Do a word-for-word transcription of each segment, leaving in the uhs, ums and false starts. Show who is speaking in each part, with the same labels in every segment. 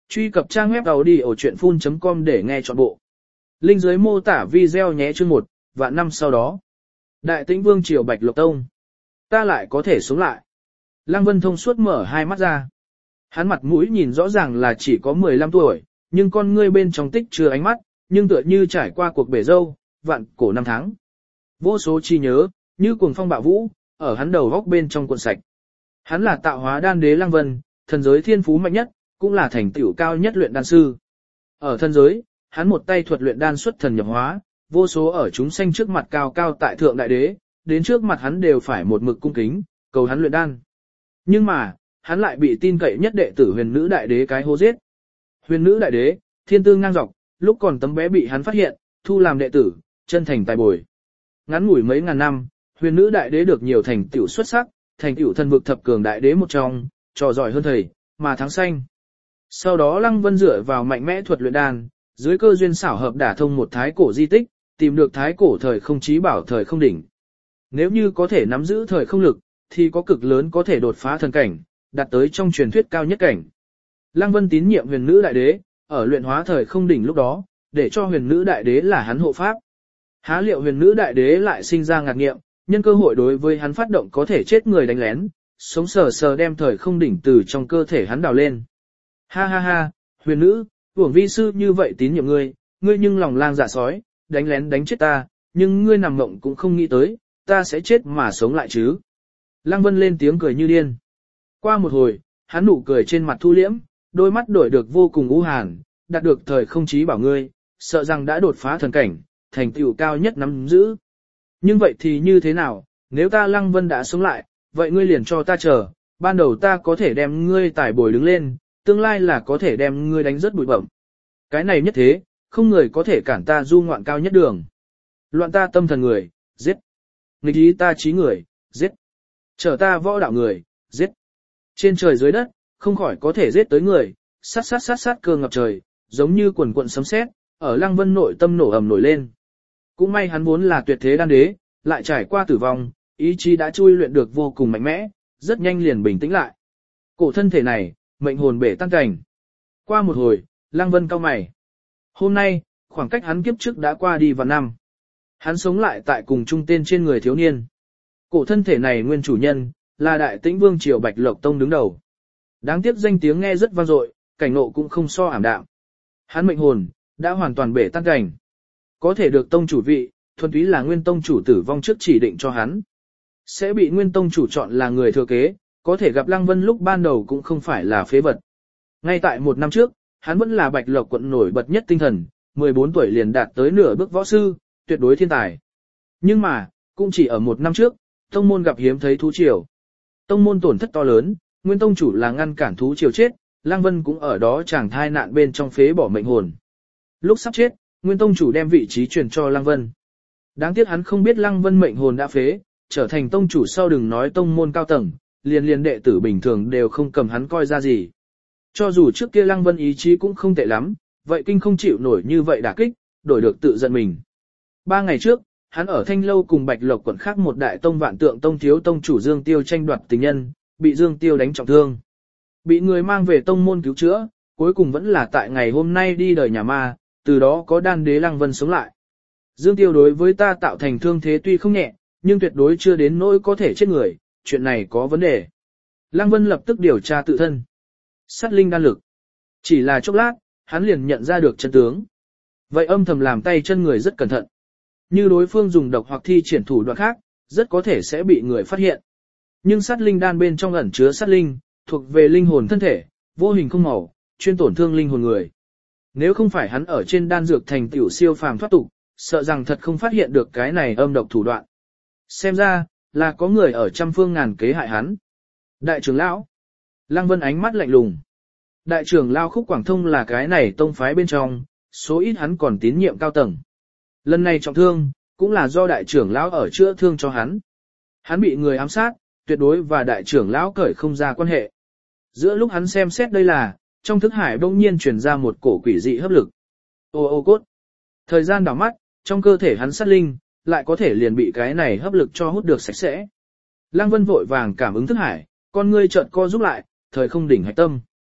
Speaker 1: Truy cập trang web audiochuyenphun.com để nghe trọn bộ. Link dưới mô tả video nhé. Chương một, vạn năm sau đó. Đại Tĩnh Vương triều Bạch Lộc Tông. Ta lại có thể sống lại. Lăng Vân thông suốt mở hai mắt ra. Hắn mặt mũi nhìn rõ ràng là chỉ có mười lăm tuổi, nhưng con ngươi bên trong tích chưa ánh mắt, nhưng tựa như trải qua cuộc bể dâu, vạn cổ năm tháng. Vô số chi nhớ, như cuồng phong bạo vũ, ở hắn đầu góc bên trong cuộn sạch. Hắn là tạo hóa đan đế Lăng Vân, thần giới thiên phú mạnh nhất, cũng là thành tựu cao nhất luyện đan sư. Ở thần giới, hắn một tay thuật luyện đan xuất thần nhập hóa, vô số ở chúng sanh trước mặt cao cao tại thượng đại đế, đến trước mặt hắn đều phải một mực cung kính, cầu hắn luyện đan. Nhưng mà, hắn lại bị tin cậy nhất đệ tử huyền nữ đại đế cái hô giết. Huyền nữ đại đế, thiên tư ngang dọc, lúc còn tấm bé bị hắn phát hiện, thu làm đệ tử, chân thành tài bồi. Ngắn ngủi mấy ngàn năm, huyền nữ đại đế được nhiều thành tựu xuất sắc, thành tựu thần vực thập cường đại đế một trong, trò giỏi hơn thầy, mà thắng xanh. Sau đó Lăng Vân dựa vào mạnh mẽ thuật luyện đan, dưới cơ duyên xảo hợp đả thông một thái cổ di tích, tìm được thái cổ thời không chí bảo thời không đỉnh. Nếu như có thể nắm giữ thời không lực, thì có cực lớn có thể đột phá thần cảnh, đạt tới trong truyền thuyết cao nhất cảnh. Lăng Vân tín nhiệm huyền nữ đại đế, ở luyện hóa thời không đỉnh lúc đó, để cho huyền nữ đại đế là hắn hộ pháp. Há liệu huyền nữ đại đế lại sinh ra ngạc nghiệm, nhân cơ hội đối với hắn phát động có thể chết người đánh lén, sống sờ sờ đem thời không đỉnh từ trong cơ thể hắn đào lên. Ha ha ha, huyền nữ, uổng vi sư như vậy tín nhiệm ngươi, ngươi nhưng lòng lang dạ sói, đánh lén đánh chết ta, nhưng ngươi nằm mộng cũng không nghĩ tới, ta sẽ chết mà sống lại chứ. Lăng Vân lên tiếng cười như điên. Qua một hồi, hắn nụ cười trên mặt thu liễm, đôi mắt đổi được vô cùng u hàn, đạt được thời không chí bảo ngươi, sợ rằng đã đột phá thần cảnh, thành tựu cao nhất nắm giữ. Nhưng vậy thì như thế nào, nếu ta Lăng Vân đã sống lại, vậy ngươi liền cho ta chờ, ban đầu ta có thể đem ngươi tải bồi đứng lên, tương lai là có thể đem ngươi đánh rất bụi bẩm. Cái này nhất thế, không người có thể cản ta du ngoạn cao nhất đường. Loạn ta tâm thần người, giết. Nghịch ý ta trí người, giết. Trở ta võ đạo người, giết. Trên trời dưới đất, không khỏi có thể giết tới người, sát sát sát sát cơ ngập trời, giống như quần quận sấm sét, ở Lăng Vân nội tâm nổ ầm nổi lên. Cũng may hắn vốn là tuyệt thế đan đế, lại trải qua tử vong, ý chí đã chui luyện được vô cùng mạnh mẽ, rất nhanh liền bình tĩnh lại. Cổ thân thể này, mệnh hồn bể tan cảnh. Qua một hồi, Lăng Vân cau mày. Hôm nay, khoảng cách hắn kiếp trước đã qua đi vạn năm. Hắn sống lại tại cùng chung tên trên người thiếu niên. Cổ thân thể này nguyên chủ nhân, là Đại Tĩnh Vương triều Bạch Lộc Tông đứng đầu. Đáng tiếc danh tiếng nghe rất vang dội, cảnh ngộ cũng không so ảm đạm. Hắn mệnh hồn, đã hoàn toàn bể tan cảnh. Có thể được tông chủ vị, thuần túy là nguyên tông chủ tử vong trước chỉ định cho hắn. Sẽ bị nguyên tông chủ chọn là người thừa kế, có thể gặp Lăng Vân lúc ban đầu cũng không phải là phế vật. Ngay tại một năm trước, hắn vẫn là Bạch Lộc quận nổi bật nhất tinh thần, mười bốn tuổi liền đạt tới nửa bước võ sư, tuyệt đối thiên tài. Nhưng mà, cũng chỉ ở một năm trước, tông môn gặp hiếm thấy thú triều. Tông môn tổn thất to lớn, nguyên tông chủ là ngăn cản thú triều chết, Lăng Vân cũng ở đó chàng thai nạn bên trong phế bỏ mệnh hồn. Lúc sắp chết, nguyên tông chủ đem vị trí truyền cho Lăng Vân. Đáng tiếc hắn không biết Lăng Vân mệnh hồn đã phế, trở thành tông chủ sau đừng nói tông môn cao tầng, liền liền đệ tử bình thường đều không cầm hắn coi ra gì. Cho dù trước kia Lăng Vân ý chí cũng không tệ lắm, vậy kinh không chịu nổi như vậy đả kích, đổi được tự giận mình. Ba ngày trước, hắn ở Thanh Lâu cùng Bạch Lộc quận khác một đại tông Vạn Tượng tông thiếu tông chủ Dương Tiêu tranh đoạt tình nhân, bị Dương Tiêu đánh trọng thương. Bị người mang về tông môn cứu chữa, cuối cùng vẫn là tại ngày hôm nay đi đời nhà ma, từ đó có đan đế Lăng Vân sống lại. Dương Tiêu đối với ta tạo thành thương thế tuy không nhẹ, nhưng tuyệt đối chưa đến nỗi có thể chết người, chuyện này có vấn đề. Lăng Vân lập tức điều tra tự thân. Sát linh đan lực. Chỉ là chốc lát, hắn liền nhận ra được chân tướng. Vậy âm thầm làm tay chân người rất cẩn thận. Như đối phương dùng độc hoặc thi triển thủ đoạn khác, rất có thể sẽ bị người phát hiện. Nhưng sát linh đan bên trong ẩn chứa sát linh, thuộc về linh hồn thân thể, vô hình không màu, chuyên tổn thương linh hồn người. Nếu không phải hắn ở trên đan dược thành tiểu siêu phàm thoát tục, sợ rằng thật không phát hiện được cái này âm độc thủ đoạn. Xem ra, là có người ở trăm phương ngàn kế hại hắn. Đại trưởng lão. Lăng Vân ánh mắt lạnh lùng. Đại trưởng lão Khúc Quảng Thông là cái này tông phái bên trong, số ít hắn còn tín nhiệm cao tầng. Lần này trọng thương, cũng là do đại trưởng lão ở chữa thương cho hắn. Hắn bị người ám sát, tuyệt đối và đại trưởng lão cởi không ra quan hệ. Giữa lúc hắn xem xét đây là, trong thức hải bỗng nhiên truyền ra một cổ quỷ dị hấp lực. Ô ô cốt. Thời gian đảo mắt, trong cơ thể hắn sát linh, lại có thể liền bị cái này hấp lực cho hút được sạch sẽ. Lăng Vân vội vàng cảm ứng thức hải, con ngươi chợt co rút lại, thời không đỉnh hạch tâm.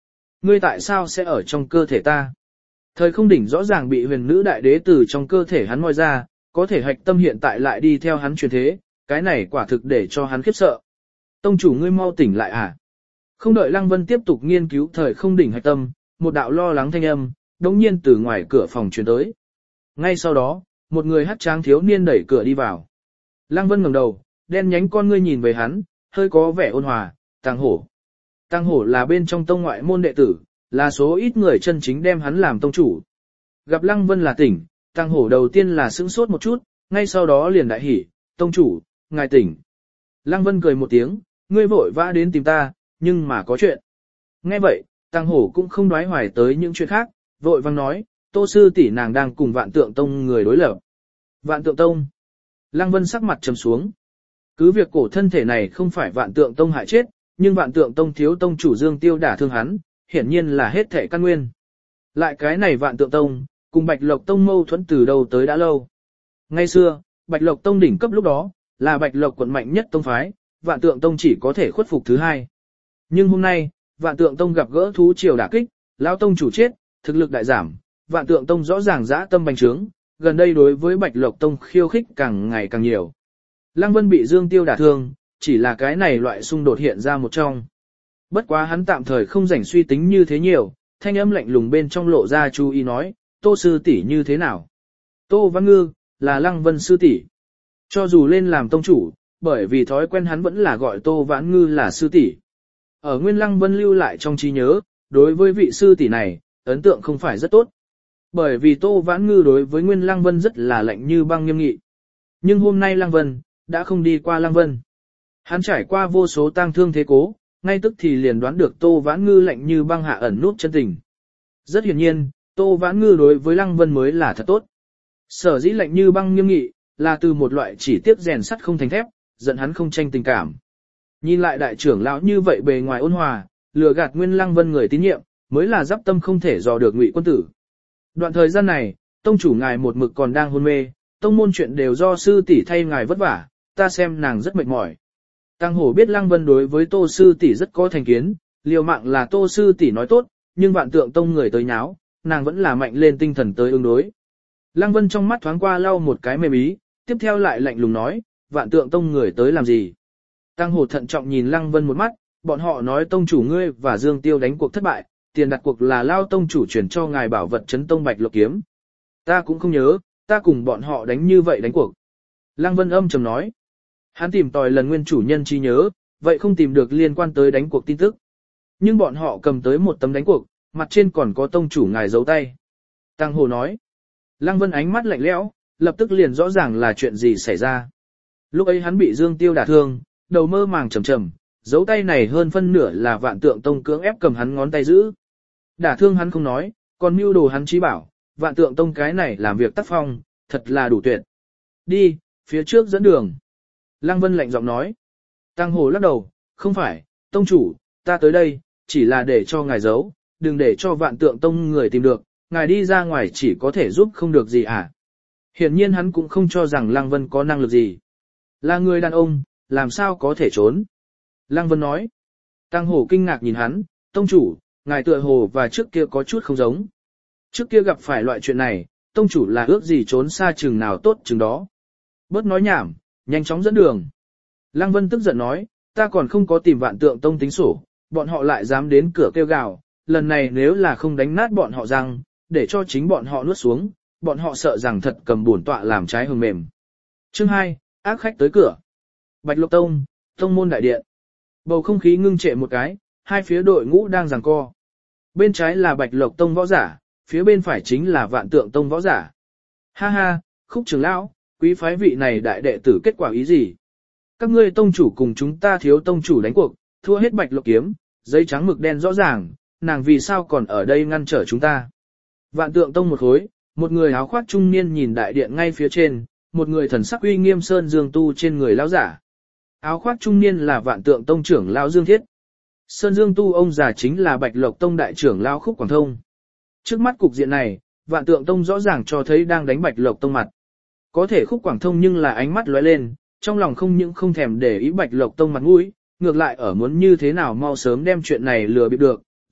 Speaker 1: Ngươi tại sao sẽ ở trong cơ thể ta? Thời không đỉnh rõ ràng bị huyền nữ đại đế từ trong cơ thể hắn moi ra, có thể hạch tâm hiện tại lại đi theo hắn truyền thế, cái này quả thực để cho hắn khiếp sợ. Tông chủ ngươi mau tỉnh lại à? Không đợi Lăng Vân tiếp tục nghiên cứu thời không đỉnh hạch tâm, một đạo lo lắng thanh âm, đống nhiên từ ngoài cửa phòng truyền tới. Ngay sau đó, một người hắc tráng thiếu niên đẩy cửa đi vào. Lăng Vân ngẩng đầu, đen nhánh con ngươi nhìn về hắn, hơi có vẻ ôn hòa, Tăng Hổ. Tăng Hổ là bên trong tông ngoại môn đệ tử, là số ít người chân chính đem hắn làm tông chủ. Gặp Lăng Vân là tỉnh, Tăng Hổ đầu tiên là sững sốt một chút, ngay sau đó liền đại hỉ, tông chủ, ngài tỉnh. Lăng Vân cười một tiếng, ngươi vội vã đến tìm ta, nhưng mà có chuyện. Nghe vậy, Tăng Hổ cũng không đoái hoài tới những chuyện khác, vội vang nói, Tô sư tỷ nàng đang cùng Vạn Tượng Tông người đối lập. Vạn Tượng Tông. Lăng Vân sắc mặt trầm xuống. Cứ việc cổ thân thể này không phải Vạn Tượng Tông hại chết, nhưng Vạn Tượng Tông thiếu tông chủ Dương Tiêu đả thương hắn, hiển nhiên là hết thể căn nguyên. Lại cái này Vạn Tượng Tông, cùng Bạch Lộc Tông mâu thuẫn từ đầu tới đã lâu. Ngay xưa, Bạch Lộc Tông đỉnh cấp lúc đó, là Bạch Lộc quận mạnh nhất tông phái, Vạn Tượng Tông chỉ có thể khuất phục thứ hai. Nhưng hôm nay, Vạn Tượng Tông gặp gỡ thú triều đả kích, lão tông chủ chết, thực lực đại giảm, Vạn Tượng Tông rõ ràng dã tâm bành trướng, gần đây đối với Bạch Lộc Tông khiêu khích càng ngày càng nhiều. Lăng Vân bị Dương Tiêu đả thương, chỉ là cái này loại xung đột hiện ra một trong. Bất quá hắn tạm thời không rảnh suy tính như thế nhiều, thanh âm lạnh lùng bên trong lộ ra chú ý nói, Tô sư tỷ như thế nào? Tô Văn Ngư, là Lăng Vân sư tỷ. Cho dù lên làm tông chủ, bởi vì thói quen hắn vẫn là gọi Tô Vãn Ngư là sư tỷ. Ở Nguyên Lăng Vân lưu lại trong trí nhớ, đối với vị sư tỷ này, ấn tượng không phải rất tốt. Bởi vì Tô Vãn Ngư đối với Nguyên Lăng Vân rất là lạnh như băng nghiêm nghị. Nhưng hôm nay Lăng Vân, đã không đi qua Lăng Vân. Hắn trải qua vô số tang thương thế cố, ngay tức thì liền đoán được Tô Vãn Ngư lạnh như băng hạ ẩn nút chân tình. Rất hiển nhiên, Tô Vãn Ngư đối với Lăng Vân mới là thật tốt. Sở dĩ lạnh như băng nghiêm nghị, là từ một loại chỉ tiếc rèn sắt không thành thép, giận hắn không tranh tình cảm. Nhìn lại đại trưởng lão như vậy bề ngoài ôn hòa, lừa gạt Nguyên Lăng Vân người tín nhiệm, mới là giáp tâm không thể dò được Ngụy quân tử. Đoạn thời gian này, tông chủ ngài một mực còn đang hôn mê, tông môn chuyện đều do sư tỷ thay ngài vất vả, ta xem nàng rất mệt mỏi. Tăng Hổ biết Lăng Vân đối với Tô sư tỷ rất có thành kiến, liều mạng là Tô sư tỷ nói tốt, nhưng Vạn Tượng Tông người tới nháo, nàng vẫn là mạnh lên tinh thần tới ứng đối. Lăng Vân trong mắt thoáng qua lau một cái mềm ý, tiếp theo lại lạnh lùng nói, Vạn Tượng Tông người tới làm gì? Tăng Hổ thận trọng nhìn Lăng Vân một mắt, bọn họ nói tông chủ ngươi và Dương Tiêu đánh cuộc thất bại, tiền đặt cuộc là lao tông chủ chuyển cho ngài bảo vật chấn tông Bạch Lộc kiếm. Ta cũng không nhớ, ta cùng bọn họ đánh như vậy đánh cuộc. Lăng Vân âm trầm nói. Hắn tìm tòi lần nguyên chủ nhân trí nhớ, vậy không tìm được liên quan tới đánh cuộc tin tức. Nhưng bọn họ cầm tới một tấm đánh cuộc, mặt trên còn có tông chủ ngài giấu tay. Tăng Hồ nói. Lăng Vân ánh mắt lạnh lẽo, lập tức liền rõ ràng là chuyện gì xảy ra. Lúc ấy hắn bị Dương Tiêu đả thương, đầu mơ màng trầm trầm, dấu tay này hơn phân nửa là Vạn Tượng Tông cưỡng ép cầm hắn ngón tay giữ. Đả thương hắn không nói, còn mưu đồ hắn trí bảo, Vạn Tượng Tông cái này làm việc tác phong, thật là đủ tuyệt. Đi, phía trước dẫn đường. Lăng Vân lạnh giọng nói. Tăng Hồ lắc đầu, không phải, tông chủ, ta tới đây, chỉ là để cho ngài giấu, đừng để cho Vạn Tượng Tông người tìm được, ngài đi ra ngoài chỉ có thể giúp không được gì à. Hiển nhiên hắn cũng không cho rằng Lăng Vân có năng lực gì. Là người đàn ông, làm sao có thể trốn. Lăng Vân nói. Tăng Hổ kinh ngạc nhìn hắn, tông chủ, ngài tựa hồ và trước kia có chút không giống. Trước kia gặp phải loại chuyện này, tông chủ là ước gì trốn xa chừng nào tốt chừng đó. Bớt nói nhảm, nhanh chóng dẫn đường. Lăng Vân tức giận nói, ta còn không có tìm Vạn Tượng Tông tính sổ, bọn họ lại dám đến cửa kêu gào, lần này nếu là không đánh nát bọn họ răng, để cho chính bọn họ nuốt xuống, bọn họ sợ rằng thật cầm bổn tọa làm trái hương mềm. Chương hai, ác khách tới cửa. Bạch Lộc Tông, Tông môn đại điện. Bầu không khí ngưng trệ một cái, hai phía đội ngũ đang giằng co. Bên trái là Bạch Lộc Tông võ giả, phía bên phải chính là Vạn Tượng Tông võ giả. Ha ha, Khúc trưởng lão, quý phái vị này đại đệ tử kết quả ý gì? Các ngươi tông chủ cùng chúng ta thiếu tông chủ đánh cuộc, thua hết Bạch Lộc kiếm, giấy trắng mực đen rõ ràng, nàng vì sao còn ở đây ngăn trở chúng ta? Vạn Tượng Tông một khối, một người áo khoác trung niên nhìn đại điện ngay phía trên, một người thần sắc uy nghiêm sơn dương tu trên người lão giả. Áo khoác trung niên là Vạn Tượng Tông trưởng lão Dương Thiết. Sơn Dương tu ông già chính là Bạch Lộc Tông đại trưởng lão Khúc Quảng Thông. Trước mắt cục diện này, Vạn Tượng Tông rõ ràng cho thấy đang đánh Bạch Lộc Tông mặt. Có thể Khúc Quảng Thông nhưng là ánh mắt lóe lên, trong lòng không những không thèm để ý Bạch Lộc Tông mặt mũi, ngược lại ở muốn như thế nào mau sớm đem chuyện này lừa bịp được,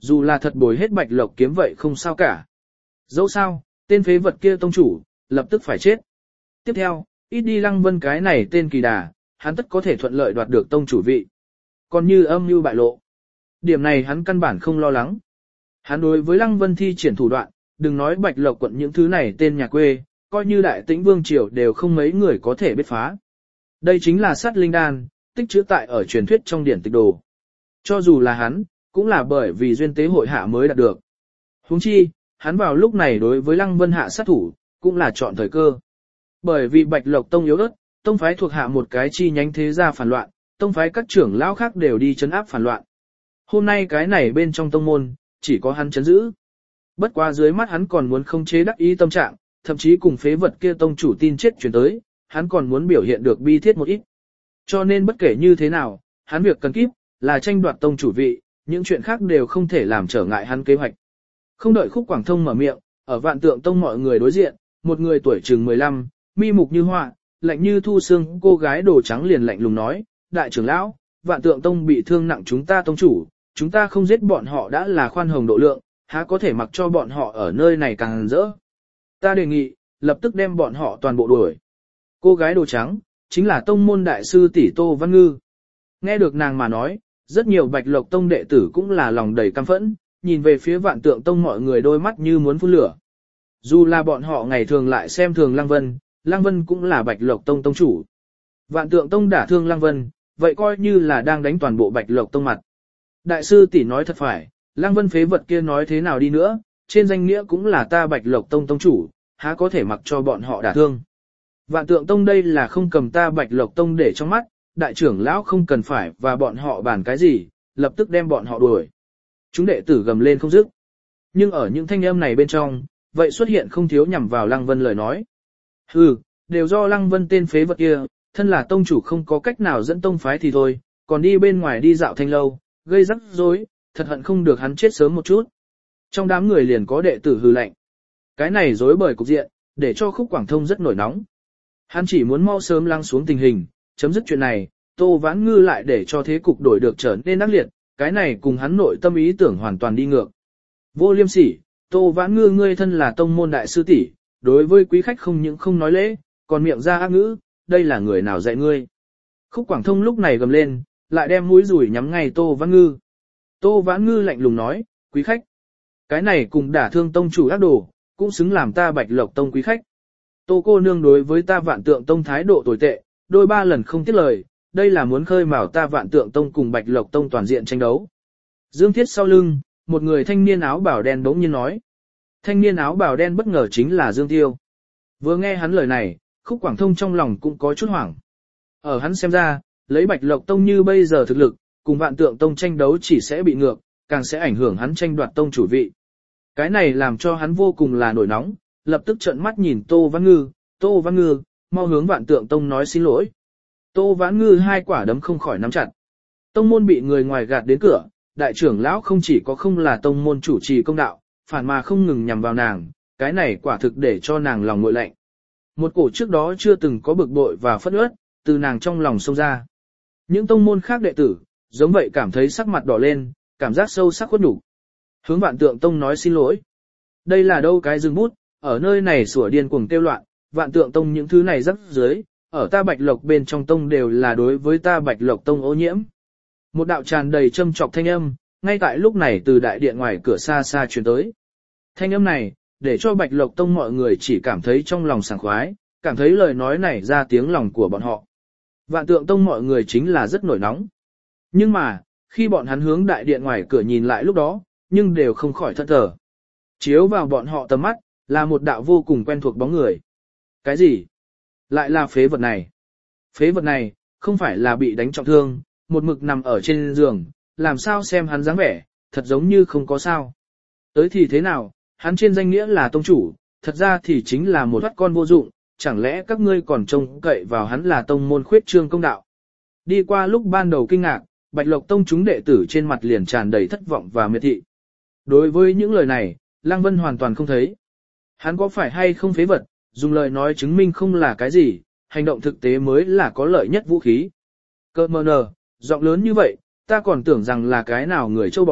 Speaker 1: dù là thật bồi hết bạch lộc kiếm vậy không sao cả. Dẫu sao, tên phế vật kia tông chủ, lập tức phải chết. Tiếp theo, ít đi Lăng Vân cái này tên kỳ đà, hắn tất có thể thuận lợi đoạt được tông chủ vị. Còn như âm mưu bại lộ, điểm này hắn căn bản không lo lắng. Hắn đối với Lăng Vân thi triển thủ đoạn, đừng nói bạch lộc quận những thứ này tên nhà quê, coi như đại tĩnh vương triều đều không mấy người có thể biết phá. Đây chính là sát linh đan, tích trữ tại ở truyền thuyết trong điển tịch đồ. Cho dù là hắn, cũng là bởi vì duyên tế hội hạ mới đạt được. Huống chi, hắn vào lúc này đối với Lăng Vân hạ sát thủ, cũng là chọn thời cơ. Bởi vì Bạch Lộc Tông yếu ớt, tông phái thuộc hạ một cái chi nhánh thế gia phản loạn, tông phái các trưởng lão khác đều đi trấn áp phản loạn. Hôm nay cái này bên trong tông môn, chỉ có hắn trấn giữ. Bất quá dưới mắt hắn còn muốn không chế đắc ý tâm trạng, thậm chí cùng phế vật kia tông chủ tin chết truyền tới, hắn còn muốn biểu hiện được bi thiết một ít. Cho nên bất kể như thế nào, hắn việc cần kíp, là tranh đoạt tông chủ vị, những chuyện khác đều không thể làm trở ngại hắn kế hoạch. Không đợi Khúc Quảng Thông mở miệng, ở Vạn Tượng Tông mọi người đối diện, một người tuổi chừng mười lăm, mi mục như họa, lạnh như thu sương, cô gái đồ trắng liền lạnh lùng nói, đại trưởng lão, Vạn Tượng Tông bị thương nặng chúng ta tông chủ, chúng ta không giết bọn họ đã là khoan hồng độ lượng, há có thể mặc cho bọn họ ở nơi này càng rỡ. Ta đề nghị, lập tức đem bọn họ toàn bộ đuổi. Cô gái đồ trắng, chính là tông môn đại sư tỷ Tô Văn Ngư. Nghe được nàng mà nói, rất nhiều Bạch Lộc Tông đệ tử cũng là lòng đầy căm phẫn, nhìn về phía Vạn Tượng Tông mọi người đôi mắt như muốn phun lửa. Dù là bọn họ ngày thường lại xem thường Lăng Vân, Lăng Vân cũng là Bạch Lộc Tông tông chủ. Vạn Tượng Tông đả thương Lăng Vân, vậy coi như là đang đánh toàn bộ Bạch Lộc Tông mặt. Đại sư tỷ nói thật phải, Lăng Vân phế vật kia nói thế nào đi nữa, trên danh nghĩa cũng là ta Bạch Lộc Tông tông chủ, há có thể mặc cho bọn họ đả thương. Vạn Tượng Tông đây là không cầm ta Bạch Lộc Tông để trong mắt, đại trưởng lão không cần phải và bọn họ bàn cái gì, lập tức đem bọn họ đuổi. Chúng đệ tử gầm lên không dứt. Nhưng ở những thanh âm này bên trong, vậy xuất hiện không thiếu nhằm vào Lăng Vân lời nói. Hừ, đều do Lăng Vân tên phế vật kia, thân là tông chủ không có cách nào dẫn tông phái thì thôi, còn đi bên ngoài đi dạo thanh lâu, gây rắc rối, thật hận không được hắn chết sớm một chút. Trong đám người liền có đệ tử hừ lạnh. Cái này rối bời cục diện, để cho Khúc Quảng Thông rất nổi nóng. Hắn chỉ muốn mau sớm lắng xuống tình hình, chấm dứt chuyện này, Tô Vãn Ngư lại để cho thế cục đổi được trở nên ác liệt, cái này cùng hắn nội tâm ý tưởng hoàn toàn đi ngược. Vô liêm sỉ, Tô Vãn Ngư ngươi thân là tông môn đại sư tỷ, đối với quý khách không những không nói lễ, còn miệng ra ác ngữ, đây là người nào dạy ngươi. Khúc Quảng Thông lúc này gầm lên, lại đem mũi rủi nhắm ngay Tô Vãn Ngư. Tô Vãn Ngư lạnh lùng nói, quý khách, cái này cùng đả thương tông chủ ác đồ, cũng xứng làm ta Bạch Lộc Tông quý khách. Tô cô nương đối với ta Vạn Tượng Tông thái độ tồi tệ, đôi ba lần không tiếc lời, đây là muốn khơi mào ta Vạn Tượng Tông cùng Bạch Lộc Tông toàn diện tranh đấu. Dương Thiết sau lưng, một người thanh niên áo bảo đen bỗng nhiên nói. Thanh niên áo bảo đen bất ngờ chính là Dương Tiêu. Vừa nghe hắn lời này, Khúc Quảng Thông trong lòng cũng có chút hoảng. Ở hắn xem ra, lấy Bạch Lộc Tông như bây giờ thực lực, cùng Vạn Tượng Tông tranh đấu chỉ sẽ bị ngược, càng sẽ ảnh hưởng hắn tranh đoạt tông chủ vị. Cái này làm cho hắn vô cùng là nổi nóng, lập tức trợn mắt nhìn Tô Văn Ngư, Tô Văn Ngư, mau hướng Vạn Tượng Tông nói xin lỗi. Tô Vãn Ngư hai quả đấm không khỏi nắm chặt. Tông môn bị người ngoài gạt đến cửa, đại trưởng lão không chỉ có không là tông môn chủ trì công đạo, phản mà không ngừng nhằm vào nàng, cái này quả thực để cho nàng lòng nguội lạnh. Một cổ trước đó chưa từng có bực bội và phẫn uất, từ nàng trong lòng xông ra. Những tông môn khác đệ tử, giống vậy cảm thấy sắc mặt đỏ lên, cảm giác sâu sắc khuất nhục. Hướng Vạn Tượng Tông nói xin lỗi. Đây là đâu cái rừng bút, ở nơi này sủa điên cuồng tiêu loạn, Vạn Tượng Tông những thứ này rắc dưới, ở ta Bạch Lộc bên trong tông đều là đối với ta Bạch Lộc Tông ô nhiễm. Một đạo tràn đầy châm chọc thanh âm, ngay tại lúc này từ đại điện ngoài cửa xa xa truyền tới. Thanh âm này, để cho Bạch Lộc Tông mọi người chỉ cảm thấy trong lòng sảng khoái, cảm thấy lời nói này ra tiếng lòng của bọn họ. Vạn Tượng Tông mọi người chính là rất nổi nóng. Nhưng mà, khi bọn hắn hướng đại điện ngoài cửa nhìn lại lúc đó, nhưng đều không khỏi thẫn thờ. Chiếu vào bọn họ tầm mắt, là một đạo vô cùng quen thuộc bóng người. Cái gì? Lại là phế vật này. Phế vật này, không phải là bị đánh trọng thương, một mực nằm ở trên giường, làm sao xem hắn dáng vẻ, thật giống như không có sao. Tới thì thế nào, hắn trên danh nghĩa là tông chủ, thật ra thì chính là một thoát con vô dụng, chẳng lẽ các ngươi còn trông cậy vào hắn là tông môn khuyết trương công đạo. Đi qua lúc ban đầu kinh ngạc, Bạch Lộc Tông chúng đệ tử trên mặt liền tràn đầy thất vọng và miệt thị. Đối với những lời này, Lăng Vân hoàn toàn không thấy. Hắn có phải hay không phế vật, dùng lời nói chứng minh không là cái gì, hành động thực tế mới là có lợi nhất vũ khí. Cơ mờ nờ, giọng lớn như vậy, ta còn tưởng rằng là cái nào người châu bò,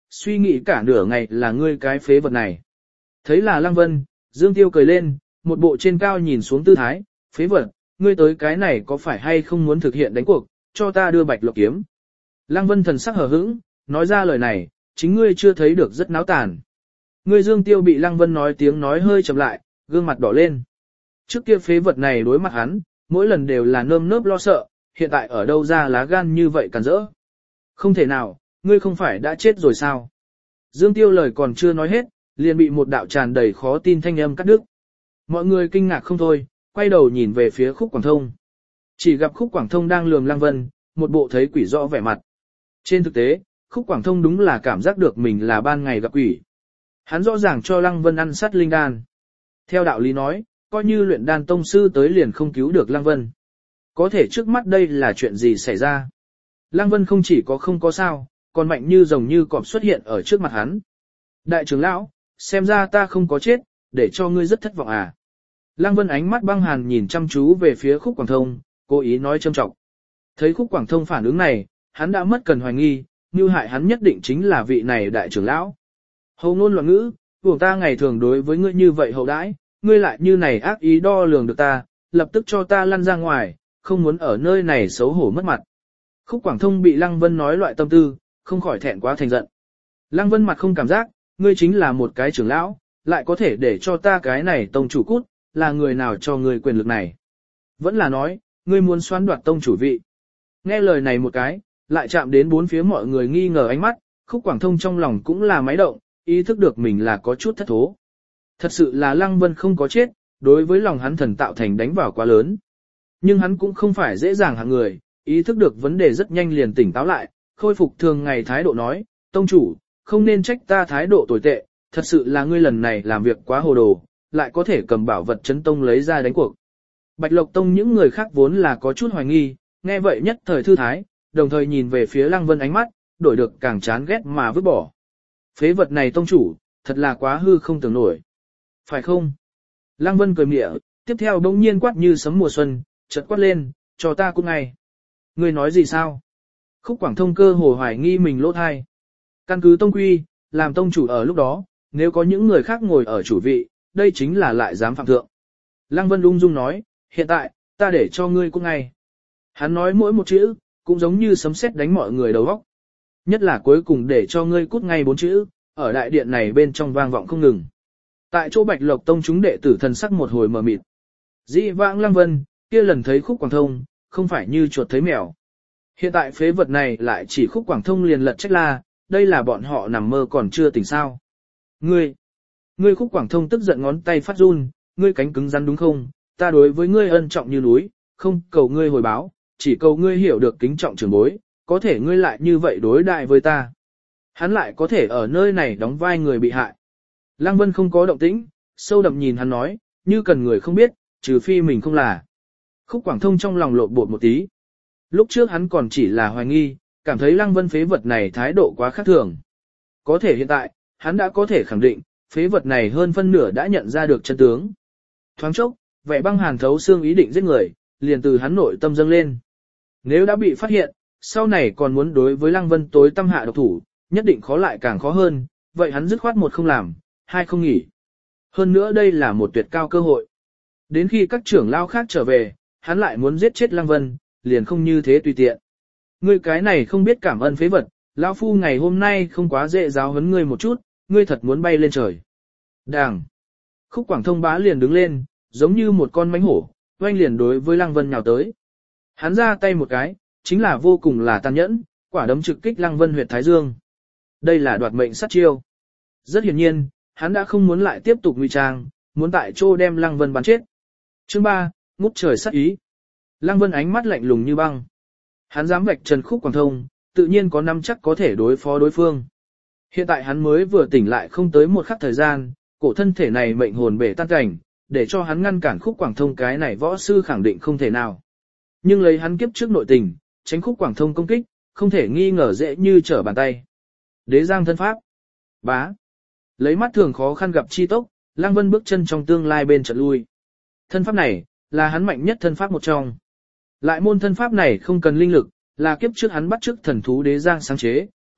Speaker 1: suy nghĩ cả nửa ngày là ngươi cái phế vật này. Thấy là Lăng Vân, Dương Tiêu cười lên, một bộ trên cao nhìn xuống tư thái, phế vật, ngươi tới cái này có phải hay không muốn thực hiện đánh cuộc, cho ta đưa bạch lộc kiếm. Lăng Vân thần sắc hờ hững, nói ra lời này, chính ngươi chưa thấy được rất náo tàn. Ngươi Dương Tiêu bị Lăng Vân nói tiếng nói hơi chậm lại, gương mặt đỏ lên. Trước kia phế vật này đối mặt hắn, mỗi lần đều là nơm nớp lo sợ, hiện tại ở đâu ra lá gan như vậy càn rỡ. Không thể nào, ngươi không phải đã chết rồi sao? Dương Tiêu lời còn chưa nói hết, liền bị một đạo tràn đầy khó tin thanh âm cắt đứt. Mọi người kinh ngạc không thôi, quay đầu nhìn về phía Khúc Quảng Thông. Chỉ gặp Khúc Quảng Thông đang lườm Lăng Vân, một bộ thấy quỷ rõ vẻ mặt. Trên thực tế, Khúc Quảng Thông đúng là cảm giác được mình là ban ngày gặp quỷ. Hắn rõ ràng cho Lăng Vân ăn sát linh đan. Theo đạo lý nói, coi như luyện đan tông sư tới liền không cứu được Lăng Vân. Có thể trước mắt đây là chuyện gì xảy ra? Lăng Vân không chỉ có không có sao, còn mạnh như rồng như cọp xuất hiện ở trước mặt hắn. Đại trưởng lão, xem ra ta không có chết, để cho ngươi rất thất vọng à. Lăng Vân ánh mắt băng hàn nhìn chăm chú về phía Khúc Quảng Thông, cố ý nói châm trọng. Thấy Khúc Quảng Thông phản ứng này, hắn đã mất cần hoài nghi, như hại hắn nhất định chính là vị này đại trưởng lão. Hầu ngôn loạn ngữ, buồng ta ngày thường đối với ngươi như vậy hậu đãi, ngươi lại như này ác ý đo lường được ta, lập tức cho ta lăn ra ngoài, không muốn ở nơi này xấu hổ mất mặt. Khúc Quảng Thông bị Lăng Vân nói loại tâm tư, không khỏi thẹn quá thành giận. Lăng Vân mặt không cảm giác, ngươi chính là một cái trưởng lão, lại có thể để cho ta cái này tông chủ cút, là người nào cho ngươi quyền lực này? Vẫn là nói, ngươi muốn xoán đoạt tông chủ vị. Nghe lời này một cái, lại chạm đến bốn phía mọi người nghi ngờ ánh mắt, Khúc Quảng Thông trong lòng cũng là máy động, ý thức được mình là có chút thất thố. Thật sự là Lăng Vân không có chết, đối với lòng hắn thần tạo thành đánh vào quá lớn. Nhưng hắn cũng không phải dễ dàng hạng người, ý thức được vấn đề rất nhanh liền tỉnh táo lại, khôi phục thường ngày thái độ nói, tông chủ, không nên trách ta thái độ tồi tệ, thật sự là ngươi lần này làm việc quá hồ đồ, lại có thể cầm bảo vật chấn tông lấy ra đánh cuộc. Bạch Lộc Tông những người khác vốn là có chút hoài nghi, nghe vậy nhất thời thư thái, đồng thời nhìn về phía Lăng Vân ánh mắt, đổi được càng chán ghét mà vứt bỏ. Phế vật này tông chủ, thật là quá hư không tưởng nổi. Phải không? Lăng Vân cười mỉa, tiếp theo bỗng nhiên quát như sấm mùa xuân, chợt quát lên, cho ta cũng ngay. Ngươi nói gì sao? Khúc Quảng Thông cơ hồ hoài nghi mình lỗ thai. Căn cứ tông quy, làm tông chủ ở lúc đó, nếu có những người khác ngồi ở chủ vị, đây chính là lại dám phạm thượng. Lăng Vân ung dung nói, hiện tại, ta để cho ngươi cũng ngay. Hắn nói mỗi một chữ, cũng giống như sấm sét đánh mọi người đầu óc. Nhất là cuối cùng để cho ngươi cút ngay bốn chữ, ở đại điện này bên trong vang vọng không ngừng. Tại chỗ Bạch Lộc Tông chúng đệ tử thần sắc một hồi mờ mịt. Dĩ vãng Lăng Vân, kia lần thấy Khúc Quảng Thông, không phải như chuột thấy mèo. Hiện tại phế vật này lại chỉ Khúc Quảng Thông liền lật trách la, đây là bọn họ nằm mơ còn chưa tỉnh sao. Ngươi, ngươi Khúc Quảng Thông tức giận ngón tay phát run, ngươi cánh cứng rắn đúng không, ta đối với ngươi ân trọng như núi, không cầu ngươi hồi báo, chỉ cầu ngươi hiểu được kính trọng trưởng bối, có thể ngươi lại như vậy đối đại với ta. Hắn lại có thể ở nơi này đóng vai người bị hại. Lăng Vân không có động tĩnh, sâu đậm nhìn hắn nói, như cần người không biết, trừ phi mình không là. Khúc Quảng Thông trong lòng lộn bột một tí. Lúc trước hắn còn chỉ là hoài nghi, cảm thấy Lăng Vân phế vật này thái độ quá khác thường. Có thể hiện tại, hắn đã có thể khẳng định, phế vật này hơn phân nửa đã nhận ra được chân tướng. Thoáng chốc, vẻ băng hàn thấu xương ý định giết người, liền từ hắn nội tâm dâng lên. Nếu đã bị phát hiện, sau này còn muốn đối với Lăng Vân tối tâm hạ độc thủ, nhất định khó lại càng khó hơn, vậy hắn dứt khoát một không làm, hai không nghỉ. Hơn nữa đây là một tuyệt cao cơ hội. Đến khi các trưởng lao khác trở về, hắn lại muốn giết chết Lăng Vân, liền không như thế tùy tiện. Ngươi cái này không biết cảm ơn phế vật, lão phu ngày hôm nay không quá dễ giáo huấn ngươi một chút, ngươi thật muốn bay lên trời. Đàng. Khúc Quảng Thông bá liền đứng lên, giống như một con mãnh hổ, oanh liền đối với Lăng Vân nhào tới. Hắn ra tay một cái, chính là vô cùng là tàn nhẫn, quả đấm trực kích Lăng Vân huyệt thái dương. Đây là đoạt mệnh sát chiêu. Rất hiển nhiên, hắn đã không muốn lại tiếp tục nguy trang, muốn tại chỗ đem Lăng Vân bắn chết. Chương ba, ngút trời sát ý. Lăng Vân ánh mắt lạnh lùng như băng. Hắn dám vạch trần Khúc Quảng Thông, tự nhiên có năm chắc có thể đối phó đối phương. Hiện tại hắn mới vừa tỉnh lại không tới một khắc thời gian, cổ thân thể này mệnh hồn bể tan cảnh, để cho hắn ngăn cản Khúc Quảng Thông cái này võ sư khẳng định không thể nào. Nhưng lấy hắn kiếp trước nội tình, tránh Khúc Quảng Thông công kích, không thể nghi ngờ dễ như trở bàn tay. Đế giang thân pháp. Bá. Lấy mắt thường khó khăn gặp chi tốc, Lăng Vân bước chân trong tương lai bên chợt lui. Thân pháp này, là hắn mạnh nhất thân pháp một trong. Lại môn thân pháp này không cần linh lực, là kiếp trước hắn bắt chước thần thú đế giang sáng chế,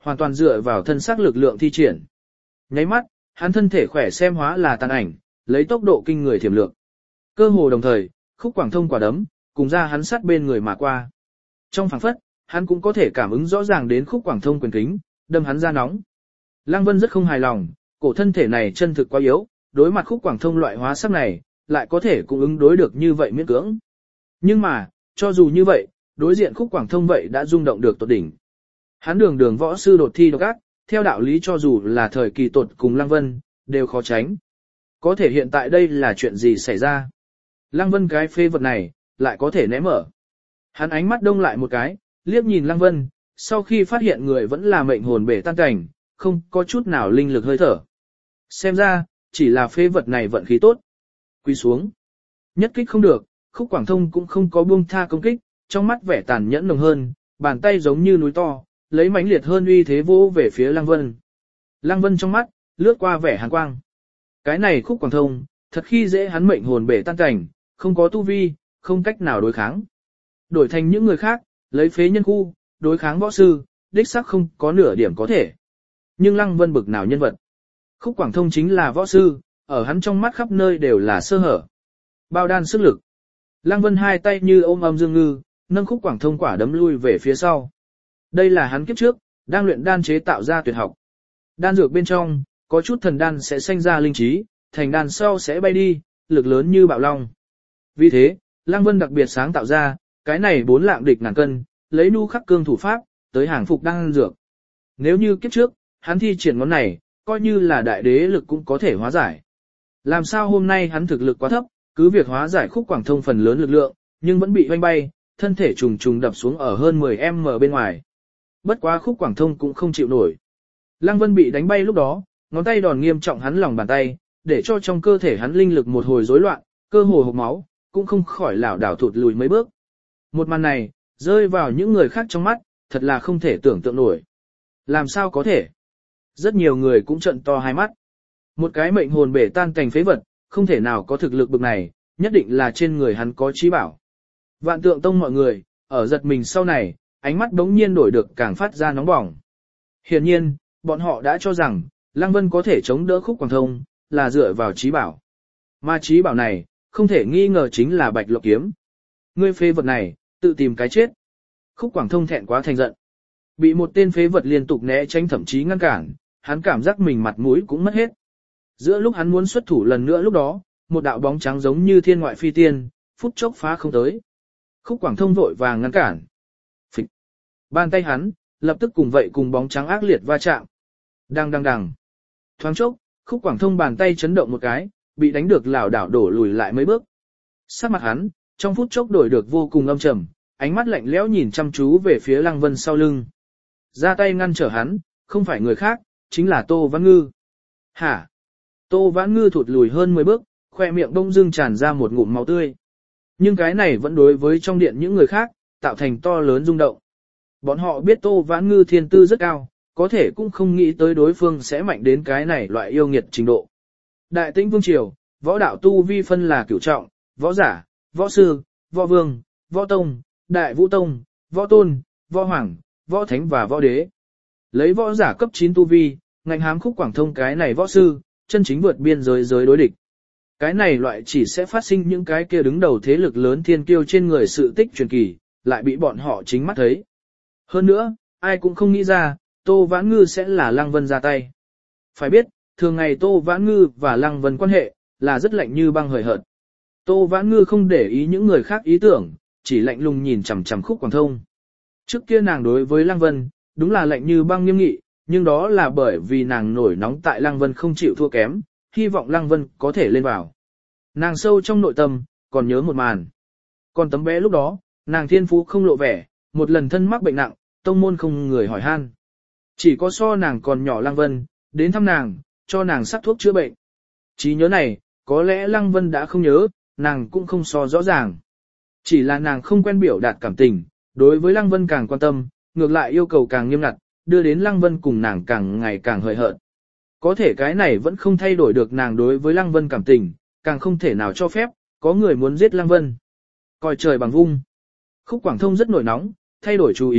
Speaker 1: hoàn toàn dựa vào thân xác lực lượng thi triển. Nháy mắt, hắn thân thể khỏe xem hóa là tàn ảnh, lấy tốc độ kinh người thiểm lượng. Cơ hồ đồng thời, Khúc Quảng Thông quả đấm, cùng ra hắn sát bên người mà qua. Trong phảng phất, hắn cũng có thể cảm ứng rõ ràng đến Khúc Quảng Thông quyền kính, đâm hắn ra nóng. Lăng Vân rất không hài lòng, cổ thân thể này chân thực quá yếu, đối mặt Khúc Quảng Thông loại hóa sắc này, lại có thể cũng ứng đối được như vậy miễn cưỡng. Nhưng mà, cho dù như vậy, đối diện Khúc Quảng Thông vậy đã rung động được tột đỉnh. Hắn đường đường võ sư đột thi độc ác, theo đạo lý cho dù là thời kỳ tột cùng Lăng Vân, đều khó tránh. Có thể hiện tại đây là chuyện gì xảy ra? Lăng Vân cái phê vật này, lại có thể ném mở. Hắn ánh mắt đông lại một cái, liếc nhìn Lăng Vân, sau khi phát hiện người vẫn là mệnh hồn bể tan cảnh, không có chút nào linh lực hơi thở. Xem ra, chỉ là phê vật này vận khí tốt. Quy xuống. Nhất kích không được, Khúc Quảng Thông cũng không có buông tha công kích, trong mắt vẻ tàn nhẫn nồng hơn, bàn tay giống như núi to, lấy mãnh liệt hơn uy thế vô về phía Lăng Vân. Lăng Vân trong mắt, lướt qua vẻ hàn quang. Cái này Khúc Quảng Thông, thật khi dễ hắn mệnh hồn bể tan cảnh, không có tu vi, không cách nào đối kháng. Đổi thành những người khác, lấy phế nhân khu, đối kháng võ sư, đích xác không có nửa điểm có thể. Nhưng Lăng Vân bực nào nhân vật. Khúc Quảng Thông chính là võ sư, ở hắn trong mắt khắp nơi đều là sơ hở. Bao đan sức lực. Lăng Vân hai tay như ôm âm dương ngư, nâng Khúc Quảng Thông quả đấm lui về phía sau. Đây là hắn kiếp trước, đang luyện đan chế tạo ra tuyệt học. Đan dược bên trong, có chút thần đan sẽ sinh ra linh trí, thành đan sau sẽ bay đi, lực lớn như bạo long. Vì thế, Lăng Vân đặc biệt sáng tạo ra, cái này bốn lạng địch ngàn cân, lấy nu khắc cương thủ pháp, tới hàng phục đan dược. Nếu như kiếp trước, hắn thi triển ngón này, coi như là đại đế lực cũng có thể hóa giải. Làm sao hôm nay hắn thực lực quá thấp, cứ việc hóa giải Khúc Quảng Thông phần lớn lực lượng, nhưng vẫn bị hoanh bay, thân thể trùng trùng đập xuống ở hơn mười mét bên ngoài. Bất quá Khúc Quảng Thông cũng không chịu nổi. Lăng Vân bị đánh bay lúc đó, ngón tay đòn nghiêm trọng hắn lòng bàn tay, để cho trong cơ thể hắn linh lực một hồi rối loạn, cơ hồ hộc máu, cũng không khỏi lảo đảo thụt lùi mấy bước. Một màn này, rơi vào những người khác trong mắt, thật là không thể tưởng tượng nổi. Làm sao có thể? Rất nhiều người cũng trợn to hai mắt. Một cái mệnh hồn bể tan cành phế vật, không thể nào có thực lực bực này, nhất định là trên người hắn có trí bảo. Vạn Tượng Tông mọi người, ở giật mình sau này, ánh mắt đống nhiên đổi được càng phát ra nóng bỏng. Hiển nhiên, bọn họ đã cho rằng, Lăng Vân có thể chống đỡ Khúc Quảng Thông, là dựa vào trí bảo. Mà trí bảo này, không thể nghi ngờ chính là Bạch Lộc Kiếm. Ngươi phế vật này, tự tìm cái chết. Khúc Quảng Thông thẹn quá thành giận. Bị một tên phế vật liên tục né tránh thậm chí ngăn cản, hắn cảm giác mình mặt mũi cũng mất hết. Giữa lúc hắn muốn xuất thủ lần nữa lúc đó, một đạo bóng trắng giống như thiên ngoại phi tiên, phút chốc phá không tới. Khúc Quảng Thông vội vàng ngăn cản. Phịch. Bàn tay hắn, lập tức cùng vậy cùng bóng trắng ác liệt va chạm. Đằng đằng đằng. Thoáng chốc, Khúc Quảng Thông bàn tay chấn động một cái, bị đánh được lảo đảo đổ lùi lại mấy bước. Sắc mặt hắn, trong phút chốc đổi được vô cùng âm trầm, ánh mắt lạnh lẽo nhìn chăm chú về phía Lăng Vân sau lưng. Ra tay ngăn trở hắn, không phải người khác, chính là Tô Vãn Ngư. Hả? Tô Vãn Ngư thụt lùi hơn mười bước, khoe miệng đông dưng tràn ra một ngụm máu tươi. Nhưng cái này vẫn đối với trong điện những người khác, tạo thành to lớn rung động. Bọn họ biết Tô Vãn Ngư thiên tư rất cao, có thể cũng không nghĩ tới đối phương sẽ mạnh đến cái này loại yêu nghiệt trình độ. Đại Tĩnh Vương Triều, võ đạo tu vi phân là cửu trọng, võ giả, võ sư, võ vương, võ tông, đại vũ tông, võ tôn, võ hoàng, võ thánh và võ đế. Lấy võ giả cấp chín tu vi, ngạnh hám Khúc Quảng Thông cái này võ sư, chân chính vượt biên giới giới đối địch. Cái này loại chỉ sẽ phát sinh những cái kia đứng đầu thế lực lớn thiên kiêu trên người sự tích truyền kỳ, lại bị bọn họ chính mắt thấy. Hơn nữa, ai cũng không nghĩ ra, Tô Vãn Ngư sẽ là Lăng Vân ra tay. Phải biết, thường ngày Tô Vãn Ngư và Lăng Vân quan hệ, là rất lạnh như băng hời hợt. Tô Vãn Ngư không để ý những người khác ý tưởng, chỉ lạnh lùng nhìn chằm chằm Khúc Quảng Thông. Trước kia nàng đối với Lăng Vân, đúng là lạnh như băng nghiêm nghị, nhưng đó là bởi vì nàng nổi nóng tại Lăng Vân không chịu thua kém, hy vọng Lăng Vân có thể lên vào. Nàng sâu trong nội tâm, còn nhớ một màn. Còn tấm bé lúc đó, nàng thiên phú không lộ vẻ, một lần thân mắc bệnh nặng, tông môn không người hỏi han. Chỉ có so nàng còn nhỏ Lăng Vân, đến thăm nàng, cho nàng sắc thuốc chữa bệnh. Trí nhớ này, có lẽ Lăng Vân đã không nhớ, nàng cũng không so rõ ràng. Chỉ là nàng không quen biểu đạt cảm tình, đối với Lăng Vân càng quan tâm, ngược lại yêu cầu càng nghiêm ngặt, đưa đến Lăng Vân cùng nàng càng ngày càng hời hợt. Có thể cái này vẫn không thay đổi được nàng đối với Lăng Vân cảm tình, càng không thể nào cho phép, có người muốn giết Lăng Vân. Coi trời bằng vung. Khúc Quảng Thông rất nổi nóng, thay đổi chú ý,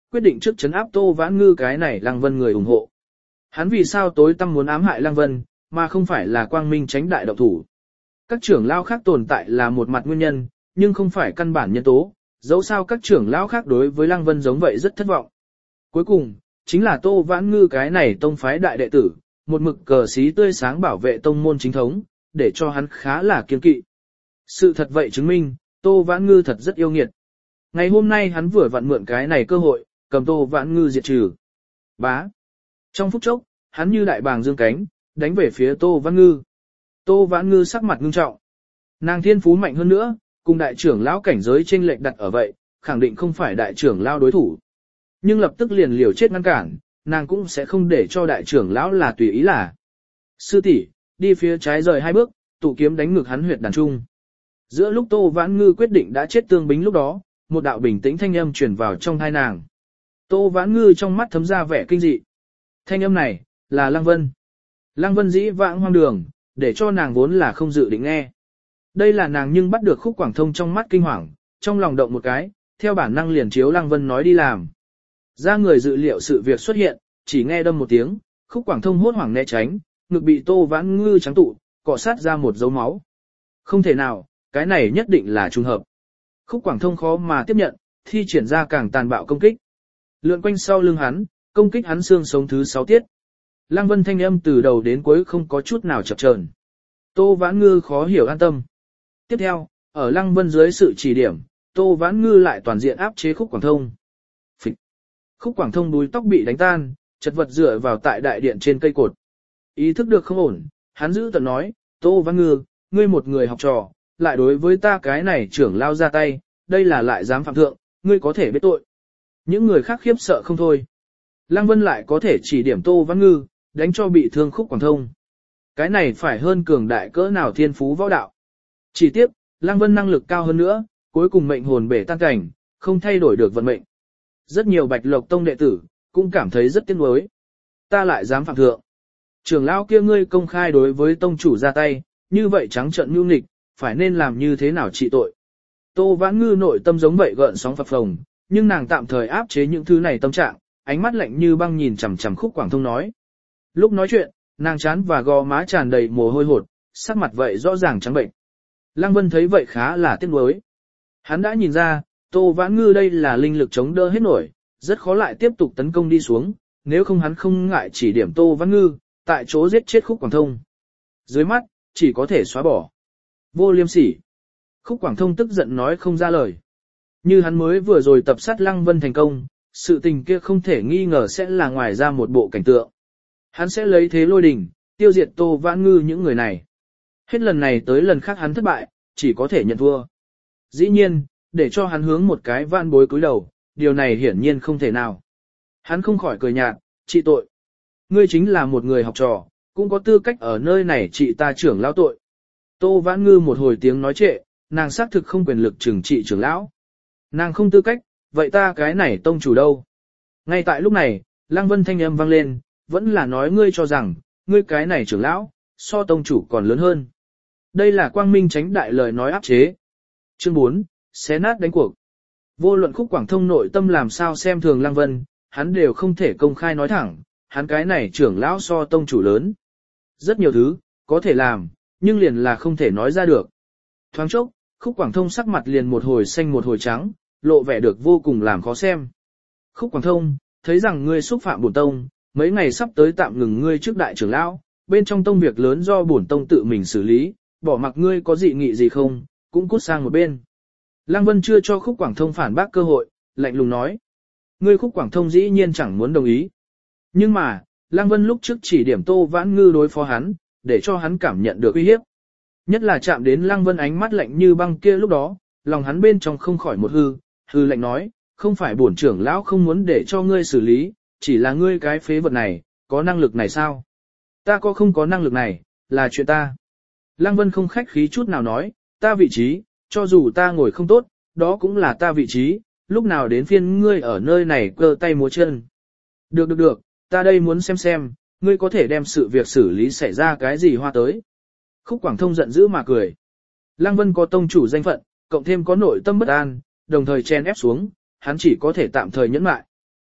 Speaker 1: quyết định trước chấn áp Tô Vãn Ngư cái này Lăng Vân người ủng hộ. Hắn vì sao tối tăm muốn ám hại Lăng Vân, mà không phải là quang minh tránh đại động thủ. Các trưởng lão khác tồn tại là một mặt nguyên nhân, nhưng không phải căn bản nhân tố, dẫu sao các trưởng lão khác đối với Lăng Vân giống vậy rất thất vọng. Cuối cùng, chính là Tô Vãn Ngư cái này tông phái đại đệ tử, một mực cờ xí tươi sáng bảo vệ tông môn chính thống, để cho hắn khá là kiên kỵ. Sự thật vậy chứng minh, Tô Vãn Ngư thật rất yêu nghiệt. Ngày hôm nay hắn vừa vặn mượn cái này cơ hội, cầm Tô Vãn Ngư diệt trừ. Bá. Trong phút chốc, hắn như đại bàng dương cánh, đánh về phía Tô Vãn Ngư. Tô Vãn Ngư sắc mặt ngưng trọng. Nàng thiên phú mạnh hơn nữa, cùng đại trưởng lão cảnh giới chênh lệch đặt ở vậy, khẳng định không phải đại trưởng lão đối thủ. Nhưng lập tức liền liều chết ngăn cản, nàng cũng sẽ không để cho đại trưởng lão là tùy ý là. Sư tỷ, đi phía trái rời hai bước, tụ kiếm đánh ngược hắn huyệt đàn trung. Giữa lúc Tô Vãn Ngư quyết định đã chết tương bính lúc đó, một đạo bình tĩnh thanh âm truyền vào trong tai nàng. Tô Vãn Ngư trong mắt thấm ra vẻ kinh dị. Thanh âm này, là Lăng Vân. Lăng Vân dĩ vãng hoang đường, để cho nàng vốn là không dự định nghe. Đây là nàng nhưng bắt được Khúc Quảng Thông trong mắt kinh hoàng, trong lòng động một cái, theo bản năng liền chiếu Lăng Vân nói đi làm. Ra người dự liệu sự việc xuất hiện, chỉ nghe đâm một tiếng, Khúc Quảng Thông hốt hoảng né tránh, ngực bị Tô Vãn Ngư trắng tụ, cọ sát ra một dấu máu. Không thể nào, cái này nhất định là trùng hợp. Khúc Quảng Thông khó mà tiếp nhận, thi triển ra càng tàn bạo công kích. Lượn quanh sau lưng hắn, công kích hắn xương sống thứ sáu tiết. Lăng Vân thanh âm từ đầu đến cuối không có chút nào chập chờn. Tô Vãn Ngư khó hiểu an tâm. Tiếp theo, ở Lăng Vân dưới sự chỉ điểm, Tô Vãn Ngư lại toàn diện áp chế Khúc Quảng Thông. Phịch. Khúc Quảng Thông đuôi tóc bị đánh tan, chật vật dựa vào tại đại điện trên cây cột. Ý thức được không ổn, hắn giữ tận nói, Tô Vãn Ngư, ngươi một người học trò, lại đối với ta cái này trưởng lao ra tay, đây là lại dám phạm thượng, ngươi có thể biết tội. Những người khác khiếp sợ không thôi. Lăng Vân lại có thể chỉ điểm Tô Vãn Ngư, đánh cho bị thương Khúc Quảng Thông. Cái này phải hơn cường đại cỡ nào thiên phú võ đạo. Chỉ tiếp, Lăng Vân năng lực cao hơn nữa, cuối cùng mệnh hồn bể tan cảnh, không thay đổi được vận mệnh. Rất nhiều Bạch Lộc Tông đệ tử, cũng cảm thấy rất tiếc nuối. Ta lại dám phạm thượng. Trưởng lão kia ngươi công khai đối với tông chủ ra tay, như vậy trắng trợn nhu nghịch, phải nên làm như thế nào trị tội. Tô Vãn Ngư nội tâm giống vậy gợn sóng phập phồng, nhưng nàng tạm thời áp chế những thứ này tâm trạng, ánh mắt lạnh như băng nhìn chằm chằm Khúc Quảng Thông nói. Lúc nói chuyện, nàng trán và gò má tràn đầy mồ hôi hột, sắc mặt vậy rõ ràng trắng bệnh. Lăng Vân thấy vậy khá là tiếc nuối. Hắn đã nhìn ra, Tô Vãn Ngư đây là linh lực chống đỡ hết nổi, rất khó lại tiếp tục tấn công đi xuống, nếu không hắn không ngại chỉ điểm Tô Vãn Ngư, tại chỗ giết chết Khúc Quảng Thông. Dưới mắt, chỉ có thể xóa bỏ. Vô liêm sỉ. Khúc Quảng Thông tức giận nói không ra lời. Như hắn mới vừa rồi tập sát Lăng Vân thành công, sự tình kia không thể nghi ngờ sẽ là ngoài ra một bộ cảnh tượng. Hắn sẽ lấy thế lôi đình, tiêu diệt Tô Vãn Ngư những người này. Hết lần này tới lần khác hắn thất bại, chỉ có thể nhận thua. Dĩ nhiên, để cho hắn hướng một cái van bối cúi đầu, điều này hiển nhiên không thể nào. Hắn không khỏi cười nhạt, trị tội. Ngươi chính là một người học trò, cũng có tư cách ở nơi này trị ta trưởng lão tội. Tô Vãn Ngư một hồi tiếng nói trệ, nàng xác thực không quyền lực trừng trị trưởng lão. Nàng không tư cách, vậy ta cái này tông chủ đâu? Ngay tại lúc này, Lăng Vân thanh âm vang lên, vẫn là nói ngươi cho rằng, ngươi cái này trưởng lão, so tông chủ còn lớn hơn. Đây là quang minh tránh đại lời nói áp chế. Chương bốn, xé nát đánh cuộc. Vô luận Khúc Quảng Thông nội tâm làm sao xem thường Lăng Vân, hắn đều không thể công khai nói thẳng, hắn cái này trưởng lão so tông chủ lớn. Rất nhiều thứ, có thể làm, nhưng liền là không thể nói ra được. Thoáng chốc, Khúc Quảng Thông sắc mặt liền một hồi xanh một hồi trắng, lộ vẻ được vô cùng làm khó xem. Khúc Quảng Thông, thấy rằng ngươi xúc phạm bổn tông, mấy ngày sắp tới tạm ngừng ngươi trước đại trưởng lão, bên trong tông việc lớn do bổn tông tự mình xử lý, bỏ mặc ngươi có dị nghị gì không, cũng cút sang một bên. Lăng Vân chưa cho Khúc Quảng Thông phản bác cơ hội, lạnh lùng nói. Ngươi Khúc Quảng Thông dĩ nhiên chẳng muốn đồng ý. Nhưng mà, Lăng Vân lúc trước chỉ điểm Tô Vãn Ngư đối phó hắn, để cho hắn cảm nhận được uy hiếp. Nhất là chạm đến Lăng Vân ánh mắt lạnh như băng kia lúc đó, lòng hắn bên trong không khỏi một hư, hư lạnh nói, không phải bổn trưởng lão không muốn để cho ngươi xử lý, chỉ là ngươi cái phế vật này, có năng lực này sao? Ta có không có năng lực này, là chuyện ta. Lăng Vân không khách khí chút nào nói, ta vị trí, cho dù ta ngồi không tốt, đó cũng là ta vị trí, lúc nào đến phiên ngươi ở nơi này cơ tay múa chân. Được được được, ta đây muốn xem xem, ngươi có thể đem sự việc xử lý xảy ra cái gì hoa tới. Khúc Quảng Thông giận dữ mà cười. Lăng Vân có tông chủ danh phận, cộng thêm có nội tâm bất an, đồng thời chen ép xuống, hắn chỉ có thể tạm thời nhẫn lại.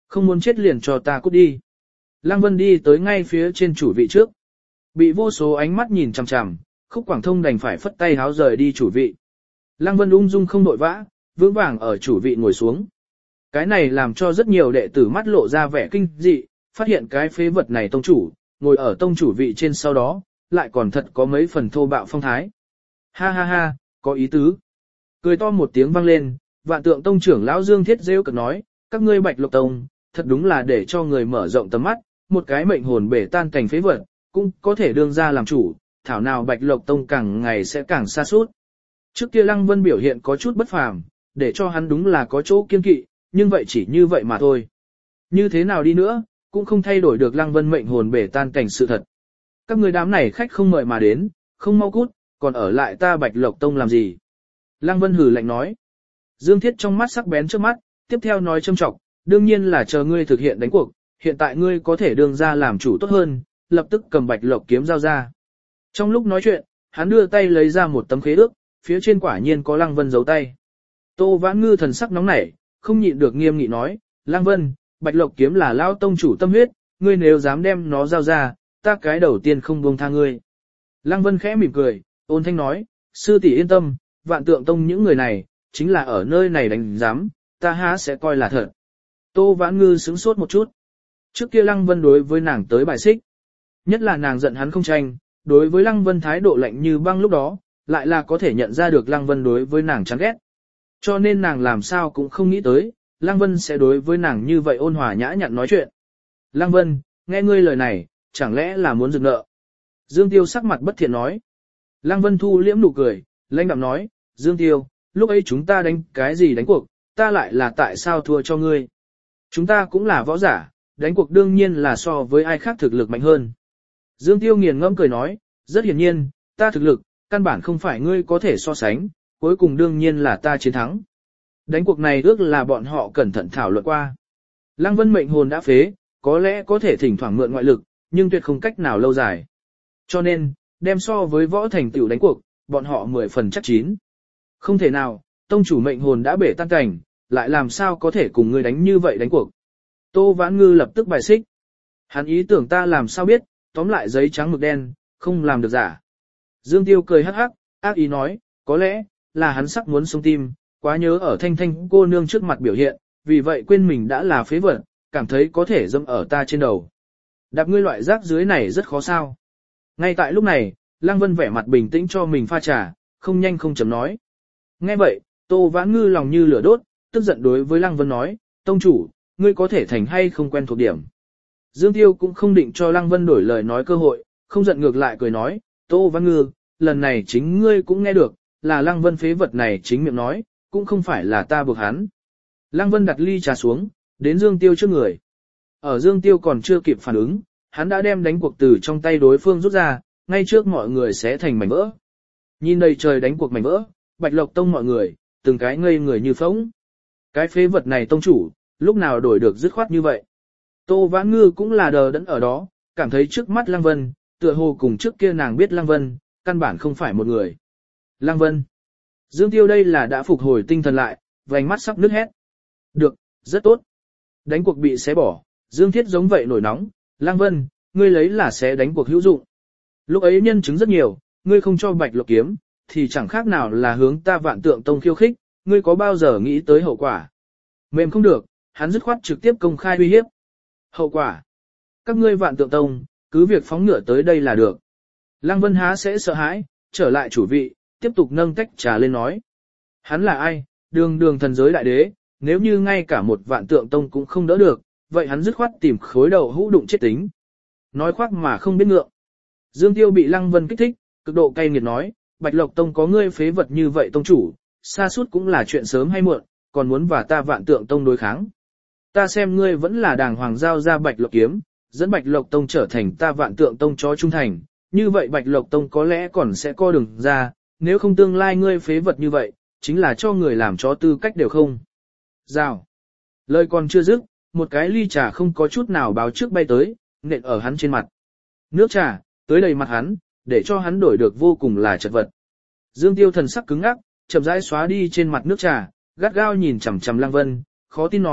Speaker 1: Không muốn chết liền cho ta cút đi. Lăng Vân đi tới ngay phía trên chủ vị trước. Bị vô số ánh mắt nhìn chằm chằm, Khúc Quảng Thông đành phải phất tay háo rời đi chủ vị. Lăng Vân ung dung không đội vã, vững vàng ở chủ vị ngồi xuống. Cái này làm cho rất nhiều đệ tử mắt lộ ra vẻ kinh dị, phát hiện cái phế vật này tông chủ, ngồi ở tông chủ vị trên sau đó, lại còn thật có mấy phần thô bạo phong thái. Ha ha ha, có ý tứ. Cười to một tiếng vang lên, Vạn Tượng Tông trưởng lão Dương Thiết rêu cực nói, các ngươi Bạch Lộc Tông, thật đúng là để cho người mở rộng tầm mắt, một cái mệnh hồn bể tan cảnh phế vật, cũng có thể đương ra làm chủ, thảo nào Bạch Lộc Tông càng ngày sẽ càng xa suốt. Trước kia Lăng Vân biểu hiện có chút bất phàm, để cho hắn đúng là có chỗ kiên kỵ, nhưng vậy chỉ như vậy mà thôi. Như thế nào đi nữa, cũng không thay đổi được Lăng Vân mệnh hồn bể tan cảnh sự thật. Các người đám này khách không mời mà đến, không mau cút, còn ở lại ta Bạch Lộc Tông làm gì? Lăng Vân hừ lạnh nói. Dương Thiết trong mắt sắc bén trước mắt, tiếp theo nói châm trọng, đương nhiên là chờ ngươi thực hiện đánh cuộc, hiện tại ngươi có thể đương ra làm chủ tốt hơn, lập tức cầm Bạch Lộc kiếm giao ra. Trong lúc nói chuyện, hắn đưa tay lấy ra một tấm khế ước, phía trên quả nhiên có Lăng Vân giấu tay. Tô Vãn Ngư thần sắc nóng nảy, không nhịn được nghiêm nghị nói, Lăng Vân, Bạch Lộc kiếm là lao tông chủ tâm huyết, ngươi nếu dám đem nó giao ra, ta cái đầu tiên không buông tha ngươi. Lăng Vân khẽ mỉm cười, ôn thanh nói, sư tỷ yên tâm, Vạn Tượng Tông những người này, chính là ở nơi này đánh giám, ta há sẽ coi là thật. Tô Vãn Ngư sững sốt một chút. Trước kia Lăng Vân đối với nàng tới bài xích. Nhất là nàng giận hắn không tranh, đối với Lăng Vân thái độ lạnh như băng lúc đó, lại là có thể nhận ra được Lăng Vân đối với nàng chán ghét. Cho nên nàng làm sao cũng không nghĩ tới, Lăng Vân sẽ đối với nàng như vậy ôn hòa nhã nhặn nói chuyện. Lăng Vân, nghe ngươi lời này, chẳng lẽ là muốn dừng nợ? Dương Tiêu sắc mặt bất thiện nói. Lăng Vân thu liễm nụ cười, lãnh đạm nói, Dương Tiêu, lúc ấy chúng ta đánh cái gì đánh cuộc, ta lại là tại sao thua cho ngươi? Chúng ta cũng là võ giả, đánh cuộc đương nhiên là so với ai khác thực lực mạnh hơn. Dương Tiêu nghiền ngẫm cười nói, rất hiển nhiên, ta thực lực, căn bản không phải ngươi có thể so sánh, cuối cùng đương nhiên là ta chiến thắng. Đánh cuộc này ước là bọn họ cẩn thận thảo luận qua. Lăng Vân mệnh hồn đã phế, có lẽ có thể thỉnh thoảng mượn ngoại lực, nhưng tuyệt không cách nào lâu dài. Cho nên, đem so với võ thành tựu đánh cuộc, bọn họ mười phần chắc chín. Không thể nào, tông chủ mệnh hồn đã bể tan cảnh, lại làm sao có thể cùng ngươi đánh như vậy đánh cuộc. Tô Vãn Ngư lập tức bài xích. Hắn ý tưởng ta làm sao biết, tóm lại giấy trắng mực đen, không làm được giả. Dương Tiêu cười hắc hắc, ác ý nói, có lẽ, là hắn sắc muốn sống tim, quá nhớ ở thanh thanh cô nương trước mặt biểu hiện, vì vậy quên mình đã là phế vật, cảm thấy có thể dâm ở ta trên đầu. Đạp ngươi loại rác dưới này rất khó sao. Ngay tại lúc này, Lăng Vân vẻ mặt bình tĩnh cho mình pha trà, không nhanh không chậm nói. Nghe vậy, Tô Vãn Ngư lòng như lửa đốt, tức giận đối với Lăng Vân nói, tông chủ, ngươi có thể thành hay không quen thuộc điểm. Dương Tiêu cũng không định cho Lăng Vân đổi lời nói cơ hội, không giận ngược lại cười nói, Tô Vãn Ngư, lần này chính ngươi cũng nghe được, là Lăng Vân phế vật này chính miệng nói, cũng không phải là ta buộc hắn. Lăng Vân đặt ly trà xuống, đến Dương Tiêu trước người. Ở Dương Tiêu còn chưa kịp phản ứng, hắn đã đem đánh cuộc từ trong tay đối phương rút ra, ngay trước mọi người sẽ thành mảnh vỡ. Nhìn đầy trời đánh cuộc mảnh vỡ, Bạch Lộc Tông mọi người, từng cái ngây người như phỗng. Cái phế vật này tông chủ, lúc nào đổi được dứt khoát như vậy. Tô Vãn Ngư cũng là đờ đẫn ở đó, cảm thấy trước mắt Lăng Vân, tựa hồ cùng trước kia nàng biết Lăng Vân, căn bản không phải một người. Lăng Vân. Dương Tiêu đây là đã phục hồi tinh thần lại, vành mắt sắp nứt hét. Được, rất tốt. Đánh cuộc bị xé bỏ, Dương Thiết giống vậy nổi nóng, Lăng Vân, ngươi lấy là xé đánh cuộc hữu dụng. Lúc ấy nhân chứng rất nhiều, ngươi không cho Bạch Lộc kiếm, thì chẳng khác nào là hướng ta Vạn Tượng Tông khiêu khích, ngươi có bao giờ nghĩ tới hậu quả. Mềm không được, hắn dứt khoát trực tiếp công khai uy hiếp. Hậu quả. Các ngươi Vạn Tượng Tông, cứ việc phóng ngựa tới đây là được. Lăng Vân há sẽ sợ hãi, trở lại chủ vị, tiếp tục nâng tách trà lên nói. Hắn là ai, đường đường thần giới đại đế, nếu như ngay cả một Vạn Tượng Tông cũng không đỡ được, vậy hắn dứt khoát tìm khối đầu hũ đụng chết tính. Nói khoác mà không biết ngượng. Dương Tiêu bị Lăng Vân kích thích, cực độ cay nghiệt nói, Bạch Lộc Tông có ngươi phế vật như vậy tông chủ, xa suốt cũng là chuyện sớm hay muộn, còn muốn và ta Vạn Tượng Tông đối kháng. Ta xem ngươi vẫn là đàng hoàng giao ra Bạch Lộc kiếm, dẫn Bạch Lộc Tông trở thành ta Vạn Tượng Tông chó trung thành, như vậy Bạch Lộc Tông có lẽ còn sẽ co đường ra, nếu không tương lai ngươi phế vật như vậy, chính là cho người làm chó tư cách đều không. Rào. Lời còn chưa dứt, một cái ly trà không có chút nào báo trước bay tới, nện ở hắn trên mặt. Nước trà, tới đầy mặt hắn, để cho hắn đổi được vô cùng là chật vật. Dương Tiêu thần sắc cứng ngắc, chậm rãi xóa đi trên mặt nước trà, gắt gao nhìn chằm chằm Lăng Vân, khó tin nói,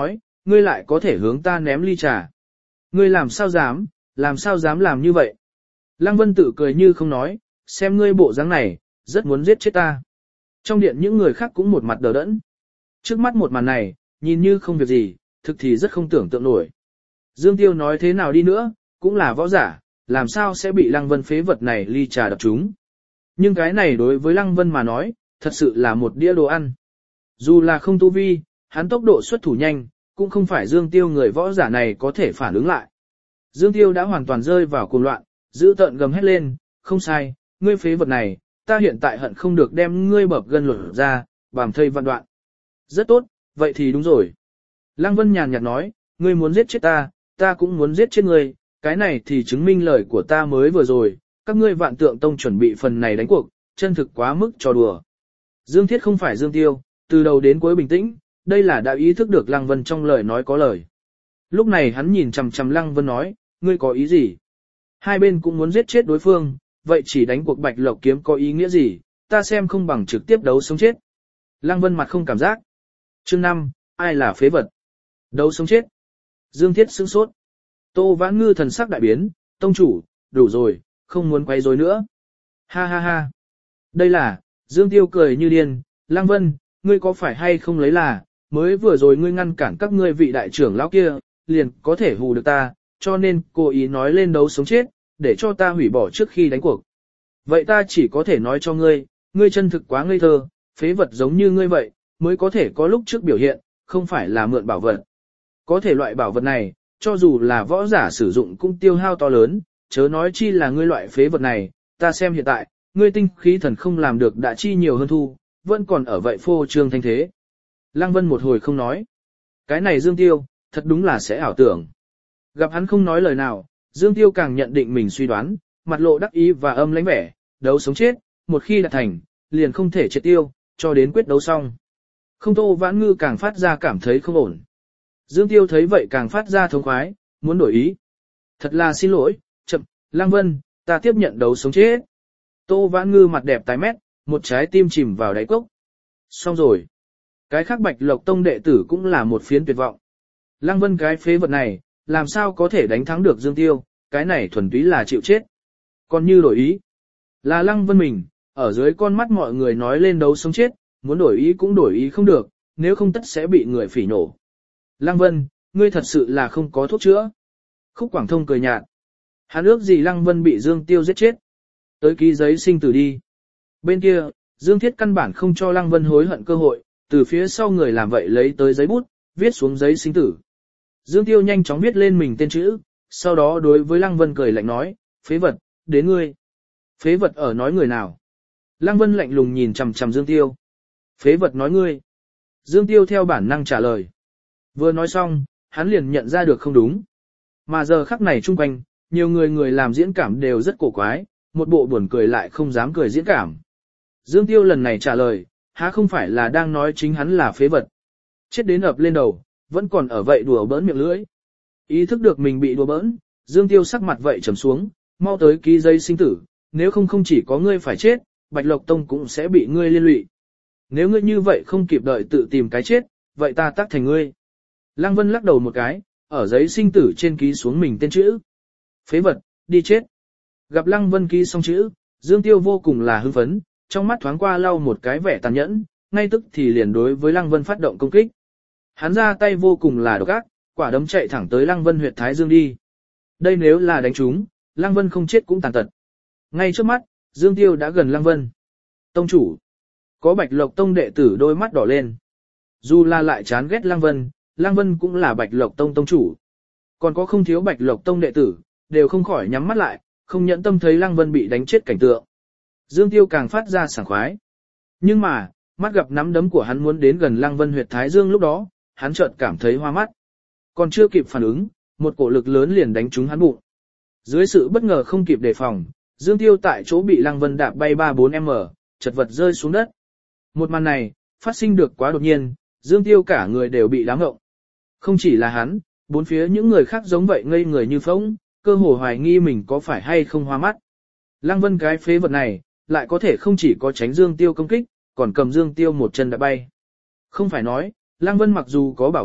Speaker 1: ngươi lại có thể hướng ta ném ly trà. Ngươi làm sao dám, làm sao dám làm như vậy? Lăng Vân tự cười như không nói, xem ngươi bộ dáng này, rất muốn giết chết ta. Trong điện những người khác cũng một mặt đờ đẫn. Trước mắt một màn này, nhìn như không việc gì, thực thì rất không tưởng tượng nổi. Dương Tiêu nói thế nào đi nữa, cũng là võ giả, làm sao sẽ bị Lăng Vân phế vật này ly trà đập trúng. Nhưng cái này đối với Lăng Vân mà nói, thật sự là một đĩa đồ ăn. Dù là không tu vi, hắn tốc độ xuất thủ nhanh, cũng không phải Dương Tiêu người võ giả này có thể phản ứng lại. Dương Tiêu đã hoàn toàn rơi vào cuồng loạn, giữ tợn gầm hét lên, không sai, ngươi phế vật này, ta hiện tại hận không được đem ngươi bập gân lột ra, bàm thây vạn đoạn. Rất tốt, vậy thì đúng rồi. Lăng Vân nhàn nhạt nói, ngươi muốn giết chết ta, ta cũng muốn giết chết ngươi, cái này thì chứng minh lời của ta mới vừa rồi, các ngươi vạn tượng tông chuẩn bị phần này đánh cuộc, chân thực quá mức trò đùa. Dương Thiết không phải Dương Tiêu, từ đầu đến cuối bình tĩnh, đây là đã ý thức được Lăng Vân trong lời nói có lời. Lúc này hắn nhìn chằm chằm Lăng Vân nói, ngươi có ý gì? Hai bên cũng muốn giết chết đối phương, vậy chỉ đánh cuộc bạch lộc kiếm có ý nghĩa gì, ta xem không bằng trực tiếp đấu sống chết. Lăng Vân mặt không cảm giác. Chương năm, ai là phế vật? Đấu sống chết. Dương Thiết sững sốt. Tô Vãn Ngư thần sắc đại biến, tông chủ, đủ rồi, không muốn quay rối nữa. Ha ha ha. Đây là, Dương Tiêu cười như điên, Lăng Vân, ngươi có phải hay không lấy là, mới vừa rồi ngươi ngăn cản các ngươi vị đại trưởng lão kia, liền có thể hù được ta, cho nên cố ý nói lên đấu sống chết, để cho ta hủy bỏ trước khi đánh cuộc. Vậy ta chỉ có thể nói cho ngươi, ngươi chân thực quá ngây thơ, phế vật giống như ngươi vậy, mới có thể có lúc trước biểu hiện, không phải là mượn bảo vật. Có thể loại bảo vật này, cho dù là võ giả sử dụng cũng tiêu hao to lớn, chớ nói chi là ngươi loại phế vật này, ta xem hiện tại, ngươi tinh khí thần không làm được đã chi nhiều hơn thu, vẫn còn ở vậy phô trương thanh thế. Lăng Vân một hồi không nói. Cái này Dương Tiêu, thật đúng là sẽ ảo tưởng. Gặp hắn không nói lời nào, Dương Tiêu càng nhận định mình suy đoán, mặt lộ đắc ý và âm lãnh vẻ, đấu sống chết, một khi đạt thành, liền không thể triệt tiêu, cho đến quyết đấu xong. Không Tô Vãn Ngư càng phát ra cảm thấy không ổn. Dương Tiêu thấy vậy càng phát ra thống khoái, muốn đổi ý. Thật là xin lỗi, chậm, Lăng Vân, ta tiếp nhận đấu sống chết. Tô Vãn Ngư mặt đẹp tái mét, một trái tim chìm vào đáy cốc. Xong rồi. Cái khác Bạch Lộc Tông đệ tử cũng là một phiến tuyệt vọng. Lăng Vân cái phế vật này, làm sao có thể đánh thắng được Dương Tiêu, cái này thuần túy là chịu chết. Còn như đổi ý, là Lăng Vân mình, ở dưới con mắt mọi người nói lên đấu sống chết, muốn đổi ý cũng đổi ý không được, nếu không tất sẽ bị người phỉ nổ. Lăng Vân, ngươi thật sự là không có thuốc chữa. Khúc Quảng Thông cười nhạt. Hắn ước gì Lăng Vân bị Dương Tiêu giết chết. Tới ký giấy sinh tử đi. Bên kia, Dương Thiết căn bản không cho Lăng Vân hối hận cơ hội, từ phía sau người làm vậy lấy tới giấy bút, viết xuống giấy sinh tử. Dương Tiêu nhanh chóng viết lên mình tên chữ, sau đó đối với Lăng Vân cười lạnh nói, phế vật, đến ngươi. Phế vật ở nói người nào? Lăng Vân lạnh lùng nhìn chằm chằm Dương Tiêu. Phế vật nói ngươi. Dương Tiêu theo bản năng trả lời. Vừa nói xong, hắn liền nhận ra được không đúng. Mà giờ khắc này chung quanh, nhiều người người làm diễn cảm đều rất cổ quái, một bộ buồn cười lại không dám cười diễn cảm. Dương Tiêu lần này trả lời, há không phải là đang nói chính hắn là phế vật. Chết đến ập lên đầu, vẫn còn ở vậy đùa bỡn miệng lưỡi. Ý thức được mình bị đùa bỡn, Dương Tiêu sắc mặt vậy trầm xuống, mau tới ký giấy sinh tử, nếu không không chỉ có ngươi phải chết, Bạch Lộc Tông cũng sẽ bị ngươi liên lụy. Nếu ngươi như vậy không kịp đợi tự tìm cái chết, vậy ta tác thành ngươi. Lăng Vân lắc đầu một cái, ở giấy sinh tử trên ký xuống mình tên chữ. Phế vật, đi chết. Gặp Lăng Vân ký xong chữ, Dương Tiêu vô cùng là hưng phấn, trong mắt thoáng qua lau một cái vẻ tàn nhẫn, ngay tức thì liền đối với Lăng Vân phát động công kích. Hắn ra tay vô cùng là độc ác, quả đấm chạy thẳng tới Lăng Vân huyệt thái dương đi. Đây nếu là đánh trúng, Lăng Vân không chết cũng tàn tật. Ngay trước mắt, Dương Tiêu đã gần Lăng Vân. Tông chủ. Có Bạch Lộc Tông đệ tử đôi mắt đỏ lên. Dù là lại chán ghét Lăng Vân, Lăng Vân cũng là Bạch Lộc Tông tông chủ. Còn có không thiếu Bạch Lộc Tông đệ tử, đều không khỏi nhắm mắt lại, không nhẫn tâm thấy Lăng Vân bị đánh chết cảnh tượng. Dương Tiêu càng phát ra sảng khoái. Nhưng mà, mắt gặp nắm đấm của hắn muốn đến gần Lăng Vân huyệt thái dương lúc đó, hắn chợt cảm thấy hoa mắt. Còn chưa kịp phản ứng, một cổ lực lớn liền đánh trúng hắn bụng. Dưới sự bất ngờ không kịp đề phòng, Dương Tiêu tại chỗ bị Lăng Vân đạp bay ba bốn mét, chật vật rơi xuống đất. Một màn này, phát sinh được quá đột nhiên, Dương Tiêu cả người đều bị đám ngộng. Không chỉ là hắn, bốn phía những người khác giống vậy ngây người như phỗng, cơ hồ hoài nghi mình có phải hay không hoa mắt. Lăng Vân cái phế vật này, lại có thể không chỉ có tránh Dương Tiêu công kích, còn cầm Dương Tiêu một chân đã bay. Không phải nói, Lăng Vân mặc dù có bảo vật,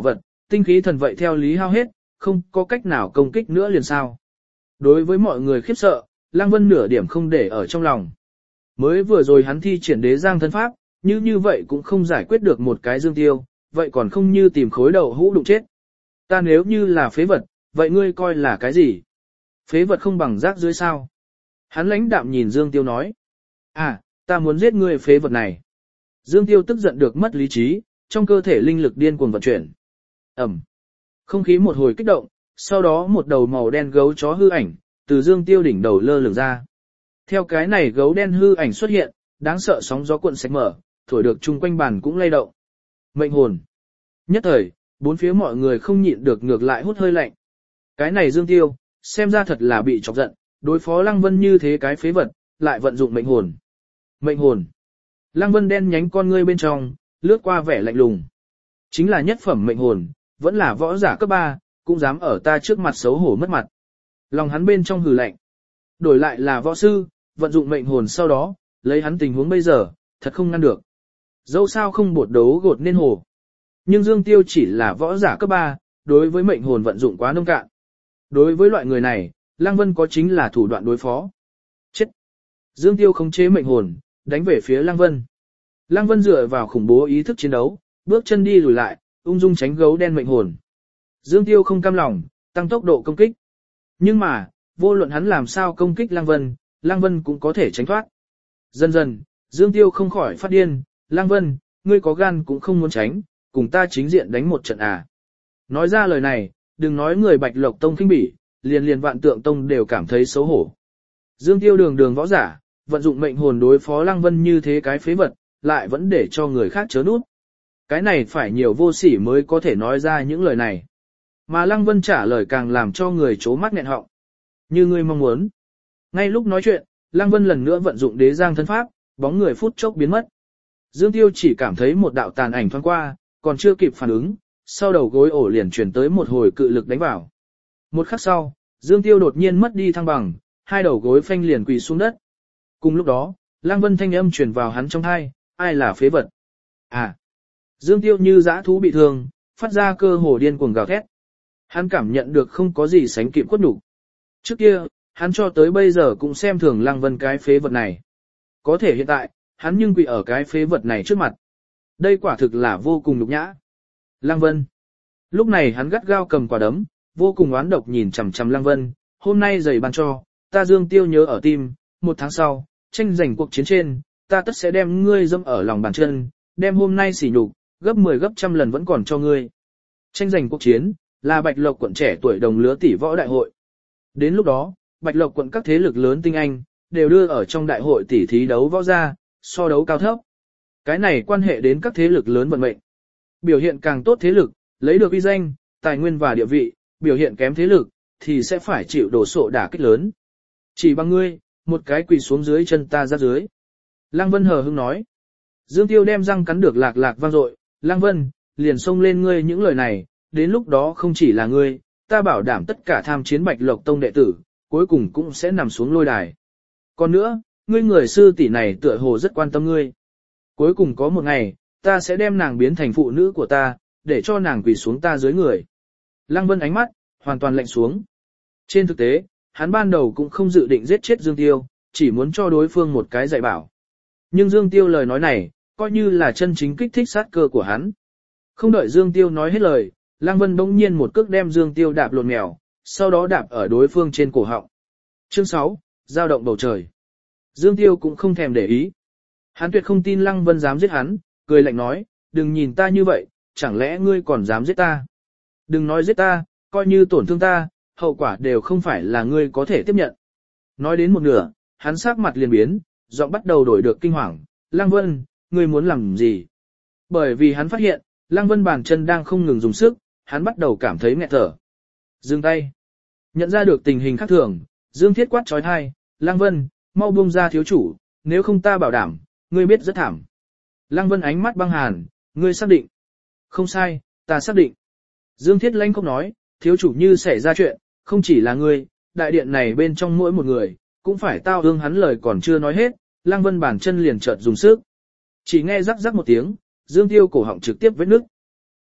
Speaker 1: tinh khí thần vậy theo lý hao hết, không có cách nào công kích nữa liền sao. Đối với mọi người khiếp sợ, Lăng Vân nửa điểm không để ở trong lòng. Mới vừa rồi hắn thi triển đế giang thân pháp, như như vậy cũng không giải quyết được một cái Dương Tiêu, vậy còn không như tìm khối đầu hũ đụng chết. Ta nếu như là phế vật, vậy ngươi coi là cái gì? Phế vật không bằng rác dưới sao? Hắn lãnh đạm nhìn Dương Tiêu nói. À, ta muốn giết ngươi phế vật này. Dương Tiêu tức giận được mất lý trí, trong cơ thể linh lực điên cuồng vận chuyển. Ẩm. Không khí một hồi kích động, sau đó một đầu màu đen gấu chó hư ảnh, từ Dương Tiêu đỉnh đầu lơ lửng ra. Theo cái này gấu đen hư ảnh xuất hiện, đáng sợ sóng gió cuộn sạch mở, thổi được chung quanh bàn cũng lay động. Mệnh hồn. Nhất thời, bốn phía mọi người không nhịn được ngược lại hút hơi lạnh. Cái này Dương Tiêu, xem ra thật là bị chọc giận, đối phó Lăng Vân như thế cái phế vật, lại vận dụng mệnh hồn. Mệnh hồn. Lăng Vân đen nhánh con ngươi bên trong, lướt qua vẻ lạnh lùng. Chính là nhất phẩm mệnh hồn, vẫn là võ giả cấp ba, cũng dám ở ta trước mặt xấu hổ mất mặt. Lòng hắn bên trong hừ lạnh. Đổi lại là võ sư, vận dụng mệnh hồn sau đó, lấy hắn tình huống bây giờ, thật không ngăn được. Dẫu sao không bột đấu gột nên hồ. Nhưng Dương Tiêu chỉ là võ giả cấp ba, đối với mệnh hồn vận dụng quá nông cạn. Đối với loại người này, Lăng Vân có chính là thủ đoạn đối phó. Chết! Dương Tiêu khống chế mệnh hồn, đánh về phía Lăng Vân. Lăng Vân dựa vào khủng bố ý thức chiến đấu, bước chân đi lùi lại, ung dung tránh gấu đen mệnh hồn. Dương Tiêu không cam lòng, tăng tốc độ công kích. Nhưng mà, vô luận hắn làm sao công kích Lăng Vân, Lăng Vân cũng có thể tránh thoát. Dần dần, Dương Tiêu không khỏi phát điên, Lăng Vân, ngươi có gan cũng không muốn tránh, cùng ta chính diện đánh một trận à. Nói ra lời này, đừng nói người Bạch Lộc Tông khinh bỉ, liền liền Vạn Tượng Tông đều cảm thấy xấu hổ. Dương Tiêu đường đường võ giả, vận dụng mệnh hồn đối phó Lăng Vân như thế cái phế vật, lại vẫn để cho người khác chớ nút. Cái này phải nhiều vô sỉ mới có thể nói ra những lời này. Mà Lăng Vân trả lời càng làm cho người chố mắt nghẹn họng. Như ngươi mong muốn. Ngay lúc nói chuyện, Lăng Vân lần nữa vận dụng đế giang thân pháp, bóng người phút chốc biến mất. Dương Tiêu chỉ cảm thấy một đạo tàn ảnh thoáng qua, còn chưa kịp phản ứng, sau đầu gối ổ liền chuyển tới một hồi cự lực đánh vào. Một khắc sau, Dương Tiêu đột nhiên mất đi thăng bằng, hai đầu gối phanh liền quỳ xuống đất. Cùng lúc đó, Lăng Vân thanh âm truyền vào hắn trong tai, ai là phế vật? À! Dương Tiêu như dã thú bị thương, phát ra cơ hồ điên cuồng gào thét. Hắn cảm nhận được không có gì sánh kịp quất nhục. Trước kia, hắn cho tới bây giờ cũng xem thường Lăng Vân cái phế vật này. Có thể hiện tại, hắn nhưng quỳ ở cái phế vật này trước mặt. Đây quả thực là vô cùng nhục nhã. Lăng Vân. Lúc này hắn gắt gao cầm quả đấm, vô cùng oán độc nhìn chằm chằm Lăng Vân. Hôm nay giày ban cho, ta Dương Tiêu nhớ ở tim, một tháng sau, tranh giành cuộc chiến trên, ta tất sẽ đem ngươi dâm ở lòng bàn chân, đem hôm nay sỉ nhục, gấp mười gấp trăm lần vẫn còn cho ngươi. Tranh giành cuộc chiến, là Bạch Lộc quận trẻ tuổi đồng lứa tỷ võ đại hội. Đến lúc đó, Bạch Lộc quận các thế lực lớn tinh anh, đều đưa ở trong đại hội tỷ thí đấu võ ra, so đấu cao thấp. Cái này quan hệ đến các thế lực lớn vận mệnh. Biểu hiện càng tốt thế lực, lấy được uy danh, tài nguyên và địa vị, biểu hiện kém thế lực, thì sẽ phải chịu đổ sộ đả kích lớn. Chỉ bằng ngươi, một cái quỳ xuống dưới chân ta ra dưới. Lăng Vân hờ hững nói. Dương Tiêu đem răng cắn được lạc lạc vang dội, Lăng Vân, liền xông lên ngươi những lời này, đến lúc đó không chỉ là ngươi, ta bảo đảm tất cả tham chiến Bạch Lộc Tông đệ tử, cuối cùng cũng sẽ nằm xuống lôi đài. Còn nữa, ngươi người sư tỷ này tựa hồ rất quan tâm ngươi. Cuối cùng có một ngày, ta sẽ đem nàng biến thành phụ nữ của ta, để cho nàng quỳ xuống ta dưới người. Lăng Vân ánh mắt, hoàn toàn lạnh xuống. Trên thực tế, hắn ban đầu cũng không dự định giết chết Dương Tiêu, chỉ muốn cho đối phương một cái dạy bảo. Nhưng Dương Tiêu lời nói này, coi như là chân chính kích thích sát cơ của hắn. Không đợi Dương Tiêu nói hết lời, Lăng Vân bỗng nhiên một cước đem Dương Tiêu đạp lộn mèo, sau đó đạp ở đối phương trên cổ họng. Chương sáu, dao động bầu trời. Dương Tiêu cũng không thèm để ý. Hắn tuyệt không tin Lăng Vân dám giết hắn, cười lạnh nói, đừng nhìn ta như vậy, chẳng lẽ ngươi còn dám giết ta? Đừng nói giết ta, coi như tổn thương ta, hậu quả đều không phải là ngươi có thể tiếp nhận. Nói đến một nửa, hắn sắc mặt liền biến, giọng bắt đầu đổi được kinh hoàng, Lăng Vân, ngươi muốn làm gì? Bởi vì hắn phát hiện, Lăng Vân bàn chân đang không ngừng dùng sức, hắn bắt đầu cảm thấy nghẹt thở. Dừng tay. Nhận ra được tình hình khác thường, Dương Thiết quát trói thai, Lăng Vân, mau buông ra thiếu chủ, nếu không ta bảo đảm, ngươi biết rất thảm. Lăng Vân ánh mắt băng hàn, ngươi xác định. Không sai, ta xác định. Dương Thiết lanh không nói, thiếu chủ như xảy ra chuyện, không chỉ là ngươi, đại điện này bên trong mỗi một người, cũng phải tao ương hắn lời còn chưa nói hết, Lăng Vân bàn chân liền chợt dùng sức. Chỉ nghe rắc rắc một tiếng, Dương Tiêu cổ họng trực tiếp vết nứt.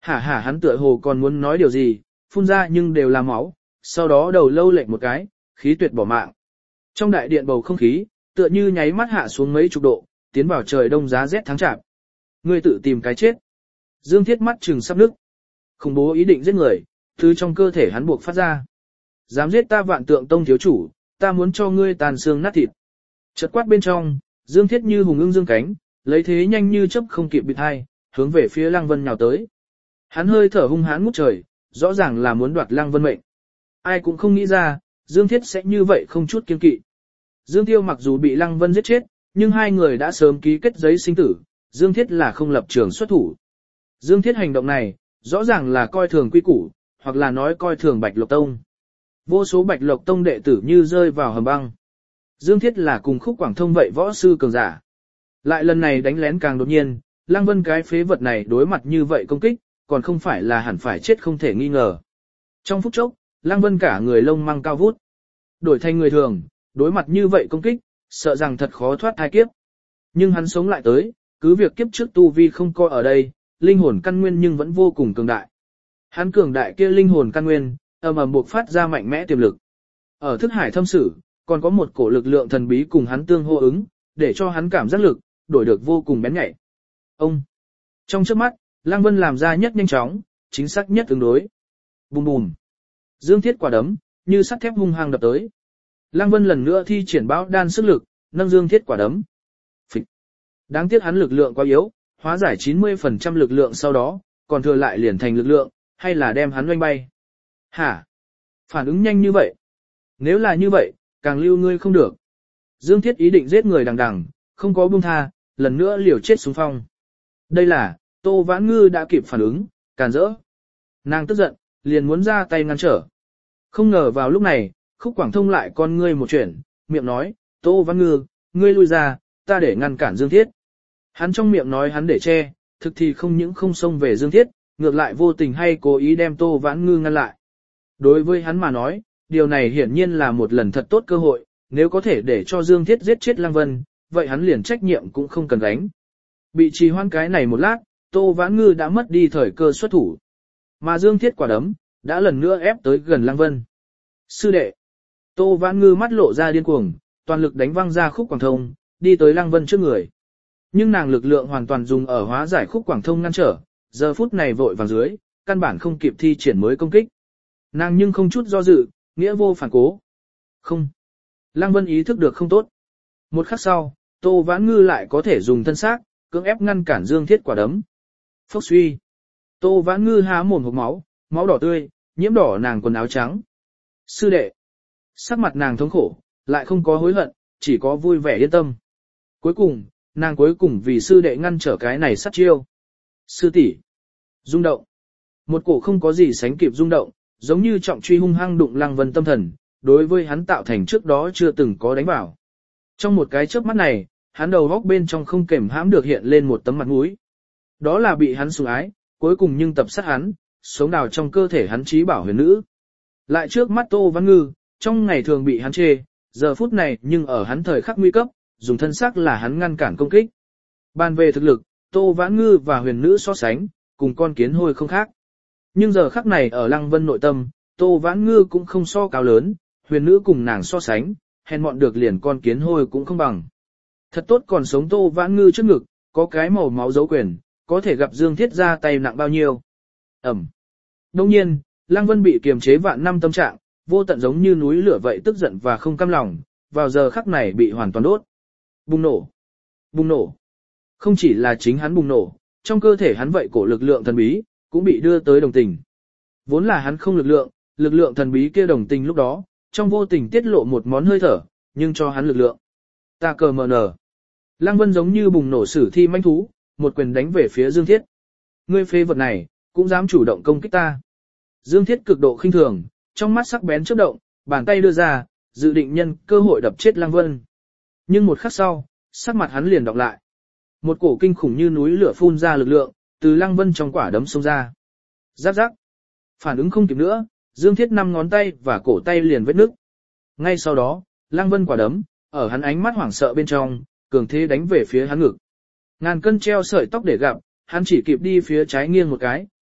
Speaker 1: Hả hả hắn tựa hồ còn muốn nói điều gì, phun ra nhưng đều là máu, sau đó đầu lâu lệch một cái, khí tuyệt bỏ mạng. Trong đại điện bầu không khí, tựa như nháy mắt hạ xuống mấy chục độ, tiến vào trời đông giá rét tháng chạp. Ngươi tự tìm cái chết. Dương Thiết mắt trừng sắp nứt. Khủng bố ý định giết người, thứ trong cơ thể hắn buộc phát ra. Dám giết ta Vạn Tượng Tông thiếu chủ, ta muốn cho ngươi tàn xương nát thịt. Chợt quát bên trong, Dương Thiết như hùng ưng dương cánh, lấy thế nhanh như chớp không kịp bịt hai, hướng về phía Lăng Vân nhào tới. Hắn hơi thở hung hãn ngút trời, rõ ràng là muốn đoạt Lăng Vân mệnh. Ai cũng không nghĩ ra, Dương Thiết sẽ như vậy không chút kiêng kỵ. Dương Tiêu mặc dù bị Lăng Vân giết chết, nhưng hai người đã sớm ký kết giấy sinh tử, Dương Thiết là không lập trường xuất thủ. Dương Thiết hành động này, rõ ràng là coi thường quy củ, hoặc là nói coi thường Bạch Lộc Tông. Vô số Bạch Lộc Tông đệ tử như rơi vào hầm băng. Dương Thiết là cùng Khúc Quảng Thông vậy võ sư cường giả. Lại lần này đánh lén càng đột nhiên, Lăng Vân cái phế vật này đối mặt như vậy công kích, còn không phải là hẳn phải chết không thể nghi ngờ. Trong phút chốc, Lăng Vân cả người lông măng cao vút. Đổi thành người thường, đối mặt như vậy công kích, sợ rằng thật khó thoát thai kiếp. Nhưng hắn sống lại tới, cứ việc kiếp trước tu vi không coi ở đây, linh hồn căn nguyên nhưng vẫn vô cùng cường đại. Hắn cường đại kia linh hồn căn nguyên, ầm ầm buộc phát ra mạnh mẽ tiềm lực. Ở thức hải thâm sử, còn có một cổ lực lượng thần bí cùng hắn tương hô ứng, để cho hắn cảm giác lực, đổi được vô cùng bén nhạy. Ông! Trong chớp mắt, Lăng Vân làm ra nhất nhanh chóng, chính xác nhất ứng đối. Bùm bùm! Dương Thiết quả đấm, như sắt thép hung hăng đập tới. Lăng Vân lần nữa thi triển bão đan sức lực, nâng Dương Thiết quả đấm. Phịch! Đáng tiếc hắn lực lượng quá yếu, hóa giải chín mươi phần trăm lực lượng sau đó, còn thừa lại liền thành lực lượng, hay là đem hắn oanh bay. Hả? Phản ứng nhanh như vậy. Nếu là như vậy, càng lưu ngươi không được. Dương Thiết ý định giết người đằng đằng, không có buông tha, lần nữa liều chết xuống phong. Đây là, Tô Vãn Ngư đã kịp phản ứng, càn rỡ. Nàng tức giận, liền muốn ra tay ngăn trở. Không ngờ vào lúc này, Khúc Quảng Thông lại con ngươi một chuyển, miệng nói, Tô Vãn Ngư, ngươi lui ra, ta để ngăn cản Dương Thiết. Hắn trong miệng nói hắn để che, thực thì không những không xông về Dương Thiết, ngược lại vô tình hay cố ý đem Tô Vãn Ngư ngăn lại. Đối với hắn mà nói, điều này hiển nhiên là một lần thật tốt cơ hội, nếu có thể để cho Dương Thiết giết chết Lăng Vân, vậy hắn liền trách nhiệm cũng không cần gánh. Bị trì hoãn cái này một lát, Tô Vãn Ngư đã mất đi thời cơ xuất thủ. Mà Dương Thiết quả đấm, đã lần nữa ép tới gần Lăng Vân. Sư đệ! Tô Vãn Ngư mắt lộ ra điên cuồng, toàn lực đánh văng ra Khúc Quảng Thông, đi tới Lăng Vân trước người. Nhưng nàng lực lượng hoàn toàn dùng ở hóa giải Khúc Quảng Thông ngăn trở, giờ phút này vội vàng dưới, căn bản không kịp thi triển mới công kích. Nàng nhưng không chút do dự, nghĩa vô phản cố. Không. Lăng Vân ý thức được không tốt. Một khắc sau, Tô Vãn Ngư lại có thể dùng thân xác, cưỡng ép ngăn cản Dương Thiết quả đấm. Phốc suy. Tô Vãn Ngư há mồm hộc máu, máu đỏ tươi, nhiễm đỏ nàng quần áo trắng. Sư đệ. Sắc mặt nàng thống khổ, lại không có hối hận, chỉ có vui vẻ yên tâm. Cuối cùng, nàng cuối cùng vì sư đệ ngăn trở cái này sát chiêu. Sư tỷ. Rung động. Một cổ không có gì sánh kịp rung động, giống như trọng truy hung hăng đụng Lăng Vân tâm thần, đối với hắn tạo thành trước đó chưa từng có đánh vào. Trong một cái chớp mắt này, hắn đầu góc bên trong không kềm hãm được hiện lên một tấm mặt mũi. Đó là bị hắn sủng ái, cuối cùng nhưng tập sát hắn, sống đào trong cơ thể hắn trí bảo huyền nữ. Lại trước mắt Tô Vãn Ngư, trong ngày thường bị hắn chê, giờ phút này nhưng ở hắn thời khắc nguy cấp, dùng thân xác là hắn ngăn cản công kích. Bàn về thực lực, Tô Vãn Ngư và huyền nữ so sánh, cùng con kiến hôi không khác. Nhưng giờ khắc này ở Lăng Vân nội tâm, Tô Vãn Ngư cũng không so cao lớn, huyền nữ cùng nàng so sánh, hèn mọn được liền con kiến hôi cũng không bằng. Thật tốt còn sống Tô Vãn Ngư trước ngực, có cái màu máu dấu quyền, có thể gặp Dương Thiết ra tay nặng bao nhiêu. Ẩm. Đồng nhiên, Lăng Vân bị kiềm chế vạn năm tâm trạng, vô tận giống như núi lửa vậy tức giận và không cam lòng, vào giờ khắc này bị hoàn toàn đốt. Bùng nổ. Bùng nổ. Không chỉ là chính hắn bùng nổ, trong cơ thể hắn vậy cổ lực lượng thần bí, cũng bị đưa tới đồng tình. Vốn là hắn không lực lượng, lực lượng thần bí kia đồng tình lúc đó, trong vô tình tiết lộ một món hơi thở, nhưng cho hắn lực lượng. Ta cờ mờ nở. Lăng Vân giống như bùng nổ sử thi manh thú, một quyền đánh về phía Dương Thiết. Ngươi phế vật này, cũng dám chủ động công kích ta. Dương Thiết cực độ khinh thường, trong mắt sắc bén chớp động, bàn tay đưa ra, dự định nhân cơ hội đập chết Lăng Vân. Nhưng một khắc sau, sắc mặt hắn liền đọc lại. Một cổ kinh khủng như núi lửa phun ra lực lượng, từ Lăng Vân trong quả đấm xông ra. Giáp giáp. Phản ứng không kịp nữa, Dương Thiết năm ngón tay và cổ tay liền vết nứt. Ngay sau đó, Lăng Vân quả đấm, ở hắn ánh mắt hoảng sợ bên trong, cường thế đánh về phía hắn ngực. Ngàn cân treo sợi tóc để gặp, hắn chỉ kịp đi phía trái nghiêng một cái,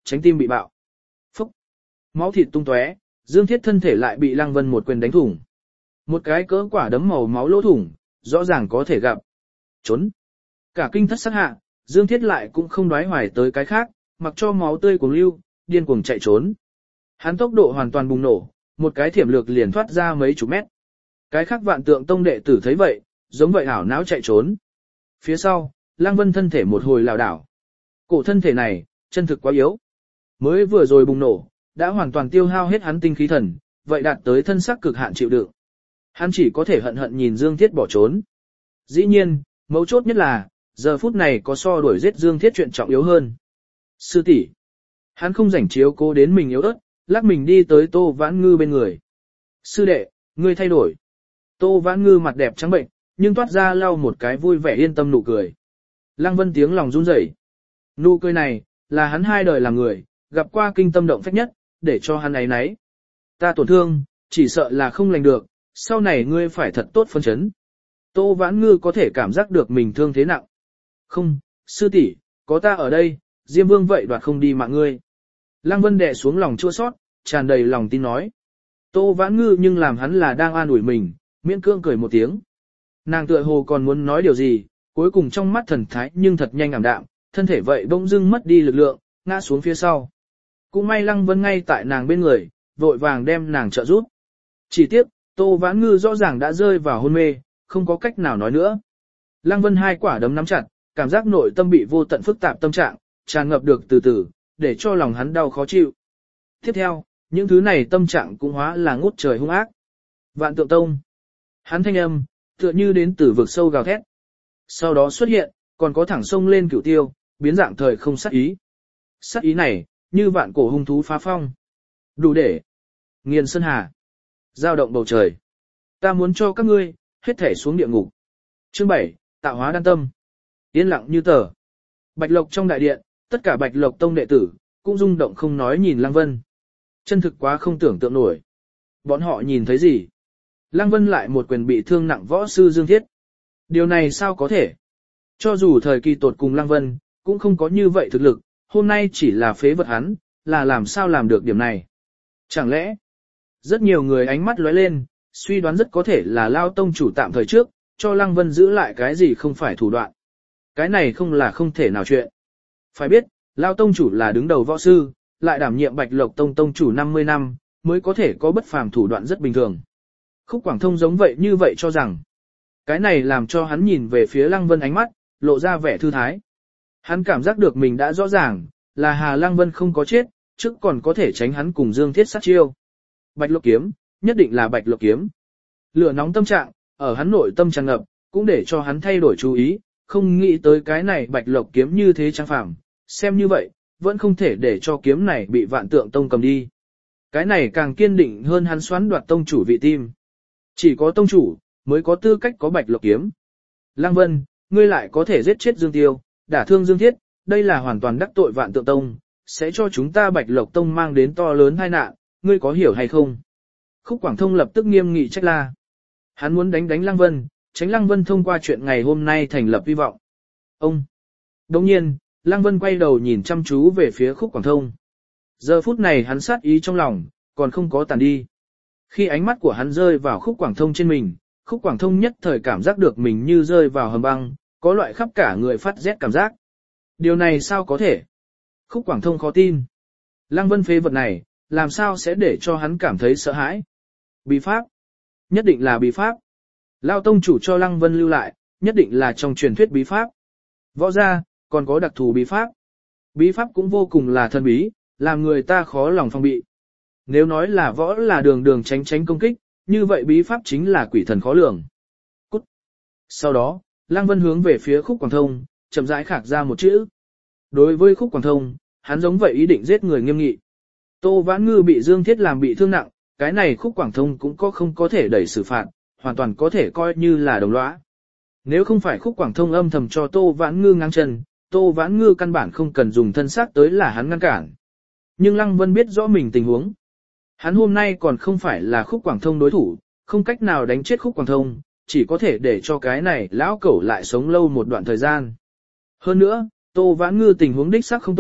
Speaker 1: tránh tim bị bạo. Phúc! Máu thịt tung tóe, Dương Thiết thân thể lại bị Lăng Vân một quyền đánh thủng. Một cái cỡ quả đấm màu máu lỗ thủng, rõ ràng có thể gặp. Trốn! Cả kinh thất sắc hạ, Dương Thiết lại cũng không đoái hoài tới cái khác, mặc cho máu tươi cuồng lưu, điên cuồng chạy trốn. Hắn tốc độ hoàn toàn bùng nổ, một cái thiểm lược liền thoát ra mấy chục mét. Cái khác Vạn Tượng Tông đệ tử thấy vậy, giống vậy ảo não chạy trốn. Phía sau, Lăng Vân thân thể một hồi lảo đảo. Cổ thân thể này, chân thực quá yếu. Mới vừa rồi bùng nổ, đã hoàn toàn tiêu hao hết hắn tinh khí thần, vậy đạt tới thân xác cực hạn chịu đựng. Hắn chỉ có thể hận hận nhìn Dương Thiết bỏ trốn. Dĩ nhiên, mấu chốt nhất là, giờ phút này có so đuổi giết Dương Thiết chuyện trọng yếu hơn. Sư tỷ, hắn không rảnh chiếu cố đến mình yếu ớt, lắc mình đi tới Tô Vãn Ngư bên người. Sư đệ, ngươi thay đổi. Tô Vãn Ngư mặt đẹp trắng bệnh, nhưng toát ra lau một cái vui vẻ yên tâm nụ cười. Lăng Vân tiếng lòng run rẩy. Nụ cười này, là hắn hai đời làm người, gặp qua kinh tâm động phách nhất, để cho hắn ấy nấy. Ta tổn thương, chỉ sợ là không lành được, sau này ngươi phải thật tốt phân chấn. Tô Vãn Ngư có thể cảm giác được mình thương thế nặng. Không, sư tỷ, có ta ở đây, Diêm Vương vậy đoạt không đi mạng ngươi. Lăng Vân đè xuống lòng chua xót, tràn đầy lòng tin nói. Tô Vãn Ngư nhưng làm hắn là đang an ủi mình, miễn cưỡng cười một tiếng. Nàng tựa hồ còn muốn nói điều gì, cuối cùng trong mắt thần thái nhưng thật nhanh ảm đạm, thân thể vậy bỗng dưng mất đi lực lượng, ngã xuống phía sau. Cũng may Lăng Vân ngay tại nàng bên người, vội vàng đem nàng trợ giúp. Chỉ tiếc, Tô Vãn Ngư rõ ràng đã rơi vào hôn mê, không có cách nào nói nữa. Lăng Vân hai quả đấm nắm chặt, cảm giác nội tâm bị vô tận phức tạp tâm trạng, tràn ngập được từ từ, để cho lòng hắn đau khó chịu. Tiếp theo, những thứ này tâm trạng cũng hóa là ngút trời hung ác. Vạn Tượng Tông. Hắn thanh âm, tựa như đến từ vực sâu gào thét. Sau đó xuất hiện, còn có thẳng sông lên cửu tiêu, biến dạng thời không sát ý. Sát ý này, như vạn cổ hung thú phá phong. Đủ để nghiền sơn hà, dao động bầu trời. Ta muốn cho các ngươi, hết thể xuống địa ngục. Chương bảy, tạo hóa đan tâm. Yên lặng như tờ. Bạch Lộc trong đại điện, tất cả Bạch Lộc Tông đệ tử, cũng rung động không nói nhìn Lăng Vân. Chân thực quá không tưởng tượng nổi. Bọn họ nhìn thấy gì? Lăng Vân lại một quyền bị thương nặng võ sư Dương Thiết. Điều này sao có thể? Cho dù thời kỳ tột cùng Lăng Vân, cũng không có như vậy thực lực, hôm nay chỉ là phế vật hắn, là làm sao làm được điểm này? Chẳng lẽ, rất nhiều người ánh mắt lóe lên, suy đoán rất có thể là Lao Tông chủ tạm thời trước, cho Lăng Vân giữ lại cái gì không phải thủ đoạn. Cái này không là không thể nào chuyện. Phải biết, Lao Tông chủ là đứng đầu võ sư, lại đảm nhiệm Bạch Lộc Tông Tông chủ năm mươi năm, mới có thể có bất phàm thủ đoạn rất bình thường. Khúc Quảng Thông giống vậy như vậy cho rằng, cái này làm cho hắn nhìn về phía Lăng Vân ánh mắt, lộ ra vẻ thư thái. Hắn cảm giác được mình đã rõ ràng, là Hà Lăng Vân không có chết, trước còn có thể tránh hắn cùng Dương Thiết sát chiêu. Bạch Lộc kiếm, nhất định là Bạch Lộc kiếm. Lửa nóng tâm trạng, ở hắn nội tâm tràn ngập, cũng để cho hắn thay đổi chú ý, không nghĩ tới cái này Bạch Lộc kiếm như thế trang phàm, xem như vậy, vẫn không thể để cho kiếm này bị Vạn Tượng Tông cầm đi. Cái này càng kiên định hơn hắn xoán đoạt tông chủ vị tim. Chỉ có tông chủ, mới có tư cách có Bạch Lộc kiếm. Lăng Vân, ngươi lại có thể giết chết Dương Tiêu, đả thương Dương Thiết, đây là hoàn toàn đắc tội Vạn Tượng Tông, sẽ cho chúng ta Bạch Lộc Tông mang đến to lớn tai nạn, ngươi có hiểu hay không? Khúc Quảng Thông lập tức nghiêm nghị trách la. Hắn muốn đánh đánh Lăng Vân, tránh Lăng Vân thông qua chuyện ngày hôm nay thành lập hy vọng. Ông! Đồng nhiên, Lăng Vân quay đầu nhìn chăm chú về phía Khúc Quảng Thông. Giờ phút này hắn sát ý trong lòng, còn không có tàn đi. Khi ánh mắt của hắn rơi vào Khúc Quảng Thông trên mình, Khúc Quảng Thông nhất thời cảm giác được mình như rơi vào hầm băng, có loại khắp cả người phát rét cảm giác. Điều này sao có thể? Khúc Quảng Thông khó tin. Lăng Vân phế vật này, làm sao sẽ để cho hắn cảm thấy sợ hãi? Bí pháp. Nhất định là bí pháp. Lao tông chủ cho Lăng Vân lưu lại, nhất định là trong truyền thuyết bí pháp. Võ gia, còn có đặc thù bí pháp. Bí pháp cũng vô cùng là thần bí, làm người ta khó lòng phòng bị. Nếu nói là võ là đường đường tránh tránh công kích, như vậy bí pháp chính là quỷ thần khó lường. Cút. Sau đó, Lăng Vân hướng về phía Khúc Quảng Thông, chậm rãi khạc ra một chữ. Đối với Khúc Quảng Thông, hắn giống vậy ý định giết người nghiêm nghị. Tô Vãn Ngư bị Dương Thiết làm bị thương nặng, cái này Khúc Quảng Thông cũng có không có thể đẩy xử phạt, hoàn toàn có thể coi như là đồng lõa. Nếu không phải Khúc Quảng Thông âm thầm cho Tô Vãn Ngư ngang chân, Tô Vãn Ngư căn bản không cần dùng thân xác tới là hắn ngăn cản. Nhưng Lăng Vân biết rõ mình tình huống. Hắn hôm nay còn không phải là Khúc Quảng Thông đối thủ, không cách nào đánh chết Khúc Quảng Thông, chỉ có thể để cho cái này lão cẩu lại sống lâu một đoạn thời gian. Hơn nữa, Tô Vãn Ngư tình huống đích xác không tốt,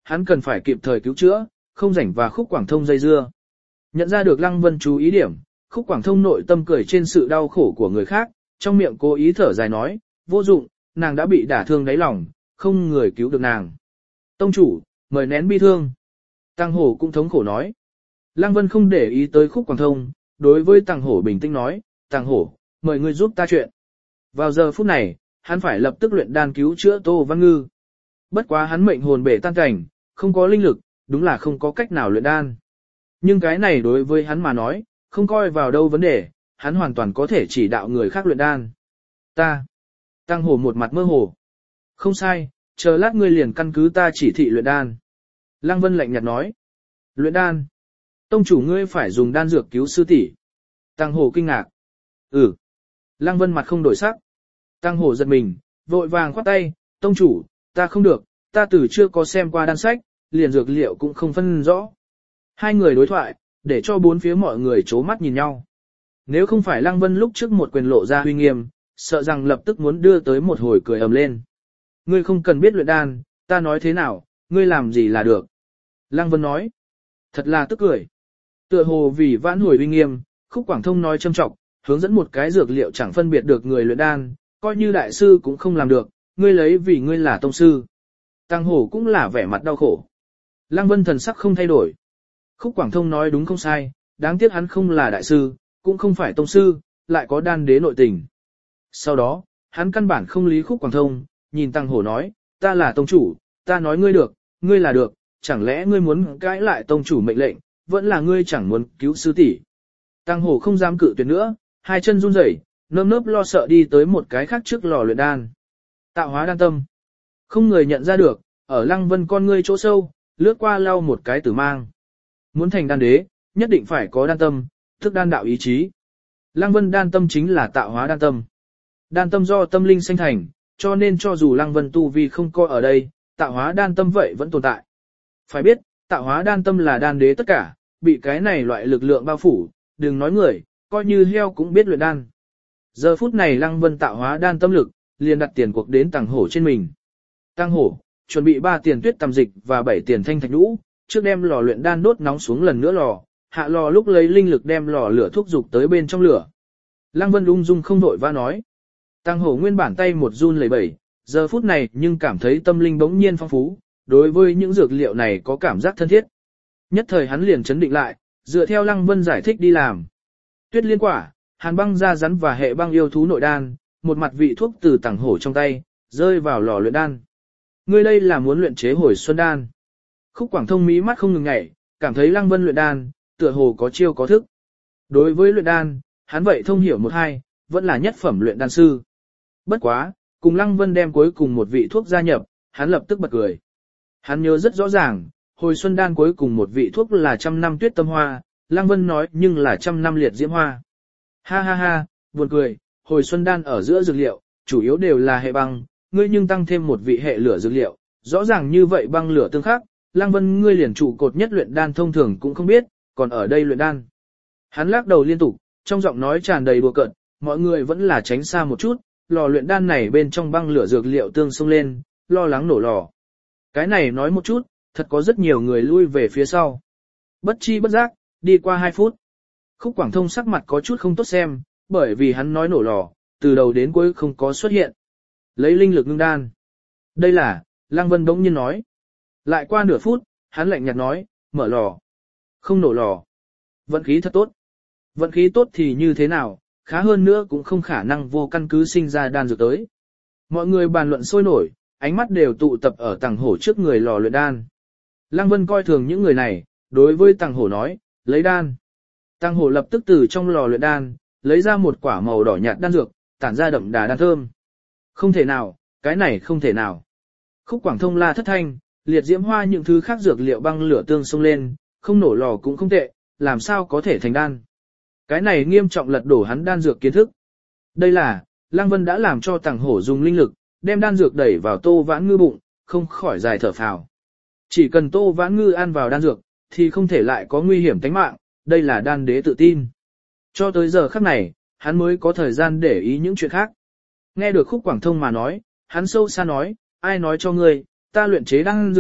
Speaker 1: hắn cần phải kịp thời cứu chữa, không rảnh và Khúc Quảng Thông dây dưa. Nhận ra được Lăng Vân chú ý điểm, Khúc Quảng Thông nội tâm cười trên sự đau khổ của người khác, trong miệng cố ý thở dài nói, vô dụng, nàng đã bị đả thương đáy lòng, không người cứu được nàng. Tông chủ, mời nén bi thương. Tăng Hổ cũng thống khổ nói. Lăng Vân không để ý tới Khúc Quảng Thông, đối với Tăng Hổ bình tĩnh nói, Tăng Hổ, mời ngươi giúp ta chuyện. Vào giờ phút này, hắn phải lập tức luyện đan cứu chữa Tô Văn Ngư. Bất quá hắn mệnh hồn bể tan cảnh, không có linh lực, đúng là không có cách nào luyện đan. Nhưng cái này đối với hắn mà nói, không coi vào đâu vấn đề, hắn hoàn toàn có thể chỉ đạo người khác luyện đan. Ta. Tăng Hổ một mặt mơ hồ. Không sai, chờ lát ngươi liền căn cứ ta chỉ thị luyện đan. Lăng Vân lạnh nhạt nói. Luyện đan. Tông chủ ngươi phải dùng đan dược cứu sư tỷ. Tăng Hổ kinh ngạc. Ừ. Lăng Vân mặt không đổi sắc. Tăng Hổ giật mình, vội vàng khoát tay, tông chủ, ta không được, ta từ chưa có xem qua đan sách, liền dược liệu cũng không phân rõ. Hai người đối thoại, để cho bốn phía mọi người chố mắt nhìn nhau. Nếu không phải Lăng Vân lúc trước một quyền lộ ra huy nghiêm, sợ rằng lập tức muốn đưa tới một hồi cười ầm lên. Ngươi không cần biết luyện đan, ta nói thế nào, ngươi làm gì là được. Lăng Vân nói, thật là tức cười. Tựa hồ vì vãn hồi uy nghiêm, Khúc Quảng Thông nói châm trọng, hướng dẫn một cái dược liệu chẳng phân biệt được người luyện đan, coi như đại sư cũng không làm được, ngươi lấy vì ngươi là tông sư. Tăng Hổ cũng là vẻ mặt đau khổ. Lăng Vân thần sắc không thay đổi. Khúc Quảng Thông nói đúng không sai, đáng tiếc hắn không là đại sư, cũng không phải tông sư, lại có đan đế nội tình. Sau đó, hắn căn bản không lý Khúc Quảng Thông, nhìn Tăng Hổ nói, ta là tông chủ, ta nói ngươi được, ngươi là được, chẳng lẽ ngươi muốn cãi lại tông chủ mệnh lệnh, vẫn là ngươi chẳng muốn cứu sư tỷ. Tăng Hổ không dám cự tuyệt nữa, hai chân run rẩy, nơm nớp lo sợ đi tới một cái khác trước lò luyện đan. Tạo hóa đan tâm. Không người nhận ra được, ở Lăng Vân con ngươi chỗ sâu, lướt qua lau một cái tử mang. Muốn thành đan đế, nhất định phải có đan tâm, thức đan đạo ý chí. Lăng Vân đan tâm chính là tạo hóa đan tâm. Đan tâm do tâm linh sinh thành, cho nên cho dù Lăng Vân tu vi không coi ở đây, tạo hóa đan tâm vậy vẫn tồn tại. Phải biết, tạo hóa đan tâm là đan đế tất cả, bị cái này loại lực lượng bao phủ, đừng nói người, coi như heo cũng biết luyện đan. Giờ phút này Lăng Vân tạo hóa đan tâm lực, liền đặt tiền cuộc đến Tăng Hổ trên mình. Tăng Hổ, chuẩn bị ba tiền tuyết tầm dịch và bảy tiền thanh thạch nhũ, trước đem lò luyện đan đốt nóng xuống lần nữa lò, hạ lò lúc lấy linh lực đem lò lửa thúc dục tới bên trong lửa. Lăng Vân ung dung không vội va nói. Tăng Hổ nguyên bản tay một run lẩy bẩy, giờ phút này nhưng cảm thấy tâm linh bỗng nhiên phong phú, đối với những dược liệu này có cảm giác thân thiết. Nhất thời hắn liền chấn định lại, dựa theo Lăng Vân giải thích đi làm. Tuyết liên quả, hàn băng da rắn và hệ băng yêu thú nội đan, một mặt vị thuốc từ Tăng Hổ trong tay, rơi vào lò luyện đan. Ngươi đây là muốn luyện chế hồi xuân đan. Khúc Quảng Thông mí mắt không ngừng nhảy, cảm thấy Lăng Vân luyện đan, tựa hồ có chiêu có thức. Đối với luyện đan, hắn vậy thông hiểu một hai, vẫn là nhất phẩm luyện đan sư. Bất quá, cùng Lăng Vân đem cuối cùng một vị thuốc gia nhập, hắn lập tức bật cười. Hắn nhớ rất rõ ràng, hồi xuân đan cuối cùng một vị thuốc là trăm năm tuyết tâm hoa, Lăng Vân nói nhưng là trăm năm liệt diễm hoa. Ha ha ha, buồn cười, hồi xuân đan ở giữa dược liệu, chủ yếu đều là hệ băng, ngươi nhưng tăng thêm một vị hệ lửa dược liệu, rõ ràng như vậy băng lửa tương khắc, Lăng Vân ngươi liền trụ cột nhất luyện đan thông thường cũng không biết, còn ở đây luyện đan. Hắn lắc đầu liên tục, trong giọng nói tràn đầy đùa cợt, mọi người vẫn là tránh xa một chút, lò luyện đan này bên trong băng lửa dược liệu tương xông lên, lo lắng nổ lò. Cái này nói một chút, thật có rất nhiều người lui về phía sau. Bất chi bất giác, đi qua hai phút. Khúc Quảng Thông sắc mặt có chút không tốt xem, bởi vì hắn nói nổ lò, từ đầu đến cuối không có xuất hiện. Lấy linh lực ngưng đan. Đây là, Lăng Vân bỗng nhiên nói. Lại qua nửa phút, hắn lạnh nhạt nói, mở lò. Không nổ lò. Vận khí thật tốt. Vận khí tốt thì như thế nào, khá hơn nữa cũng không khả năng vô căn cứ sinh ra đan dược tới. Mọi người bàn luận sôi nổi, ánh mắt đều tụ tập ở Tăng Hổ trước người lò luyện đan. Lăng Vân coi thường những người này, đối với Tăng Hổ nói, lấy đan. Tăng Hổ lập tức từ trong lò luyện đan, lấy ra một quả màu đỏ nhạt đan dược, tản ra đậm đà đan thơm. Không thể nào, cái này không thể nào. Khúc Quảng Thông la thất thanh, liệt diễm hoa những thứ khác dược liệu băng lửa tương xông lên, không nổ lò cũng không tệ, làm sao có thể thành đan. Cái này nghiêm trọng lật đổ hắn đan dược kiến thức. Đây là, Lăng Vân đã làm cho Tăng Hổ dùng linh lực, đem đan dược đẩy vào Tô Vãn Ngư bụng, không khỏi dài thở phào. Chỉ cần Tô Vãn Ngư ăn vào đan dược, thì không thể lại có nguy hiểm tính mạng, đây là đan đế tự tin. Cho tới giờ khắc này, hắn mới có thời gian để ý những chuyện khác. Nghe được Khúc Quảng Thông mà nói, hắn sâu xa nói, ai nói cho ngươi, ta luyện chế đan dược,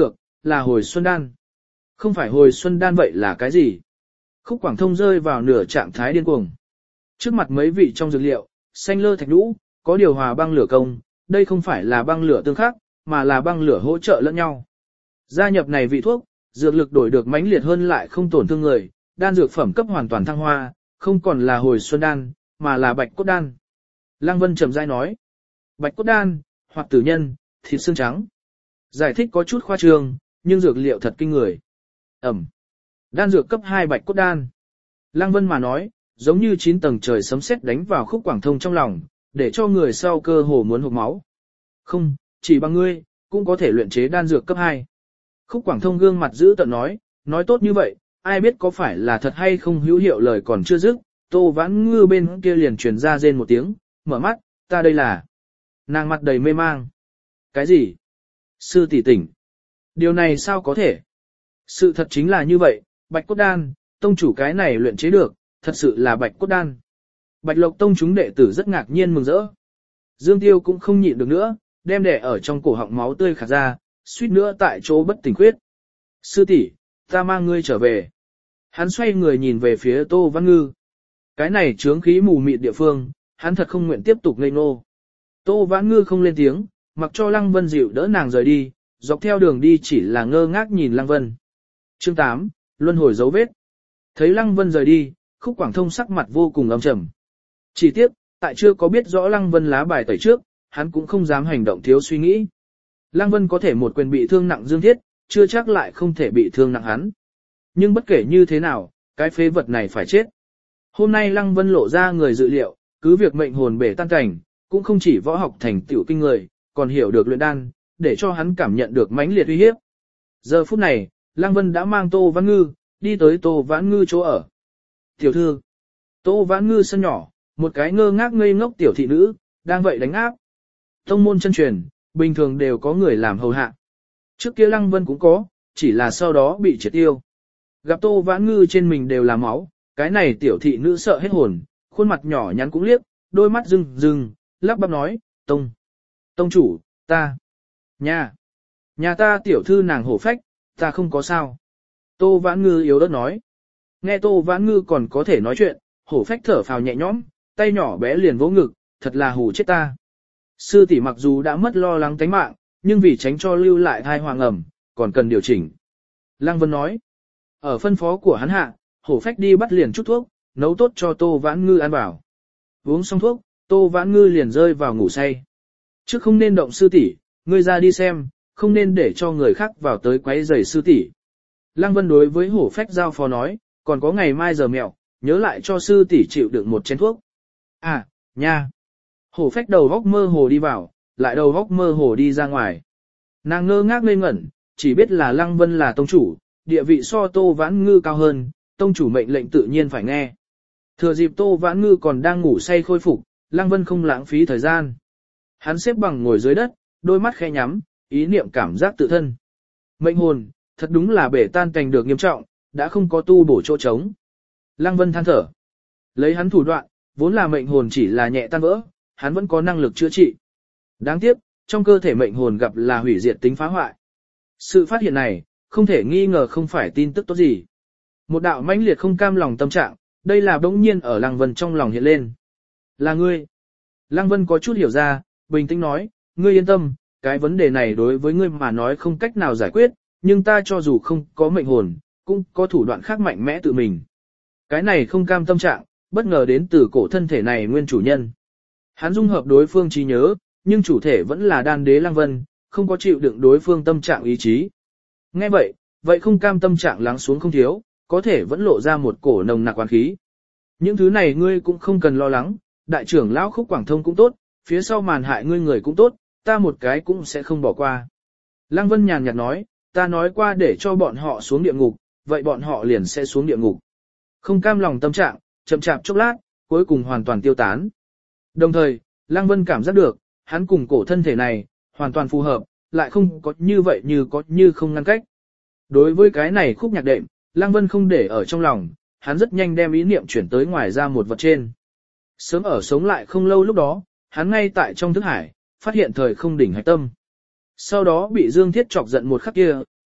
Speaker 1: là hồi xuân đan. Không phải hồi xuân đan vậy là cái gì? Khúc Quảng Thông rơi vào nửa trạng thái điên cuồng. Trước mặt mấy vị trong dược liệu, xanh lơ thạch nhũ, có điều hòa băng lửa công, đây không phải là băng lửa tương khắc, mà là băng lửa hỗ trợ lẫn nhau. Gia nhập này vị thuốc, dược lực đổi được mãnh liệt hơn lại không tổn thương người, đan dược phẩm cấp hoàn toàn thăng hoa, không còn là hồi xuân đan, mà là bạch cốt đan. Lăng Vân trầm rãi nói, bạch cốt đan, hoặc tử nhân, thịt xương trắng. Giải thích có chút khoa trương, nhưng dược liệu thật kinh người. Ẩm. Đan dược cấp hai bạch cốt đan. Lăng Vân mà nói, giống như chín tầng trời sấm sét đánh vào Khúc Quảng Thông trong lòng, để cho người sau cơ hồ muốn hộc máu. Không, chỉ bằng ngươi, cũng có thể luyện chế đan dược cấp hai. Khúc Quảng Thông gương mặt giữ tợn nói, nói tốt như vậy, ai biết có phải là thật hay không hữu hiệu lời còn chưa dứt, Tô Vãn Ngư bên kia liền truyền ra rên một tiếng, mở mắt, ta đây là. Nàng mặt đầy mê mang. Cái gì? Sư tỷ tỉnh. Điều này sao có thể? Sự thật chính là như vậy, bạch cốt đan, tông chủ cái này luyện chế được, thật sự là bạch cốt đan. Bạch Lộc Tông chúng đệ tử rất ngạc nhiên mừng rỡ. Dương Tiêu cũng không nhịn được nữa, đem đẻ ở trong cổ họng máu tươi khạc ra, suýt nữa tại chỗ bất tỉnh quyết. Sư tỷ, ta mang ngươi trở về. Hắn xoay người nhìn về phía Tô Văn Ngư. Cái này chướng khí mù mịt địa phương, hắn thật không nguyện tiếp tục ngây ngô. Tô Vãn Ngư không lên tiếng, mặc cho Lăng Vân dịu đỡ nàng rời đi, dọc theo đường đi chỉ là ngơ ngác nhìn Lăng Vân. Chương tám, Luân hồi dấu vết. Thấy Lăng Vân rời đi, Khúc Quảng Thông sắc mặt vô cùng âm trầm. Chỉ tiếc, tại chưa có biết rõ Lăng Vân lá bài tẩy trước, hắn cũng không dám hành động thiếu suy nghĩ. Lăng Vân có thể một quyền bị thương nặng Dương Thiết, chưa chắc lại không thể bị thương nặng hắn. Nhưng bất kể như thế nào, cái phế vật này phải chết. Hôm nay Lăng Vân lộ ra người dự liệu, cứ việc mệnh hồn bể tan cảnh, cũng không chỉ võ học thành tiểu kinh người, còn hiểu được luyện đan, để cho hắn cảm nhận được mãnh liệt uy hiếp. Giờ phút này, Lăng Vân đã mang Tô Vãn Ngư, đi tới Tô Vãn Ngư chỗ ở. Tiểu thư, Tô Vãn Ngư sân nhỏ, một cái ngơ ngác ngây ngốc tiểu thị nữ, đang vậy đánh áp. Tông môn chân truyền, bình thường đều có người làm hầu hạ. Trước kia Lăng Vân cũng có, chỉ là sau đó bị triệt tiêu. Gặp Tô Vãn Ngư trên mình đều là máu, cái này tiểu thị nữ sợ hết hồn, khuôn mặt nhỏ nhắn cũng liếc, đôi mắt rưng rưng, lắp bắp nói, Tông, Tông chủ, ta, nhà, nhà ta tiểu thư nàng hổ phách, ta không có sao. Tô Vãn Ngư yếu ớt nói. Nghe Tô Vãn Ngư còn có thể nói chuyện, hổ phách thở phào nhẹ nhõm, tay nhỏ bé liền vỗ ngực, thật là hù chết ta. Sư tỷ mặc dù đã mất lo lắng tánh mạng, nhưng vì tránh cho lưu lại thai hoàng ẩm, còn cần điều chỉnh. Lăng Vân nói. Ở phân phó của hắn hạ, hổ phách đi bắt liền chút thuốc, nấu tốt cho Tô Vãn Ngư ăn vào. Uống xong thuốc, Tô Vãn Ngư liền rơi vào ngủ say. Trước không nên động sư tỷ, ngươi ra đi xem, không nên để cho người khác vào tới quấy rầy sư tỷ. Lăng Vân đối với hổ phách giao phó nói, còn có ngày mai giờ mẹo, nhớ lại cho sư tỷ chịu đựng một chén thuốc. À, nha. Hổ phách đầu góc mơ hồ đi vào, lại đầu góc mơ hồ đi ra ngoài. Nàng ngơ ngác ngây ngẩn, chỉ biết là Lăng Vân là tông chủ, địa vị so Tô Vãn Ngư cao hơn, tông chủ mệnh lệnh tự nhiên phải nghe. Thừa dịp Tô Vãn Ngư còn đang ngủ say khôi phục, Lăng Vân không lãng phí thời gian. Hắn xếp bằng ngồi dưới đất, đôi mắt khẽ nhắm, ý niệm cảm giác tự thân. Mệnh hồn, thật đúng là bể tan cành được nghiêm trọng, đã không có tu bổ chỗ trống. Lăng Vân than thở. Lấy hắn thủ đoạn, vốn là mệnh hồn chỉ là nhẹ tan vỡ, hắn vẫn có năng lực chữa trị. Đáng tiếc, trong cơ thể mệnh hồn gặp là hủy diệt tính phá hoại. Sự phát hiện này, không thể nghi ngờ không phải tin tức tốt gì. Một đạo mãnh liệt không cam lòng tâm trạng, đây là bỗng nhiên ở Lăng Vân trong lòng hiện lên. Là ngươi. Lăng Vân có chút hiểu ra, bình tĩnh nói, ngươi yên tâm, cái vấn đề này đối với ngươi mà nói không cách nào giải quyết, nhưng ta cho dù không có mệnh hồn, cũng có thủ đoạn khác mạnh mẽ tự mình. Cái này không cam tâm trạng, bất ngờ đến từ cổ thân thể này nguyên chủ nhân. Hắn dung hợp đối phương trí nhớ, nhưng chủ thể vẫn là đan đế Lăng Vân, không có chịu đựng đối phương tâm trạng ý chí. Nghe vậy, vậy không cam tâm trạng lắng xuống không thiếu, có thể vẫn lộ ra một cổ nồng nặc oán khí. Những thứ này ngươi cũng không cần lo lắng, đại trưởng lão Khúc Quảng Thông cũng tốt, phía sau màn hại ngươi người cũng tốt, ta một cái cũng sẽ không bỏ qua. Lăng Vân nhàn nhạt nói, ta nói qua để cho bọn họ xuống địa ngục, vậy bọn họ liền sẽ xuống địa ngục. Không cam lòng tâm trạng, chậm chạp chốc lát, cuối cùng hoàn toàn tiêu tán. Đồng thời, Lăng Vân cảm giác được, hắn cùng cổ thân thể này, hoàn toàn phù hợp, lại không có như vậy như có như không ngăn cách. Đối với cái này khúc nhạc đệm, Lăng Vân không để ở trong lòng, hắn rất nhanh đem ý niệm chuyển tới ngoài ra một vật trên. Sớm ở sống lại không lâu lúc đó, hắn ngay tại trong thức hải, phát hiện thời không đỉnh hạch tâm. Sau đó bị Dương Thiết chọc giận một khắc kia,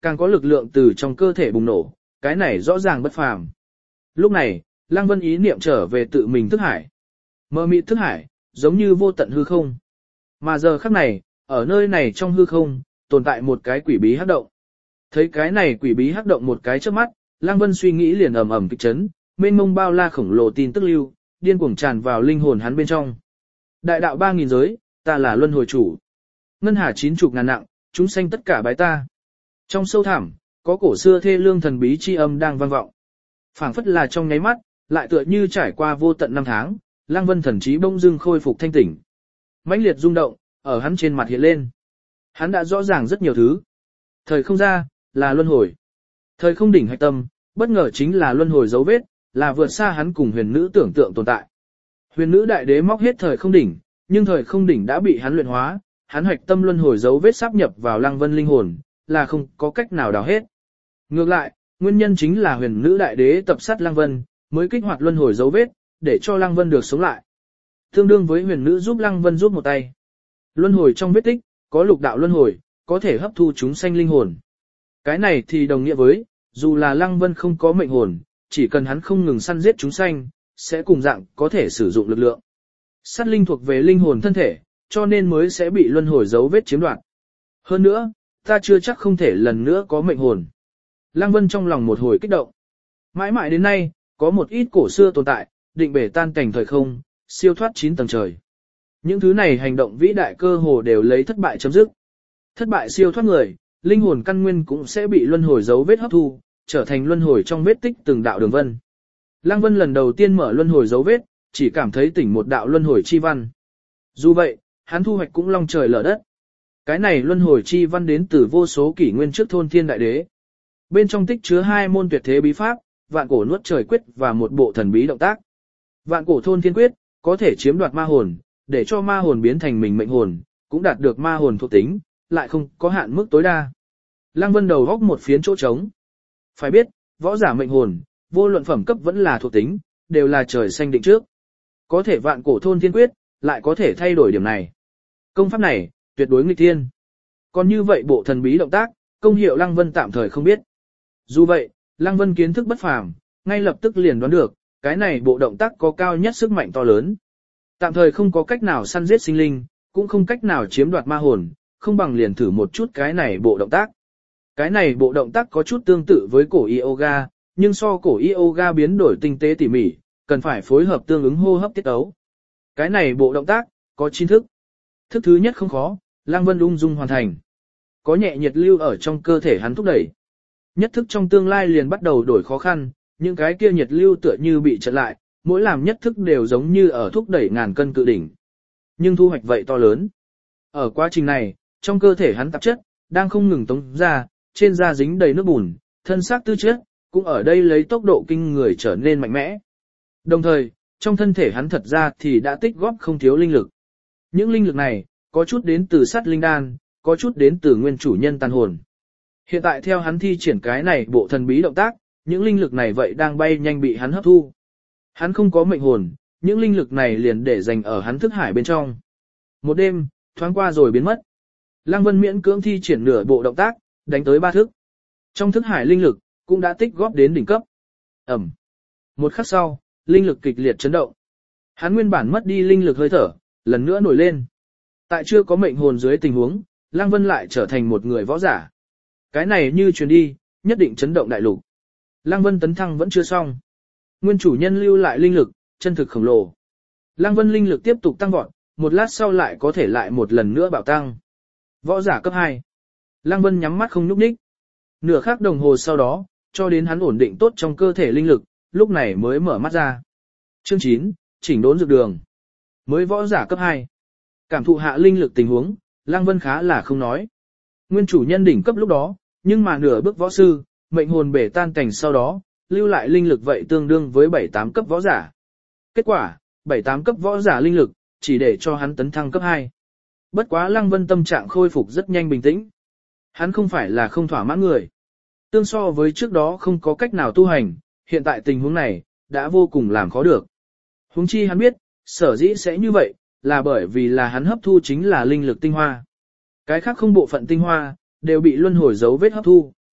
Speaker 1: càng có lực lượng từ trong cơ thể bùng nổ, cái này rõ ràng bất phàm. Lúc này, Lăng Vân ý niệm trở về tự mình thức hải. Mơ mịt thức hải, giống như vô tận hư không. Mà giờ khắc này, ở nơi này trong hư không, tồn tại một cái quỷ bí hắc động. Thấy cái này quỷ bí hắc động một cái trước mắt, Lăng Vân suy nghĩ liền ầm ầm kịch chấn, mênh mông bao la khổng lồ tin tức lưu, điên cuồng tràn vào linh hồn hắn bên trong. Đại đạo ba nghìn giới, ta là luân hồi chủ. Ngân hà chín chục ngàn nặng, chúng sanh tất cả bái ta. Trong sâu thẳm, có cổ xưa thê lương thần bí chi âm đang vang vọng. Phảng phất là trong nháy mắt, lại tựa như trải qua vô tận năm tháng, Lăng Vân thần trí bỗng dưng khôi phục thanh tỉnh. Mãnh liệt rung động, ở hắn trên mặt hiện lên. Hắn đã rõ ràng rất nhiều thứ. Thời không ra, là luân hồi. Thời không đỉnh hạch tâm, bất ngờ chính là luân hồi dấu vết, là vượt xa hắn cùng huyền nữ tưởng tượng tồn tại. Huyền nữ đại đế móc hết thời không đỉnh, nhưng thời không đỉnh đã bị hắn luyện hóa, hắn hạch tâm luân hồi dấu vết sáp nhập vào Lăng Vân linh hồn, là không có cách nào đào hết. Ngược lại, nguyên nhân chính là huyền nữ đại đế tập sát Lăng Vân, mới kích hoạt luân hồi dấu vết, để cho Lăng Vân được sống lại. Tương đương với huyền nữ giúp Lăng Vân giúp một tay. Luân hồi trong vết tích, có lục đạo luân hồi, có thể hấp thu chúng sanh linh hồn. Cái này thì đồng nghĩa với, dù là Lăng Vân không có mệnh hồn, chỉ cần hắn không ngừng săn giết chúng sanh, sẽ cùng dạng có thể sử dụng lực lượng. Sát linh thuộc về linh hồn thân thể, cho nên mới sẽ bị luân hồi dấu vết chiếm đoạt. Hơn nữa, ta chưa chắc không thể lần nữa có mệnh hồn. Lăng Vân trong lòng một hồi kích động. Mãi mãi đến nay, có một ít cổ xưa tồn tại, định bể tan cảnh thời không, siêu thoát chín tầng trời. Những thứ này hành động vĩ đại cơ hồ đều lấy thất bại chấm dứt. Thất bại siêu thoát người, linh hồn căn nguyên cũng sẽ bị luân hồi dấu vết hấp thu, trở thành luân hồi trong vết tích từng đạo đường vân. Lăng Vân lần đầu tiên mở luân hồi dấu vết, chỉ cảm thấy tỉnh một đạo luân hồi chi văn. Dù vậy, hắn thu hoạch cũng long trời lở đất. Cái này luân hồi chi văn đến từ vô số kỷ nguyên trước thôn thiên đại đế. Bên trong tích chứa hai môn tuyệt thế bí pháp, vạn cổ nuốt trời quyết và một bộ thần bí động tác. Vạn cổ thôn thiên quyết, có thể chiếm đoạt ma hồn, để cho ma hồn biến thành mình mệnh hồn, cũng đạt được ma hồn thuộc tính, lại không có hạn mức tối đa. Lăng Vân đầu góc một phiến chỗ trống. Phải biết, võ giả mệnh hồn, vô luận phẩm cấp vẫn là thuộc tính, đều là trời xanh định trước. Có thể vạn cổ thôn thiên quyết, lại có thể thay đổi điểm này. Công pháp này, tuyệt đối nghịch thiên. Còn như vậy bộ thần bí động tác, công hiệu Lăng Vân tạm thời không biết. Dù vậy, Lăng Vân kiến thức bất phàm, ngay lập tức liền đoán được, cái này bộ động tác có cao nhất sức mạnh to lớn. Tạm thời không có cách nào săn giết sinh linh, cũng không cách nào chiếm đoạt ma hồn, không bằng liền thử một chút cái này bộ động tác. Cái này bộ động tác có chút tương tự với cổ yoga, nhưng so cổ yoga biến đổi tinh tế tỉ mỉ, cần phải phối hợp tương ứng hô hấp tiết ấu. Cái này bộ động tác, có chín thức. Thức thứ nhất không khó, Lăng Vân ung dung hoàn thành. Có nhẹ nhiệt lưu ở trong cơ thể hắn thúc đẩy. Nhất thức trong tương lai liền bắt đầu đổi khó khăn, những cái kia nhiệt lưu tựa như bị chặn lại, mỗi làm nhất thức đều giống như ở thúc đẩy ngàn cân cự đỉnh. Nhưng thu hoạch vậy to lớn. Ở quá trình này, trong cơ thể hắn tạp chất, đang không ngừng tống ra, trên da dính đầy nước bùn, thân xác tư chất, cũng ở đây lấy tốc độ kinh người trở nên mạnh mẽ. Đồng thời, trong thân thể hắn thật ra thì đã tích góp không thiếu linh lực. Những linh lực này, có chút đến từ sát linh đan, có chút đến từ nguyên chủ nhân tàn hồn. Hiện tại theo hắn thi triển cái này bộ thần bí động tác, những linh lực này vậy đang bay nhanh bị hắn hấp thu. Hắn không có mệnh hồn, những linh lực này liền để dành ở hắn thức hải bên trong. Một đêm, thoáng qua rồi biến mất. Lăng Vân miễn cưỡng thi triển nửa bộ động tác, đánh tới ba thức. Trong thức hải linh lực, cũng đã tích góp đến đỉnh cấp. Ẩm. Một khắc sau, linh lực kịch liệt chấn động. Hắn nguyên bản mất đi linh lực hơi thở, lần nữa nổi lên. Tại chưa có mệnh hồn dưới tình huống, Lăng Vân lại trở thành một người võ giả. Cái này như truyền đi, nhất định chấn động đại lục. Lăng Vân tấn thăng vẫn chưa xong. Nguyên chủ nhân lưu lại linh lực, chân thực khổng lồ. Lăng Vân linh lực tiếp tục tăng vọt, một lát sau lại có thể lại một lần nữa bạo tăng. Võ giả cấp hai. Lăng Vân nhắm mắt không nhúc nhích. Nửa khắc đồng hồ sau đó, cho đến hắn ổn định tốt trong cơ thể linh lực, lúc này mới mở mắt ra. Chương chín, chỉnh đốn dược đường. Mới võ giả cấp hai. Cảm thụ hạ linh lực tình huống, Lăng Vân khá là không nói. Nguyên chủ nhân đỉnh cấp lúc đó, nhưng mà nửa bước võ sư, mệnh hồn bể tan cảnh sau đó, lưu lại linh lực vậy tương đương với bảy tám cấp võ giả. Kết quả, bảy tám cấp võ giả linh lực, chỉ để cho hắn tấn thăng cấp hai. Bất quá Lăng Vân tâm trạng khôi phục rất nhanh bình tĩnh. Hắn không phải là không thỏa mãn người. Tương so với trước đó không có cách nào tu hành, hiện tại tình huống này, đã vô cùng làm khó được. Huống chi hắn biết, sở dĩ sẽ như vậy, là bởi vì là hắn hấp thu chính là linh lực tinh hoa. Cái khác không bộ phận tinh hoa, đều bị luân hồi dấu vết hấp thu.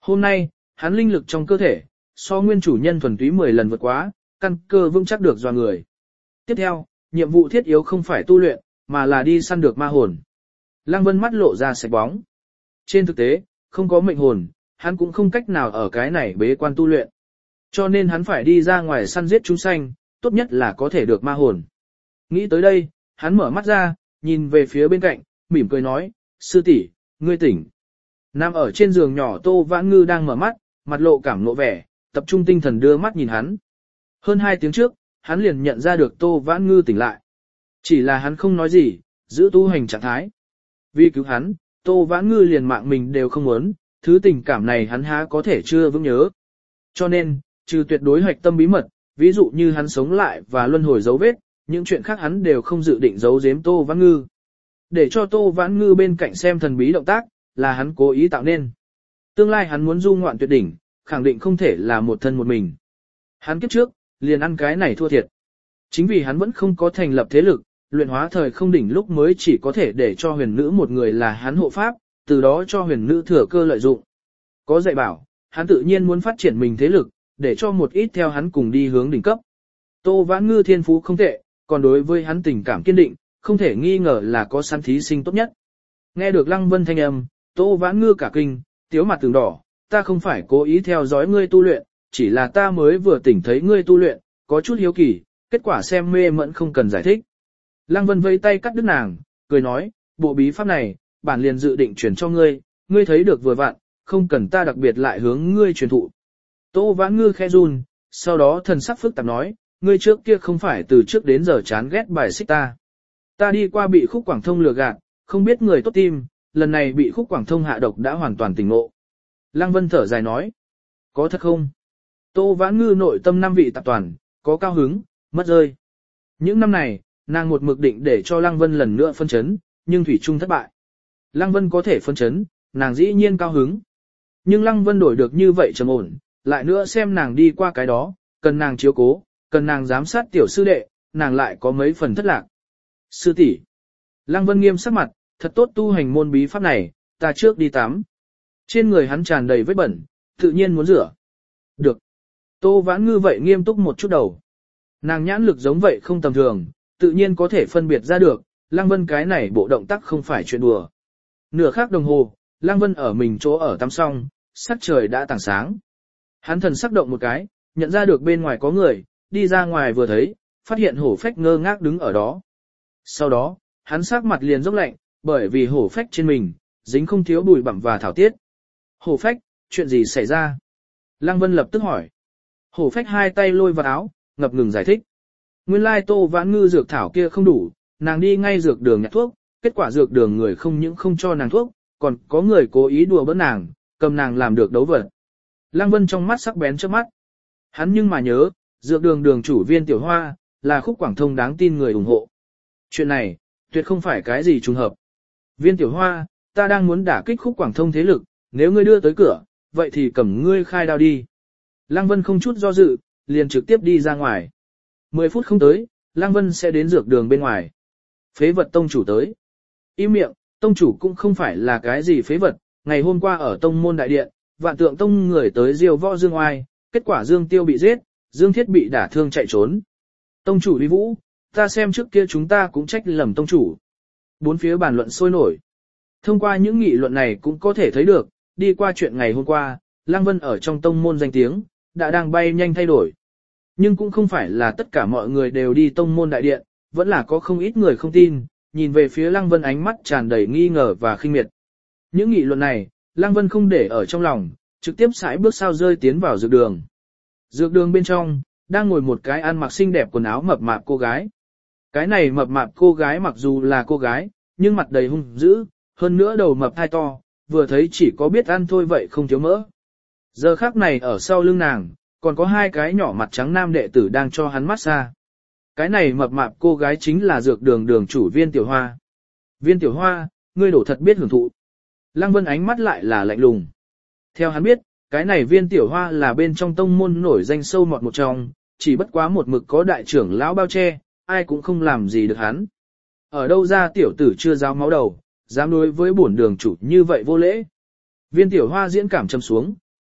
Speaker 1: Hôm nay, hắn linh lực trong cơ thể, so nguyên chủ nhân thuần túy mười lần vượt quá, căn cơ vững chắc được do người. Tiếp theo, nhiệm vụ thiết yếu không phải tu luyện, mà là đi săn được ma hồn. Lăng Vân mắt lộ ra sạch bóng. Trên thực tế, không có mệnh hồn, hắn cũng không cách nào ở cái này bế quan tu luyện. Cho nên hắn phải đi ra ngoài săn giết chúng sanh, tốt nhất là có thể được ma hồn. Nghĩ tới đây, hắn mở mắt ra, nhìn về phía bên cạnh, mỉm cười nói, sư tỷ, ngươi tỉnh. Nằm ở trên giường nhỏ Tô Vãn Ngư đang mở mắt, mặt lộ cảm nộ vẻ, tập trung tinh thần đưa mắt nhìn hắn. Hơn hai tiếng trước, hắn liền nhận ra được Tô Vãn Ngư tỉnh lại. Chỉ là hắn không nói gì, giữ tu hành trạng thái. Vì cứu hắn, Tô Vãn Ngư liền mạng mình đều không muốn, thứ tình cảm này hắn há có thể chưa vững nhớ. Cho nên, trừ tuyệt đối hoạch tâm bí mật, ví dụ như hắn sống lại và luân hồi dấu vết, những chuyện khác hắn đều không dự định giấu giếm Tô Vãn Ngư. Để cho Tô Vãn Ngư bên cạnh xem thần bí động tác, là hắn cố ý tạo nên. Tương lai hắn muốn du ngoạn tuyệt đỉnh, khẳng định không thể là một thân một mình. Hắn kiếp trước, liền ăn cái này thua thiệt. Chính vì hắn vẫn không có thành lập thế lực, luyện hóa thời không đỉnh lúc mới chỉ có thể để cho huyền nữ một người là hắn hộ pháp, từ đó cho huyền nữ thừa cơ lợi dụng. Có dạy bảo, hắn tự nhiên muốn phát triển mình thế lực, để cho một ít theo hắn cùng đi hướng đỉnh cấp. Tô Vãn Ngư thiên phú không tệ, còn đối với hắn tình cảm kiên định, không thể nghi ngờ là có săn thí sinh tốt nhất. Nghe được Lăng Vân thanh âm, Tô Vãn Ngư cả kinh, tiếu mặt tường đỏ, ta không phải cố ý theo dõi ngươi tu luyện, chỉ là ta mới vừa tỉnh thấy ngươi tu luyện, có chút hiếu kỳ, kết quả xem mê mẫn không cần giải thích. Lăng Vân vẫy tay cắt đứt nàng, cười nói, bộ bí pháp này, bản liền dự định truyền cho ngươi, ngươi thấy được vừa vặn, không cần ta đặc biệt lại hướng ngươi truyền thụ. Tô Vãn Ngư khẽ run, sau đó thần sắc phức tạp nói, ngươi trước kia không phải từ trước đến giờ chán ghét bài xích ta. Ta đi qua bị Khúc Quảng Thông lừa gạt, không biết người tốt tim, lần này bị Khúc Quảng Thông hạ độc đã hoàn toàn tỉnh ngộ. Lăng Vân thở dài nói, có thật không? Tô Vãn Ngư nội tâm năm vị tạp toàn, có cao hứng, mất rơi. Những năm này, nàng một mực định để cho Lăng Vân lần nữa phân chấn, nhưng thủy chung thất bại. Lăng Vân có thể phân chấn, nàng dĩ nhiên cao hứng. Nhưng Lăng Vân đổi được như vậy trầm ổn, lại nữa xem nàng đi qua cái đó, cần nàng chiếu cố, cần nàng giám sát tiểu sư đệ, nàng lại có mấy phần thất lạc. Sư tỷ, Lăng Vân nghiêm sắc mặt, thật tốt tu hành môn bí pháp này, ta trước đi tắm. Trên người hắn tràn đầy vết bẩn, tự nhiên muốn rửa. Được. Tô Vãn Ngư vậy nghiêm túc một chút đầu. Nàng nhãn lực giống vậy không tầm thường, tự nhiên có thể phân biệt ra được, Lăng Vân cái này bộ động tác không phải chuyện đùa. Nửa khắc đồng hồ, Lăng Vân ở mình chỗ ở tắm xong, sắc trời đã tảng sáng. Hắn thần sắc động một cái, nhận ra được bên ngoài có người, đi ra ngoài vừa thấy, phát hiện hổ phách ngơ ngác đứng ở đó. Sau đó, hắn sắc mặt liền dốc lạnh, bởi vì hổ phách trên mình, dính không thiếu bụi bặm và thảo tiết. Hổ phách, chuyện gì xảy ra? Lăng Vân lập tức hỏi. Hổ phách hai tay lôi vào áo, ngập ngừng giải thích. Nguyên lai Tô Vãn Ngư dược thảo kia không đủ, nàng đi ngay dược đường nhặt thuốc, kết quả dược đường người không những không cho nàng thuốc, còn có người cố ý đùa bỡn nàng, cầm nàng làm được đấu vật. Lăng Vân trong mắt sắc bén trước mắt. Hắn nhưng mà nhớ, dược đường đường chủ Viên Tiểu Hoa, là Khúc Quảng Thông đáng tin người ủng hộ. Chuyện này, tuyệt không phải cái gì trùng hợp. Viên Tiểu Hoa, ta đang muốn đả kích Khúc Quảng Thông thế lực, nếu ngươi đưa tới cửa, vậy thì cầm ngươi khai đao đi. Lăng Vân không chút do dự, liền trực tiếp đi ra ngoài. Mười phút không tới, Lăng Vân sẽ đến dược đường bên ngoài. Phế vật tông chủ tới. Im miệng, tông chủ cũng không phải là cái gì phế vật, ngày hôm qua ở tông môn đại điện, Vạn Tượng Tông người tới diêu võ Dương Oai, kết quả Dương Tiêu bị giết, Dương Thiết bị đả thương chạy trốn. Tông chủ uy vũ, ta xem trước kia chúng ta cũng trách lầm tông chủ. Bốn phía bàn luận sôi nổi. Thông qua những nghị luận này cũng có thể thấy được, đi qua chuyện ngày hôm qua, Lăng Vân ở trong tông môn danh tiếng, đã đang bay nhanh thay đổi. Nhưng cũng không phải là tất cả mọi người đều đi tông môn đại điện, vẫn là có không ít người không tin, nhìn về phía Lăng Vân ánh mắt tràn đầy nghi ngờ và khinh miệt. Những nghị luận này, Lăng Vân không để ở trong lòng, trực tiếp sải bước sao rơi tiến vào dược đường. Dược đường bên trong, đang ngồi một cái ăn mặc xinh đẹp quần áo mập mạp cô gái. Cái này mập mạp cô gái mặc dù là cô gái, nhưng mặt đầy hung dữ, hơn nữa đầu mập thai to, vừa thấy chỉ có biết ăn thôi vậy không thiếu mỡ. Giờ khắc này ở sau lưng nàng, còn có hai cái nhỏ mặt trắng nam đệ tử đang cho hắn massage. Cái này mập mạp cô gái chính là dược đường đường chủ Viên Tiểu Hoa. Viên Tiểu Hoa, ngươi đổ thật biết hưởng thụ. Lăng Vân ánh mắt lại là lạnh lùng. Theo hắn biết, cái này Viên Tiểu Hoa là bên trong tông môn nổi danh sâu mọt một trong, chỉ bất quá một mực có đại trưởng lão bao che, ai cũng không làm gì được hắn. Ở đâu ra tiểu tử chưa giao máu đầu, dám đối với bổn đường chủ như vậy vô lễ. Viên Tiểu Hoa diễn cảm trầm xuống,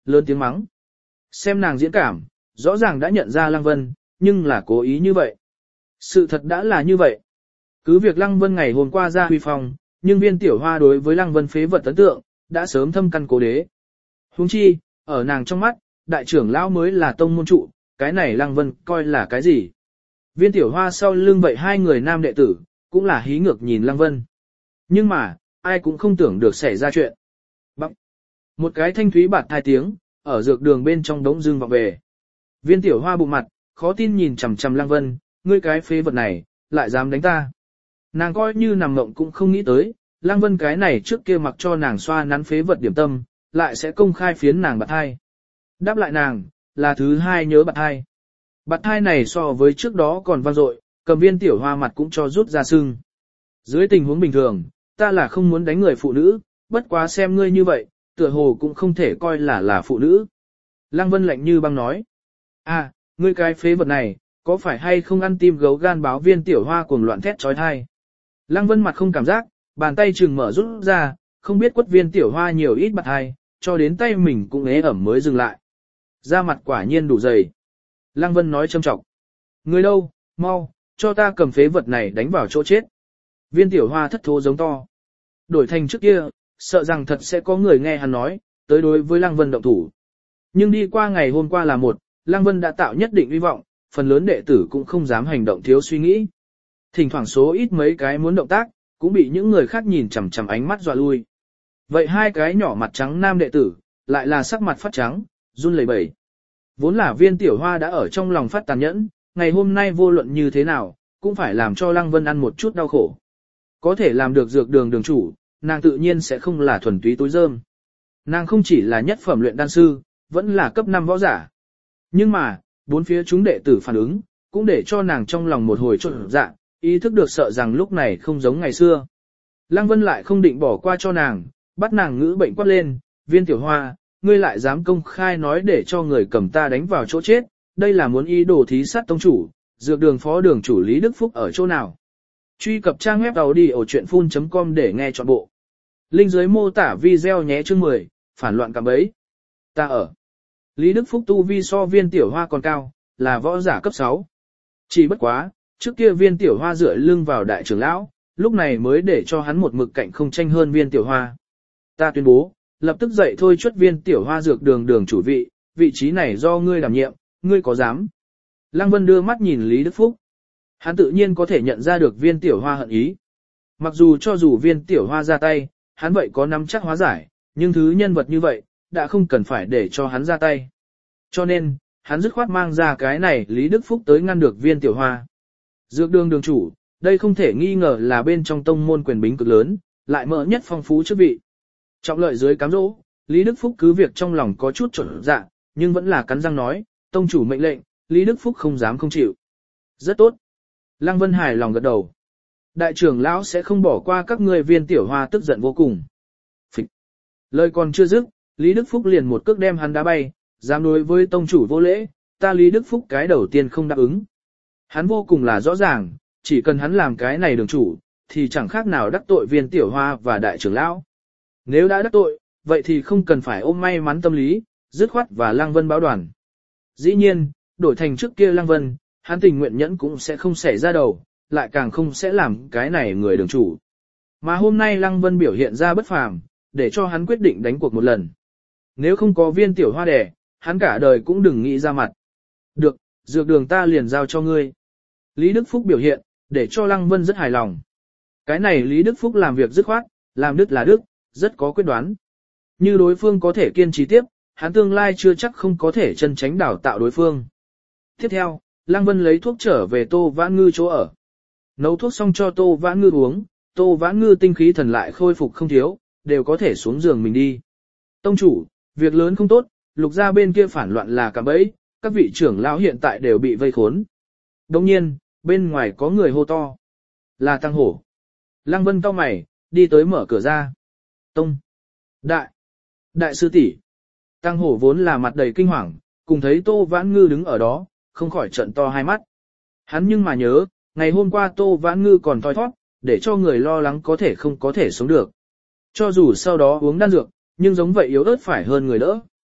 Speaker 1: lớn tiếng mắng. Xem nàng diễn cảm, rõ ràng đã nhận ra Lăng Vân, nhưng là cố ý như vậy. Sự thật đã là như vậy. Cứ việc Lăng Vân ngày hôm qua ra huy phong, nhưng viên tiểu hoa đối với Lăng Vân phế vật ấn tượng, đã sớm thâm căn cố đế. Huống chi, ở nàng trong mắt, đại trưởng lão mới là tông môn trụ, cái này Lăng Vân coi là cái gì. Viên tiểu hoa sau lưng vậy hai người nam đệ tử, cũng là hí ngược nhìn Lăng Vân. Nhưng mà, ai cũng không tưởng được xảy ra chuyện. Bằng. Một cái thanh thúy bạt hai tiếng, ở dược đường bên trong đống dưng vọng về. Viên tiểu hoa bụng mặt, khó tin nhìn chằm chằm Lăng Vân, ngươi cái phế vật này, lại dám đánh ta. Nàng coi như nằm mộng cũng không nghĩ tới, Lăng Vân cái này trước kia mặc cho nàng xoa nắn phế vật điểm tâm, lại sẽ công khai phiến nàng bạt hai. Đáp lại nàng, là thứ hai nhớ bạt hai. Bạt hai này so với trước đó còn vang dội, cầm viên tiểu hoa mặt cũng cho rút ra sưng. Dưới tình huống bình thường, ta là không muốn đánh người phụ nữ, bất quá xem ngươi như vậy, tựa hồ cũng không thể coi là là phụ nữ. Lăng Vân lạnh như băng nói. À, ngươi cái phế vật này, có phải hay không ăn tim gấu gan báo viên tiểu hoa cuồng loạn thét trói thai. Lăng Vân mặt không cảm giác, bàn tay trừng mở rút ra, không biết quất viên tiểu hoa nhiều ít bạt hai, cho đến tay mình cũng ế ẩm mới dừng lại. Da mặt quả nhiên đủ dày. Lăng Vân nói châm trọng. Người đâu, mau, cho ta cầm phế vật này đánh vào chỗ chết. Viên tiểu hoa thất thố giống to. Đổi thành trước kia, sợ rằng thật sẽ có người nghe hắn nói, tới đối với Lăng Vân động thủ. Nhưng đi qua ngày hôm qua là một, Lăng Vân đã tạo nhất định hy vọng, phần lớn đệ tử cũng không dám hành động thiếu suy nghĩ. Thỉnh thoảng số ít mấy cái muốn động tác, cũng bị những người khác nhìn chằm chằm ánh mắt dọa lui. Vậy hai cái nhỏ mặt trắng nam đệ tử, lại là sắc mặt phát trắng, run lẩy bẩy. Vốn là viên tiểu hoa đã ở trong lòng phát tàn nhẫn, ngày hôm nay vô luận như thế nào, cũng phải làm cho Lăng Vân ăn một chút đau khổ. Có thể làm được dược đường đường chủ, nàng tự nhiên sẽ không là thuần túy tối rơm. Nàng không chỉ là nhất phẩm luyện đan sư, vẫn là cấp năm võ giả. Nhưng mà, bốn phía chúng đệ tử phản ứng, cũng để cho nàng trong lòng một hồi trộn dạ, ý thức được sợ rằng lúc này không giống ngày xưa. Lăng Vân lại không định bỏ qua cho nàng, bắt nàng ngữ bệnh quát lên, viên tiểu hoa, ngươi lại dám công khai nói để cho người cầm ta đánh vào chỗ chết, đây là muốn ý đồ thí sát tông chủ, dược đường phó đường chủ Lý Đức Phúc ở chỗ nào. Truy cập trang web đầu đi ở chuyện phun chấm com để nghe trọn bộ. Link dưới mô tả video nhé chương mười, phản loạn cạm bẫy. Ta ở. Lý Đức Phúc tu vi so viên tiểu hoa còn cao, là võ giả cấp sáu. Chỉ bất quá, trước kia viên tiểu hoa dựa lưng vào đại trưởng lão, lúc này mới để cho hắn một mực cạnh không tranh hơn viên tiểu hoa. Ta tuyên bố, lập tức dậy thôi chuất viên tiểu hoa dược đường đường chủ vị, vị trí này do ngươi đảm nhiệm, ngươi có dám? Lăng Vân đưa mắt nhìn Lý Đức Phúc. Hắn tự nhiên có thể nhận ra được viên tiểu hoa hận ý. Mặc dù cho dù viên tiểu hoa ra tay, hắn vậy có nắm chắc hóa giải, nhưng thứ nhân vật như vậy, đã không cần phải để cho hắn ra tay. Cho nên, hắn dứt khoát mang ra cái này Lý Đức Phúc tới ngăn được viên tiểu hoa. Dược đường đường chủ, đây không thể nghi ngờ là bên trong tông môn quyền bính cực lớn, lại mỡ nhất phong phú chức vị. Trọng lợi dưới cám dỗ, Lý Đức Phúc cứ việc trong lòng có chút trộn dạ, nhưng vẫn là cắn răng nói, tông chủ mệnh lệnh, Lý Đức Phúc không dám không chịu. Rất tốt. Lăng Vân hài lòng gật đầu. Đại trưởng lão sẽ không bỏ qua các ngươi viên tiểu hoa tức giận vô cùng. Phịch. Lời còn chưa dứt, Lý Đức Phúc liền một cước đem hắn đá bay, dám đối với tông chủ vô lễ, ta Lý Đức Phúc cái đầu tiên không đáp ứng. Hắn vô cùng là rõ ràng, chỉ cần hắn làm cái này đường chủ, thì chẳng khác nào đắc tội viên tiểu hoa và đại trưởng lão. Nếu đã đắc tội, vậy thì không cần phải ôm may mắn tâm lý, dứt khoát và Lăng Vân báo đoàn. Dĩ nhiên, đổi thành trước kia Lăng Vân, hắn tình nguyện nhẫn cũng sẽ không xảy ra đầu, lại càng không sẽ làm cái này người đường chủ. Mà hôm nay Lăng Vân biểu hiện ra bất phàm, để cho hắn quyết định đánh cuộc một lần. Nếu không có viên tiểu hoa đẻ, hắn cả đời cũng đừng nghĩ ra mặt. Được, dược đường ta liền giao cho ngươi. Lý Đức Phúc biểu hiện, để cho Lăng Vân rất hài lòng. Cái này Lý Đức Phúc làm việc dứt khoát, làm đức là đức, rất có quyết đoán. Như đối phương có thể kiên trì tiếp, hắn tương lai chưa chắc không có thể chân tránh đào tạo đối phương. Tiếp theo, Lăng Vân lấy thuốc trở về Tô Vãn Ngư chỗ ở. Nấu thuốc xong cho Tô Vãn Ngư uống, Tô Vãn Ngư tinh khí thần lại khôi phục không thiếu, đều có thể xuống giường mình đi. Tông chủ, việc lớn không tốt, lục gia bên kia phản loạn là cạm bẫy, các vị trưởng lão hiện tại đều bị vây khốn. Đồng nhiên, bên ngoài có người hô to. Là Tăng Hổ. Lăng Vân cau mày, đi tới mở cửa ra. Tông. Đại. Đại sư tỷ. Tăng Hổ vốn là mặt đầy kinh hoàng, cùng thấy Tô Vãn Ngư đứng ở đó, không khỏi trợn to hai mắt. Hắn nhưng mà nhớ, ngày hôm qua Tô Vãn Ngư còn thoi thoát, để cho người lo lắng có thể không có thể sống được. Cho dù sau đó uống đan dược, nhưng giống vậy yếu ớt phải hơn người đỡ.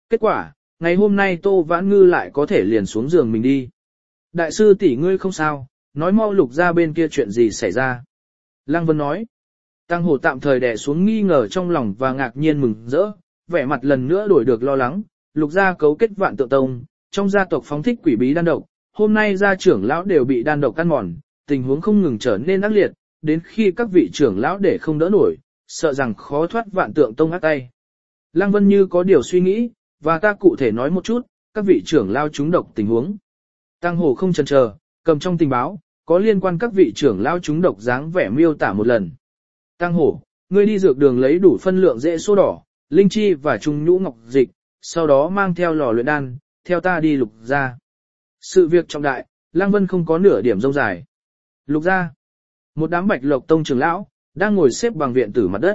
Speaker 1: Kết quả, ngày hôm nay Tô Vãn Ngư lại có thể liền xuống giường mình đi. Đại sư tỷ ngươi không sao, nói mau Lục ra bên kia chuyện gì xảy ra. Lăng Vân nói. Tăng Hổ tạm thời đè xuống nghi ngờ trong lòng và ngạc nhiên mừng rỡ, vẻ mặt lần nữa đổi được lo lắng. Lục gia cấu kết Vạn Tượng Tông, trong gia tộc phóng thích quỷ bí đan độc, hôm nay gia trưởng lão đều bị đan độc ăn mòn, tình huống không ngừng trở nên ác liệt, đến khi các vị trưởng lão để không đỡ nổi, sợ rằng khó thoát Vạn Tượng Tông ác tay. Lăng Vân như có điều suy nghĩ, và ta cụ thể nói một chút, các vị trưởng lão trúng độc tình huống. Tăng Hổ không chần chờ, cầm trong tình báo, có liên quan các vị trưởng lão trúng độc dáng vẻ miêu tả một lần. Tăng Hổ, ngươi đi dược đường lấy đủ phân lượng dễ số đỏ, linh chi và trung nhũ ngọc dịch, sau đó mang theo lò luyện đan, theo ta đi Lục gia. Sự việc trọng đại, Lăng Vân không có nửa điểm rông dài. Lục gia, một đám Bạch Lộc Tông trưởng lão đang ngồi xếp bằng viện tử mặt đất.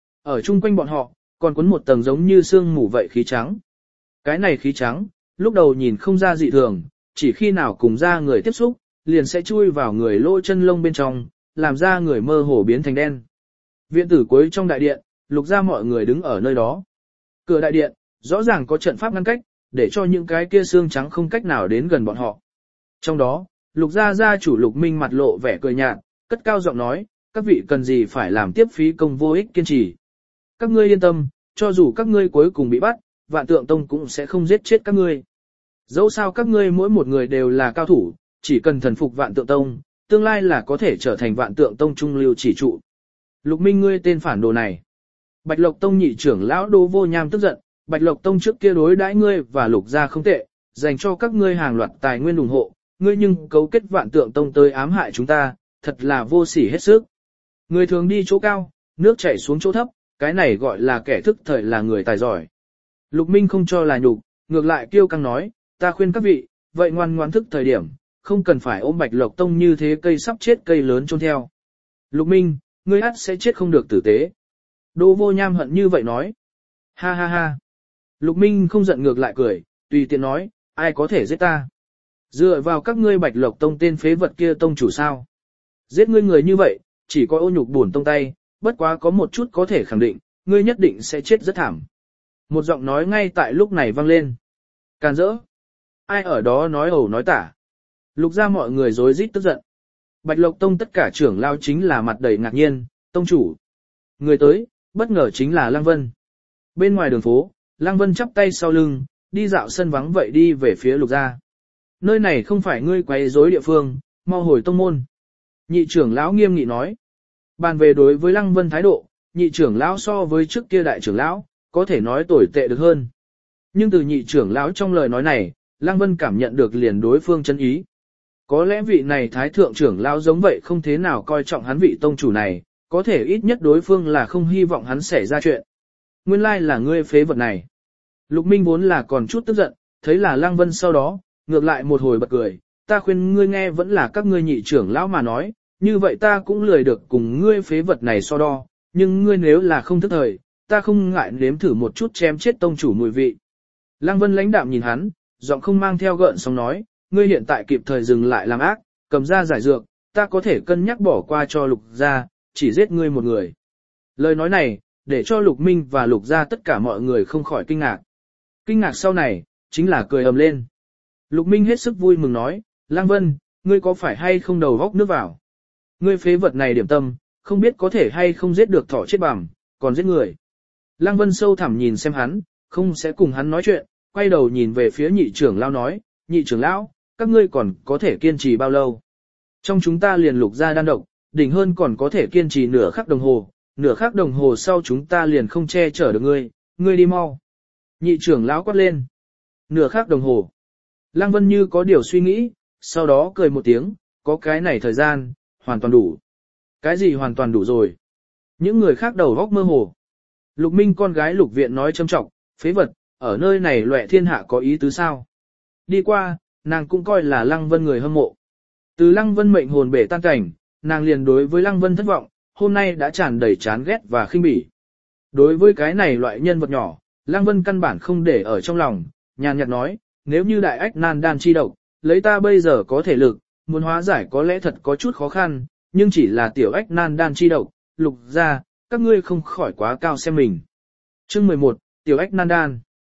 Speaker 1: Ở chung quanh bọn họ, còn cuốn một tầng giống như sương mù vậy khí trắng. Cái này khí trắng, lúc đầu nhìn không ra dị thường, chỉ khi nào cùng da người tiếp xúc, liền sẽ chui vào người lỗ chân lông bên trong, làm da người mơ hồ biến thành đen. Viện tử cuối trong đại điện, Lục gia mọi người đứng ở nơi đó. Cửa đại điện, rõ ràng có trận pháp ngăn cách, để cho những cái kia xương trắng không cách nào đến gần bọn họ. Trong đó, Lục gia gia chủ Lục Minh mặt lộ vẻ cười nhạt, cất cao giọng nói, các vị cần gì phải làm tiếp phí công vô ích kiên trì. Các ngươi yên tâm, cho dù các ngươi cuối cùng bị bắt, Vạn Tượng Tông cũng sẽ không giết chết các ngươi. Dẫu sao các ngươi mỗi một người đều là cao thủ, chỉ cần thần phục Vạn Tượng Tông, tương lai là có thể trở thành Vạn Tượng Tông trung lưu chỉ trụ. Lục Minh ngươi tên phản đồ này. Bạch Lộc Tông nhị trưởng lão Đỗ Vô Nham tức giận, Bạch Lộc Tông trước kia đối đãi ngươi và Lục gia không tệ, dành cho các ngươi hàng loạt tài nguyên ủng hộ, ngươi nhưng cấu kết Vạn Tượng Tông tới ám hại chúng ta, thật là vô sỉ hết sức. Người thường đi chỗ cao, nước chảy xuống chỗ thấp, cái này gọi là kẻ thức thời là người tài giỏi. Lục Minh không cho là nhục, ngược lại kiêu căng nói, ta khuyên các vị, vậy ngoan ngoãn thức thời điểm, không cần phải ôm Bạch Lộc Tông như thế cây sắp chết cây lớn chôn theo. Lục Minh, ngươi ắt sẽ chết không được tử tế. Đỗ Vô Nham hận như vậy nói. Ha ha ha. Lục Minh không giận ngược lại cười, tùy tiện nói, ai có thể giết ta? Dựa vào các ngươi Bạch Lộc Tông tên phế vật kia tông chủ sao? Giết ngươi người như vậy, chỉ có ô nhục buồn tông tay, bất quá có một chút có thể khẳng định, ngươi nhất định sẽ chết rất thảm. Một giọng nói ngay tại lúc này vang lên. Càn rỡ. Ai ở đó nói ẩu nói tả. Lục ra mọi người rối rít tức giận. Bạch Lộc Tông tất cả trưởng lao chính là mặt đầy ngạc nhiên, tông chủ. Người tới, bất ngờ chính là Lăng Vân. Bên ngoài đường phố, Lăng Vân chắp tay sau lưng, đi dạo sân vắng vậy đi về phía Lục gia. Nơi này không phải ngươi quấy rối địa phương, mau hồi tông môn. Nhị trưởng lão nghiêm nghị nói. Bàn về đối với Lăng Vân thái độ, nhị trưởng lão so với trước kia đại trưởng lão, có thể nói tồi tệ được hơn. Nhưng từ nhị trưởng lão trong lời nói này, Lăng Vân cảm nhận được liền đối phương chân ý. Có lẽ vị này thái thượng trưởng lão giống vậy không thế nào coi trọng hắn vị tông chủ này, có thể ít nhất đối phương là không hy vọng hắn xảy ra chuyện. Nguyên lai là ngươi phế vật này. Lục Minh vốn là còn chút tức giận, thấy là Lăng Vân sau đó, ngược lại một hồi bật cười, ta khuyên ngươi nghe vẫn là các ngươi nhị trưởng lão mà nói, như vậy ta cũng lười được cùng ngươi phế vật này so đo, nhưng ngươi nếu là không thức thời, ta không ngại nếm thử một chút chém chết tông chủ mùi vị. Lăng Vân lãnh đạm nhìn hắn, giọng không mang theo gợn sóng nói, ngươi hiện tại kịp thời dừng lại làm ác, cầm ra giải dược, ta có thể cân nhắc bỏ qua cho Lục gia, chỉ giết ngươi một người. Lời nói này, để cho Lục Minh và Lục gia tất cả mọi người không khỏi kinh ngạc. Kinh ngạc sau này, chính là cười ầm lên. Lục Minh hết sức vui mừng nói, Lăng Vân, ngươi có phải hay không đầu góc nước vào? Ngươi phế vật này điểm tâm, không biết có thể hay không giết được thỏ chết bằm, còn giết người. Lăng Vân sâu thẳm nhìn xem hắn, không sẽ cùng hắn nói chuyện, quay đầu nhìn về phía nhị trưởng lão nói, nhị trưởng lão, các ngươi còn có thể kiên trì bao lâu? Trong chúng ta liền Lục gia đan độc, đỉnh hơn còn có thể kiên trì nửa khắc đồng hồ, nửa khắc đồng hồ sau chúng ta liền không che chở được ngươi, ngươi đi mau. Nhị trưởng lão quát lên. Nửa khắc đồng hồ. Lăng Vân như có điều suy nghĩ, sau đó cười một tiếng, có cái này thời gian, hoàn toàn đủ. Cái gì hoàn toàn đủ rồi? Những người khác đầu góc mơ hồ. Lục Minh con gái Lục Viện nói châm trọng, phế vật, ở nơi này loẹ thiên hạ có ý tứ sao? Đi qua, nàng cũng coi là Lăng Vân người hâm mộ. Từ Lăng Vân mệnh hồn bể tan cảnh, nàng liền đối với Lăng Vân thất vọng, hôm nay đã tràn đầy chán ghét và khinh bỉ. Đối với cái này loại nhân vật nhỏ, Lăng Vân căn bản không để ở trong lòng, nhàn nhạt nói, nếu như đại ách nan đan chi độc, lấy ta bây giờ có thể lực, muốn hóa giải có lẽ thật có chút khó khăn, nhưng chỉ là tiểu ách nan đan chi độc, Lục gia, các ngươi không khỏi quá cao xem mình. Chương mười một, tiểu ách nan đan.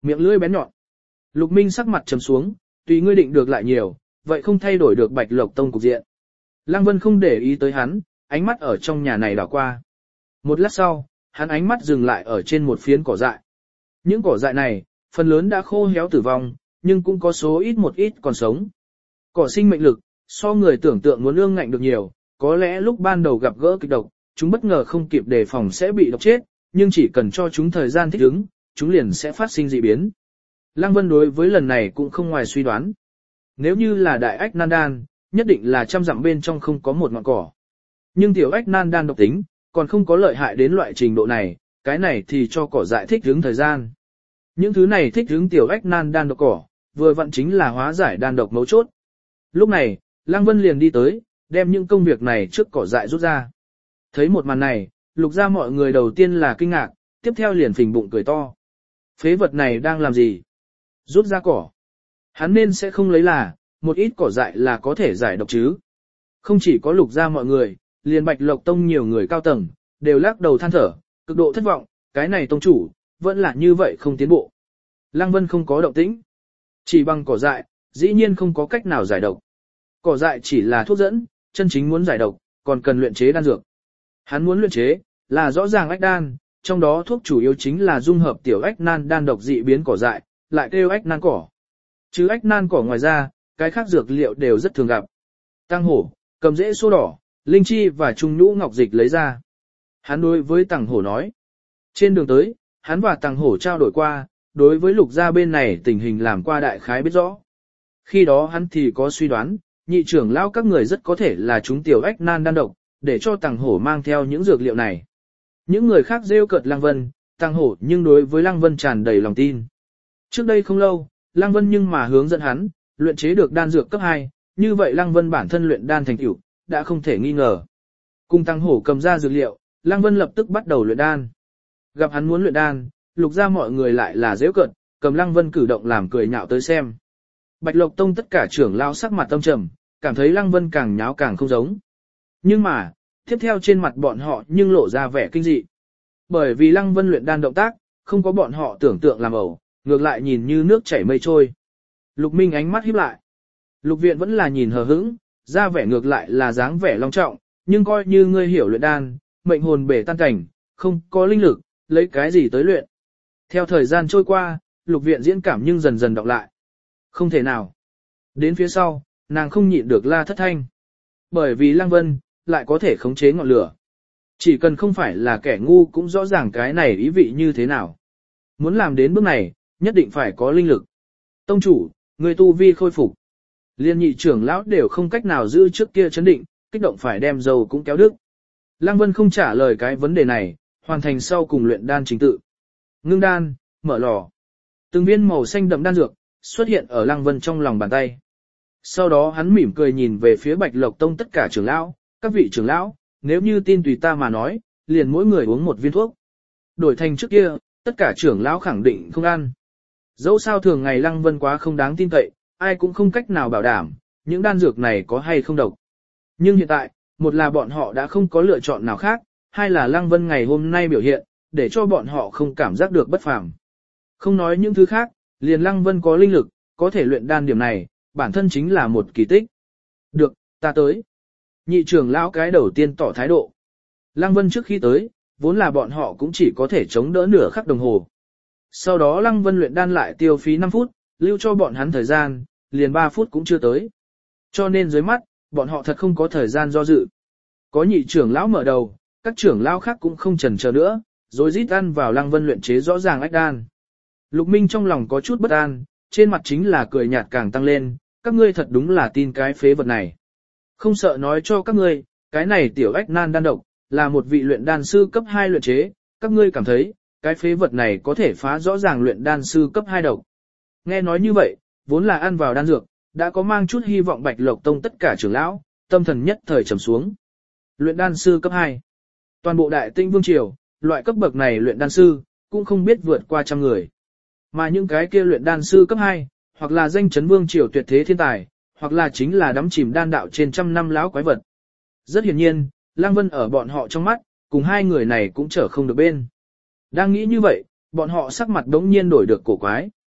Speaker 1: miệng lưỡi bén nhọn. Lục Minh sắc mặt trầm xuống, tùy ngươi định được lại nhiều, vậy không thay đổi được Bạch Lộc Tông cục diện. Lăng Vân không để ý tới hắn, ánh mắt ở trong nhà này đảo qua. Một lát sau, hắn ánh mắt dừng lại ở trên một phiến cỏ dại. Những cỏ dại này, phần lớn đã khô héo tử vong, nhưng cũng có số ít một ít còn sống. Cỏ sinh mệnh lực, so người tưởng tượng muốn ương ngạnh được nhiều, có lẽ lúc ban đầu gặp gỡ kịch độc, chúng bất ngờ không kịp đề phòng sẽ bị độc chết, nhưng chỉ cần cho chúng thời gian thích ứng, chúng liền sẽ phát sinh dị biến. Lăng Vân đối với lần này cũng không ngoài suy đoán. Nếu như là đại ách nan đan, nhất định là trăm dặm bên trong không có một ngọn cỏ. Nhưng tiểu ách nan đan độc tính, còn không có lợi hại đến loại trình độ này, cái này thì cho cỏ dại thích ứng thời gian. Những thứ này thích ứng tiểu ách nan đan độc cỏ, vừa vặn chính là hóa giải đan độc mấu chốt. Lúc này, Lăng Vân liền đi tới, đem những công việc này trước cỏ dại rút ra. Thấy một màn này, Lục gia mọi người đầu tiên là kinh ngạc, tiếp theo liền phình bụng cười to. Phế vật này đang làm gì? Rút ra cỏ. Hắn nên sẽ không lấy là, một ít cỏ dại là có thể giải độc chứ. Không chỉ có Lục gia mọi người, liền Bạch Lộc Tông nhiều người cao tầng, đều lắc đầu than thở, cực độ thất vọng, cái này tông chủ, vẫn là như vậy không tiến bộ. Lăng Vân không có động tĩnh. Chỉ bằng cỏ dại, dĩ nhiên không có cách nào giải độc. Cỏ dại chỉ là thuốc dẫn, chân chính muốn giải độc, còn cần luyện chế đan dược. Hắn muốn luyện chế, là rõ ràng ách đan, trong đó thuốc chủ yếu chính là dung hợp tiểu ách nan đan độc dị biến cỏ dại, lại kêu ách nan cỏ. Chứ ách nan cỏ ngoài ra, cái khác dược liệu đều rất thường gặp. Tăng hổ, cầm rễ số đỏ, linh chi và trung nhũ ngọc dịch lấy ra. Hắn đối với Tăng hổ nói. Trên đường tới, hắn và Tăng hổ trao đổi qua, đối với Lục gia bên này tình hình làm qua đại khái biết rõ. Khi đó hắn thì có suy đoán, nhị trưởng lão các người rất có thể là chúng tiểu ách nan đan độc, để cho Tăng hổ mang theo những dược liệu này. Những người khác rêu cợt Lăng Vân, Tăng hổ nhưng đối với Lăng Vân tràn đầy lòng tin. Trước đây không lâu, Lăng Vân nhưng mà hướng dẫn hắn, luyện chế được đan dược cấp hai, như vậy Lăng Vân bản thân luyện đan thành tựu, đã không thể nghi ngờ. Cùng Tăng hổ cầm ra dược liệu, Lăng Vân lập tức bắt đầu luyện đan. Gặp hắn muốn luyện đan, Lục gia mọi người lại là giễu cợt, cầm Lăng Vân cử động làm cười nhạo tới xem. Bạch Lộc Tông tất cả trưởng lão sắc mặt tâm trầm, cảm thấy Lăng Vân càng nháo càng không giống. Nhưng mà, tiếp theo trên mặt bọn họ nhưng lộ ra vẻ kinh dị. Bởi vì Lăng Vân luyện đan động tác, không có bọn họ tưởng tượng làm ẩu, ngược lại nhìn như nước chảy mây trôi. Lục Minh ánh mắt híp lại. Lục Viện vẫn là nhìn hờ hững, ra vẻ ngược lại là dáng vẻ long trọng, nhưng coi như ngươi hiểu luyện đan, mệnh hồn bể tan cảnh, không có linh lực, lấy cái gì tới luyện. Theo thời gian trôi qua, Lục Viện diễn cảm nhưng dần dần đọc lại. Không thể nào. Đến phía sau, nàng không nhịn được la thất thanh. Bởi vì Lăng Vân, lại có thể khống chế ngọn lửa. Chỉ cần không phải là kẻ ngu cũng rõ ràng cái này ý vị như thế nào. Muốn làm đến bước này, nhất định phải có linh lực. Tông chủ, người tu vi khôi phục. Liên nhị trưởng lão đều không cách nào giữ trước kia chấn định, kích động phải đem dầu cũng kéo đứt. Lăng Vân không trả lời cái vấn đề này, hoàn thành sau cùng luyện đan chính tự. Ngưng đan, mở lò. Từng viên màu xanh đậm đan dược, xuất hiện ở Lăng Vân trong lòng bàn tay. Sau đó hắn mỉm cười nhìn về phía Bạch Lộc Tông tất cả trưởng lão, các vị trưởng lão, nếu như tin tùy ta mà nói, liền mỗi người uống một viên thuốc. Đổi thành trước kia, tất cả trưởng lão khẳng định không ăn. Dẫu sao thường ngày Lăng Vân quá không đáng tin cậy, ai cũng không cách nào bảo đảm, những đan dược này có hay không độc. Nhưng hiện tại, một là bọn họ đã không có lựa chọn nào khác, hai là Lăng Vân ngày hôm nay biểu hiện, để cho bọn họ không cảm giác được bất phàm. Không nói những thứ khác, liền Lăng Vân có linh lực, có thể luyện đan điểm này, bản thân chính là một kỳ tích. Được, ta tới. Nhị trưởng lão cái đầu tiên tỏ thái độ. Lăng Vân trước khi tới, vốn là bọn họ cũng chỉ có thể chống đỡ nửa khắc đồng hồ. Sau đó Lăng Vân luyện đan lại tiêu phí năm phút, lưu cho bọn hắn thời gian, liền ba phút cũng chưa tới. Cho nên dưới mắt, bọn họ thật không có thời gian do dự. Có nhị trưởng lão mở đầu, các trưởng lão khác cũng không chần chờ nữa, rồi rít ăn vào Lăng Vân luyện chế rõ ràng ách đan. Lục Minh trong lòng có chút bất an, trên mặt chính là cười nhạt càng tăng lên, các ngươi thật đúng là tin cái phế vật này. Không sợ nói cho các ngươi, cái này tiểu ách nan đan độc, là một vị luyện đan sư cấp hai luyện chế, các ngươi cảm thấy, cái phế vật này có thể phá rõ ràng luyện đan sư cấp hai độc. Nghe nói như vậy, vốn là ăn vào đan dược, đã có mang chút hy vọng Bạch Lộc Tông tất cả trưởng lão, tâm thần nhất thời trầm xuống. Luyện đan sư cấp hai. Toàn bộ Đại Tinh Vương triều, loại cấp bậc này luyện đan sư, cũng không biết vượt qua trăm người. Mà những cái kia luyện đan sư cấp hai, hoặc là danh chấn vương triều tuyệt thế thiên tài, hoặc là chính là đắm chìm đan đạo trên trăm năm lão quái vật. Rất hiển nhiên, Lăng Vân ở bọn họ trong mắt, cùng hai người này cũng trở không được bên. Đang nghĩ như vậy, bọn họ sắc mặt đống nhiên đổi được cổ quái.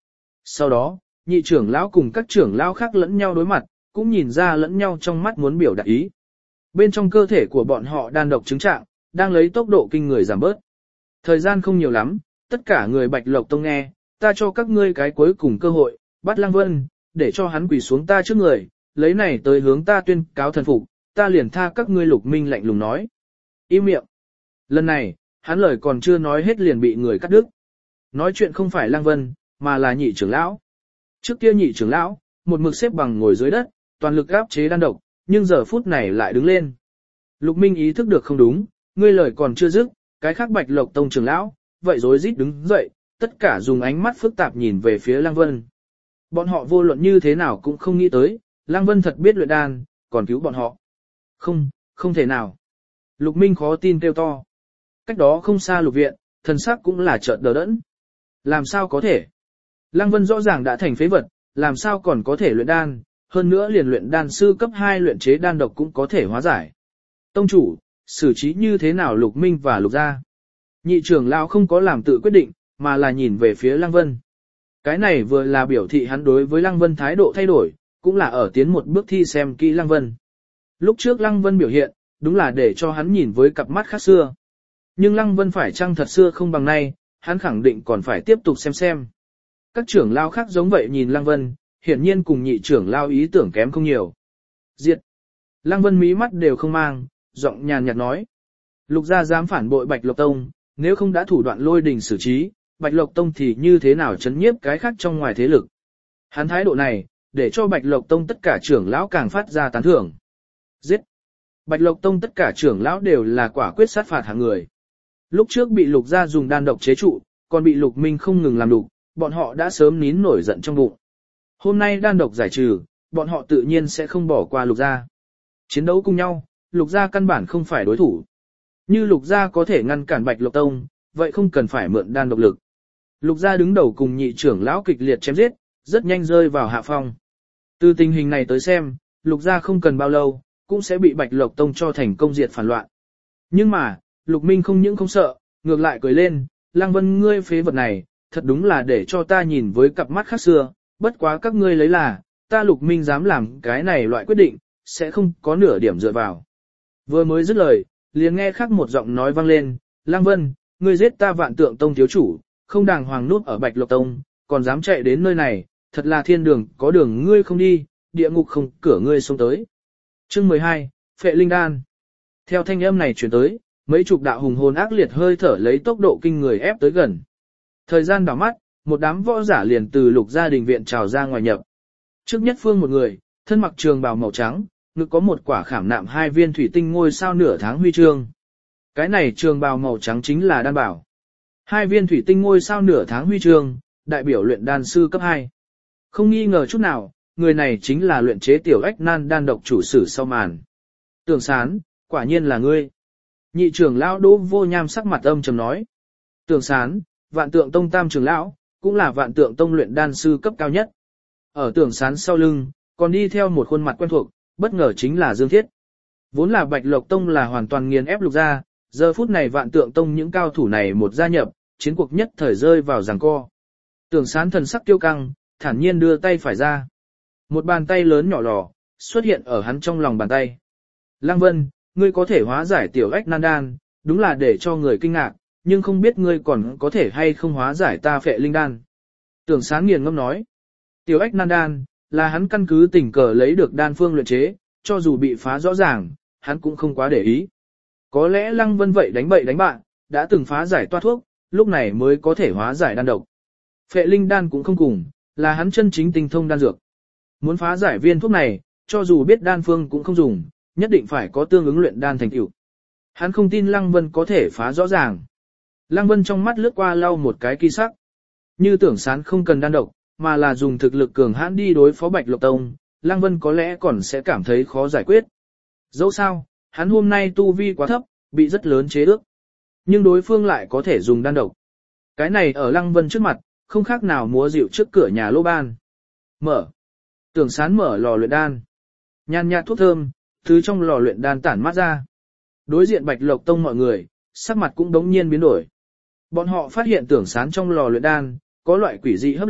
Speaker 1: Sau đó, nhị trưởng lão cùng các trưởng lão khác lẫn nhau đối mặt, cũng nhìn ra lẫn nhau trong mắt muốn biểu đạt ý. Bên trong cơ thể của bọn họ đan độc chứng trạng, đang lấy tốc độ kinh người giảm bớt. Thời gian không nhiều lắm, tất cả người Bạch Lộc Tông nghe, ta cho các ngươi cái cuối cùng cơ hội, bắt Lăng Vân, để cho hắn quỳ xuống ta trước người, lấy này tới hướng ta tuyên cáo thần phục, ta liền tha các ngươi. Lục Minh lạnh lùng nói. Im miệng. Lần này, hắn lời còn chưa nói hết liền bị người cắt đứt. Nói chuyện không phải Lăng Vân, mà là nhị trưởng lão. Trước kia nhị trưởng lão, một mực xếp bằng ngồi dưới đất, toàn lực áp chế đan độc, nhưng giờ phút này lại đứng lên. Lục Minh ý thức được không đúng, ngươi lời còn chưa dứt, cái khác Bạch Lộc Tông trưởng lão, vậy rối rít đứng dậy, tất cả dùng ánh mắt phức tạp nhìn về phía Lăng Vân. Bọn họ vô luận như thế nào cũng không nghĩ tới, Lăng Vân thật biết luyện đan, còn cứu bọn họ. Không, không thể nào. Lục Minh khó tin kêu to. Cách đó không xa lục viện, thần sắc cũng là chợt đờ đẫn. Làm sao có thể? Lăng Vân rõ ràng đã thành phế vật, làm sao còn có thể luyện đan, hơn nữa liền luyện đan sư cấp hai luyện chế đan độc cũng có thể hóa giải. Tông chủ, xử trí như thế nào Lục Minh và Lục gia? Nhị trưởng lão không có làm tự quyết định, mà là nhìn về phía Lăng Vân. Cái này vừa là biểu thị hắn đối với Lăng Vân thái độ thay đổi, cũng là ở tiến một bước thi xem kỹ Lăng Vân. Lúc trước Lăng Vân biểu hiện, đúng là để cho hắn nhìn với cặp mắt khác xưa. Nhưng Lăng Vân phải chăng thật xưa không bằng nay, hắn khẳng định còn phải tiếp tục xem xem. Các trưởng lão khác giống vậy nhìn Lăng Vân, hiển nhiên cùng nhị trưởng lão ý tưởng kém không nhiều. Diệt! Lăng Vân mí mắt đều không mang, giọng nhàn nhạt nói. Lục gia dám phản bội Bạch Lộc Tông, nếu không đã thủ đoạn lôi đình xử trí, Bạch Lộc Tông thì như thế nào chấn nhiếp cái khác trong ngoài thế lực. Hắn thái độ này, để cho Bạch Lộc Tông tất cả trưởng lão càng phát ra tán thưởng. Giết! Bạch Lộc Tông tất cả trưởng lão đều là quả quyết sát phạt hạng người. Lúc trước bị Lục gia dùng đan độc chế trụ, còn bị Lục Minh không ngừng làm đục, bọn họ đã sớm nín nổi giận trong bụng. Hôm nay đan độc giải trừ, bọn họ tự nhiên sẽ không bỏ qua Lục gia. Chiến đấu cùng nhau, Lục gia căn bản không phải đối thủ. Như Lục gia có thể ngăn cản Bạch Lộc Tông, vậy không cần phải mượn đan độc lực. Lục gia đứng đầu cùng nhị trưởng lão kịch liệt chém giết, rất nhanh rơi vào hạ phong. Từ tình hình này tới xem, Lục gia không cần bao lâu, cũng sẽ bị Bạch Lộc Tông cho thành công diệt phản loạn. Nhưng mà, Lục Minh không những không sợ, ngược lại cười lên, Lăng Vân ngươi phế vật này, thật đúng là để cho ta nhìn với cặp mắt khác xưa, bất quá các ngươi lấy là, ta Lục Minh dám làm cái này loại quyết định, sẽ không có nửa điểm dựa vào. Vừa mới dứt lời, liền nghe khác một giọng nói vang lên, Lăng Vân, ngươi giết ta Vạn Tượng Tông thiếu chủ, không đàng hoàng núp ở Bạch Lộc Tông, còn dám chạy đến nơi này, thật là thiên đường, có đường ngươi không đi, địa ngục không cửa ngươi xông tới. Chương mười hai, Phệ Linh Đan. Theo thanh âm này truyền tới, mấy chục đạo hùng hồn ác liệt hơi thở lấy tốc độ kinh người ép tới gần. Thời gian đảo mắt, một đám võ giả liền từ Lục gia đình viện trào ra ngoài nhập. Trước nhất phương một người, thân mặc trường bào màu trắng, ngực có một quả khảm nạm hai viên thủy tinh ngôi sao nửa tháng huy chương. Cái này trường bào màu trắng chính là đan bảo. Hai viên thủy tinh ngôi sao nửa tháng huy chương, đại biểu luyện đan sư cấp hai. Không nghi ngờ chút nào, người này chính là luyện chế tiểu ách nan đan độc chủ sử sau màn. Tưởng Sán, quả nhiên là ngươi. Nhị trưởng lão Đỗ Vô Nham sắc mặt âm trầm nói. Tưởng Sán, Vạn Tượng Tông tam trưởng lão, cũng là Vạn Tượng Tông luyện đan sư cấp cao nhất. Ở Tưởng Sán sau lưng, còn đi theo một khuôn mặt quen thuộc, bất ngờ chính là Dương Thiết. Vốn là Bạch Lộc Tông là hoàn toàn nghiền ép Lục gia, giờ phút này Vạn Tượng Tông những cao thủ này một gia nhập, chiến cuộc nhất thời rơi vào giằng co. Tưởng Sán thần sắc tiêu căng, thản nhiên đưa tay phải ra. Một bàn tay lớn nhỏ lò, xuất hiện ở hắn trong lòng bàn tay. Lăng Vân, ngươi có thể hóa giải tiểu ách nan đan, đúng là để cho người kinh ngạc, nhưng không biết ngươi còn có thể hay không hóa giải ta phệ linh đan. Tưởng Sán nghiền ngâm nói. Tiểu ách nan đan, là hắn căn cứ tình cờ lấy được đan phương luyện chế, cho dù bị phá rõ ràng, hắn cũng không quá để ý. Có lẽ Lăng Vân vậy đánh bậy đánh bạn, đã từng phá giải toa thuốc, lúc này mới có thể hóa giải đan độc. Phệ linh đan cũng không cùng, là hắn chân chính tinh thông đan dược. Muốn phá giải viên thuốc này, cho dù biết đan phương cũng không dùng, nhất định phải có tương ứng luyện đan thành tựu. Hắn không tin Lăng Vân có thể phá rõ ràng. Lăng Vân trong mắt lướt qua lau một cái kỳ sắc. Như Tưởng Sán không cần đan độc, mà là dùng thực lực cường hãn đi đối phó Bạch Lộc Tông, Lăng Vân có lẽ còn sẽ cảm thấy khó giải quyết. Dẫu sao, hắn hôm nay tu vi quá thấp, bị rất lớn chế ước. Nhưng đối phương lại có thể dùng đan độc. Cái này ở Lăng Vân trước mặt, không khác nào múa dịu trước cửa nhà lô ban. Mở. Tưởng Sán mở lò luyện đan. Nhàn nhạt thuốc thơm, thứ trong lò luyện đan tản mát ra. Đối diện Bạch Lộc Tông mọi người, sắc mặt cũng đống nhiên biến đổi. Bọn họ phát hiện Tưởng Sán trong lò luyện đan, có loại quỷ dị hấp lực,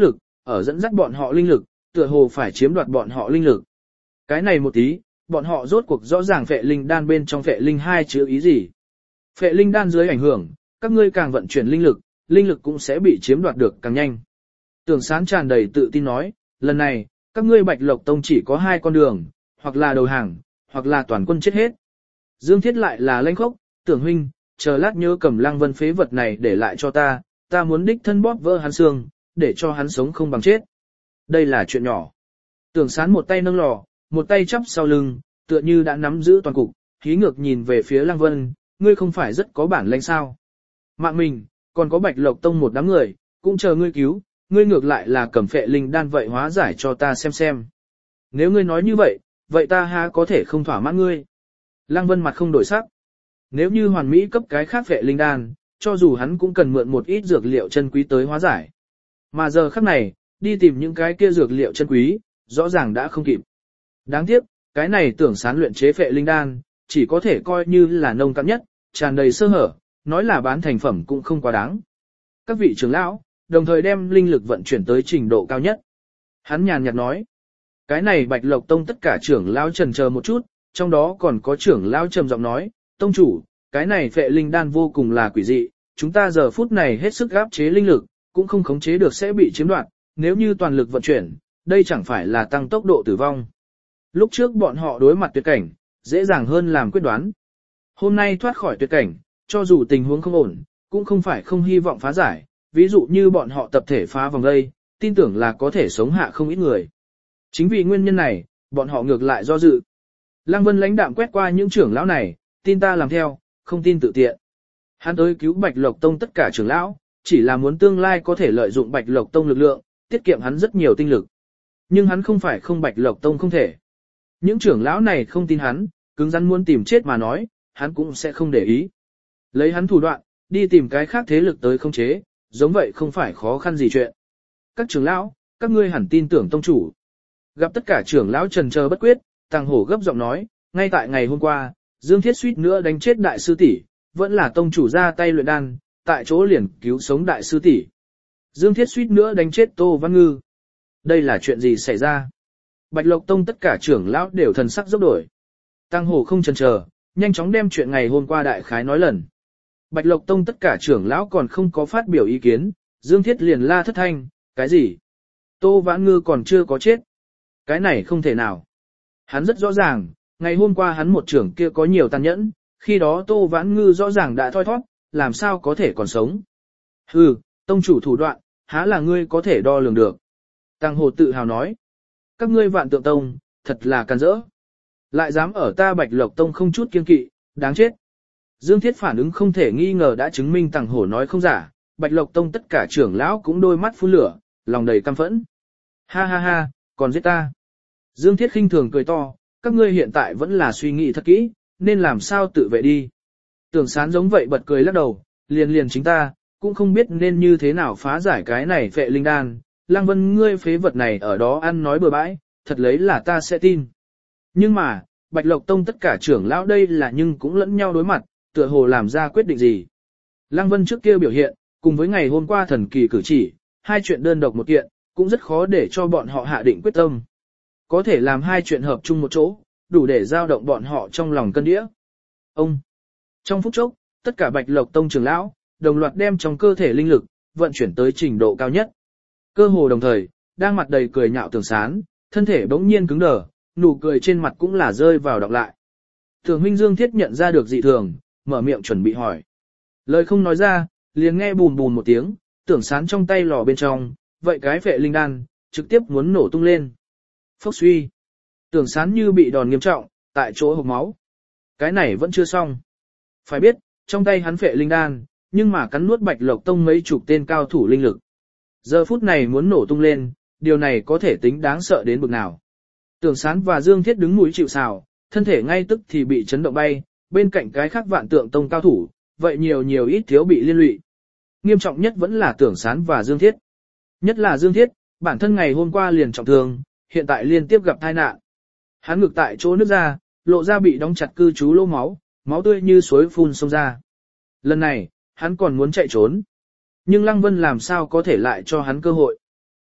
Speaker 1: ở dẫn dắt bọn họ linh lực, tựa hồ phải chiếm đoạt bọn họ linh lực. Cái này một tí, bọn họ rốt cuộc rõ ràng phệ linh đan bên trong phệ linh hai chữ ý gì. Phệ linh đan dưới ảnh hưởng, các ngươi càng vận chuyển linh lực, linh lực cũng sẽ bị chiếm đoạt được càng nhanh. Tưởng Sán tràn đầy tự tin nói, lần này, các ngươi Bạch Lộc Tông chỉ có hai con đường, hoặc là đầu hàng, hoặc là toàn quân chết hết. Dương Thiết lại là lanh khốc, Tưởng huynh, chờ lát nhớ cầm Lăng Vân phế vật này để lại cho ta, ta muốn đích thân bóp vỡ hắn xương, để cho hắn sống không bằng chết. Đây là chuyện nhỏ. Tưởng Sán một tay nâng lò, một tay chắp sau lưng, tựa như đã nắm giữ toàn cục, hí ngược nhìn về phía Lăng Vân, ngươi không phải rất có bản lĩnh sao? Mạng mình, còn có Bạch Lộc Tông một đám người, cũng chờ ngươi cứu, ngươi ngược lại là cầm phệ linh đan vậy hóa giải cho ta xem xem. Nếu ngươi nói như vậy, vậy ta há có thể không thỏa mãn ngươi. Lăng Vân mặt không đổi sắc. Nếu như hoàn mỹ cấp cái khác phệ linh đan, cho dù hắn cũng cần mượn một ít dược liệu chân quý tới hóa giải. Mà giờ khắc này, đi tìm những cái kia dược liệu chân quý, rõ ràng đã không kịp. Đáng tiếc, cái này Tưởng Sán luyện chế phệ linh đan, chỉ có thể coi như là nông cạn nhất, tràn đầy sơ hở, nói là bán thành phẩm cũng không quá đáng. Các vị trưởng lão, đồng thời đem linh lực vận chuyển tới trình độ cao nhất. Hắn nhàn nhạt nói, cái này Bạch Lộc Tông tất cả trưởng lão chần chờ một chút, trong đó còn có trưởng lão trầm giọng nói, tông chủ, cái này phệ linh đan vô cùng là quỷ dị, chúng ta giờ phút này hết sức áp chế linh lực, cũng không khống chế được sẽ bị chiếm đoạt, nếu như toàn lực vận chuyển, đây chẳng phải là tăng tốc độ tử vong. Lúc trước bọn họ đối mặt tuyệt cảnh, dễ dàng hơn làm quyết đoán. Hôm nay thoát khỏi tuyệt cảnh, cho dù tình huống không ổn, cũng không phải không hy vọng phá giải, ví dụ như bọn họ tập thể phá vòng đây, tin tưởng là có thể sống hạ không ít người. Chính vì nguyên nhân này, bọn họ ngược lại do dự. Lăng Vân lãnh đạm quét qua những trưởng lão này, tin ta làm theo, không tin tự tiện. Hắn tới cứu Bạch Lộc Tông tất cả trưởng lão, chỉ là muốn tương lai có thể lợi dụng Bạch Lộc Tông lực lượng, tiết kiệm hắn rất nhiều tinh lực. Nhưng hắn không phải không Bạch Lộc Tông không thể. Những trưởng lão này không tin hắn, cứng rắn muốn tìm chết mà nói, hắn cũng sẽ không để ý. Lấy hắn thủ đoạn, đi tìm cái khác thế lực tới không chế, giống vậy không phải khó khăn gì chuyện. Các trưởng lão, các ngươi hẳn tin tưởng tông chủ. Gặp tất cả trưởng lão trần chờ bất quyết, Tàng Hổ gấp giọng nói, ngay tại ngày hôm qua, Dương Thiết suýt nữa đánh chết đại sư tỷ, vẫn là tông chủ ra tay luyện đan, tại chỗ liền cứu sống đại sư tỷ. Dương Thiết suýt nữa đánh chết Tô Văn Ngư. Đây là chuyện gì xảy ra? Bạch Lộc Tông tất cả trưởng lão đều thần sắc dốc đổi. Tàng Hổ không chần chờ, nhanh chóng đem chuyện ngày hôm qua đại khái nói lần. Bạch Lộc Tông tất cả trưởng lão còn không có phát biểu ý kiến, Dương Thiết liền la thất thanh, cái gì? Tô Vãn Ngư còn chưa có chết. Cái này không thể nào. Hắn rất rõ ràng, ngày hôm qua hắn một trưởng kia có nhiều tàn nhẫn, khi đó Tô Vãn Ngư rõ ràng đã thoi thoát, làm sao có thể còn sống. Hừ, tông chủ thủ đoạn, há là ngươi có thể đo lường được. Tàng Hồ tự hào nói, các ngươi Vạn Tượng Tông, thật là can dỡ. Lại dám ở ta Bạch Lộc Tông không chút kiêng kỵ, đáng chết. Dương Thiết phản ứng không thể nghi ngờ đã chứng minh Tàng Hổ nói không giả, Bạch Lộc Tông tất cả trưởng lão cũng đôi mắt phun lửa, lòng đầy căm phẫn. Ha ha ha, còn giết ta. Dương Thiết khinh thường cười to, các ngươi hiện tại vẫn là suy nghĩ thật kỹ, nên làm sao tự vệ đi. Tưởng Sán giống vậy bật cười lắc đầu, liền liền chính ta, cũng không biết nên như thế nào phá giải cái này phệ linh đan, Lăng Vân ngươi phế vật này ở đó ăn nói bừa bãi, thật lấy là ta sẽ tin. Nhưng mà, Bạch Lộc Tông tất cả trưởng lão đây là nhưng cũng lẫn nhau đối mặt, tựa hồ làm ra quyết định gì. Lăng Vân trước kia biểu hiện, cùng với ngày hôm qua thần kỳ cử chỉ, hai chuyện đơn độc một kiện, cũng rất khó để cho bọn họ hạ định quyết tâm. Có thể làm hai chuyện hợp chung một chỗ, đủ để giao động bọn họ trong lòng cân đĩa. Ông! Trong phút chốc, tất cả Bạch Lộc Tông trưởng lão, đồng loạt đem trong cơ thể linh lực, vận chuyển tới trình độ cao nhất. Cơ hồ đồng thời, đang mặt đầy cười nhạo Tưởng Sán, thân thể bỗng nhiên cứng đờ, nụ cười trên mặt cũng là rơi vào đọc lại. Thường huynh Dương Thiết nhận ra được dị thường, mở miệng chuẩn bị hỏi. Lời không nói ra, liền nghe bùm bùm một tiếng, Tưởng Sán trong tay lò bên trong, vậy cái phệ linh đan, trực tiếp muốn nổ tung lên. Phốc suy. Tưởng Sán như bị đòn nghiêm trọng, tại chỗ hộc máu. Cái này vẫn chưa xong. Phải biết, trong tay hắn phệ linh đan, nhưng mà cắn nuốt Bạch Lộc Tông mấy chục tên cao thủ linh lực. Giờ phút này muốn nổ tung lên, điều này có thể tính đáng sợ đến bực nào. Tưởng Sán và Dương Thiết đứng mũi chịu sào, thân thể ngay tức thì bị chấn động bay, bên cạnh cái khác Vạn Tượng Tông cao thủ, vậy nhiều nhiều ít thiếu bị liên lụy. Nghiêm trọng nhất vẫn là Tưởng Sán và Dương Thiết. Nhất là Dương Thiết, bản thân ngày hôm qua liền trọng thương, hiện tại liên tiếp gặp tai nạn. Hắn ngực tại chỗ nứt ra, lộ ra bị đóng chặt cư trú lỗ máu, máu tươi như suối phun xông ra. Lần này, hắn còn muốn chạy trốn. Nhưng Lăng Vân làm sao có thể lại cho hắn cơ hội.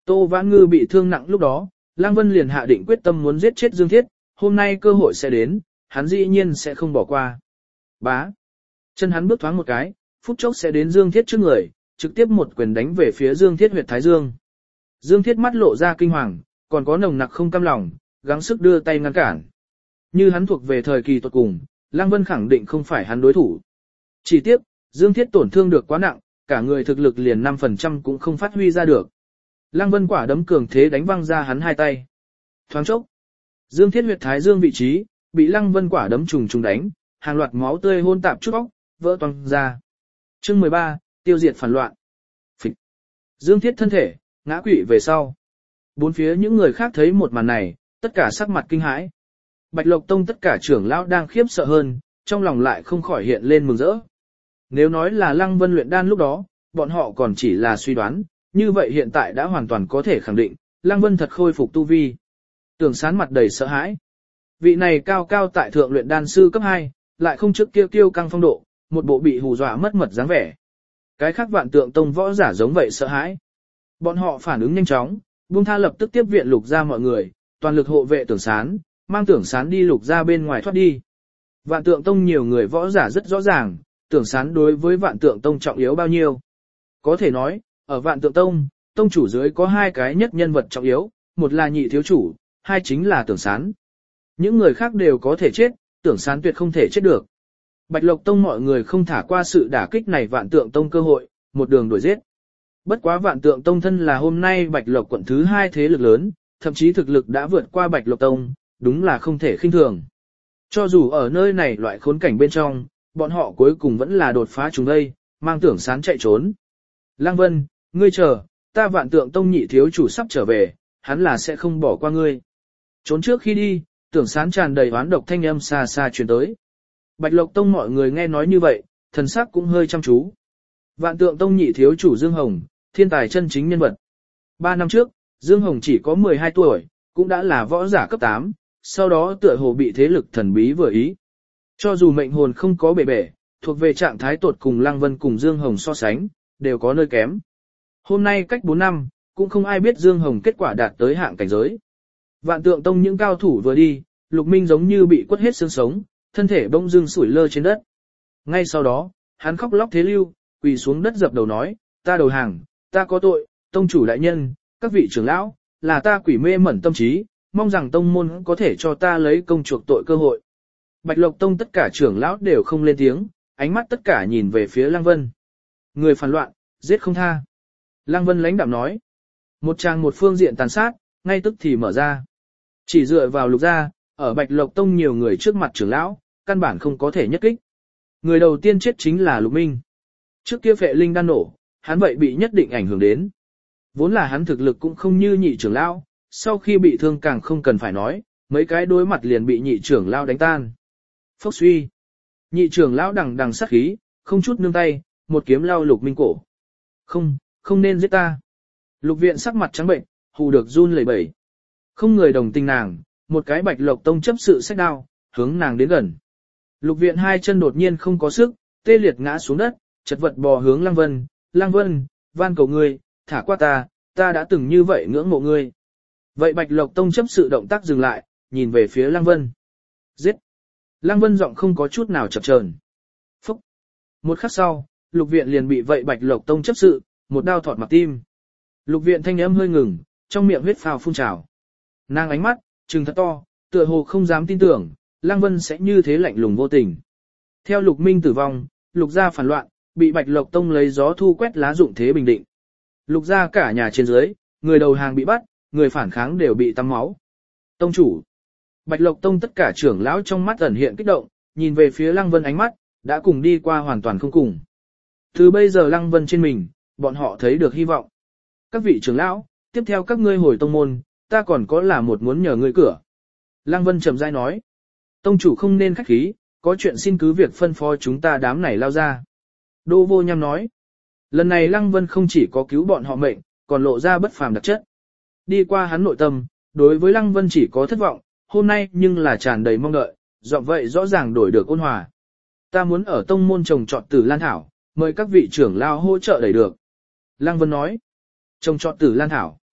Speaker 1: Tô Vãn Ngư bị thương nặng lúc đó, Lăng Vân liền hạ định quyết tâm muốn giết chết Dương Thiết, hôm nay cơ hội sẽ đến, hắn dĩ nhiên sẽ không bỏ qua. Bá. Chân hắn bước thoáng một cái, phút chốc sẽ đến Dương Thiết trước người, trực tiếp một quyền đánh về phía Dương Thiết huyệt thái dương. Dương Thiết mắt lộ ra kinh hoàng, còn có nồng nặc không cam lòng, gắng sức đưa tay ngăn cản. Như hắn thuộc về thời kỳ tuột cùng, Lăng Vân khẳng định không phải hắn đối thủ. Chỉ tiếc, Dương Thiết tổn thương được quá nặng, cả người thực lực liền năm phần trăm cũng không phát huy ra được. Lăng Vân quả đấm cường thế đánh văng ra hắn hai tay. Thoáng chốc, Dương Thiết huyệt thái dương vị trí, bị Lăng Vân quả đấm trùng trùng đánh, hàng loạt máu tươi hôn tạp chút óc, vỡ toang ra. Chương mười ba, tiêu diệt phản loạn. Phịch. Dương Thiết thân thể, ngã quỵ về sau. Bốn phía những người khác thấy một màn này, tất cả sắc mặt kinh hãi. Bạch Lộc Tông tất cả trưởng lão đang khiếp sợ hơn, trong lòng lại không khỏi hiện lên mừng rỡ. Nếu nói là Lăng Vân luyện đan lúc đó, bọn họ còn chỉ là suy đoán, như vậy hiện tại đã hoàn toàn có thể khẳng định, Lăng Vân thật khôi phục tu vi. Tưởng Sán mặt đầy sợ hãi. Vị này cao cao tại thượng luyện đan sư cấp hai, lại không trước kia kiêu căng phong độ, một bộ bị hù dọa mất mật dáng vẻ. Cái khác Vạn Tượng Tông võ giả giống vậy sợ hãi. Bọn họ phản ứng nhanh chóng, buông tha lập tức tiếp viện Lục gia mọi người, toàn lực hộ vệ Tưởng Sán, mang Tưởng Sán đi Lục gia bên ngoài thoát đi. Vạn Tượng Tông nhiều người võ giả rất rõ ràng, Tưởng Sán đối với Vạn Tượng Tông trọng yếu bao nhiêu. Có thể nói, ở Vạn Tượng Tông, tông chủ dưới có hai cái nhất nhân vật trọng yếu, một là nhị thiếu chủ, hai chính là Tưởng Sán. Những người khác đều có thể chết, Tưởng Sán tuyệt không thể chết được. Bạch Lộc Tông mọi người không thả qua sự đả kích này Vạn Tượng Tông cơ hội, một đường đuổi giết. Bất quá Vạn Tượng Tông thân là hôm nay Bạch Lộc quận thứ hai thế lực lớn, thậm chí thực lực đã vượt qua Bạch Lộc Tông, đúng là không thể khinh thường. Cho dù ở nơi này loại khốn cảnh bên trong, bọn họ cuối cùng vẫn là đột phá chúng đây, mang Tưởng Sán chạy trốn. Lăng Vân, ngươi chờ, ta Vạn Tượng Tông nhị thiếu chủ sắp trở về, hắn là sẽ không bỏ qua ngươi. Trốn trước khi đi, Tưởng Sán tràn đầy oán độc thanh âm xa xa truyền tới. Bạch Lộc Tông mọi người nghe nói như vậy, thần sắc cũng hơi chăm chú. Vạn Tượng Tông nhị thiếu chủ Dương Hồng, thiên tài chân chính nhân vật. Ba năm trước, Dương Hồng chỉ có mười hai tuổi, cũng đã là võ giả cấp tám, sau đó tựa hồ bị thế lực thần bí vừa ý. Cho dù mệnh hồn không có bể bể, thuộc về trạng thái tột cùng Lăng Vân cùng Dương Hồng so sánh, đều có nơi kém. Hôm nay cách bốn năm, cũng không ai biết Dương Hồng kết quả đạt tới hạng cảnh giới. Vạn Tượng Tông những cao thủ vừa đi, Lục Minh giống như bị quất hết xương sống, thân thể bỗng dưng sủi lơ trên đất. Ngay sau đó, hắn khóc lóc thế lưu, quỳ xuống đất dập đầu nói, ta đầu hàng, ta có tội, tông chủ đại nhân, các vị trưởng lão, là ta quỷ mê mẩn tâm trí, mong rằng tông môn có thể cho ta lấy công chuộc tội cơ hội. Bạch Lộc Tông tất cả trưởng lão đều không lên tiếng, ánh mắt tất cả nhìn về phía Lăng Vân. Người phản loạn, giết không tha. Lăng Vân lãnh đạm nói. Một tràng một phương diện tàn sát, ngay tức thì mở ra. Chỉ dựa vào Lục gia, ở Bạch Lộc Tông nhiều người trước mặt trưởng lão, căn bản không có thể nhất kích. Người đầu tiên chết chính là Lục Minh. Trước kia phệ linh đan nổ, hắn vậy bị nhất định ảnh hưởng đến. Vốn là hắn thực lực cũng không như nhị trưởng lão, sau khi bị thương càng không cần phải nói, mấy cái đối mặt liền bị nhị trưởng lão đánh tan. Phốc suy. Nhị trưởng lão đằng đằng sát khí, không chút nương tay, một kiếm lao Lục Minh cổ. Không, không nên giết ta. Lục Viện sắc mặt trắng bệnh, hù được run lẩy bẩy. Không người đồng tình nàng, một cái Bạch Lộc Tông chấp sự sách đao, hướng nàng đến gần. Lục Viện hai chân đột nhiên không có sức, tê liệt ngã xuống đất, chật vật bò hướng Lăng Vân. Lăng Vân, van cầu ngươi, thả qua ta, ta đã từng như vậy ngưỡng mộ ngươi. Vậy Bạch Lộc Tông chấp sự động tác dừng lại, nhìn về phía Lăng Vân. Giết! Lăng Vân giọng không có chút nào chập chờn. Phúc! Một khắc sau, Lục Viện liền bị vậy Bạch Lộc Tông chấp sự, một đao thọt mặt tim. Lục Viện thanh âm hơi ngừng, trong miệng huyết phào phun trào. Nàng ánh mắt, trừng thật to, tựa hồ không dám tin tưởng, Lăng Vân sẽ như thế lạnh lùng vô tình. Theo Lục Minh tử vong, Lục gia phản loạn, bị Bạch Lộc Tông lấy gió thu quét lá dụng thế bình định. Lục gia cả nhà trên dưới, người đầu hàng bị bắt, người phản kháng đều bị tắm máu. Tông chủ. Bạch Lộc Tông tất cả trưởng lão trong mắt ẩn hiện kích động, nhìn về phía Lăng Vân ánh mắt, đã cùng đi qua hoàn toàn không cùng. Từ bây giờ Lăng Vân trên mình, bọn họ thấy được hy vọng. Các vị trưởng lão, tiếp theo các ngươi hồi tông môn, ta còn có là một muốn nhờ ngươi cửa. Lăng Vân trầm rãi nói. Tông chủ không nên khách khí, có chuyện xin cứ việc phân phó chúng ta đám này lao ra. Đô Vô Nham nói. Lần này Lăng Vân không chỉ có cứu bọn họ mệnh, còn lộ ra bất phàm đặc chất. Đi qua hắn nội tâm, đối với Lăng Vân chỉ có thất vọng, hôm nay nhưng là tràn đầy mong đợi, giọng vậy rõ ràng đổi được ôn hòa. Ta muốn ở tông môn trồng trọt Tử Lan Thảo, mời các vị trưởng lao hỗ trợ đẩy được. Lăng Vân nói. Trồng trọt Tử Lan Thảo.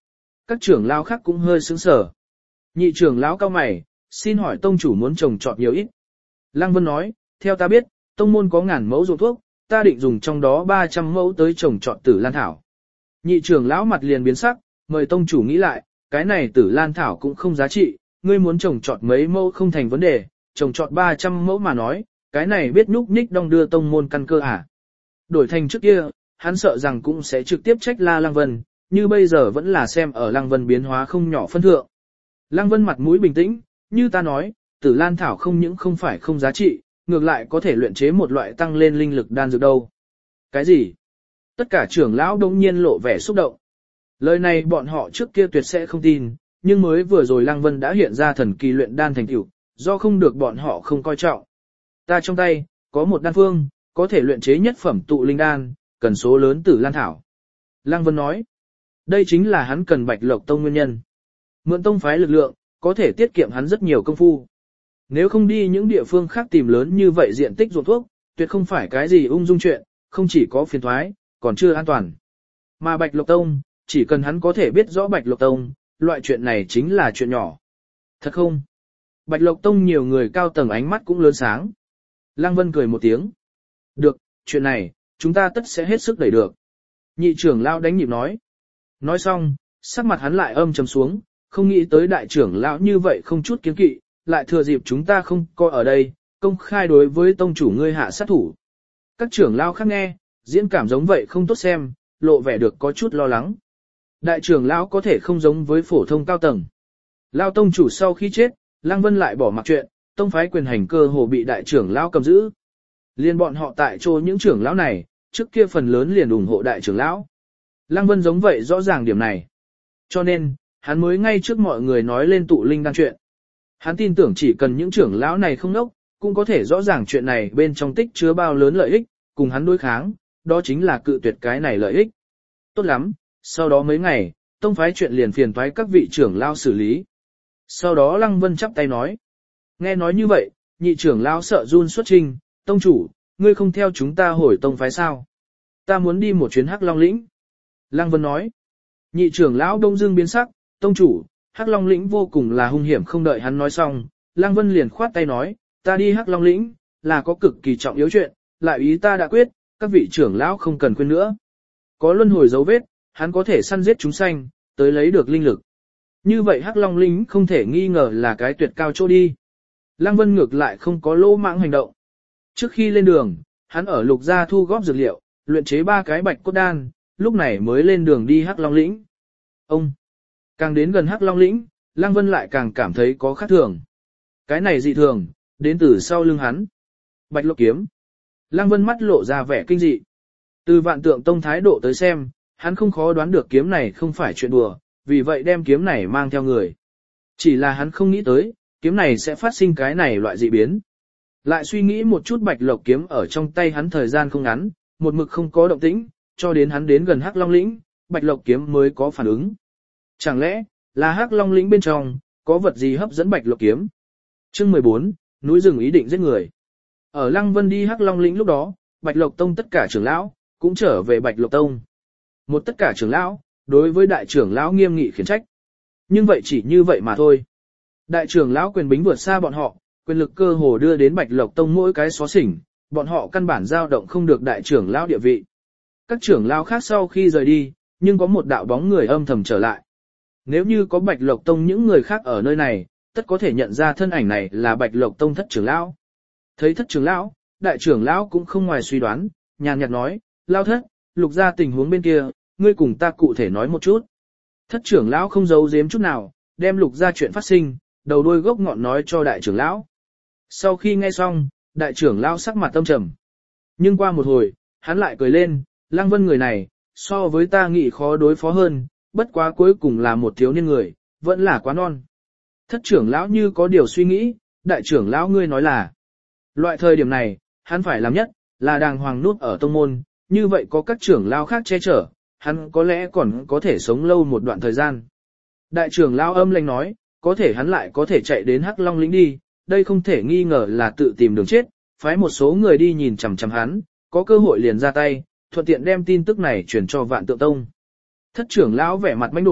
Speaker 1: Các trưởng lão khác cũng hơi sững sờ. Nhị trưởng lão cao mày, xin hỏi tông chủ muốn trồng trọt nhiều ít. Lăng Vân nói, theo ta biết, tông môn có ngàn mẫu ruộng thuốc, ta định dùng trong đó ba trăm mẫu tới trồng trọt tử lan thảo. Nhị trưởng lão mặt liền biến sắc, mời tông chủ nghĩ lại, cái này tử lan thảo cũng không giá trị, ngươi muốn trồng trọt mấy mẫu không thành vấn đề, trồng trọt ba trăm mẫu mà nói, cái này biết nhúc nhích đong đưa tông môn căn cơ à. Đổi thành trước kia, hắn sợ rằng cũng sẽ trực tiếp trách la Lăng Vân, như bây giờ vẫn là xem ở Lăng Vân biến hóa không nhỏ phân thượng. Lăng Vân mặt mũi bình tĩnh, như ta nói, tử lan thảo không những không phải không giá trị, ngược lại có thể luyện chế một loại tăng lên linh lực đan dược đâu. Cái gì? Tất cả trưởng lão đông nhiên lộ vẻ xúc động. Lời này bọn họ trước kia tuyệt sẽ không tin, nhưng mới vừa rồi Lăng Vân đã hiện ra thần kỳ luyện đan thành tựu, do không được bọn họ không coi trọng. Ta trong tay, có một đan phương, có thể luyện chế nhất phẩm tụ linh đan, cần số lớn tử lan thảo. Lăng Vân nói, đây chính là hắn cần Bạch Lộc Tông nguyên nhân. Mượn tông phái lực lượng, có thể tiết kiệm hắn rất nhiều công phu. Nếu không đi những địa phương khác tìm lớn như vậy diện tích ruộng thuốc, tuyệt không phải cái gì ung dung chuyện, không chỉ có phiền thoái, còn chưa an toàn. Mà Bạch Lộc Tông, chỉ cần hắn có thể biết rõ Bạch Lộc Tông, loại chuyện này chính là chuyện nhỏ. Thật không? Bạch Lộc Tông nhiều người cao tầng ánh mắt cũng lớn sáng. Lăng Vân cười một tiếng. Được, chuyện này, chúng ta tất sẽ hết sức đẩy được. Nhị trưởng lão đánh nhịp nói. Nói xong, sắc mặt hắn lại âm trầm xuống, không nghĩ tới đại trưởng lão như vậy không chút kiến kỵ, lại thừa dịp chúng ta không coi ở đây, công khai đối với tông chủ ngươi hạ sát thủ. Các trưởng lão khác nghe, diễn cảm giống vậy không tốt xem, lộ vẻ được có chút lo lắng. Đại trưởng lão có thể không giống với phổ thông cao tầng. Lão tông chủ sau khi chết, Lăng Vân lại bỏ mặc chuyện, tông phái quyền hành cơ hồ bị đại trưởng lão cầm giữ. Liên bọn họ tại chỗ những trưởng lão này, trước kia phần lớn liền ủng hộ đại trưởng lão. Lăng Vân giống vậy rõ ràng điểm này. Cho nên, hắn mới ngay trước mọi người nói lên tụ linh đan chuyện. Hắn tin tưởng chỉ cần những trưởng lão này không nốc, cũng có thể rõ ràng chuyện này bên trong tích chứa bao lớn lợi ích, cùng hắn đối kháng, đó chính là cự tuyệt cái này lợi ích. Tốt lắm, sau đó mấy ngày, tông phái chuyện liền phiền toái các vị trưởng lão xử lý. Sau đó Lăng Vân chắp tay nói. Nghe nói như vậy, nhị trưởng lão sợ run xuất trình, tông chủ, ngươi không theo chúng ta hồi tông phái sao? Ta muốn đi một chuyến Hắc Long Lĩnh. Lăng Vân nói. Nhị trưởng lão đông dương biến sắc, tông chủ, Hắc Long Lĩnh vô cùng là hung hiểm, không đợi hắn nói xong, Lăng Vân liền khoát tay nói, ta đi Hắc Long Lĩnh, là có cực kỳ trọng yếu chuyện, lại ý ta đã quyết, các vị trưởng lão không cần quên nữa. Có luân hồi dấu vết, hắn có thể săn giết chúng sanh, tới lấy được linh lực. Như vậy Hắc Long Lĩnh không thể nghi ngờ là cái tuyệt cao chỗ đi. Lăng Vân ngược lại không có lỗ mãng hành động. Trước khi lên đường, hắn ở lục gia thu góp dược liệu, luyện chế ba cái bạch cốt đan, lúc này mới lên đường đi Hắc Long Lĩnh. Ông, càng đến gần Hắc Long Lĩnh, Lăng Vân lại càng cảm thấy có khác thường. Cái này dị thường, đến từ sau lưng hắn. Bạch Lộc kiếm. Lăng Vân mắt lộ ra vẻ kinh dị. Từ Vạn Tượng Tông thái độ tới xem, hắn không khó đoán được kiếm này không phải chuyện đùa, vì vậy đem kiếm này mang theo người. Chỉ là hắn không nghĩ tới, kiếm này sẽ phát sinh cái này loại dị biến. Lại suy nghĩ một chút Bạch Lộc kiếm ở trong tay hắn thời gian không ngắn, một mực không có động tĩnh, cho đến hắn đến gần Hắc Long Lĩnh, Bạch Lộc kiếm mới có phản ứng. Chẳng lẽ, là Hắc Long Lĩnh bên trong, có vật gì hấp dẫn Bạch Lộc kiếm? Chương mười bốn, núi rừng ý định giết người. Ở Lăng Vân đi Hắc Long Lĩnh lúc đó, Bạch Lộc Tông tất cả trưởng lão, cũng trở về Bạch Lộc Tông. Một tất cả trưởng lão, đối với đại trưởng lão nghiêm nghị khiển trách. Nhưng vậy chỉ như vậy mà thôi. Đại trưởng lão quyền bính vượt xa bọn họ, quyền lực cơ hồ đưa đến Bạch Lộc Tông mỗi cái xó xỉnh, bọn họ căn bản dao động không được đại trưởng lão địa vị. Các trưởng lão khác sau khi rời đi, nhưng có một đạo bóng người âm thầm trở lại. Nếu như có Bạch Lộc Tông những người khác ở nơi này, tất có thể nhận ra thân ảnh này là Bạch Lộc Tông thất trưởng lão. Thấy thất trưởng lão, đại trưởng lão cũng không ngoài suy đoán, nhàn nhạt nói, lao thất, lục ra tình huống bên kia, ngươi cùng ta cụ thể nói một chút. Thất trưởng lão không giấu giếm chút nào, đem lục ra chuyện phát sinh, đầu đuôi gốc ngọn nói cho đại trưởng lão. Sau khi nghe xong, đại trưởng lão sắc mặt tâm trầm. Nhưng qua một hồi, hắn lại cười lên, Lăng Vân người này, so với ta nghĩ khó đối phó hơn, bất quá cuối cùng là một thiếu niên người, vẫn là quá non. Thất trưởng lão như có điều suy nghĩ, đại trưởng lão ngươi nói là, loại thời điểm này, hắn phải làm nhất, là đàng hoàng nút ở tông môn, như vậy có các trưởng lão khác che chở, hắn có lẽ còn có thể sống lâu một đoạn thời gian. Đại trưởng lão âm lãnh nói, có thể hắn lại có thể chạy đến Hắc Long Lĩnh đi, đây không thể nghi ngờ là tự tìm đường chết, phái một số người đi nhìn chằm chằm hắn, có cơ hội liền ra tay, thuận tiện đem tin tức này truyền cho Vạn Tượng Tông. Thất trưởng lão vẻ mặt manh đổi,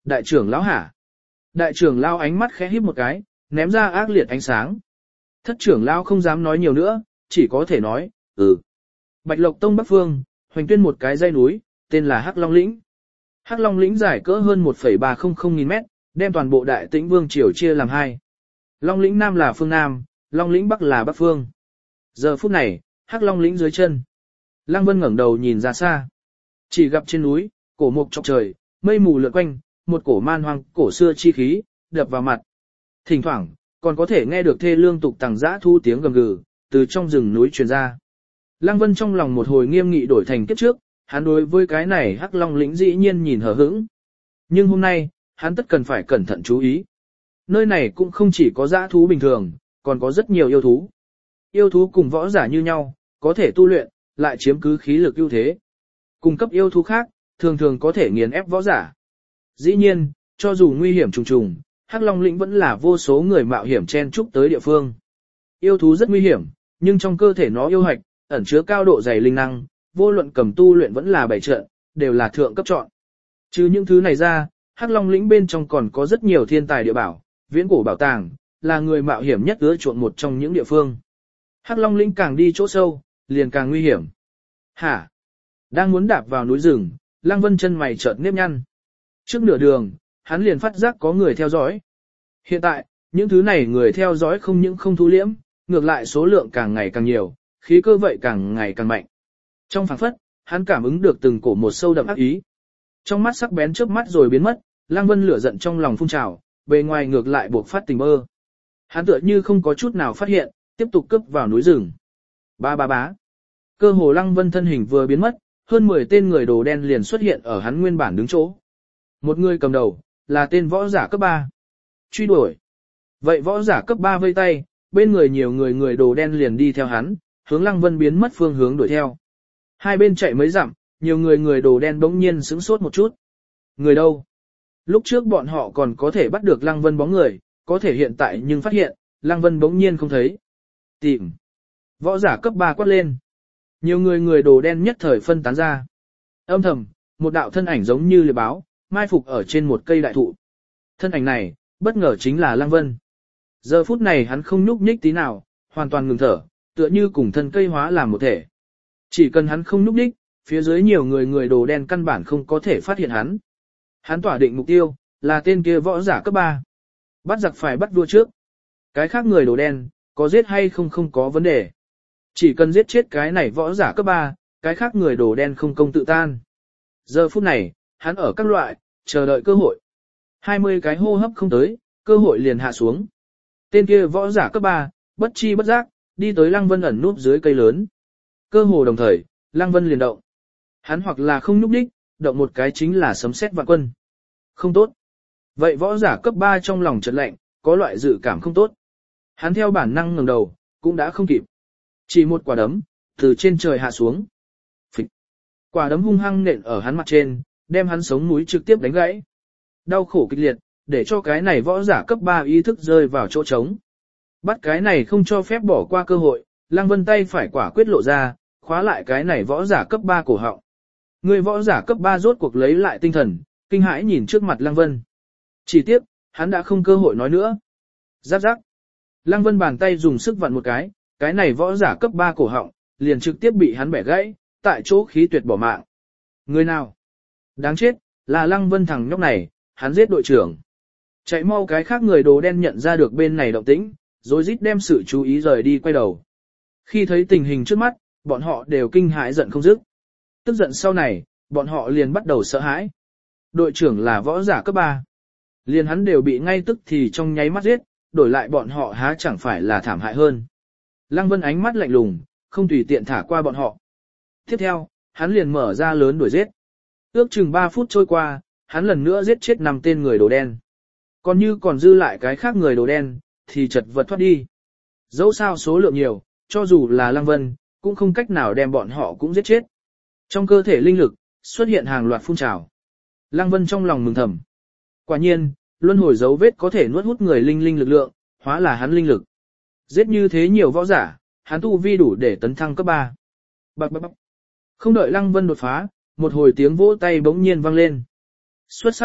Speaker 1: Đại trưởng lão hả? Đại trưởng lão ánh mắt khẽ híp một cái, ném ra ác liệt ánh sáng. Thất trưởng lão không dám nói nhiều nữa, chỉ có thể nói, ừ. Bạch Lộc Tông Bắc Phương, hoành tuyên một cái dãy núi, tên là Hắc Long Lĩnh. Hắc Long Lĩnh dài cỡ hơn một phẩy ba không không nghìn mét, đem toàn bộ Đại Tĩnh Vương triều chia làm hai. Long Lĩnh Nam là phương Nam, Long Lĩnh Bắc là Bắc Phương. Giờ phút này, Hắc Long Lĩnh dưới chân. Lăng Vân ngẩng đầu nhìn ra xa. Chỉ gặp trên núi, cổ mục chọc trời, mây mù lượn quanh, một cổ man hoang, cổ xưa chi khí, đập vào mặt. Thỉnh thoảng, còn có thể nghe được thê lương tục tằng dã thu tiếng gầm gừ, từ trong rừng núi truyền ra. Lăng Vân trong lòng một hồi nghiêm nghị đổi thành kiếp trước, hắn đối với cái này Hắc Long Lĩnh dĩ nhiên nhìn hờ hững. Nhưng hôm nay, hắn tất cần phải cẩn thận chú ý. Nơi này cũng không chỉ có dã thú bình thường, còn có rất nhiều yêu thú. Yêu thú cùng võ giả như nhau, có thể tu luyện, lại chiếm cứ khí lực ưu thế. Cùng cấp yêu thú khác, thường thường có thể nghiền ép võ giả. Dĩ nhiên, cho dù nguy hiểm trùng trùng, Hắc Long Lĩnh vẫn là vô số người mạo hiểm chen chúc tới địa phương. Yêu thú rất nguy hiểm, nhưng trong cơ thể nó yêu hạch, ẩn chứa cao độ dày linh năng, vô luận cầm tu luyện vẫn là bảy trận, đều là thượng cấp chọn. Trừ những thứ này ra, Hắc Long Lĩnh bên trong còn có rất nhiều thiên tài địa bảo, viễn cổ bảo tàng, là người mạo hiểm nhất ưa chuộng một trong những địa phương. Hắc Long Lĩnh càng đi chỗ sâu, liền càng nguy hiểm. Hả? Đang muốn đạp vào núi rừng, Lăng Vân chân mày chợt nếp nhăn. Trước nửa đường, hắn liền phát giác có người theo dõi. Hiện tại, những thứ này người theo dõi không những không thu liễm, ngược lại số lượng càng ngày càng nhiều, khí cơ vậy càng ngày càng mạnh. Trong phảng phất, hắn cảm ứng được từng cổ một sâu đậm ác ý. Trong mắt sắc bén chớp mắt rồi biến mất, Lăng Vân lửa giận trong lòng phun trào, bề ngoài ngược lại buộc phát tình mơ. Hắn tựa như không có chút nào phát hiện, tiếp tục cướp vào núi rừng. Ba ba bá. Cơ hồ Lăng Vân thân hình vừa biến mất, hơn mười tên người đồ đen liền xuất hiện ở hắn nguyên bản đứng chỗ. Một người cầm đầu, là tên võ giả cấp ba. Truy đuổi. Vậy võ giả cấp ba vây tay, bên người nhiều người người đồ đen liền đi theo hắn, hướng Lăng Vân biến mất phương hướng đuổi theo. Hai bên chạy mấy dặm, nhiều người người đồ đen bỗng nhiên sững sốt một chút. Người đâu? Lúc trước bọn họ còn có thể bắt được Lăng Vân bóng người, có thể hiện tại nhưng phát hiện, Lăng Vân bỗng nhiên không thấy. Tìm. Võ giả cấp ba quát lên. Nhiều người người đồ đen nhất thời phân tán ra. Âm thầm, một đạo thân ảnh giống như liệp báo, mai phục ở trên một cây đại thụ. Thân ảnh này, bất ngờ chính là Lăng Vân. Giờ phút này hắn không nhúc nhích tí nào, hoàn toàn ngừng thở, tựa như cùng thân cây hóa làm một thể. Chỉ cần hắn không nhúc nhích, phía dưới nhiều người người đồ đen căn bản không có thể phát hiện hắn. Hắn tỏa định mục tiêu, là tên kia võ giả cấp ba. Bắt giặc phải bắt vua trước. Cái khác người đồ đen, có giết hay không không có vấn đề. Chỉ cần giết chết cái này võ giả cấp ba, cái khác người đồ đen không công tự tan. Giờ phút này, hắn ở các loại, chờ đợi cơ hội. hai mươi cái hô hấp không tới, cơ hội liền hạ xuống. Tên kia võ giả cấp ba, bất chi bất giác, đi tới Lăng Vân ẩn núp dưới cây lớn. Cơ hồ đồng thời, Lăng Vân liền động. Hắn hoặc là không núp đích, động một cái chính là sấm sét vạn quân. Không tốt. Vậy võ giả cấp ba trong lòng chợt lạnh, có loại dự cảm không tốt. Hắn theo bản năng ngẩng đầu, cũng đã không kịp. Chỉ một quả đấm, từ trên trời hạ xuống. Phịch. Quả đấm hung hăng nện ở hắn mặt trên, đem hắn sống núi trực tiếp đánh gãy. Đau khổ kịch liệt, để cho cái này võ giả cấp ba ý thức rơi vào chỗ trống. Bắt cái này không cho phép bỏ qua cơ hội, Lăng Vân tay phải quả quyết lộ ra, khóa lại cái này võ giả cấp ba cổ họng. Người võ giả cấp ba rốt cuộc lấy lại tinh thần, kinh hãi nhìn trước mặt Lăng Vân. Chỉ tiếc, hắn đã không cơ hội nói nữa. Giáp giáp. Lăng Vân bàn tay dùng sức vặn một cái, cái này võ giả cấp ba cổ họng, liền trực tiếp bị hắn bẻ gãy, tại chỗ khí tuyệt bỏ mạng. Người nào? Đáng chết, là Lăng Vân thằng nhóc này, hắn giết đội trưởng. Chạy mau cái khác người đồ đen nhận ra được bên này động tĩnh, rồi rít đem sự chú ý rời đi quay đầu. Khi thấy tình hình trước mắt, bọn họ đều kinh hãi giận không dứt. Tức giận sau này, bọn họ liền bắt đầu sợ hãi. Đội trưởng là võ giả cấp ba. Liền hắn đều bị ngay tức thì trong nháy mắt giết, đổi lại bọn họ há chẳng phải là thảm hại hơn. Lăng Vân ánh mắt lạnh lùng, không tùy tiện thả qua bọn họ. Tiếp theo, hắn liền mở ra lớn đuổi giết. Ước chừng ba phút trôi qua, hắn lần nữa giết chết năm tên người đồ đen. Còn như còn dư lại cái khác người đồ đen, thì chật vật thoát đi. Dẫu sao số lượng nhiều, cho dù là Lăng Vân, cũng không cách nào đem bọn họ cũng giết chết. Trong cơ thể linh lực, xuất hiện hàng loạt phun trào. Lăng Vân trong lòng mừng thầm. Quả nhiên, luân hồi dấu vết có thể nuốt hút người linh linh lực lượng, hóa là hắn linh lực. Giết như thế nhiều võ giả, hắn tu vi đủ để tấn thăng cấp ba. Bạc bạc bạc. Không đợi Lăng Vân đột phá, một hồi tiếng vỗ tay bỗng nhiên vang lên. Xuất sắc,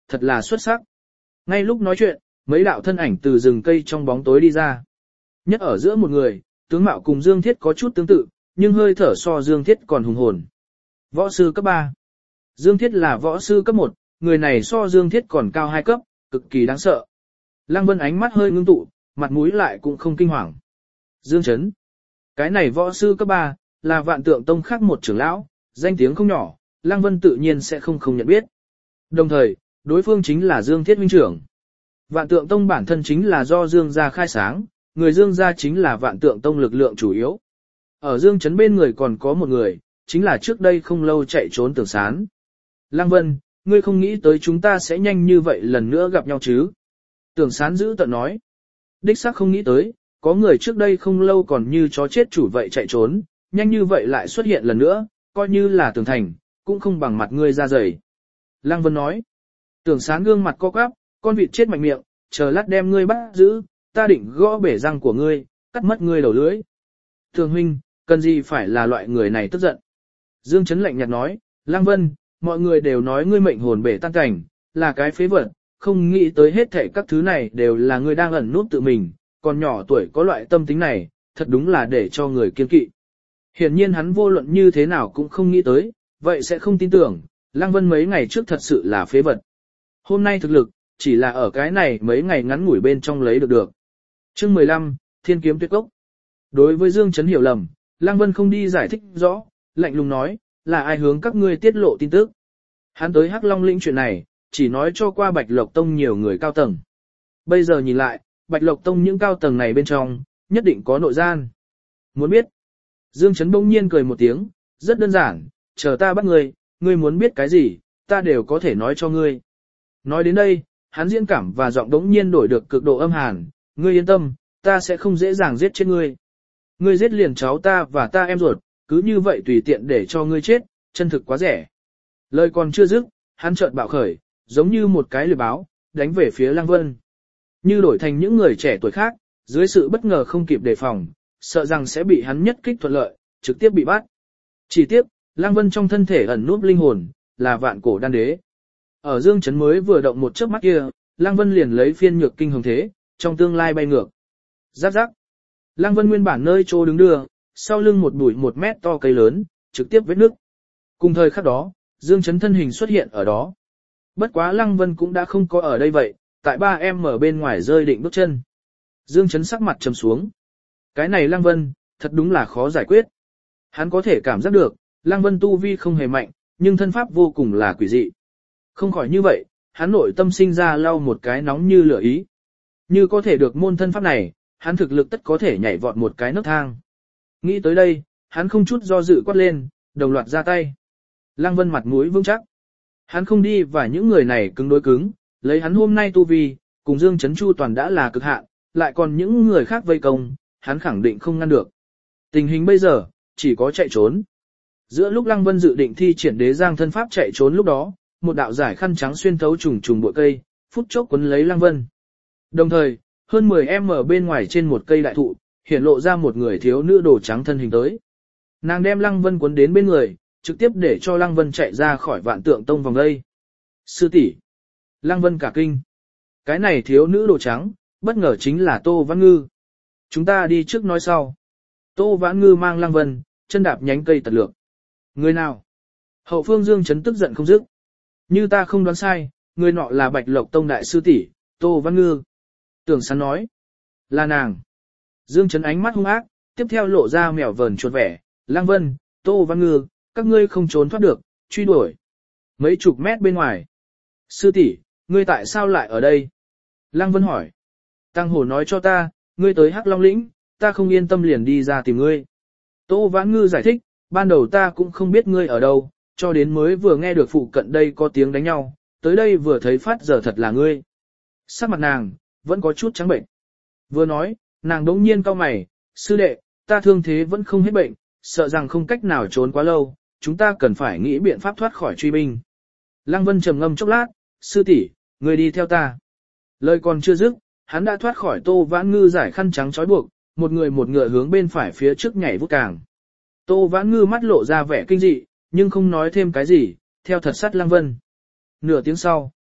Speaker 1: thật là xuất sắc. Ngay lúc nói chuyện, mấy đạo thân ảnh từ rừng cây trong bóng tối đi ra. Nhất ở giữa một người, tướng mạo cùng Dương Thiết có chút tương tự, nhưng hơi thở so Dương Thiết còn hùng hồn. Võ sư cấp ba. Dương Thiết là võ sư cấp một, người này so Dương Thiết còn cao hai cấp, cực kỳ đáng sợ. Lăng Vân ánh mắt hơi ngưng tụ, mặt mũi lại cũng không kinh hoàng. Dương Chấn. Cái này võ sư cấp ba, là Vạn Tượng Tông khác một trưởng lão, danh tiếng không nhỏ, Lăng Vân tự nhiên sẽ không không nhận biết. Đồng thời, đối phương chính là Dương Thiết huynh trưởng. Vạn Tượng Tông bản thân chính là do Dương gia khai sáng, người Dương gia chính là Vạn Tượng Tông lực lượng chủ yếu. Ở Dương Chấn bên người còn có một người, chính là trước đây không lâu chạy trốn Tưởng Sán. Lăng Vân, ngươi không nghĩ tới chúng ta sẽ nhanh như vậy lần nữa gặp nhau chứ? Tưởng Sán giữ tợn nói. Đích xác không nghĩ tới, có người trước đây không lâu còn như chó chết chủ vậy chạy trốn, nhanh như vậy lại xuất hiện lần nữa, coi như là Tưởng Thành, cũng không bằng mặt ngươi ra dày. Lăng Vân nói. Tưởng Sán gương mặt co quắp, con vịt chết mạnh miệng, chờ lát đem ngươi bắt giữ, ta định gõ bể răng của ngươi, cắt mất ngươi đầu lưỡi. Thường huynh, cần gì phải là loại người này tức giận? Dương Chấn lạnh nhạt nói, Lăng Vân, mọi người đều nói ngươi mệnh hồn bể tan cảnh, là cái phế vật, không nghĩ tới hết thảy các thứ này đều là ngươi đang ẩn nút tự mình, còn nhỏ tuổi có loại tâm tính này, thật đúng là để cho người kiên kỵ. Hiển nhiên hắn vô luận như thế nào cũng không nghĩ tới, vậy sẽ không tin tưởng, Lăng Vân mấy ngày trước thật sự là phế vật. Hôm nay thực lực, chỉ là ở cái này mấy ngày ngắn ngủi bên trong lấy được được. Chương mười lăm, Thiên Kiếm Tuyệt Cốc. Đối với Dương Chấn hiểu lầm, Lăng Vân không đi giải thích rõ, lạnh lùng nói, là ai hướng các ngươi tiết lộ tin tức. Hắn tới Hắc Long Lĩnh chuyện này, chỉ nói cho qua Bạch Lộc Tông nhiều người cao tầng. Bây giờ nhìn lại, Bạch Lộc Tông những cao tầng này bên trong, nhất định có nội gian. Muốn biết? Dương Chấn bỗng nhiên cười một tiếng, rất đơn giản, chờ ta bắt ngươi, ngươi muốn biết cái gì, ta đều có thể nói cho ngươi. Nói đến đây, hắn diễn cảm và giọng đống nhiên đổi được cực độ âm hàn, ngươi yên tâm, ta sẽ không dễ dàng giết chết ngươi. Ngươi giết liền cháu ta và ta em ruột, cứ như vậy tùy tiện để cho ngươi chết, chân thực quá rẻ. Lời còn chưa dứt, hắn chợt bạo khởi, giống như một cái lưỡi báo, đánh về phía Lăng Vân. Như đổi thành những người trẻ tuổi khác, dưới sự bất ngờ không kịp đề phòng, sợ rằng sẽ bị hắn nhất kích thuận lợi, trực tiếp bị bắt. Chỉ tiếc, Lăng Vân trong thân thể ẩn núp linh hồn, là vạn cổ đan đế. Ở Dương Chấn mới vừa động một chớp mắt kia, Lăng Vân liền lấy phiên nhược kinh hồng thế, trong tương lai bay ngược. Giáp giáp. Lăng Vân nguyên bản nơi chỗ đứng đưa, sau lưng một bụi một mét to cây lớn, trực tiếp vết nước. Cùng thời khắc đó, Dương Chấn thân hình xuất hiện ở đó. Bất quá Lăng Vân cũng đã không có ở đây vậy, tại ba em ở bên ngoài rơi định bước chân. Dương Chấn sắc mặt trầm xuống. Cái này Lăng Vân, thật đúng là khó giải quyết. Hắn có thể cảm giác được, Lăng Vân tu vi không hề mạnh, nhưng thân pháp vô cùng là quỷ dị. Không khỏi như vậy, hắn nội tâm sinh ra lau một cái nóng như lửa ý. Như có thể được môn thân pháp này, hắn thực lực tất có thể nhảy vọt một cái nấc thang. Nghĩ tới đây, hắn không chút do dự quát lên, đồng loạt ra tay. Lăng Vân mặt mũi vững chắc. Hắn không đi và những người này cứng đối cứng, lấy hắn hôm nay tu vi, cùng Dương Chấn Chu toàn đã là cực hạn, lại còn những người khác vây công, hắn khẳng định không ngăn được. Tình hình bây giờ, chỉ có chạy trốn. Giữa lúc Lăng Vân dự định thi triển đế giang thân pháp chạy trốn lúc đó, một đạo giải khăn trắng xuyên thấu trùng trùng bụi cây, phút chốc quấn lấy Lăng Vân. Đồng thời, hơn mười em ở bên ngoài trên một cây đại thụ, hiện lộ ra một người thiếu nữ đồ trắng thân hình tới. Nàng đem Lăng Vân quấn đến bên người, trực tiếp để cho Lăng Vân chạy ra khỏi Vạn Tượng Tông vòng đây. Sư tỷ, Lăng Vân cả kinh. Cái này thiếu nữ đồ trắng, bất ngờ chính là Tô Vãn Ngư. Chúng ta đi trước nói sau. Tô Vãn Ngư mang Lăng Vân, chân đạp nhánh cây tật lược. Người nào? Hậu phương Dương Chấn tức giận không dứt. Như ta không đoán sai, người nọ là Bạch Lộc Tông đại sư tỷ, Tô Vãn Ngư. Tưởng Sán nói. Là nàng. Dương Chấn ánh mắt hung ác, tiếp theo lộ ra mèo vờn chuột vẻ. Lăng Vân, Tô Vãn Ngư, các ngươi không trốn thoát được, truy đuổi. Mấy chục mét bên ngoài. Sư tỷ, ngươi tại sao lại ở đây? Lăng Vân hỏi. Tăng Hổ nói cho ta, ngươi tới Hắc Long Lĩnh, ta không yên tâm liền đi ra tìm ngươi. Tô Vãn Ngư giải thích, ban đầu ta cũng không biết ngươi ở đâu, cho đến mới vừa nghe được phụ cận đây có tiếng đánh nhau, tới đây vừa thấy phát giờ thật là ngươi. Sắc mặt nàng, vẫn có chút trắng bệnh. Vừa nói, nàng đống nhiên cau mày, sư đệ, ta thương thế vẫn không hết bệnh, sợ rằng không cách nào trốn quá lâu, chúng ta cần phải nghĩ biện pháp thoát khỏi truy binh. Lăng Vân trầm ngâm chốc lát, sư tỷ, ngươi đi theo ta. Lời còn chưa dứt, hắn đã thoát khỏi Tô Vãn Ngư giải khăn trắng trói buộc, một người một ngựa hướng bên phải phía trước nhảy vút càng. Tô Vãn Ngư mắt lộ ra vẻ kinh dị, nhưng không nói thêm cái gì, theo thật sát Lăng Vân. Nửa tiếng sau,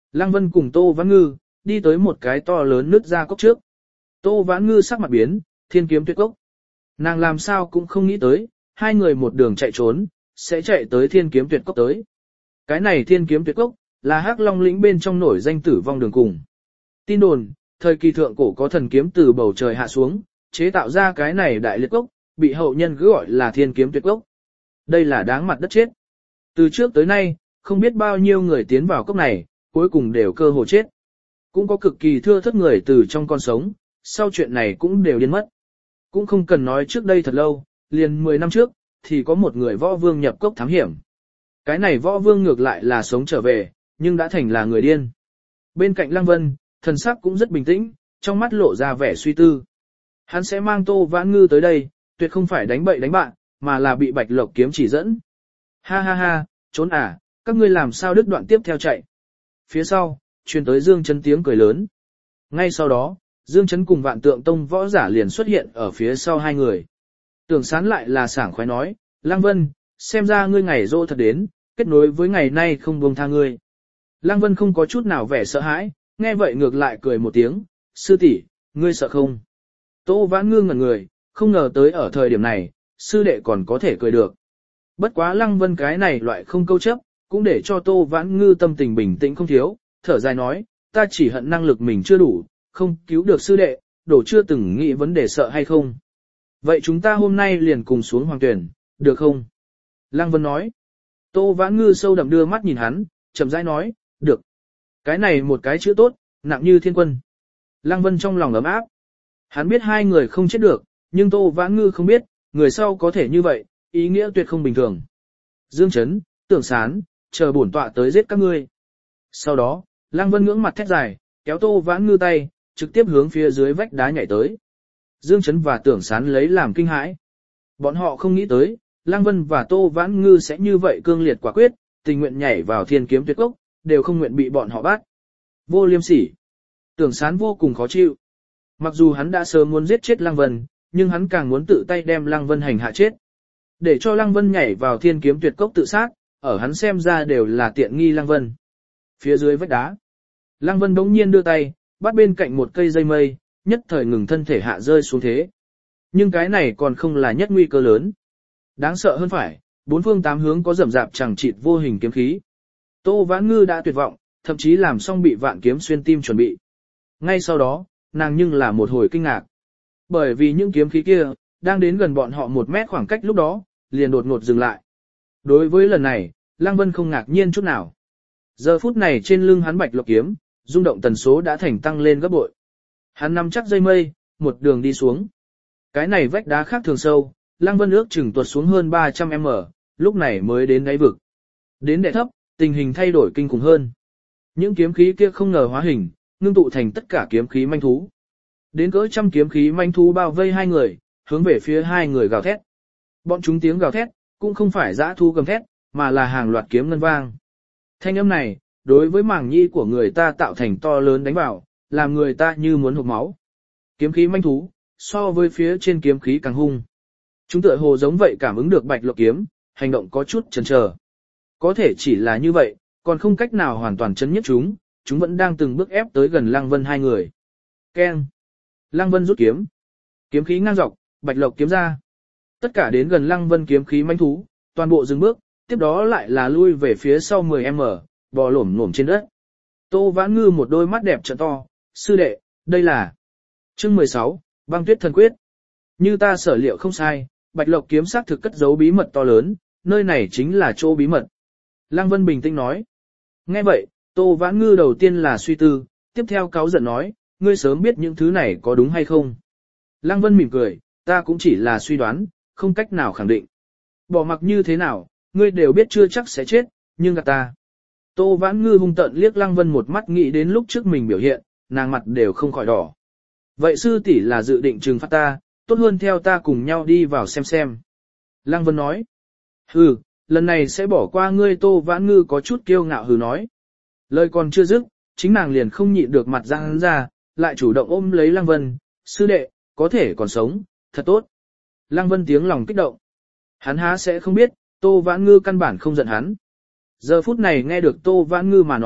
Speaker 1: Lăng Vân cùng Tô Vãn Ngư, đi tới một cái to lớn nứt ra cốc trước. Tô Vãn Ngư sắc mặt biến, thiên kiếm tuyệt cốc. Nàng làm sao cũng không nghĩ tới, hai người một đường chạy trốn, sẽ chạy tới thiên kiếm tuyệt cốc tới. Cái này thiên kiếm tuyệt cốc, là Hắc Long lĩnh bên trong nổi danh tử vong đường cùng. Tin đồn, thời kỳ thượng cổ có thần kiếm từ bầu trời hạ xuống, chế tạo ra cái này đại liệt cốc, bị hậu nhân cứ gọi là thiên kiếm tuyệt cốc. Đây là đáng mặt đất chết. Từ trước tới nay, không biết bao nhiêu người tiến vào cốc này, cuối cùng đều cơ hồ chết. Cũng có cực kỳ thưa thớt người từ trong con sống, sau chuyện này cũng đều điên mất. Cũng không cần nói trước đây thật lâu, liền mười năm trước, thì có một người võ vương nhập cốc thám hiểm. Cái này võ vương ngược lại là sống trở về, nhưng đã thành là người điên. Bên cạnh Lăng Vân, thần sắc cũng rất bình tĩnh, trong mắt lộ ra vẻ suy tư. Hắn sẽ mang Tô Vãn Ngư tới đây, tuyệt không phải đánh bậy đánh bạn, mà là bị Bạch Lộc kiếm chỉ dẫn. Ha ha ha, trốn à, các ngươi làm sao đứt đoạn tiếp theo chạy. Phía sau, truyền tới Dương Chấn tiếng cười lớn. Ngay sau đó, Dương Chấn cùng Vạn Tượng Tông võ giả liền xuất hiện ở phía sau hai người. Tưởng Sán lại là sảng khoái nói, Lăng Vân, xem ra ngươi ngày rỗ thật đến, kết nối với ngày nay không buông tha ngươi. Lăng Vân không có chút nào vẻ sợ hãi, nghe vậy ngược lại cười một tiếng, sư tỷ, ngươi sợ không? Tô Vãn Ngư ngẩn người, không ngờ tới ở thời điểm này, sư đệ còn có thể cười được. Bất quá Lăng Vân cái này loại không câu chấp, cũng để cho Tô Vãn Ngư tâm tình bình tĩnh không thiếu, thở dài nói, ta chỉ hận năng lực mình chưa đủ, không cứu được sư đệ, đổ chưa từng nghĩ vấn đề sợ hay không. Vậy chúng ta hôm nay liền cùng xuống hoàng tuyển, được không? Lăng Vân nói. Tô Vãn Ngư sâu đậm đưa mắt nhìn hắn, chậm rãi nói, được. Cái này một cái chữ tốt, nặng như thiên quân. Lăng Vân trong lòng ấm áp. Hắn biết hai người không chết được, nhưng Tô Vãn Ngư không biết, người sau có thể như vậy, ý nghĩa tuyệt không bình thường. Dương Chấn, Tưởng Sán, chờ bổn tọa tới giết các ngươi. Sau đó, Lăng Vân ngưỡng mặt thét dài, kéo Tô Vãn Ngư tay, trực tiếp hướng phía dưới vách đá nhảy tới. Dương Chấn và Tưởng Sán lấy làm kinh hãi. Bọn họ không nghĩ tới, Lăng Vân và Tô Vãn Ngư sẽ như vậy cương liệt quả quyết, tình nguyện nhảy vào thiên kiếm tuyệt cốc, đều không nguyện bị bọn họ bắt. Vô liêm sỉ. Tưởng Sán vô cùng khó chịu. Mặc dù hắn đã sớm muốn giết chết Lăng Vân, nhưng hắn càng muốn tự tay đem Lăng Vân hành hạ chết. Để cho Lăng Vân nhảy vào thiên kiếm tuyệt cốc tự sát, ở hắn xem ra đều là tiện nghi Lăng Vân. Phía dưới vách đá, Lăng Vân đống nhiên đưa tay, bắt bên cạnh một cây dây mây, nhất thời ngừng thân thể hạ rơi xuống thế. Nhưng cái này còn không là nhất nguy cơ lớn. Đáng sợ hơn phải, bốn phương tám hướng có rầm rạp chẳng chịt vô hình kiếm khí. Tô Vãn Ngư đã tuyệt vọng, thậm chí làm xong bị vạn kiếm xuyên tim chuẩn bị. Ngay sau đó, nàng nhưng là một hồi kinh ngạc. Bởi vì những kiếm khí kia, đang đến gần bọn họ một mét khoảng cách lúc đó, liền đột ngột dừng lại. Đối với lần này, Lăng Vân không ngạc nhiên chút nào. Giờ phút này trên lưng hắn Bạch Lộc kiếm, rung động tần số đã thành tăng lên gấp bội. Hắn nắm chắc dây mây, một đường đi xuống. Cái này vách đá khác thường sâu, Lăng Vân ước chừng tuột xuống hơn ba trăm mét, lúc này mới đến đáy vực. Đến đệ thấp, tình hình thay đổi kinh khủng hơn. Những kiếm khí kia không ngờ hóa hình, ngưng tụ thành tất cả kiếm khí manh thú. Đến cỡ trăm kiếm khí manh thú bao vây hai người, hướng về phía hai người gào thét. Bọn chúng tiếng gào thét, cũng không phải dã thú gầm thét, mà là hàng loạt kiếm ngân vang. Thanh âm này, đối với màng nhi của người ta tạo thành to lớn đánh vào, làm người ta như muốn hộc máu. Kiếm khí manh thú, so với phía trên kiếm khí càng hung. Chúng tựa hồ giống vậy cảm ứng được Bạch Lộc kiếm, hành động có chút chần chờ. Có thể chỉ là như vậy, còn không cách nào hoàn toàn chấn nhất chúng, chúng vẫn đang từng bước ép tới gần Lăng Vân hai người. Keng! Lăng Vân rút kiếm. Kiếm khí ngang dọc, Bạch Lộc kiếm ra. Tất cả đến gần Lăng Vân kiếm khí manh thú, toàn bộ dừng bước, tiếp đó lại là lui về phía sau mười mét, bò lổm lổm trên đất. Tô Vãn Ngư một đôi mắt đẹp trợn to, sư đệ, đây là chương mười sáu, băng tuyết thần quyết. Như ta sở liệu không sai, Bạch Lộc kiếm xác thực cất giấu bí mật to lớn, nơi này chính là chỗ bí mật. Lăng Vân bình tĩnh nói. Nghe vậy, Tô Vãn Ngư đầu tiên là suy tư, tiếp theo cáu giận nói, ngươi sớm biết những thứ này có đúng hay không. Lăng Vân mỉm cười, ta cũng chỉ là suy đoán, không cách nào khẳng định. Bỏ mặc như thế nào, ngươi đều biết chưa chắc sẽ chết, nhưng gạt ta. Tô Vãn Ngư hung tợn liếc Lăng Vân một mắt nghĩ đến lúc trước mình biểu hiện, nàng mặt đều không khỏi đỏ. Vậy sư tỷ là dự định trừng phạt ta, tốt hơn theo ta cùng nhau đi vào xem xem. Lăng Vân nói. Hừ, lần này sẽ bỏ qua ngươi. Tô Vãn Ngư có chút kiêu ngạo hừ nói. Lời còn chưa dứt, chính nàng liền không nhịn được mặt ra hắn ra, lại chủ động ôm lấy Lăng Vân. Sư đệ, có thể còn sống, thật tốt. Lăng Vân tiếng lòng kích động. Hắn há sẽ không biết, Tô Vãn Ngư căn bản không giận hắn. Giờ phút này nghe được Tô Vãn Ngư mà nói,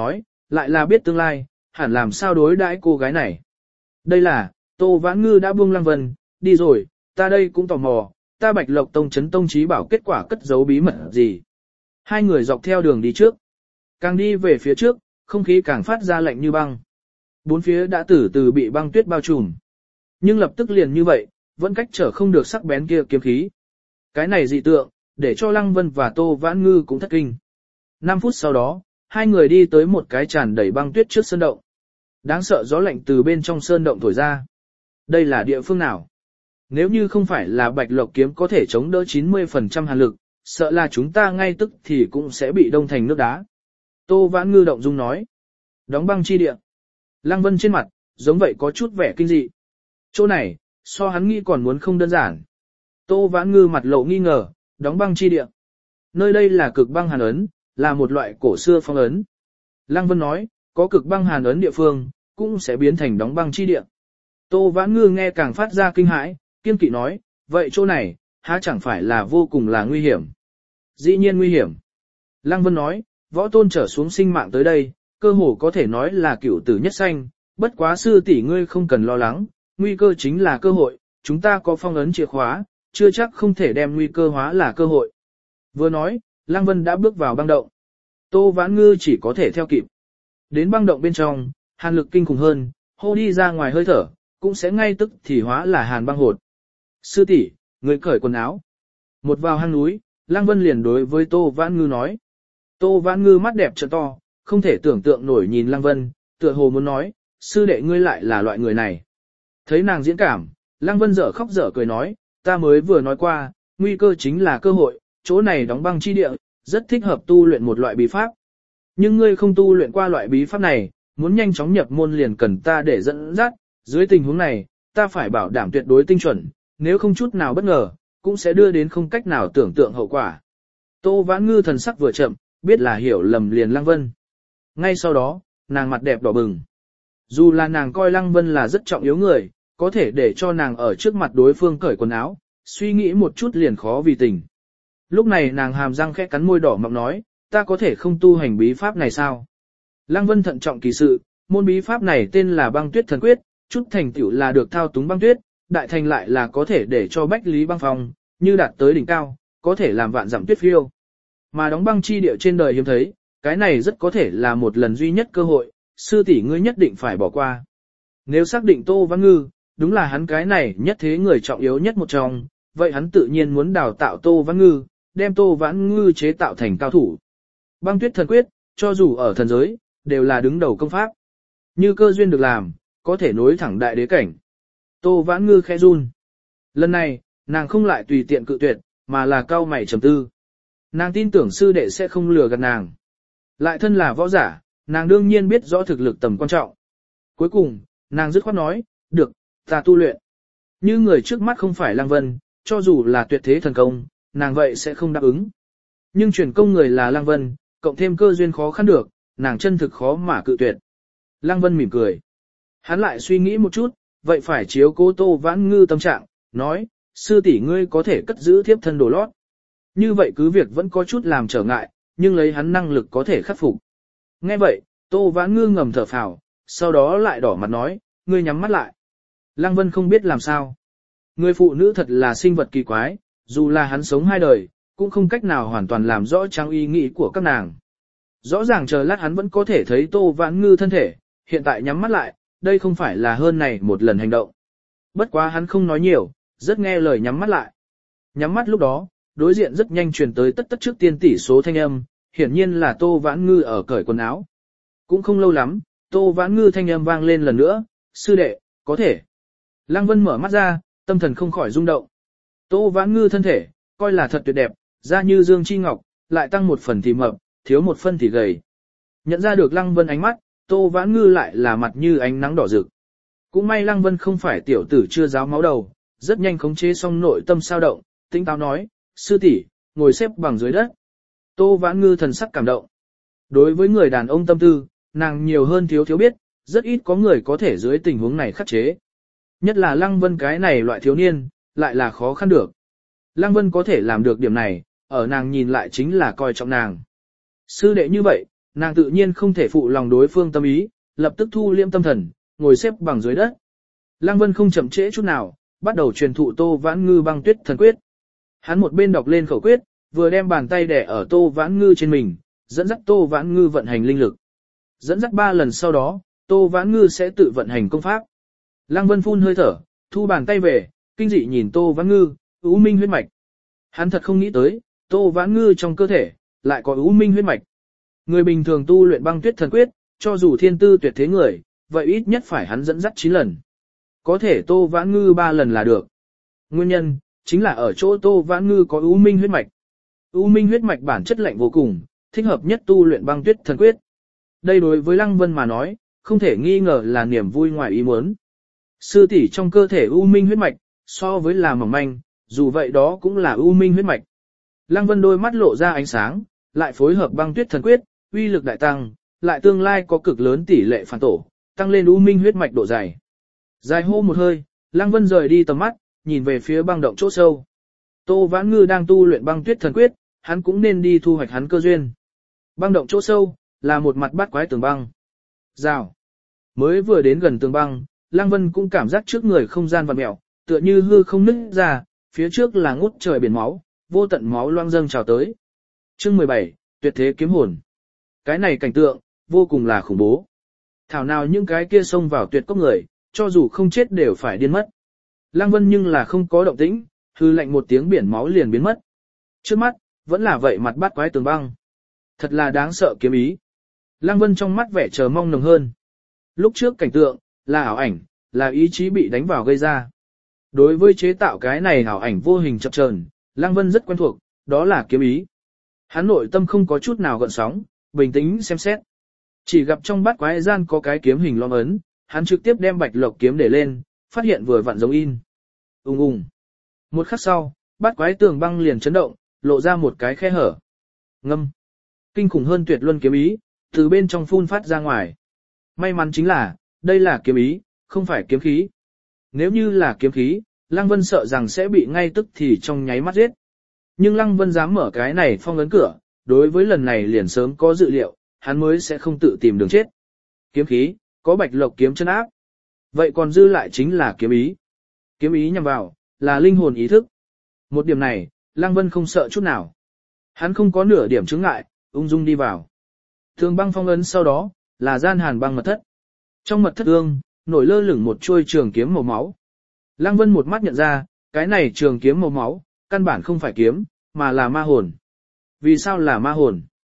Speaker 1: lại là biết tương lai, hẳn làm sao đối đãi cô gái này. Đây là, Tô Vãn Ngư đã buông Lăng Vân, đi rồi, ta đây cũng tò mò, ta Bạch Lộc Tông chấn tông trí bảo kết quả cất giấu bí mật gì. Hai người dọc theo đường đi trước. Càng đi về phía trước, không khí càng phát ra lạnh như băng. Bốn phía đã từ từ bị băng tuyết bao trùm. Nhưng lập tức liền như vậy, vẫn cách trở không được sắc bén kia kiếm khí. Cái này dị tượng, để cho Lăng Vân và Tô Vãn Ngư cũng thất kinh. Năm phút sau đó, hai người đi tới một cái tràn đầy băng tuyết trước sơn động. Đáng sợ gió lạnh từ bên trong sơn động thổi ra. Đây là địa phương nào? Nếu như không phải là Bạch Lộc kiếm có thể chống đỡ chín mươi phần trăm hàn lực, sợ là chúng ta ngay tức thì cũng sẽ bị đông thành nước đá. Tô Vãn Ngư động dung nói. Đóng băng chi địa. Lăng Vân trên mặt, giống vậy có chút vẻ kinh dị. Chỗ này, so hắn nghĩ còn muốn không đơn giản. Tô Vãn Ngư mặt lộ nghi ngờ, đóng băng chi địa. Nơi đây là cực băng hàn ấn, là một loại cổ xưa phong ấn. Lăng Vân nói, có cực băng hàn ấn địa phương, cũng sẽ biến thành đóng băng chi địa. Tô Vãn Ngư nghe càng phát ra kinh hãi, kiên kỵ nói, vậy chỗ này, há chẳng phải là vô cùng là nguy hiểm. Dĩ nhiên nguy hiểm. Lăng Vân nói, võ tôn trở xuống sinh mạng tới đây, cơ hồ có thể nói là cửu tử nhất sanh, bất quá sư tỷ ngươi không cần lo lắng, nguy cơ chính là cơ hội, chúng ta có phong ấn chìa khóa, chưa chắc không thể đem nguy cơ hóa là cơ hội. Vừa nói, Lăng Vân đã bước vào băng động. Tô Vãn Ngư chỉ có thể theo kịp. Đến băng động bên trong, hàn lực kinh khủng hơn, hô đi ra ngoài hơi thở, cũng sẽ ngay tức thì hóa là hàn băng hột. Sư tỷ, người cởi quần áo. Một vào hang núi, Lăng Vân liền đối với Tô Vãn Ngư nói. Tô Vãn Ngư mắt đẹp trợn to, không thể tưởng tượng nổi nhìn Lăng Vân, tựa hồ muốn nói, sư đệ ngươi lại là loại người này. Thấy nàng diễn cảm, Lăng Vân dở khóc dở cười nói, ta mới vừa nói qua, nguy cơ chính là cơ hội, chỗ này đóng băng chi địa, rất thích hợp tu luyện một loại bí pháp. Nhưng ngươi không tu luyện qua loại bí pháp này, muốn nhanh chóng nhập môn liền cần ta để dẫn dắt, dưới tình huống này, ta phải bảo đảm tuyệt đối tinh chuẩn, nếu không chút nào bất ngờ, cũng sẽ đưa đến không cách nào tưởng tượng hậu quả. Tô Vãn Ngư thần sắc vừa chậm, biết là hiểu lầm liền Lăng Vân. Ngay sau đó, nàng mặt đẹp đỏ bừng. Dù là nàng coi Lăng Vân là rất trọng yếu người, có thể để cho nàng ở trước mặt đối phương cởi quần áo, suy nghĩ một chút liền khó vì tình. Lúc này nàng hàm răng khẽ cắn môi đỏ mọng nói, ta có thể không tu hành bí pháp này sao? Lăng Vân thận trọng kỳ sự, môn bí pháp này tên là băng tuyết thần quyết, chút thành tựu là được thao túng băng tuyết, đại thành lại là có thể để cho bách lý băng phong, như đạt tới đỉnh cao, có thể làm vạn dặm tuyết phiêu. Mà đóng băng chi địa trên đời hiếm thấy, cái này rất có thể là một lần duy nhất cơ hội, sư tỷ ngươi nhất định phải bỏ qua. Nếu xác định Tô Vãn Ngư, đúng là hắn cái này nhất thế người trọng yếu nhất một trong, vậy hắn tự nhiên muốn đào tạo Tô Vãn Ngư, đem Tô Vãn Ngư chế tạo thành cao thủ. Băng tuyết thần quyết, cho dù ở thần giới, đều là đứng đầu công pháp. Như cơ duyên được làm, có thể nối thẳng đại đế cảnh. Tô Vãn Ngư khẽ run. Lần này, nàng không lại tùy tiện cự tuyệt, mà là cao mày trầm tư. Nàng tin tưởng sư đệ sẽ không lừa gạt nàng. Lại thân là võ giả, nàng đương nhiên biết rõ thực lực tầm quan trọng. Cuối cùng, nàng dứt khoát nói, được, ta tu luyện. Như người trước mắt không phải Lăng Vân, cho dù là tuyệt thế thần công, nàng vậy sẽ không đáp ứng. Nhưng truyền công người là Lăng Vân, cộng thêm cơ duyên khó khăn được, nàng chân thực khó mà cự tuyệt. Lăng Vân mỉm cười. Hắn lại suy nghĩ một chút, vậy phải chiếu cố Tô Vãn Ngư tâm trạng, nói, sư tỷ ngươi có thể cất giữ thiếp thân đồ lót. Như vậy cứ việc vẫn có chút làm trở ngại, nhưng lấy hắn năng lực có thể khắc phục. Nghe vậy, Tô Vãn Ngư ngầm thở phào, sau đó lại đỏ mặt nói, ngươi nhắm mắt lại. Lăng Vân không biết làm sao. Người phụ nữ thật là sinh vật kỳ quái, dù là hắn sống hai đời, cũng không cách nào hoàn toàn làm rõ trang ý nghĩ của các nàng. Rõ ràng chờ lát hắn vẫn có thể thấy Tô Vãn Ngư thân thể, hiện tại nhắm mắt lại, đây không phải là hơn này một lần hành động. Bất quá hắn không nói nhiều, rất nghe lời nhắm mắt lại. Nhắm mắt lúc đó, đối diện rất nhanh truyền tới tất tất trước tiên tỷ số thanh âm, hiển nhiên là Tô Vãn Ngư ở cởi quần áo. Cũng không lâu lắm, Tô Vãn Ngư thanh âm vang lên lần nữa, sư đệ, có thể. Lăng Vân mở mắt ra, tâm thần không khỏi rung động. Tô Vãn Ngư thân thể, coi là thật tuyệt đẹp, da như dương chi ngọc, lại tăng một phần thì mập, thiếu một phân thì gầy. Nhận ra được Lăng Vân ánh mắt, Tô Vãn Ngư lại là mặt như ánh nắng đỏ rực. Cũng may Lăng Vân không phải tiểu tử chưa giáo máu đầu, rất nhanh khống chế xong nội tâm sao động, tinh táo nói, sư tỷ, ngồi xếp bằng dưới đất. Tô Vãn Ngư thần sắc cảm động. Đối với người đàn ông tâm tư, nàng nhiều hơn thiếu thiếu biết, rất ít có người có thể dưới tình huống này khắc chế. Nhất là Lăng Vân cái này loại thiếu niên, lại là khó khăn được. Lăng Vân có thể làm được điểm này, ở nàng nhìn lại chính là coi trọng nàng. Sư đệ như vậy, nàng tự nhiên không thể phụ lòng đối phương tâm ý, lập tức thu liêm tâm thần, ngồi xếp bằng dưới đất. Lăng Vân không chậm trễ chút nào, bắt đầu truyền thụ Tô Vãn Ngư băng tuyết thần quyết. Hắn một bên đọc lên khẩu quyết, vừa đem bàn tay đè ở Tô Vãn Ngư trên mình, dẫn dắt Tô Vãn Ngư vận hành linh lực. Dẫn dắt ba lần sau đó, Tô Vãn Ngư sẽ tự vận hành công pháp. Lăng Vân phun hơi thở, thu bàn tay về, kinh dị nhìn Tô Vãn Ngư, U Minh huyết mạch. Hắn thật không nghĩ tới, Tô Vãn Ngư trong cơ thể lại có U Minh huyết mạch. Người bình thường tu luyện băng tuyết thần quyết, cho dù thiên tư tuyệt thế người, vậy ít nhất phải hắn dẫn dắt chín lần. Có thể Tô Vãn Ngư ba lần là được. Nguyên nhân chính là ở chỗ Tô Vãn Ngư có U Minh huyết mạch. U Minh huyết mạch bản chất lạnh vô cùng, thích hợp nhất tu luyện băng tuyết thần quyết. Đây đối với Lăng Vân mà nói, không thể nghi ngờ là niềm vui ngoài ý muốn. Sư tỷ trong cơ thể U Minh huyết mạch, so với là mỏng manh, dù vậy đó cũng là U Minh huyết mạch. Lăng Vân đôi mắt lộ ra ánh sáng, lại phối hợp băng tuyết thần quyết, uy lực đại tăng, lại tương lai có cực lớn tỷ lệ phản tổ, tăng lên U Minh huyết mạch độ dày. Dài hô một hơi, Lăng Vân rời đi tầm mắt, nhìn về phía băng động chỗ sâu. Tô Vãn Ngư đang tu luyện băng tuyết thần quyết, hắn cũng nên đi thu hoạch hắn cơ duyên. Băng động chỗ sâu, là một mặt bát quái tường băng. Rào. Mới vừa đến gần tường băng, Lăng Vân cũng cảm giác trước người không gian vặn mèo, tựa như hư không nứt ra, phía trước là ngút trời biển máu, vô tận máu loang dâng trào tới. Chương mười bảy, tuyệt thế kiếm hồn. Cái này cảnh tượng, vô cùng là khủng bố. Thảo nào những cái kia xông vào tuyệt cốc người, cho dù không chết đều phải điên mất. Lăng Vân nhưng là không có động tĩnh, hư lạnh một tiếng biển máu liền biến mất. Trước mắt, vẫn là vậy mặt bát quái tường băng. Thật là đáng sợ kiếm ý. Lăng Vân trong mắt vẻ chờ mong nồng hơn. Lúc trước cảnh tượng, là ảo ảnh, là ý chí bị đánh vào gây ra. Đối với chế tạo cái này ảo ảnh vô hình chập chờn, Lăng Vân rất quen thuộc, đó là kiếm ý. Hắn nội tâm không có chút nào gợn sóng, bình tĩnh xem xét. Chỉ gặp trong bát quái gian có cái kiếm hình lõm ấn, hắn trực tiếp đem bạch lộc kiếm để lên, phát hiện vừa vặn giống in. Ùng ùng. Một khắc sau, bát quái tường băng liền chấn động, lộ ra một cái khe hở. Ngâm. Kinh khủng hơn tuyệt luân kiếm ý, từ bên trong phun phát ra ngoài. May mắn chính là, đây là kiếm ý, không phải kiếm khí. Nếu như là kiếm khí, Lăng Vân sợ rằng sẽ bị ngay tức thì trong nháy mắt giết. Nhưng Lăng Vân dám mở cái này phong ấn cửa, đối với lần này liền sớm có dự liệu, hắn mới sẽ không tự tìm đường chết. Kiếm khí, có bạch lộc kiếm chân áp. Vậy còn dư lại chính là kiếm ý. Kiếm ý nhằm vào, là linh hồn ý thức. Một điểm này, Lăng Vân không sợ chút nào. Hắn không có nửa điểm chướng ngại, ung dung đi vào. Thường băng phong ấn sau đó, là gian hàn băng mật thất. Trong mật thất ương, nổi lơ lửng một chuôi trường kiếm màu máu. Lăng Vân một mắt nhận ra, cái này trường kiếm màu máu, căn bản không phải kiếm, mà là ma hồn. Vì sao là ma hồn?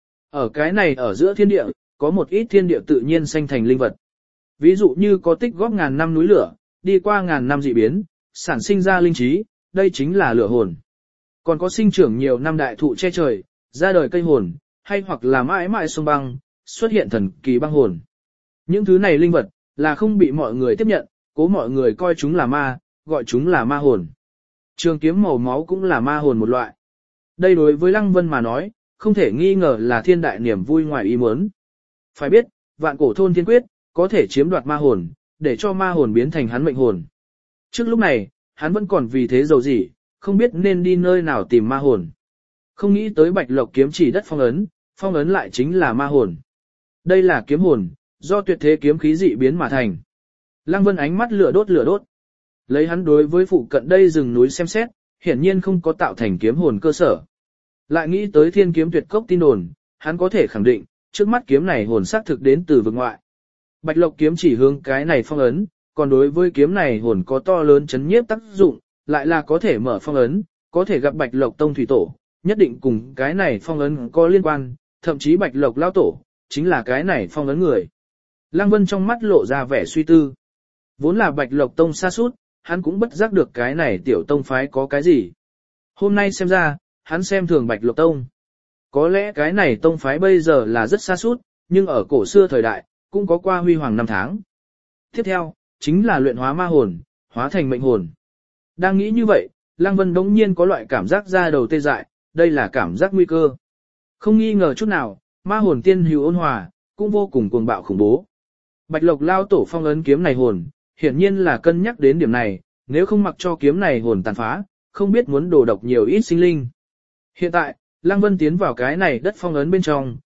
Speaker 1: Ở cái này ở giữa thiên địa, có một ít thiên địa tự nhiên sanh thành linh vật. Ví dụ như có tích góp ngàn năm núi lửa, đi qua ngàn năm dị biến, sản sinh ra linh trí, đây chính là lửa hồn. Còn có sinh trưởng nhiều năm đại thụ che trời, ra đời cây hồn, hay hoặc là mãi mãi sông băng, xuất hiện thần kỳ băng hồn. Những thứ này linh vật, là không bị mọi người tiếp nhận, cố mọi người coi chúng là ma, gọi chúng là ma hồn. Trường kiếm màu máu cũng là ma hồn một loại. Đây đối với Lăng Vân mà nói, không thể nghi ngờ là thiên đại niềm vui ngoài ý muốn. Phải biết, vạn cổ thôn thiên quyết, có thể chiếm đoạt ma hồn, để cho ma hồn biến thành hắn mệnh hồn. Trước lúc này, hắn vẫn còn vì thế giàu gì, không biết nên đi nơi nào tìm ma hồn. Không nghĩ tới bạch lộc kiếm chỉ đất phong ấn, phong ấn lại chính là ma hồn. Đây là kiếm hồn, do tuyệt thế kiếm khí dị biến mà thành. Lăng Vân ánh mắt lửa đốt lửa đốt. Lấy hắn đối với phụ cận đây rừng núi xem xét, hiển nhiên không có tạo thành kiếm hồn cơ sở. Lại nghĩ tới thiên kiếm tuyệt cốc tin đồn, hắn có thể khẳng định, trước mắt kiếm này hồn xác thực đến từ vực ngoại. Bạch lộc kiếm chỉ hướng cái này phong ấn, còn đối với kiếm này hồn có to lớn chấn nhiếp tác dụng, lại là có thể mở phong ấn, có thể gặp bạch lộc tông thủy tổ, nhất định cùng cái này phong ấn có liên quan, thậm chí bạch lộc lao tổ, chính là cái này phong ấn người. Lăng Vân trong mắt lộ ra vẻ suy tư. Vốn là bạch lộc tông xa sút hắn cũng bất giác được cái này tiểu tông phái có cái gì. Hôm nay xem ra, hắn xem thường bạch lộc tông. Có lẽ cái này tông phái bây giờ là rất xa sút nhưng ở cổ xưa thời đại, cũng có qua huy hoàng năm tháng. Tiếp theo, chính là luyện hóa ma hồn, hóa thành mệnh hồn. Đang nghĩ như vậy, Lăng Vân đống nhiên có loại cảm giác ra đầu tê dại, đây là cảm giác nguy cơ. Không nghi ngờ chút nào, ma hồn tiên hữu ôn hòa, cũng vô cùng cuồng bạo khủng bố. Bạch lộc lao tổ phong ấn kiếm này hồn, hiển nhiên là cân nhắc đến điểm này, nếu không mặc cho kiếm này hồn tàn phá, không biết muốn đổ độc nhiều ít sinh linh. Hiện tại, Lăng Vân tiến vào cái này đất phong ấn bên trong,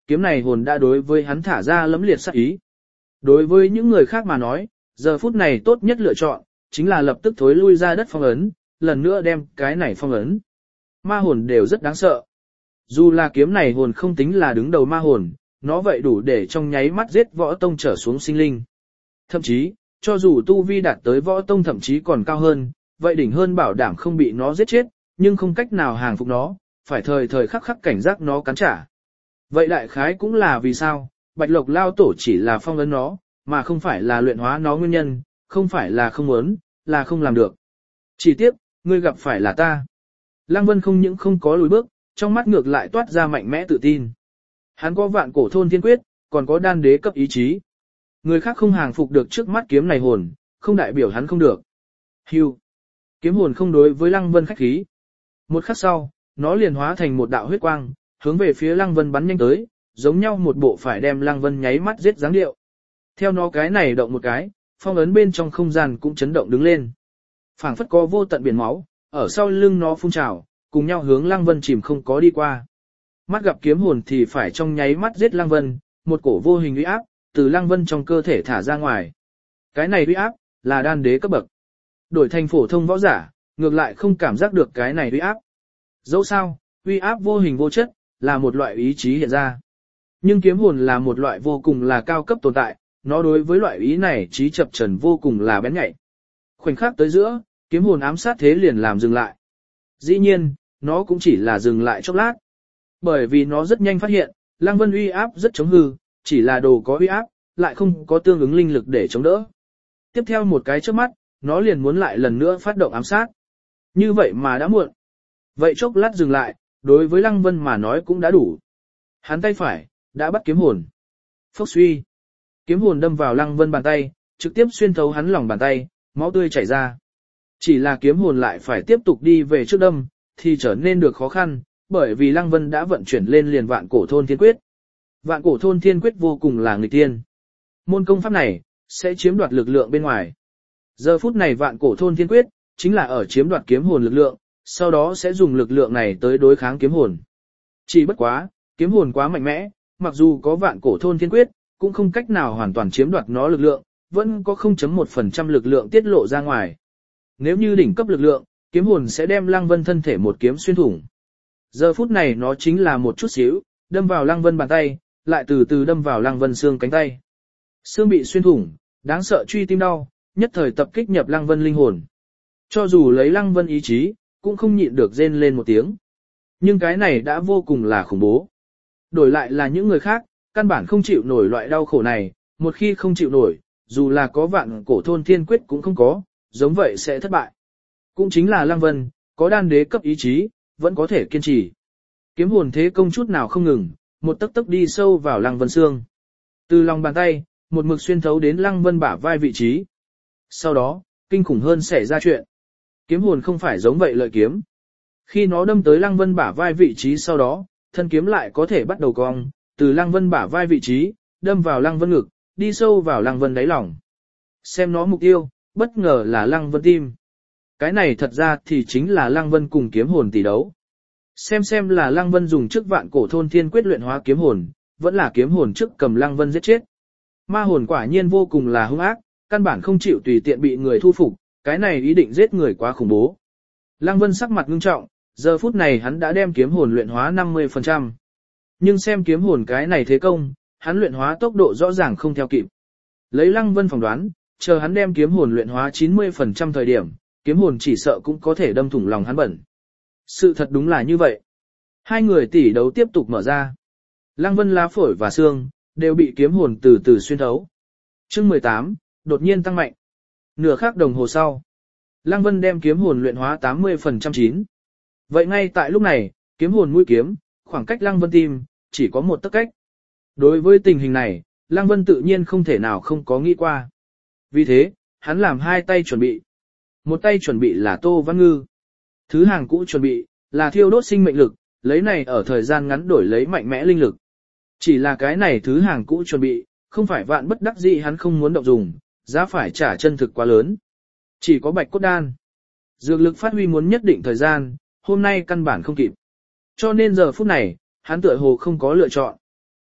Speaker 1: kiếm này hồn đã đối với hắn thả ra lẫm liệt sát ý. Đối với những người khác mà nói, giờ phút này tốt nhất lựa chọn, chính là lập tức thối lui ra đất phong ấn, lần nữa đem cái này phong ấn. Ma hồn đều rất đáng sợ. Dù là kiếm này hồn không tính là đứng đầu ma hồn, nó vậy đủ để trong nháy mắt giết võ tông trở xuống sinh linh. Thậm chí, cho dù tu vi đạt tới võ tông thậm chí còn cao hơn, vậy đỉnh hơn bảo đảm không bị nó giết chết, nhưng không cách nào hàng phục nó, phải thời thời khắc khắc cảnh giác nó cắn trả. Vậy đại khái cũng là vì sao, Bạch Lộc lao tổ chỉ là phong ấn nó, mà không phải là luyện hóa nó nguyên nhân, không phải là không muốn, là không làm được. Chỉ tiếc, ngươi gặp phải là ta. Lăng Vân không những không có lùi bước, trong mắt ngược lại toát ra mạnh mẽ tự tin. Hắn có vạn cổ thôn thiên quyết, còn có đan đế cấp ý chí. Người khác không hàng phục được trước mắt kiếm này hồn, không đại biểu hắn không được. Hưu. Kiếm hồn không đối với Lăng Vân khách khí. Một khắc sau, nó liền hóa thành một đạo huyết quang, hướng về phía Lăng Vân bắn nhanh tới, giống nhau một bộ phải đem Lăng Vân nháy mắt giết dáng điệu. Theo nó cái này động một cái, phong ấn bên trong không gian cũng chấn động đứng lên. Phảng phất có vô tận biển máu, ở sau lưng nó phun trào, cùng nhau hướng Lăng Vân chìm không có đi qua. Mắt gặp kiếm hồn thì phải trong nháy mắt giết Lăng Vân, một cổ vô hình uy áp từ Lăng Vân trong cơ thể thả ra ngoài. Cái này uy áp là đan đế cấp bậc. Đổi thành phổ thông võ giả, ngược lại không cảm giác được cái này uy áp. Dẫu sao, uy áp vô hình vô chất, là một loại ý chí hiện ra. Nhưng kiếm hồn là một loại vô cùng là cao cấp tồn tại, nó đối với loại ý này trí chập trần vô cùng là bén nhạy. Khoảnh khắc tới giữa, kiếm hồn ám sát thế liền làm dừng lại. Dĩ nhiên, nó cũng chỉ là dừng lại chốc lát. Bởi vì nó rất nhanh phát hiện, Lăng Vân uy áp rất chống hư, chỉ là đồ có uy áp, lại không có tương ứng linh lực để chống đỡ. Tiếp theo một cái trước mắt, nó liền muốn lại lần nữa phát động ám sát. Như vậy mà đã muộn. Vậy chốc lát dừng lại, đối với Lăng Vân mà nói cũng đã đủ. Hắn tay phải, đã bắt kiếm hồn. Phốc suy. Kiếm hồn đâm vào Lăng Vân bàn tay, trực tiếp xuyên thấu hắn lòng bàn tay, máu tươi chảy ra. Chỉ là kiếm hồn lại phải tiếp tục đi về trước đâm, thì trở nên được khó khăn, bởi vì Lăng Vân đã vận chuyển lên liền vạn cổ thôn thiên quyết. Vạn cổ thôn thiên quyết vô cùng là nghịch tiên. Môn công pháp này, sẽ chiếm đoạt lực lượng bên ngoài. Giờ phút này vạn cổ thôn thiên quyết, chính là ở chiếm đoạt kiếm hồn lực lượng, sau đó sẽ dùng lực lượng này tới đối kháng kiếm hồn. Chỉ bất quá, kiếm hồn quá mạnh mẽ, mặc dù có vạn cổ thôn thiên quyết, cũng không cách nào hoàn toàn chiếm đoạt nó lực lượng, vẫn có không chấm một phần trăm lực lượng tiết lộ ra ngoài. Nếu như đỉnh cấp lực lượng, kiếm hồn sẽ đem Lăng Vân thân thể một kiếm xuyên thủng. Giờ phút này nó chính là một chút xíu, đâm vào Lăng Vân bàn tay, lại từ từ đâm vào Lăng Vân xương cánh tay. Xương bị xuyên thủng, đáng sợ truy tim đau, nhất thời tập kích nhập Lăng Vân linh hồn. Cho dù lấy Lăng Vân ý chí, cũng không nhịn được rên lên một tiếng. Nhưng cái này đã vô cùng là khủng bố. Đổi lại là những người khác, căn bản không chịu nổi loại đau khổ này, một khi không chịu nổi, dù là có vạn cổ thôn thiên quyết cũng không có, giống vậy sẽ thất bại. Cũng chính là Lăng Vân, có đan đế cấp ý chí, vẫn có thể kiên trì. Kiếm hồn thế công chút nào không ngừng, một tấc tấc đi sâu vào Lăng Vân xương. Từ lòng bàn tay, một mực xuyên thấu đến Lăng Vân bả vai vị trí. Sau đó, kinh khủng hơn xảy ra chuyện. Kiếm hồn không phải giống vậy lợi kiếm. Khi nó đâm tới Lăng Vân bả vai vị trí sau đó, thân kiếm lại có thể bắt đầu cong, từ Lăng Vân bả vai vị trí, đâm vào Lăng Vân ngực, đi sâu vào Lăng Vân đáy lòng. Xem nó mục tiêu, bất ngờ là Lăng Vân tim. Cái này thật ra thì chính là Lăng Vân cùng kiếm hồn tỷ đấu. Xem xem là Lăng Vân dùng trước vạn cổ thôn thiên quyết luyện hóa kiếm hồn, vẫn là kiếm hồn trước cầm Lăng Vân giết chết. Ma hồn quả nhiên vô cùng là hung ác, căn bản không chịu tùy tiện bị người thu phục, cái này ý định giết người quá khủng bố. Lăng Vân sắc mặt ngưng trọng, giờ phút này hắn đã đem kiếm hồn luyện hóa năm mươi phần trăm. Nhưng xem kiếm hồn cái này thế công, hắn luyện hóa tốc độ rõ ràng không theo kịp. Lấy Lăng Vân phỏng đoán, chờ hắn đem kiếm hồn luyện hóa chín mươi phần trăm thời điểm, kiếm hồn chỉ sợ cũng có thể đâm thủng lòng hắn bẩn. Sự thật đúng là như vậy. Hai người tỷ đấu tiếp tục mở ra. Lăng Vân lá phổi và xương, đều bị kiếm hồn từ từ xuyên thấu. Chương mười tám, đột nhiên tăng mạnh. Nửa khắc đồng hồ sau, Lăng Vân đem kiếm hồn luyện hóa tám mươi phần trăm chín. Vậy ngay tại lúc này, kiếm hồn mũi kiếm, khoảng cách Lăng Vân tim, chỉ có một tấc cách. Đối với tình hình này, Lăng Vân tự nhiên không thể nào không có nghĩ qua. Vì thế, hắn làm hai tay chuẩn bị. Một tay chuẩn bị là Tô Văn Ngư. Thứ hàng cũ chuẩn bị, là thiêu đốt sinh mệnh lực, lấy này ở thời gian ngắn đổi lấy mạnh mẽ linh lực. Chỉ là cái này thứ hàng cũ chuẩn bị, không phải vạn bất đắc dĩ hắn không muốn động dùng, giá phải trả chân thực quá lớn. Chỉ có bạch cốt đan. Dược lực phát huy muốn nhất định thời gian, hôm nay căn bản không kịp. Cho nên giờ phút này, hắn tựa hồ không có lựa chọn.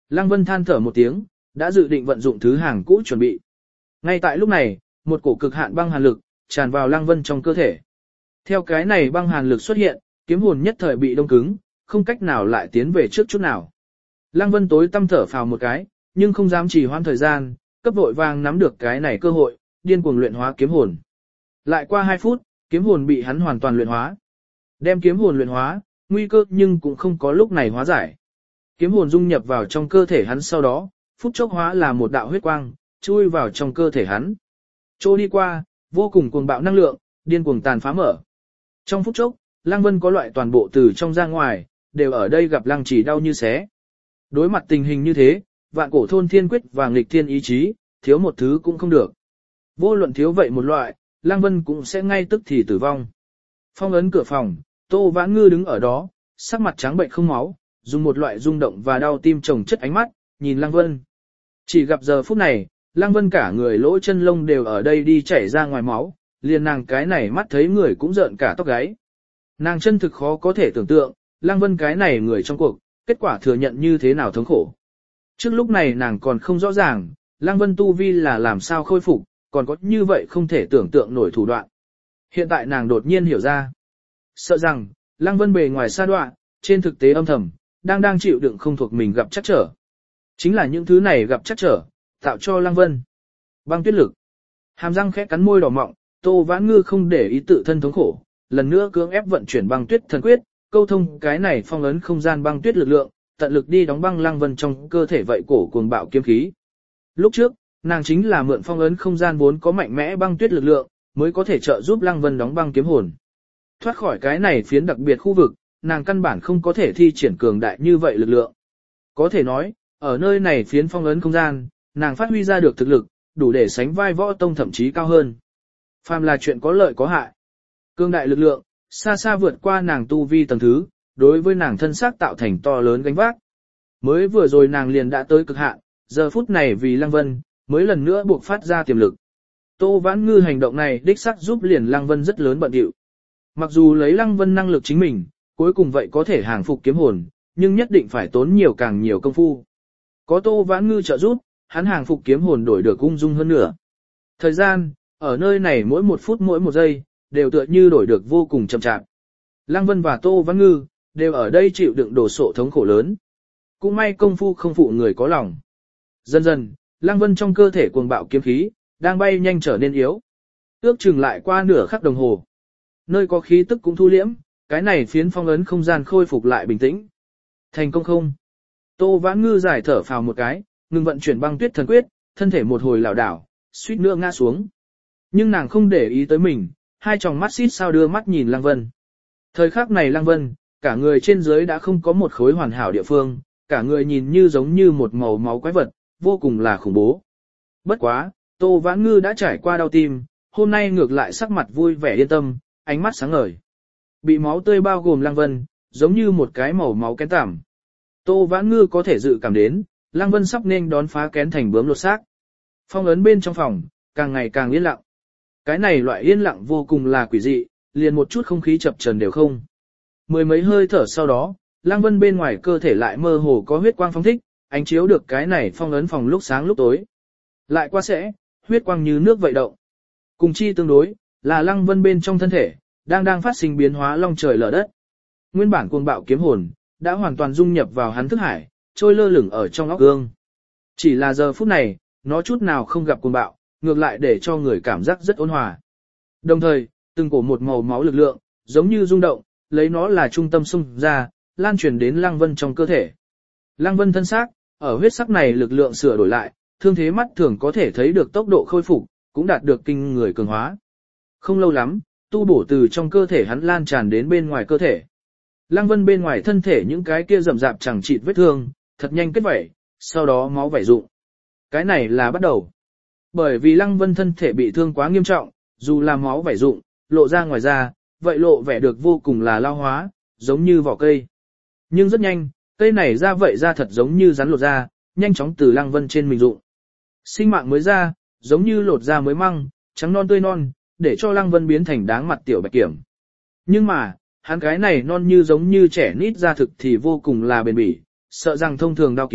Speaker 1: Lăng Vân than thở một tiếng, đã dự định vận dụng thứ hàng cũ chuẩn bị. Ngay tại lúc này, một cổ cực hạn băng hàn lực tràn vào Lăng Vân trong cơ thể. Theo cái này băng hàn lực xuất hiện, kiếm hồn nhất thời bị đông cứng, không cách nào lại tiến về trước chút nào. Lăng Vân tối tâm thở phào một cái, nhưng không dám trì hoãn thời gian, cấp vội vàng nắm được cái này cơ hội, điên cuồng luyện hóa kiếm hồn. Lại qua hai phút, kiếm hồn bị hắn hoàn toàn luyện hóa. Đem kiếm hồn luyện hóa, nguy cơ nhưng cũng không có lúc này hóa giải. Kiếm hồn dung nhập vào trong cơ thể hắn sau đó, phút chốc hóa là một đạo huyết quang, chui vào trong cơ thể hắn. Trôi đi qua, vô cùng cuồng bạo năng lượng, điên cuồng tàn phá mở. Trong phút chốc, Lăng Vân có loại toàn bộ từ trong ra ngoài, đều ở đây gặp Lăng Chỉ đau như xé. Đối mặt tình hình như thế, vạn cổ thôn thiên quyết và nghịch thiên ý chí, thiếu một thứ cũng không được. Vô luận thiếu vậy một loại, Lăng Vân cũng sẽ ngay tức thì tử vong. Phong ấn cửa phòng, Tô Vãn Ngư đứng ở đó, sắc mặt trắng bệnh không máu, dùng một loại rung động và đau tim chồng chất ánh mắt, nhìn Lăng Vân. Chỉ gặp giờ phút này, Lăng Vân cả người lỗ chân lông đều ở đây đi chảy ra ngoài máu, liền nàng cái này mắt thấy người cũng rợn cả tóc gáy. Nàng chân thực khó có thể tưởng tượng, Lăng Vân cái này người trong cuộc, kết quả thừa nhận như thế nào thống khổ. Trước lúc này nàng còn không rõ ràng, Lăng Vân tu vi là làm sao khôi phục, còn có như vậy không thể tưởng tượng nổi thủ đoạn. Hiện tại nàng đột nhiên hiểu ra. Sợ rằng, Lăng Vân bề ngoài xa đoạn, trên thực tế âm thầm, đang đang chịu đựng không thuộc mình gặp chắc trở. Chính là những thứ này gặp chắc trở, tạo cho Lăng Vân băng tuyết lực. Hàm răng khẽ cắn môi đỏ mọng, Tô Vãn Ngư không để ý tự thân thống khổ, lần nữa cưỡng ép vận chuyển băng tuyết thần quyết, câu thông cái này phong ấn không gian băng tuyết lực lượng, tận lực đi đóng băng Lăng Vân trong cơ thể vậy cổ cuồng bạo kiếm khí. Lúc trước, nàng chính là mượn phong ấn không gian vốn có mạnh mẽ băng tuyết lực lượng, mới có thể trợ giúp Lăng Vân đóng băng kiếm hồn. Thoát khỏi cái này phiến đặc biệt khu vực, nàng căn bản không có thể thi triển cường đại như vậy lực lượng. Có thể nói, ở nơi này phiến phong ấn không gian, nàng phát huy ra được thực lực, đủ để sánh vai võ tông thậm chí cao hơn. Phàm là chuyện có lợi có hại. Cường đại lực lượng, xa xa vượt qua nàng tu vi tầng thứ, đối với nàng thân xác tạo thành to lớn gánh vác. Mới vừa rồi nàng liền đã tới cực hạn, giờ phút này vì Lăng Vân, mới lần nữa buộc phát ra tiềm lực. Tô Vãn Ngư hành động này đích xác giúp liền Lăng Vân rất lớn bận điệu. Mặc dù lấy Lăng Vân năng lực chính mình, cuối cùng vậy có thể hàng phục kiếm hồn, nhưng nhất định phải tốn nhiều càng nhiều công phu. Có Tô Vãn Ngư trợ giúp, hắn hàng phục kiếm hồn đổi được ung dung hơn nữa. Thời gian, ở nơi này mỗi một phút mỗi một giây, đều tựa như đổi được vô cùng chậm chạp. Lăng Vân và Tô Vãn Ngư, đều ở đây chịu đựng đổ sộ thống khổ lớn. Cũng may công phu không phụ người có lòng. Dần dần, Lăng Vân trong cơ thể cuồng bạo kiếm khí, đang bay nhanh trở nên yếu. Ước chừng lại qua nửa khắc đồng hồ. Nơi có khí tức cũng thu liễm, cái này phiến phong ấn không gian khôi phục lại bình tĩnh. Thành công không? Tô Vãn Ngư giải thở phào một cái, ngừng vận chuyển băng tuyết thần quyết, thân thể một hồi lảo đảo, suýt nữa ngã xuống. Nhưng nàng không để ý tới mình, hai tròng mắt xít sao đưa mắt nhìn Lăng Vân. Thời khắc này Lăng Vân, cả người trên dưới đã không có một khối hoàn hảo địa phương, cả người nhìn như giống như một màu máu quái vật, vô cùng là khủng bố. Bất quá, Tô Vãn Ngư đã trải qua đau tim, hôm nay ngược lại sắc mặt vui vẻ yên tâm, ánh mắt sáng ngời. Bị máu tươi bao gồm Lăng Vân, giống như một cái màu máu kén tảm. Tô Vãn Ngư có thể dự cảm đến, Lăng Vân sắp nên đón phá kén thành bướm lột xác. Phong ấn bên trong phòng, càng ngày càng yên lặng. Cái này loại yên lặng vô cùng là quỷ dị, liền một chút không khí chập chờn đều không. Mười mấy hơi thở sau đó, Lăng Vân bên ngoài cơ thể lại mơ hồ có huyết quang phóng thích, ánh chiếu được cái này phong ấn phòng lúc sáng lúc tối. Lại qua sẽ, huyết quang như nước vậy động. Cùng chi tương đối, là Lăng Vân bên trong thân thể, đang đang phát sinh biến hóa long trời lở đất. Nguyên bản cuồng bạo kiếm hồn, đã hoàn toàn dung nhập vào hắn thức hải, trôi lơ lửng ở trong óc gương. Chỉ là giờ phút này, nó chút nào không gặp cuồng bạo, ngược lại để cho người cảm giác rất ôn hòa. Đồng thời, từng cổ một màu máu lực lượng, giống như rung động, lấy nó là trung tâm xung ra, lan truyền đến Lăng Vân trong cơ thể. Lăng Vân thân xác, ở huyết sắc này lực lượng sửa đổi lại, thương thế mắt thường có thể thấy được tốc độ khôi phục, cũng đạt được kinh người cường hóa. Không lâu lắm, tu bổ từ trong cơ thể hắn lan tràn đến bên ngoài cơ thể. Lăng Vân bên ngoài thân thể những cái kia rậm rạp chẳng chịt vết thương, thật nhanh kết vảy, sau đó máu vảy rụng. Cái này là bắt đầu. Bởi vì Lăng Vân thân thể bị thương quá nghiêm trọng, dù là máu vảy rụng, lộ ra ngoài da, vậy lộ vẻ được vô cùng là lao hóa, giống như vỏ cây. Nhưng rất nhanh, cây này ra vậy ra thật giống như rắn lột ra, nhanh chóng từ Lăng Vân trên mình rụng. Sinh mạng mới ra, giống như lột da mới măng, trắng non tươi non, để cho Lăng Vân biến thành đáng mặt tiểu bạch kiểm. Nhưng mà, hắn cái này non như giống như trẻ nít ra thực thì vô cùng là bền bỉ, sợ rằng thông thường đao kiếm,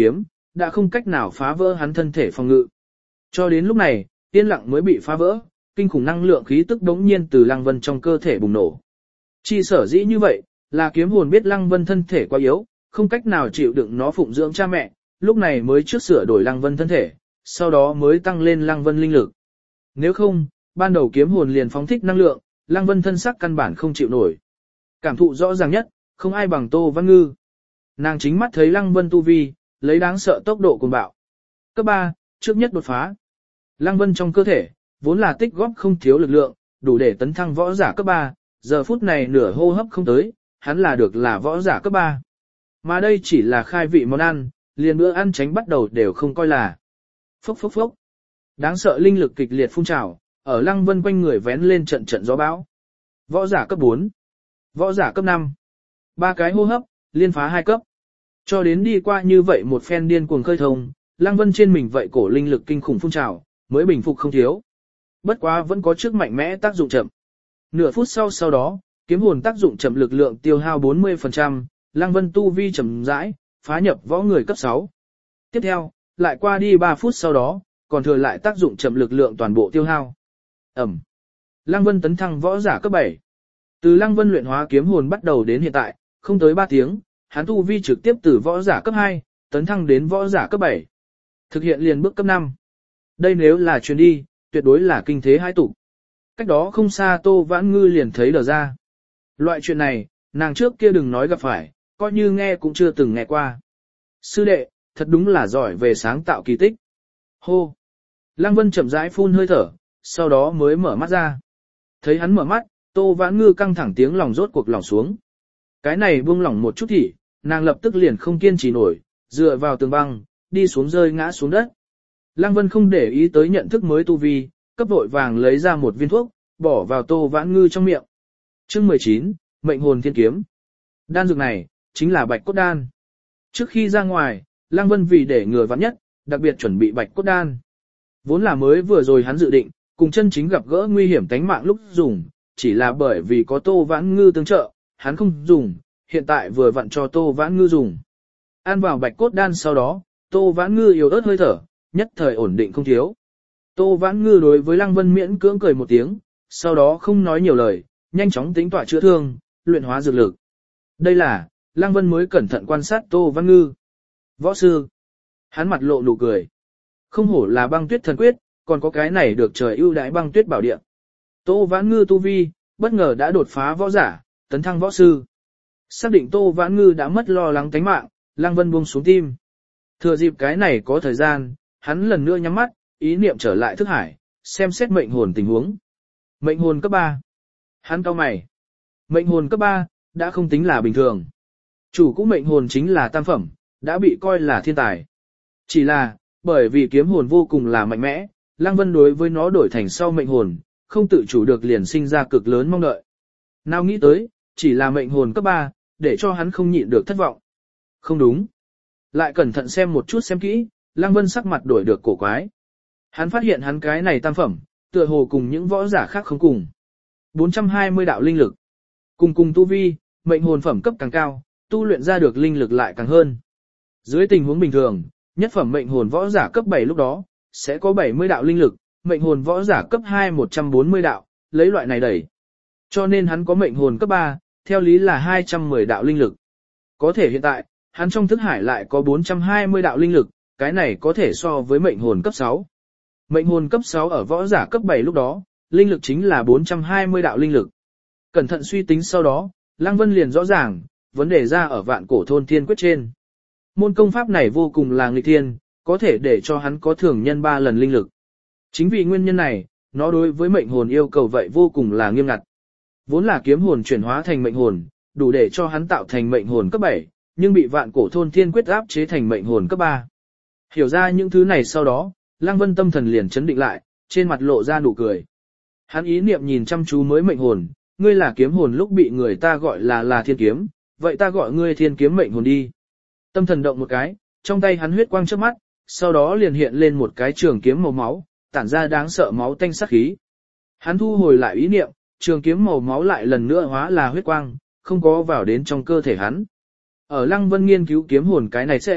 Speaker 1: đã không cách nào phá vỡ hắn thân thể phòng ngự. Cho đến lúc này, yên lặng mới bị phá vỡ, kinh khủng năng lượng khí tức đống nhiên từ Lăng Vân trong cơ thể bùng nổ. Chi sở dĩ như vậy, là kiếm hồn biết Lăng Vân thân thể quá yếu, không cách nào chịu đựng nó phụng dưỡng cha mẹ, lúc này mới trước sửa đổi Lăng Vân thân thể, sau đó mới tăng lên Lăng Vân linh lực. Nếu không, ban đầu kiếm hồn liền phóng thích năng lượng, Lăng Vân thân sắc căn bản không chịu nổi. Cảm thụ rõ ràng nhất, không ai bằng Tô Văn Ngư. Nàng chính mắt thấy Lăng Vân tu vi, lấy đáng sợ tốc độ cuồng bạo. Cấp ba, trước nhất đột phá. Lăng Vân trong cơ thể, vốn là tích góp không thiếu lực lượng, đủ để tấn thăng võ giả cấp ba, giờ phút này nửa hô hấp không tới, hắn là được là võ giả cấp ba. Mà đây chỉ là khai vị món ăn, liền bữa ăn tránh bắt đầu đều không coi là. Phốc phốc phốc. Đáng sợ linh lực kịch liệt phun trào, ở Lăng Vân quanh người vén lên trận trận gió bão. Võ giả cấp bốn, võ giả cấp năm. Ba cái hô hấp, liên phá hai cấp. Cho đến đi qua như vậy một phen điên cuồng khơi thông, Lăng Vân trên mình vậy cổ linh lực kinh khủng phun trào, mới bình phục không thiếu. Bất quá vẫn có trước mạnh mẽ tác dụng chậm. Nửa phút sau sau đó, kiếm hồn tác dụng chậm lực lượng tiêu hao bốn mươi phần trăm, Lăng Vân tu vi chậm rãi, phá nhập võ người cấp sáu. Tiếp theo, lại qua đi ba phút sau đó, còn thừa lại tác dụng chậm lực lượng toàn bộ tiêu hao. Ẩm. Lăng Vân tấn thăng võ giả cấp bảy. Từ Lăng Vân luyện hóa kiếm hồn bắt đầu đến hiện tại, không tới ba tiếng, hắn tu vi trực tiếp từ võ giả cấp hai, tấn thăng đến võ giả cấp bảy. Thực hiện liền bước cấp năm. Đây nếu là chuyến đi, tuyệt đối là kinh thế hai tục. Cách đó không xa Tô Vãn Ngư liền thấy đờ ra. Loại chuyện này, nàng trước kia đừng nói gặp phải, coi như nghe cũng chưa từng nghe qua. Sư đệ, thật đúng là giỏi về sáng tạo kỳ tích. Hô! Lăng Vân chậm rãi phun hơi thở, sau đó mới mở mắt ra. Thấy hắn mở mắt, Tô Vãn Ngư căng thẳng tiếng lòng rốt cuộc lỏng xuống. Cái này buông lỏng một chút thì, nàng lập tức liền không kiên trì nổi, dựa vào tường băng, đi xuống rơi ngã xuống đất. Lăng Vân không để ý tới nhận thức mới tu vi, cấp vội vàng lấy ra một viên thuốc, bỏ vào Tô Vãn Ngư trong miệng. Chương mười chín, Mệnh hồn thiên kiếm. Đan dược này, chính là bạch cốt đan. Trước khi ra ngoài, Lăng Vân vì để ngừa vắn nhất, đặc biệt chuẩn bị bạch cốt đan. Vốn là mới vừa rồi hắn dự định, cùng chân chính gặp gỡ nguy hiểm tánh mạng lúc dùng, chỉ là bởi vì có Tô Vãn Ngư tương trợ, hắn không dùng, hiện tại vừa vặn cho Tô Vãn Ngư dùng. Ăn vào bạch cốt đan sau đó, Tô Vãn Ngư yếu ớt hơi thở, nhất thời ổn định không thiếu. Tô Vãn Ngư đối với Lăng Vân miễn cưỡng cười một tiếng, sau đó không nói nhiều lời, nhanh chóng tính tỏa chữa thương, luyện hóa dược lực. Đây là, Lăng Vân mới cẩn thận quan sát Tô Vãn Ngư. Võ sư. Hắn mặt lộ nụ cười. Không hổ là băng tuyết thần quyết, còn có cái này được trời ưu đãi băng tuyết bảo địa. Tô Vãn Ngư tu vi, bất ngờ đã đột phá võ giả, tấn thăng võ sư. Xác định Tô Vãn Ngư đã mất lo lắng tánh mạng, Lăng Vân buông xuống tim. Thừa dịp cái này có thời gian, hắn lần nữa nhắm mắt, ý niệm trở lại thức hải, xem xét mệnh hồn tình huống. Mệnh hồn cấp ba. Hắn cau mày. Mệnh hồn cấp ba, đã không tính là bình thường. Chủ cũ mệnh hồn chính là tam phẩm, đã bị coi là thiên tài. Chỉ là, bởi vì kiếm hồn vô cùng là mạnh mẽ, Lăng Vân đối với nó đổi thành sau mệnh hồn, không tự chủ được liền sinh ra cực lớn mong đợi. Nào nghĩ tới, chỉ là mệnh hồn cấp ba, để cho hắn không nhịn được thất vọng. Không đúng. Lại cẩn thận xem một chút xem kỹ, Lăng Vân sắc mặt đổi được cổ quái. Hắn phát hiện hắn cái này tam phẩm, tựa hồ cùng những võ giả khác không cùng. bốn trăm hai mươi đạo linh lực. Cùng cùng tu vi, mệnh hồn phẩm cấp càng cao, tu luyện ra được linh lực lại càng hơn. Dưới tình huống bình thường, nhất phẩm mệnh hồn võ giả cấp bảy lúc đó, sẽ có bảy mươi đạo linh lực, mệnh hồn võ giả cấp hai một trăm bốn mươi đạo, lấy loại này đẩy. Cho nên hắn có mệnh hồn cấp ba, theo lý là hai trăm mười đạo linh lực. Có thể hiện tại, hắn trong thức hải lại có bốn trăm hai mươi đạo linh lực, cái này có thể so với mệnh hồn cấp sáu. Mệnh hồn cấp sáu ở võ giả cấp bảy lúc đó, linh lực chính là bốn trăm hai mươi đạo linh lực. Cẩn thận suy tính sau đó, Lăng Vân liền rõ ràng, vấn đề ra ở vạn cổ thôn thiên quyết trên. Môn công pháp này vô cùng là nghịch thiên, có thể để cho hắn có thường nhân ba lần linh lực. Chính vì nguyên nhân này, nó đối với mệnh hồn yêu cầu vậy vô cùng là nghiêm ngặt. Vốn là kiếm hồn chuyển hóa thành mệnh hồn, đủ để cho hắn tạo thành mệnh hồn cấp bảy, nhưng bị vạn cổ thôn thiên quyết áp chế thành mệnh hồn cấp ba. Hiểu ra những thứ này sau đó, Lăng Vân tâm thần liền chấn định lại, trên mặt lộ ra nụ cười. Hắn ý niệm nhìn chăm chú mới mệnh hồn, ngươi là kiếm hồn lúc bị người ta gọi là là thiên kiếm, vậy ta gọi ngươi thiên kiếm mệnh hồn đi. Tâm thần động một cái, trong tay hắn huyết quang trước mắt, sau đó liền hiện lên một cái trường kiếm màu máu, tản ra đáng sợ máu tanh sắc khí. Hắn thu hồi lại ý niệm, trường kiếm màu máu lại lần nữa hóa là huyết quang, không có vào đến trong cơ thể hắn. Ở Lăng Vân nghiên cứu kiếm hồn cái này sẽ,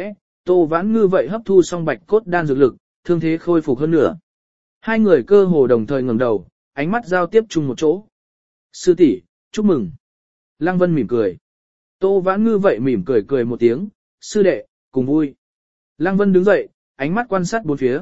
Speaker 1: Tô Vãn Ngư vậy hấp thu xong bạch cốt đan dược lực, thương thế khôi phục hơn nữa. Hai người cơ hồ đồng thời ngẩng đầu, ánh mắt giao tiếp chung một chỗ. Sư tỷ, chúc mừng. Lăng Vân mỉm cười. Tô Vãn Ngư vậy mỉm cười cười một tiếng, sư đệ, cùng vui. Lăng Vân đứng dậy, ánh mắt quan sát bốn phía.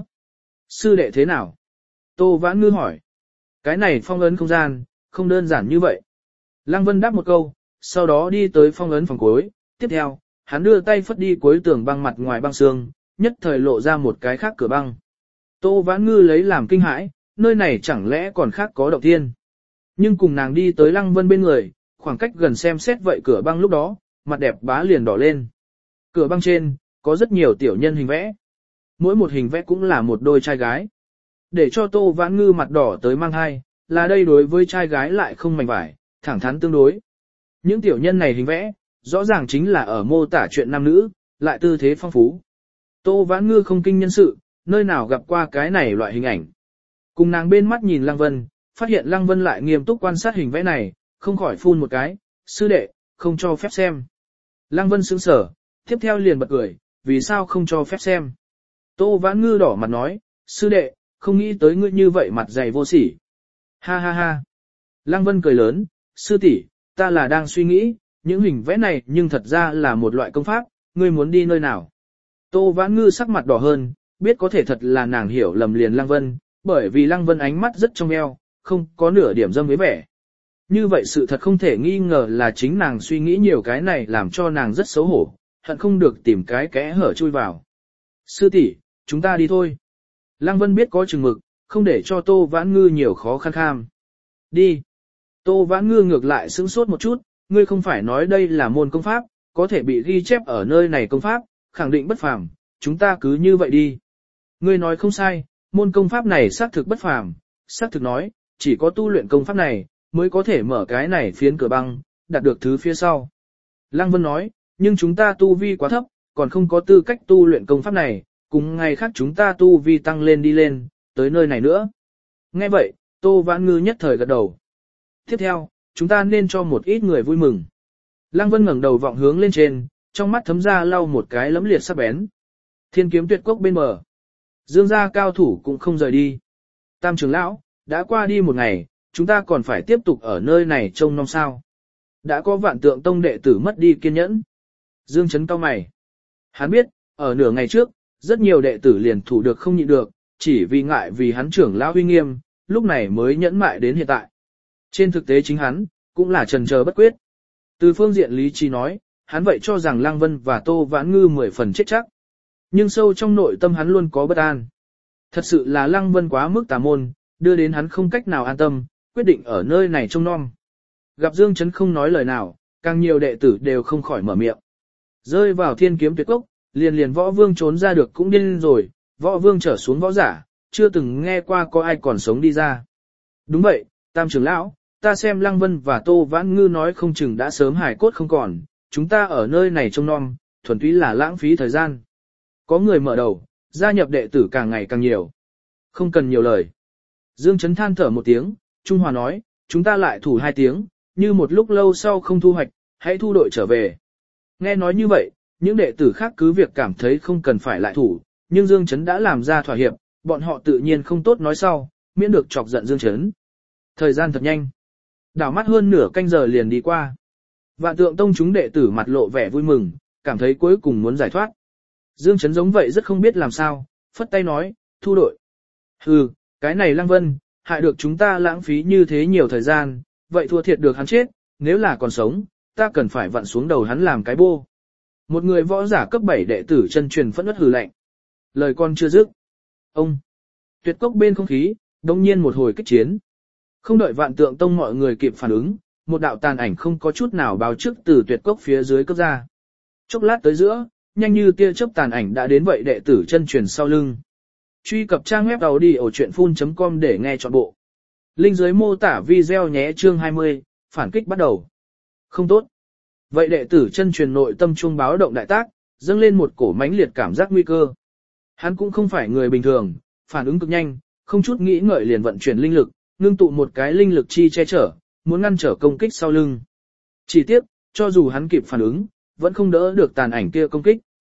Speaker 1: Sư đệ thế nào? Tô Vãn Ngư hỏi. Cái này phong ấn không gian, không đơn giản như vậy. Lăng Vân đáp một câu, sau đó đi tới phong ấn phòng cuối. Tiếp theo, hắn đưa tay phất đi cuối tường băng mặt ngoài băng xương, nhất thời lộ ra một cái khác cửa băng. Tô Vãn Ngư lấy làm kinh hãi, nơi này chẳng lẽ còn khác có động thiên. Nhưng cùng nàng đi tới Lăng Vân bên người, khoảng cách gần xem xét vậy cửa băng lúc đó, mặt đẹp bá liền đỏ lên. Cửa băng trên, có rất nhiều tiểu nhân hình vẽ. Mỗi một hình vẽ cũng là một đôi trai gái. Để cho Tô Vãn Ngư mặt đỏ tới mang hai, là đây đối với trai gái lại không mảnh vải, thẳng thắn tương đối. Những tiểu nhân này hình vẽ, rõ ràng chính là ở mô tả chuyện nam nữ, lại tư thế phong phú. Tô Vãn Ngư không kinh nhân sự, nơi nào gặp qua cái này loại hình ảnh. Cùng nàng bên mắt nhìn Lăng Vân, phát hiện Lăng Vân lại nghiêm túc quan sát hình vẽ này, không khỏi phun một cái, sư đệ, không cho phép xem. Lăng Vân sững sờ, tiếp theo liền bật cười, vì sao không cho phép xem. Tô Vãn Ngư đỏ mặt nói, sư đệ, không nghĩ tới ngươi như vậy mặt dày vô sỉ. Ha ha ha. Lăng Vân cười lớn, sư tỷ, ta là đang suy nghĩ, những hình vẽ này nhưng thật ra là một loại công pháp, ngươi muốn đi nơi nào. Tô Vãn Ngư sắc mặt đỏ hơn, biết có thể thật là nàng hiểu lầm liền Lăng Vân, bởi vì Lăng Vân ánh mắt rất trong eo, không có nửa điểm dâm với vẻ. Như vậy sự thật không thể nghi ngờ là chính nàng suy nghĩ nhiều cái này làm cho nàng rất xấu hổ, hận không được tìm cái kẽ hở chui vào. Sư tỷ, chúng ta đi thôi. Lăng Vân biết có chừng mực, không để cho Tô Vãn Ngư nhiều khó khăn kham. Đi. Tô Vãn Ngư ngược lại sững sốt một chút, ngươi không phải nói đây là môn công pháp, có thể bị ghi chép ở nơi này công pháp, khẳng định bất phàm, chúng ta cứ như vậy đi. Ngươi nói không sai, môn công pháp này xác thực bất phàm, xác thực nói, chỉ có tu luyện công pháp này, mới có thể mở cái này phiến cửa băng, đạt được thứ phía sau. Lăng Vân nói, nhưng chúng ta tu vi quá thấp, còn không có tư cách tu luyện công pháp này, cùng ngày khác chúng ta tu vi tăng lên đi lên, tới nơi này nữa. Nghe vậy, Tô Vãn Ngư nhất thời gật đầu. Tiếp theo, chúng ta nên cho một ít người vui mừng. Lăng Vân ngẩng đầu vọng hướng lên trên, trong mắt thấm ra lau một cái lẫm liệt sắc bén. Thiên kiếm tuyệt cốc bên bờ. Dương gia cao thủ cũng không rời đi. Tam trưởng lão, đã qua đi một ngày, chúng ta còn phải tiếp tục ở nơi này trông nom sao. Đã có vạn tượng tông đệ tử mất đi kiên nhẫn. Dương Chấn cau mày. Hắn biết, ở nửa ngày trước, rất nhiều đệ tử liền thủ được không nhịn được, chỉ vì ngại vì hắn trưởng lão uy nghiêm, lúc này mới nhẫn mại đến hiện tại. Trên thực tế chính hắn, cũng là trần chờ bất quyết. Từ phương diện lý trí nói, hắn vậy cho rằng Lăng Vân và Tô Vãn Ngư mười phần chết chắc. Nhưng sâu trong nội tâm hắn luôn có bất an. Thật sự là Lăng Vân quá mức tà môn, đưa đến hắn không cách nào an tâm, quyết định ở nơi này trông nom. Gặp Dương Chấn không nói lời nào, càng nhiều đệ tử đều không khỏi mở miệng. Rơi vào thiên kiếm tuyệt cốc, liền liền võ vương trốn ra được cũng điên rồi, võ vương trở xuống võ giả, chưa từng nghe qua có ai còn sống đi ra. Đúng vậy, Tam trưởng lão, ta xem Lăng Vân và Tô Vãn Ngư nói không chừng đã sớm hải cốt không còn, chúng ta ở nơi này trông nom, thuần túy là lãng phí thời gian. Có người mở đầu, gia nhập đệ tử càng ngày càng nhiều. Không cần nhiều lời. Dương Chấn than thở một tiếng, Trung Hòa nói, chúng ta lại thủ hai tiếng, như một lúc lâu sau không thu hoạch, hãy thu đội trở về. Nghe nói như vậy, những đệ tử khác cứ việc cảm thấy không cần phải lại thủ, nhưng Dương Chấn đã làm ra thỏa hiệp, bọn họ tự nhiên không tốt nói sau, miễn được chọc giận Dương Chấn. Thời gian thật nhanh. Đảo mắt hơn nửa canh giờ liền đi qua. Vạn tượng tông chúng đệ tử mặt lộ vẻ vui mừng, cảm thấy cuối cùng muốn giải thoát. Dương Chấn giống vậy rất không biết làm sao, phất tay nói, thu đội. Hừ, cái này Lăng Vân, hại được chúng ta lãng phí như thế nhiều thời gian, vậy thua thiệt được hắn chết, nếu là còn sống, ta cần phải vặn xuống đầu hắn làm cái bô. Một người võ giả cấp bảy đệ tử chân truyền phẫn nộ hừ lạnh. Lời con chưa dứt. Ông. Tuyệt cốc bên không khí, đông nhiên một hồi kích chiến. Không đợi vạn tượng tông mọi người kịp phản ứng, một đạo tàn ảnh không có chút nào báo trước từ tuyệt cốc phía dưới cấp ra. Chốc lát tới giữa, nhanh như tia chớp tàn ảnh đã đến vậy đệ tử chân truyền sau lưng. Truy cập trang web audiochuyenphun chấm com để nghe trọn bộ. Link dưới mô tả video nhé chương hai mươi, phản kích bắt đầu. Không tốt. Vậy đệ tử chân truyền nội tâm chuông báo động đại tác, dâng lên một cổ mãnh liệt cảm giác nguy cơ. Hắn cũng không phải người bình thường, phản ứng cực nhanh, không chút nghĩ ngợi liền vận chuyển linh lực, ngưng tụ một cái linh lực chi che chở, muốn ngăn trở công kích sau lưng. Chỉ tiếc, cho dù hắn kịp phản ứng, vẫn không đỡ được tàn ảnh kia công kích.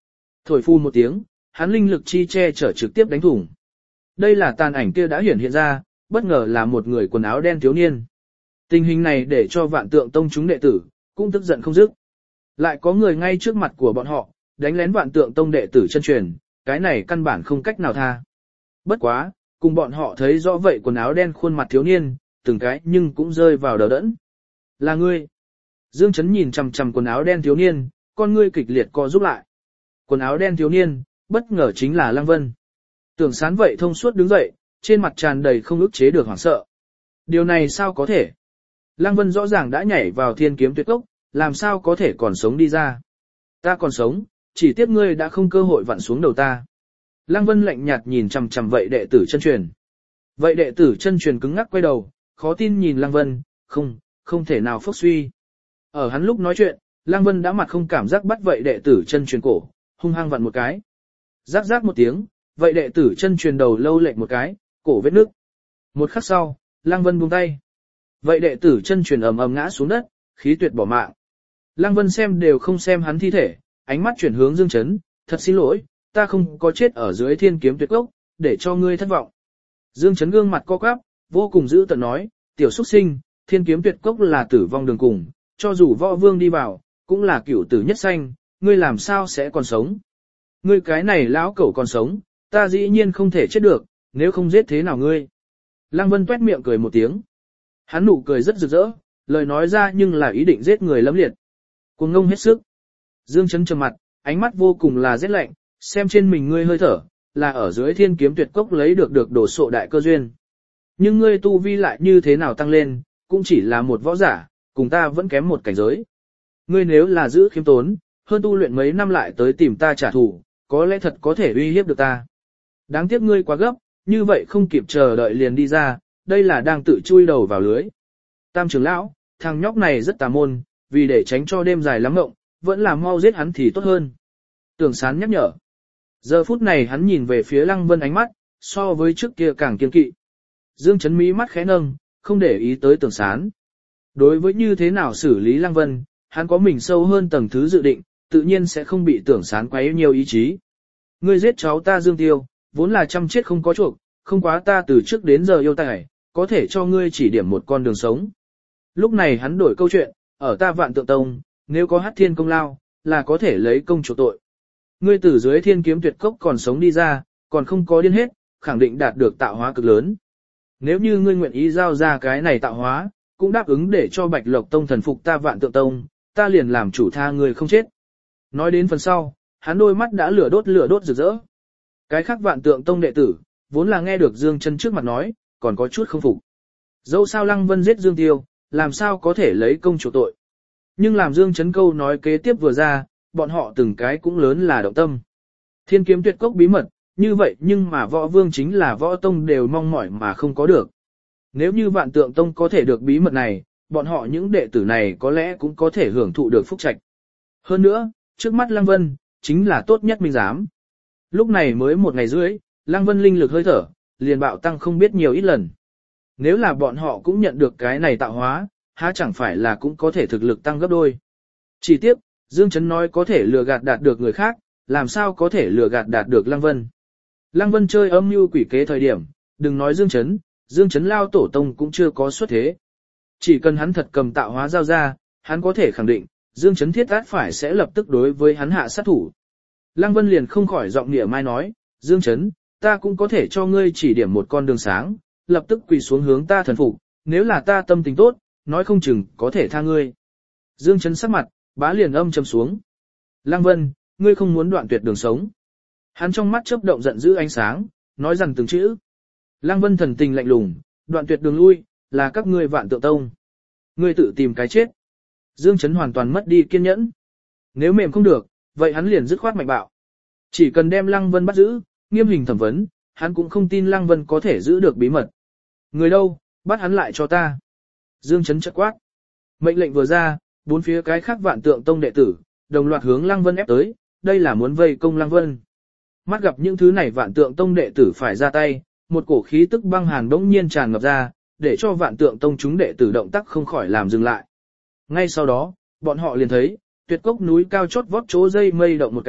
Speaker 1: Thổi phu một tiếng, hắn linh lực chi che chở trực tiếp đánh thủng. Đây là tàn ảnh kia đã hiển hiện ra, bất ngờ là một người quần áo đen thiếu niên. Tình hình này để cho Vạn Tượng Tông chúng đệ tử cũng tức giận không dứt. Lại có người ngay trước mặt của bọn họ, đánh lén Vạn Tượng Tông đệ tử chân truyền, cái này căn bản không cách nào tha. Bất quá, cùng bọn họ thấy rõ vậy quần áo đen khuôn mặt thiếu niên, từng cái nhưng cũng rơi vào đờ đẫn. Là ngươi. Dương Chấn nhìn chằm chằm quần áo đen thiếu niên, con ngươi kịch liệt co rút lại. Quần áo đen thiếu niên, bất ngờ chính là Lăng Vân. Tưởng Sán vậy thông suốt đứng dậy, trên mặt tràn đầy không ức chế được hoảng sợ. Điều này sao có thể? Lăng Vân rõ ràng đã nhảy vào thiên kiếm tuyệt cốc, làm sao có thể còn sống đi ra? Ta còn sống, chỉ tiếc ngươi đã không cơ hội vặn xuống đầu ta. Lăng Vân lạnh nhạt nhìn chằm chằm vậy đệ tử chân truyền. Vậy đệ tử chân truyền cứng ngắc quay đầu, khó tin nhìn Lăng Vân, không, không thể nào phốc suy. Ở hắn lúc nói chuyện, Lăng Vân đã mặt không cảm giác bắt vậy đệ tử chân truyền cổ, hung hăng vặn một cái. Rắc rắc một tiếng, vậy đệ tử chân truyền đầu lâu lệch một cái, cổ vết nước. Một khắc sau, Lăng Vân buông tay. Vậy đệ tử chân truyền ầm ầm ngã xuống đất, khí tuyệt bỏ mạng. Lăng Vân xem đều không xem hắn thi thể, ánh mắt chuyển hướng Dương Chấn, thật xin lỗi, ta không có chết ở dưới thiên kiếm tuyệt cốc, để cho ngươi thất vọng. Dương Chấn gương mặt co quắp, vô cùng dữ tợn nói, tiểu xuất sinh, thiên kiếm tuyệt cốc là tử vong đường cùng, cho dù võ vương đi vào, cũng là cửu tử nhất sanh, ngươi làm sao sẽ còn sống. Ngươi cái này lão cẩu còn sống, ta dĩ nhiên không thể chết được, nếu không giết thế nào ngươi. Lăng Vân tuét miệng cười một tiếng. Hắn nụ cười rất rực rỡ, lời nói ra nhưng là ý định giết người lẫm liệt. Cuồng ngông hết sức. Dương Chấn trầm mặt, ánh mắt vô cùng là rét lạnh, xem trên mình ngươi hơi thở, là ở dưới thiên kiếm tuyệt cốc lấy được được đổ sộ đại cơ duyên. Nhưng ngươi tu vi lại như thế nào tăng lên, cũng chỉ là một võ giả, cùng ta vẫn kém một cảnh giới. Ngươi nếu là giữ khiêm tốn, hơn tu luyện mấy năm lại tới tìm ta trả thù, có lẽ thật có thể uy hiếp được ta. Đáng tiếc ngươi quá gấp, như vậy không kịp chờ đợi liền đi ra, đây là đang tự chui đầu vào lưới. Tam trưởng lão, thằng nhóc này rất tà môn, vì để tránh cho đêm dài lắm mộng, vẫn là mau giết hắn thì tốt hơn. Tưởng Sán nhắc nhở. Giờ phút này hắn nhìn về phía Lăng Vân ánh mắt, so với trước kia càng kiên kỵ. Dương Chấn mí mắt khẽ nâng, không để ý tới Tưởng Sán. Đối với như thế nào xử lý Lăng Vân, hắn có mình sâu hơn tầng thứ dự định, tự nhiên sẽ không bị Tưởng Sán quấy nhiều ý chí. Ngươi giết cháu ta Dương Tiêu, vốn là chăm chết không có chuộc, không quá ta từ trước đến giờ yêu tài, có thể cho ngươi chỉ điểm một con đường sống. Lúc này hắn đổi câu chuyện, ở ta Vạn Tượng Tông, nếu có Hắc Thiên công lao, là có thể lấy công chuộc tội. Ngươi từ dưới thiên kiếm tuyệt cốc còn sống đi ra, còn không có điên hết, khẳng định đạt được tạo hóa cực lớn. Nếu như ngươi nguyện ý giao ra cái này tạo hóa, cũng đáp ứng để cho Bạch Lộc Tông thần phục ta Vạn Tượng Tông, ta liền làm chủ tha ngươi không chết. Nói đến phần sau, hắn đôi mắt đã lửa đốt lửa đốt rực rỡ. Cái khác Vạn Tượng Tông đệ tử, vốn là nghe được Dương Chấn trước mặt nói, còn có chút không phục. Dẫu sao Lăng Vân giết Dương Tiêu, làm sao có thể lấy công chủ tội. Nhưng làm Dương Chấn câu nói kế tiếp vừa ra, bọn họ từng cái cũng lớn là động tâm. Thiên kiếm tuyệt cốc bí mật, như vậy nhưng mà võ vương chính là võ tông đều mong mỏi mà không có được. Nếu như Vạn Tượng Tông có thể được bí mật này, bọn họ những đệ tử này có lẽ cũng có thể hưởng thụ được phúc trạch. Hơn nữa, trước mắt Lăng Vân, chính là tốt nhất minh giám. Lúc này mới một ngày rưỡi, Lăng Vân linh lực hơi thở, liền bạo tăng không biết nhiều ít lần. Nếu là bọn họ cũng nhận được cái này tạo hóa, há chẳng phải là cũng có thể thực lực tăng gấp đôi. Chỉ tiếc, Dương Chấn nói có thể lừa gạt đạt được người khác, làm sao có thể lừa gạt đạt được Lăng Vân. Lăng Vân chơi âm mưu quỷ kế thời điểm, đừng nói Dương Chấn, Dương Chấn lao tổ tông cũng chưa có xuất thế. Chỉ cần hắn thật cầm tạo hóa giao ra, hắn có thể khẳng định, Dương Chấn thiết át phải sẽ lập tức đối với hắn hạ sát thủ. Lăng Vân liền không khỏi giọng nịa mai nói, Dương Chấn, ta cũng có thể cho ngươi chỉ điểm một con đường sáng, lập tức quỳ xuống hướng ta thần phục, nếu là ta tâm tình tốt, nói không chừng có thể tha ngươi. Dương Chấn sắc mặt, bá liền âm trầm xuống. Lăng Vân, ngươi không muốn đoạn tuyệt đường sống. Hắn trong mắt chớp động giận dữ ánh sáng, nói rằng từng chữ. Lăng Vân thần tình lạnh lùng, đoạn tuyệt đường lui, là các ngươi Vạn Tượng Tông. Ngươi tự tìm cái chết. Dương Chấn hoàn toàn mất đi kiên nhẫn. Nếu mềm không được, vậy hắn liền dứt khoát mạnh bạo. Chỉ cần đem Lăng Vân bắt giữ, nghiêm hình thẩm vấn, hắn cũng không tin Lăng Vân có thể giữ được bí mật. Người đâu, bắt hắn lại cho ta. Dương Chấn chợt quát. Mệnh lệnh vừa ra, bốn phía cái khác Vạn Tượng Tông đệ tử, đồng loạt hướng Lăng Vân ép tới, đây là muốn vây công Lăng Vân. Mắt gặp những thứ này Vạn Tượng Tông đệ tử phải ra tay, một cổ khí tức băng hàn bỗng nhiên tràn ngập ra, để cho Vạn Tượng Tông chúng đệ tử động tác không khỏi làm dừng lại. Ngay sau đó, bọn họ liền thấy, tuyệt cốc núi cao chót vót chỗ dây mây động một cái,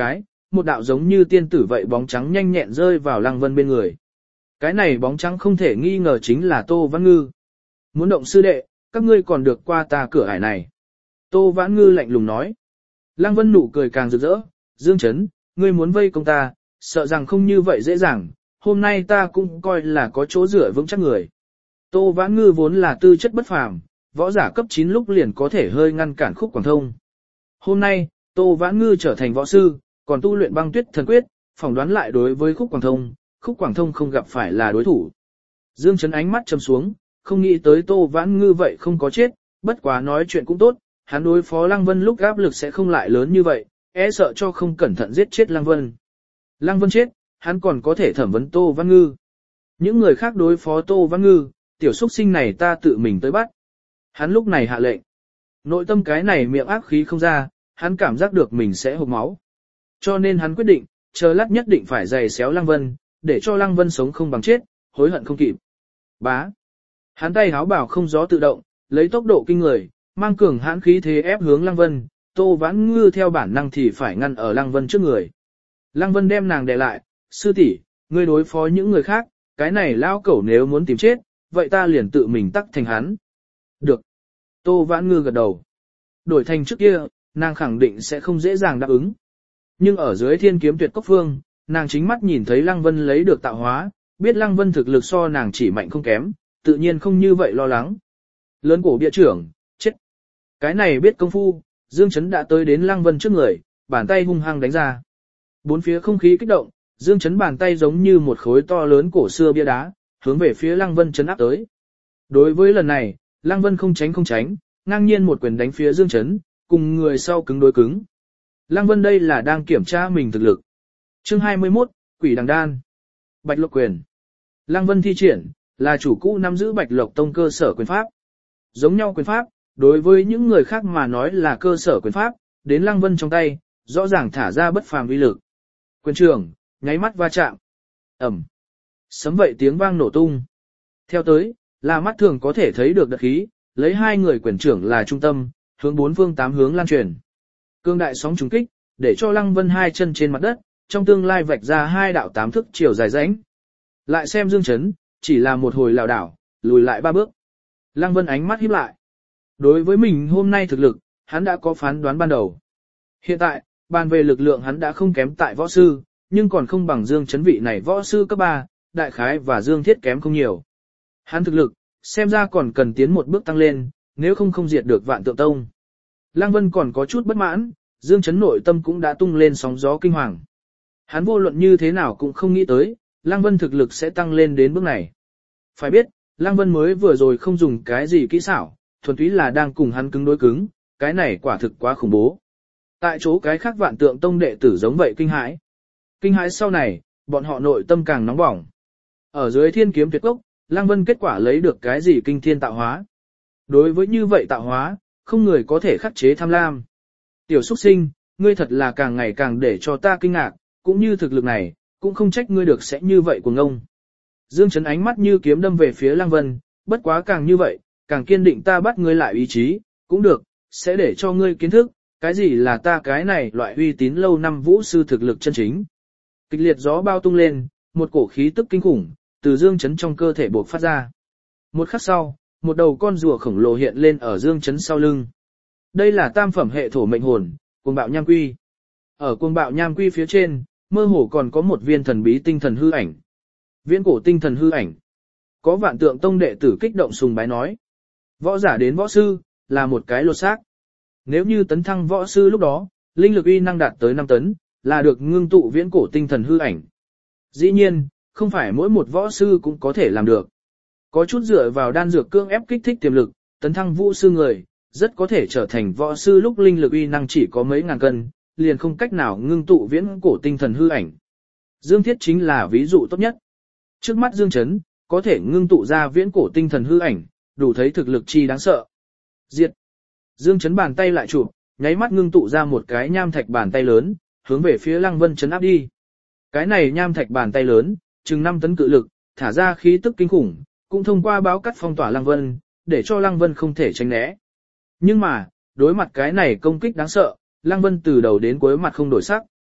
Speaker 1: một đạo giống như tiên tử vậy bóng trắng nhanh nhẹn rơi vào Lăng Vân bên người. Cái này bóng trắng không thể nghi ngờ chính là Tô Vãn Ngư. Muốn động sư đệ, các ngươi còn được qua ta cửa ải này. Tô Vãn Ngư lạnh lùng nói. Lăng Vân nụ cười càng rực rỡ, Dương Chấn, ngươi muốn vây công ta, sợ rằng không như vậy dễ dàng, hôm nay ta cũng coi là có chỗ dựa vững chắc người. Tô Vãn Ngư vốn là tư chất bất phàm, võ giả cấp chín lúc liền có thể hơi ngăn cản Khúc Quảng Thông. Hôm nay, Tô Vãn Ngư trở thành võ sư, còn tu luyện băng tuyết thần quyết, phỏng đoán lại đối với Khúc Quảng Thông, Khúc Quảng Thông không gặp phải là đối thủ. Dương Chấn ánh mắt trầm xuống, không nghĩ tới Tô Vãn Ngư vậy không có chết, bất quá nói chuyện cũng tốt, hắn đối phó Lăng Vân lúc áp lực sẽ không lại lớn như vậy, e sợ cho không cẩn thận giết chết Lăng Vân. Lăng Vân chết, hắn còn có thể thẩm vấn Tô Vãn Ngư. Những người khác đối phó Tô Vãn Ngư, tiểu xuất sinh này ta tự mình tới bắt. Hắn lúc này hạ lệnh. Nội tâm cái này miệng ác khí không ra, hắn cảm giác được mình sẽ hộc máu. Cho nên hắn quyết định, chờ lát nhất định phải giày xéo Lăng Vân, để cho Lăng Vân sống không bằng chết, hối hận không kịp. Bá. Hắn tay háo bảo không gió tự động, lấy tốc độ kinh người, mang cường hãn khí thế ép hướng Lăng Vân, Tô Vãn Ngư theo bản năng thì phải ngăn ở Lăng Vân trước người. Lăng Vân đem nàng đè lại, sư tỷ, ngươi đối phó những người khác, cái này lao cẩu nếu muốn tìm chết, vậy ta liền tự mình tắc thành hắn. Được. Tô Vãn Ngư gật đầu. Đổi thành trước kia, nàng khẳng định sẽ không dễ dàng đáp ứng. Nhưng ở dưới Thiên Kiếm Tuyệt Cốc Phương, nàng chính mắt nhìn thấy Lăng Vân lấy được tạo hóa, biết Lăng Vân thực lực so nàng chỉ mạnh không kém, tự nhiên không như vậy lo lắng. Lớn cổ bia trưởng, chết. Cái này biết công phu, Dương Chấn đã tới đến Lăng Vân trước người, bàn tay hung hăng đánh ra. Bốn phía không khí kích động, Dương Chấn bàn tay giống như một khối to lớn cổ xưa bia đá, hướng về phía Lăng Vân chấn áp tới. Đối với lần này, Lăng Vân không tránh không tránh, ngang nhiên một quyền đánh phía Dương Chấn, cùng người sau cứng đối cứng. Lăng Vân đây là đang kiểm tra mình thực lực. Chương hai mươi mốt, Quỷ Đằng Đan. Bạch Lộc Quyền. Lăng Vân thi triển, là chủ cũ nắm giữ Bạch Lộc Tông cơ sở quyền pháp. Giống nhau quyền pháp, đối với những người khác mà nói là cơ sở quyền pháp, đến Lăng Vân trong tay, rõ ràng thả ra bất phàm uy lực. Quyền trường, nháy mắt va chạm. Ầm. Sấm vậy tiếng vang nổ tung. Theo tới, là mắt thường có thể thấy được đợt khí, lấy hai người quyền trưởng là trung tâm, hướng bốn phương tám hướng lan truyền. Cương đại sóng trùng kích, để cho Lăng Vân hai chân trên mặt đất, trong tương lai vạch ra hai đạo tám thước chiều dài rãnh. Lại xem Dương Chấn, chỉ là một hồi lảo đảo, lùi lại ba bước. Lăng Vân ánh mắt híp lại. Đối với mình hôm nay thực lực, hắn đã có phán đoán ban đầu. Hiện tại, bàn về lực lượng hắn đã không kém tại võ sư, nhưng còn không bằng Dương Chấn vị này võ sư cấp ba, đại khái và Dương Thiết kém không nhiều. Hắn thực lực, xem ra còn cần tiến một bước tăng lên, nếu không không diệt được Vạn Tượng Tông. Lăng Vân còn có chút bất mãn, Dương Chấn nội tâm cũng đã tung lên sóng gió kinh hoàng. Hắn vô luận như thế nào cũng không nghĩ tới, Lăng Vân thực lực sẽ tăng lên đến bước này. Phải biết, Lăng Vân mới vừa rồi không dùng cái gì kỹ xảo, thuần túy là đang cùng hắn cứng đối cứng, cái này quả thực quá khủng bố. Tại chỗ cái khác Vạn Tượng Tông đệ tử giống vậy kinh hãi. Kinh hãi sau này, bọn họ nội tâm càng nóng bỏng. Ở dưới Thiên Kiếm Tuyệt Cốc, Lăng Vân kết quả lấy được cái gì kinh thiên tạo hóa. Đối với như vậy tạo hóa, không người có thể khắc chế tham lam. Tiểu xuất sinh, ngươi thật là càng ngày càng để cho ta kinh ngạc, cũng như thực lực này, cũng không trách ngươi được sẽ như vậy của ngông. Dương Chấn ánh mắt như kiếm đâm về phía Lăng Vân, bất quá càng như vậy, càng kiên định ta bắt ngươi lại ý chí, cũng được, sẽ để cho ngươi kiến thức, cái gì là ta cái này loại uy tín lâu năm vũ sư thực lực chân chính. Kịch liệt gió bao tung lên, một cổ khí tức kinh khủng, từ Dương Chấn trong cơ thể bộc phát ra. Một khắc sau, một đầu con rùa khổng lồ hiện lên ở Dương Chấn sau lưng. Đây là tam phẩm hệ thổ mệnh hồn, cuồng bạo nham quy. Ở cuồng bạo nham quy phía trên, mơ hồ còn có một viên thần bí tinh thần hư ảnh. Viễn cổ tinh thần hư ảnh. Có Vạn Tượng Tông đệ tử kích động sùng bái nói. Võ giả đến võ sư, là một cái lột xác. Nếu như tấn thăng võ sư lúc đó, linh lực uy năng đạt tới năm tấn, là được ngưng tụ viễn cổ tinh thần hư ảnh. Dĩ nhiên, không phải mỗi một võ sư cũng có thể làm được. Có chút dựa vào đan dược cương ép kích thích tiềm lực, tấn thăng vũ sư người, rất có thể trở thành võ sư lúc linh lực uy năng chỉ có mấy ngàn cân, liền không cách nào ngưng tụ viễn cổ tinh thần hư ảnh. Dương Thiết chính là ví dụ tốt nhất. Trước mắt Dương Chấn, có thể ngưng tụ ra viễn cổ tinh thần hư ảnh, đủ thấy thực lực chi đáng sợ. Diệt. Dương Chấn bàn tay lại chụp, nháy mắt ngưng tụ ra một cái nham thạch bàn tay lớn, hướng về phía Lăng Vân chấn áp đi. Cái này nham thạch bàn tay lớn, chừng năm tấn cự lực, thả ra khí tức kinh khủng, cũng thông qua báo cắt phong tỏa Lăng Vân, để cho Lăng Vân không thể tránh né. Nhưng mà, đối mặt cái này công kích đáng sợ, Lăng Vân từ đầu đến cuối mặt không đổi sắc.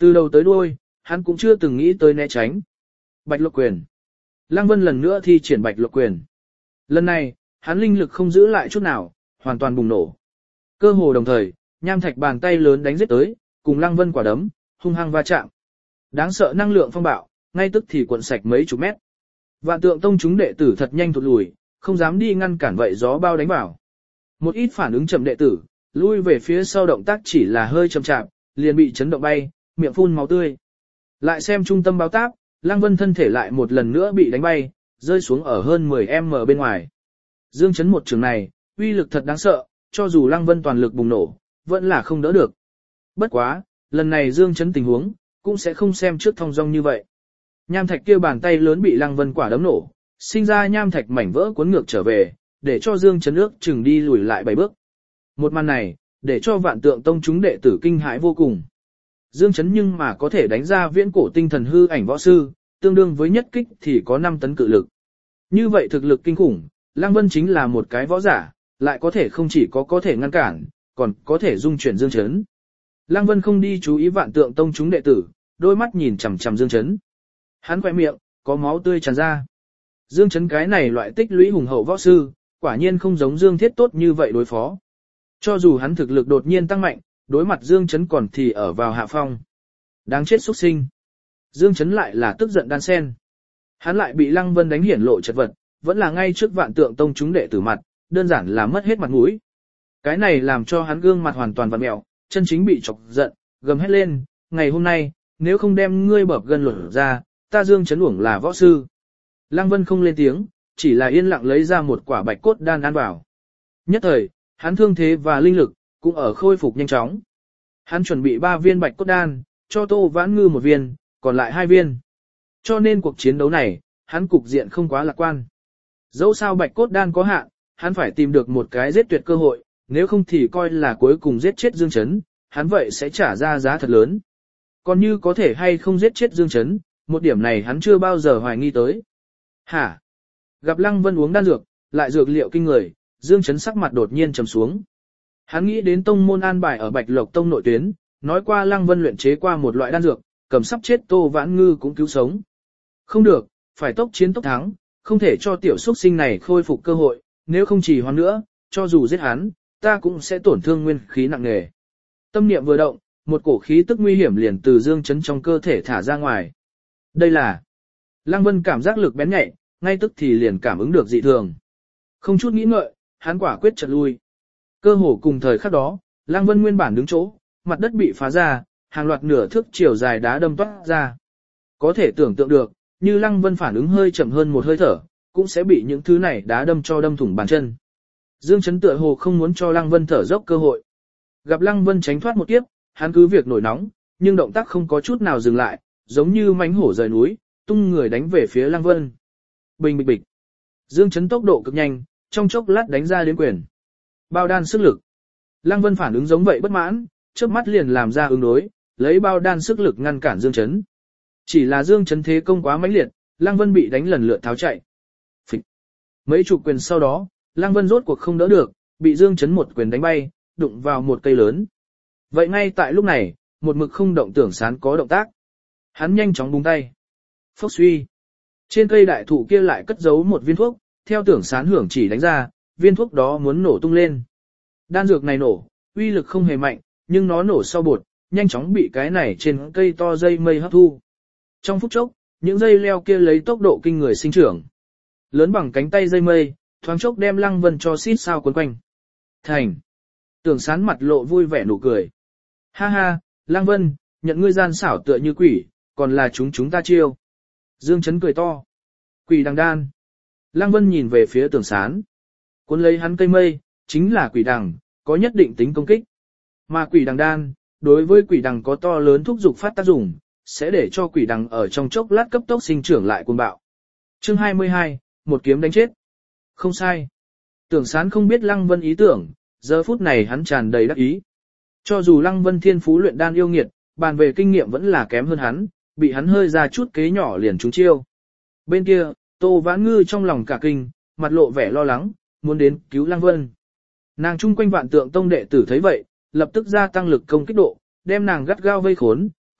Speaker 1: Từ đầu tới đuôi, hắn cũng chưa từng nghĩ tới né tránh. Bạch Lộc Quyền. Lăng Vân lần nữa thi triển Bạch Lộc Quyền. Lần này, hắn linh lực không giữ lại chút nào, hoàn toàn bùng nổ. Cơ hồ đồng thời, nham thạch bàn tay lớn đánh giết tới, cùng Lăng Vân quả đấm, hung hăng va chạm. Đáng sợ năng lượng phong bạo, ngay tức thì cuộn sạch mấy chục mét. Vạn Tượng Tông chúng đệ tử thật nhanh thụt lùi, không dám đi ngăn cản vậy gió bao đánh vào. Một ít phản ứng chậm đệ tử, lui về phía sau động tác chỉ là hơi chậm chạp, liền bị chấn động bay, miệng phun máu tươi. Lại xem trung tâm báo táp, Lăng Vân thân thể lại một lần nữa bị đánh bay, rơi xuống ở hơn mười mét bên ngoài. Dương chấn một trường này, uy lực thật đáng sợ, cho dù Lăng Vân toàn lực bùng nổ, vẫn là không đỡ được. Bất quá, lần này Dương chấn tình huống, cũng sẽ không xem trước thong dong như vậy. Nham thạch kia bàn tay lớn bị Lăng Vân quả đấm nổ, sinh ra nham thạch mảnh vỡ cuốn ngược trở về, để cho Dương chấn ước chừng đi lùi lại bảy bước. Một màn này, để cho Vạn Tượng Tông chúng đệ tử kinh hãi vô cùng. Dương chấn nhưng mà có thể đánh ra viễn cổ tinh thần hư ảnh võ sư, tương đương với nhất kích thì có năm tấn cự lực. Như vậy thực lực kinh khủng, Lăng Vân chính là một cái võ giả, lại có thể không chỉ có có thể ngăn cản, còn có thể dung chuyển Dương chấn. Lăng Vân không đi chú ý Vạn Tượng Tông chúng đệ tử, đôi mắt nhìn chằm chằm Dương chấn. Hắn khỏe miệng, có máu tươi tràn ra. Dương chấn cái này loại tích lũy hùng hậu võ sư, quả nhiên không giống Dương Thiết tốt như vậy đối phó. Cho dù hắn thực lực đột nhiên tăng mạnh, đối mặt Dương chấn còn thì ở vào hạ phong. Đáng chết xuất sinh. Dương chấn lại là tức giận đan sen. Hắn lại bị Lăng Vân đánh hiển lộ chật vật, vẫn là ngay trước Vạn Tượng Tông chúng đệ tử mặt, đơn giản là mất hết mặt mũi. Cái này làm cho hắn gương mặt hoàn toàn vặn mẹo, chân chính bị chọc giận, gầm hét lên, ngày hôm nay, nếu không đem ngươi bợp gân lột ra, ta Dương chấn uổng là võ sư. Lăng Vân không lên tiếng, chỉ là yên lặng lấy ra một quả bạch cốt đan ăn vào. Nhất thời, hắn thương thế và linh lực, cũng ở khôi phục nhanh chóng. Hắn chuẩn bị ba viên bạch cốt đan, cho Tô Vãn Ngư một viên, còn lại hai viên. Cho nên cuộc chiến đấu này, hắn cục diện không quá lạc quan. Dẫu sao bạch cốt đan có hạn, hắn phải tìm được một cái giết tuyệt cơ hội, nếu không thì coi là cuối cùng giết chết Dương chấn, hắn vậy sẽ trả ra giá thật lớn. Còn như có thể hay không giết chết Dương chấn, một điểm này hắn chưa bao giờ hoài nghi tới. Hả? Gặp Lăng Vân uống đan dược, lại dược liệu kinh người, Dương chấn sắc mặt đột nhiên trầm xuống. Hắn nghĩ đến tông môn an bài ở Bạch Lộc Tông nội tuyến, nói qua Lăng Vân luyện chế qua một loại đan dược, cầm sắp chết Tô Vãn Ngư cũng cứu sống. Không được, phải tốc chiến tốc thắng, không thể cho tiểu xuất sinh này khôi phục cơ hội, nếu không chỉ hoãn nữa, cho dù giết hắn, ta cũng sẽ tổn thương nguyên khí nặng nề. Tâm niệm vừa động, một cổ khí tức nguy hiểm liền từ Dương chấn trong cơ thể thả ra ngoài. Đây là Lăng Vân cảm giác lực bén nhạy, ngay tức thì liền cảm ứng được dị thường. Không chút nghĩ ngợi, hắn quả quyết chợt lui. Cơ hồ cùng thời khắc đó, Lăng Vân nguyên bản đứng chỗ, mặt đất bị phá ra, hàng loạt nửa thước chiều dài đá đâm toát ra. Có thể tưởng tượng được, như Lăng Vân phản ứng hơi chậm hơn một hơi thở, cũng sẽ bị những thứ này đá đâm cho đâm thủng bàn chân. Dương chấn tựa hồ không muốn cho Lăng Vân thở dốc cơ hội. Gặp Lăng Vân tránh thoát một kiếp, hắn cứ việc nổi nóng, nhưng động tác không có chút nào dừng lại, giống như mãnh hổ rời núi, tung người đánh về phía Lăng Vân. Bình bịch bịch. Dương chấn tốc độ cực nhanh, trong chốc lát đánh ra đến quyền. Bao đan sức lực. Lăng Vân phản ứng giống vậy bất mãn, chớp mắt liền làm ra ứng đối, lấy bao đan sức lực ngăn cản Dương chấn. Chỉ là Dương chấn thế công quá mãnh liệt, Lăng Vân bị đánh lần lượt tháo chạy. Phịch. Mấy chục quyền sau đó, Lăng Vân rốt cuộc không đỡ được, bị Dương chấn một quyền đánh bay, đụng vào một cây lớn. Vậy ngay tại lúc này, một mực không động Tưởng Sán có động tác. Hắn nhanh chóng búng tay. Phốc suy. Trên cây đại thụ kia lại cất giấu một viên thuốc, theo Tưởng Sán hưởng chỉ đánh ra, viên thuốc đó muốn nổ tung lên. Đan dược này nổ, uy lực không hề mạnh, nhưng nó nổ sau bột, nhanh chóng bị cái này trên cây to dây mây hấp thu. Trong phút chốc, những dây leo kia lấy tốc độ kinh người sinh trưởng. Lớn bằng cánh tay dây mây, thoáng chốc đem Lăng Vân cho xít sao quấn quanh. Thành. Tưởng Sán mặt lộ vui vẻ nụ cười. Ha ha, Lăng Vân, nhận ngươi gian xảo tựa như quỷ, còn là chúng chúng ta chiêu. Dương chấn cười to. Quỷ đằng đan. Lăng Vân nhìn về phía Tưởng Sán. Cuốn lấy hắn cây mây, chính là quỷ đằng, có nhất định tính công kích. Mà quỷ đằng đan, đối với quỷ đằng có to lớn thúc dục phát tác dụng, sẽ để cho quỷ đằng ở trong chốc lát cấp tốc sinh trưởng lại cuồng bạo. Chương hai mươi hai, một kiếm đánh chết. Không sai. Tưởng Sán không biết Lăng Vân ý tưởng, giờ phút này hắn tràn đầy đắc ý. Cho dù Lăng Vân thiên phú luyện đan yêu nghiệt, bàn về kinh nghiệm vẫn là kém hơn hắn, bị hắn hơi ra chút kế nhỏ liền trúng chiêu. Bên kia, Tô Vãn Ngư trong lòng cả kinh, mặt lộ vẻ lo lắng, muốn đến cứu Lăng Vân. Nàng chung quanh Vạn Tượng Tông đệ tử thấy vậy, lập tức gia tăng lực công kích độ, đem nàng gắt gao vây khốn,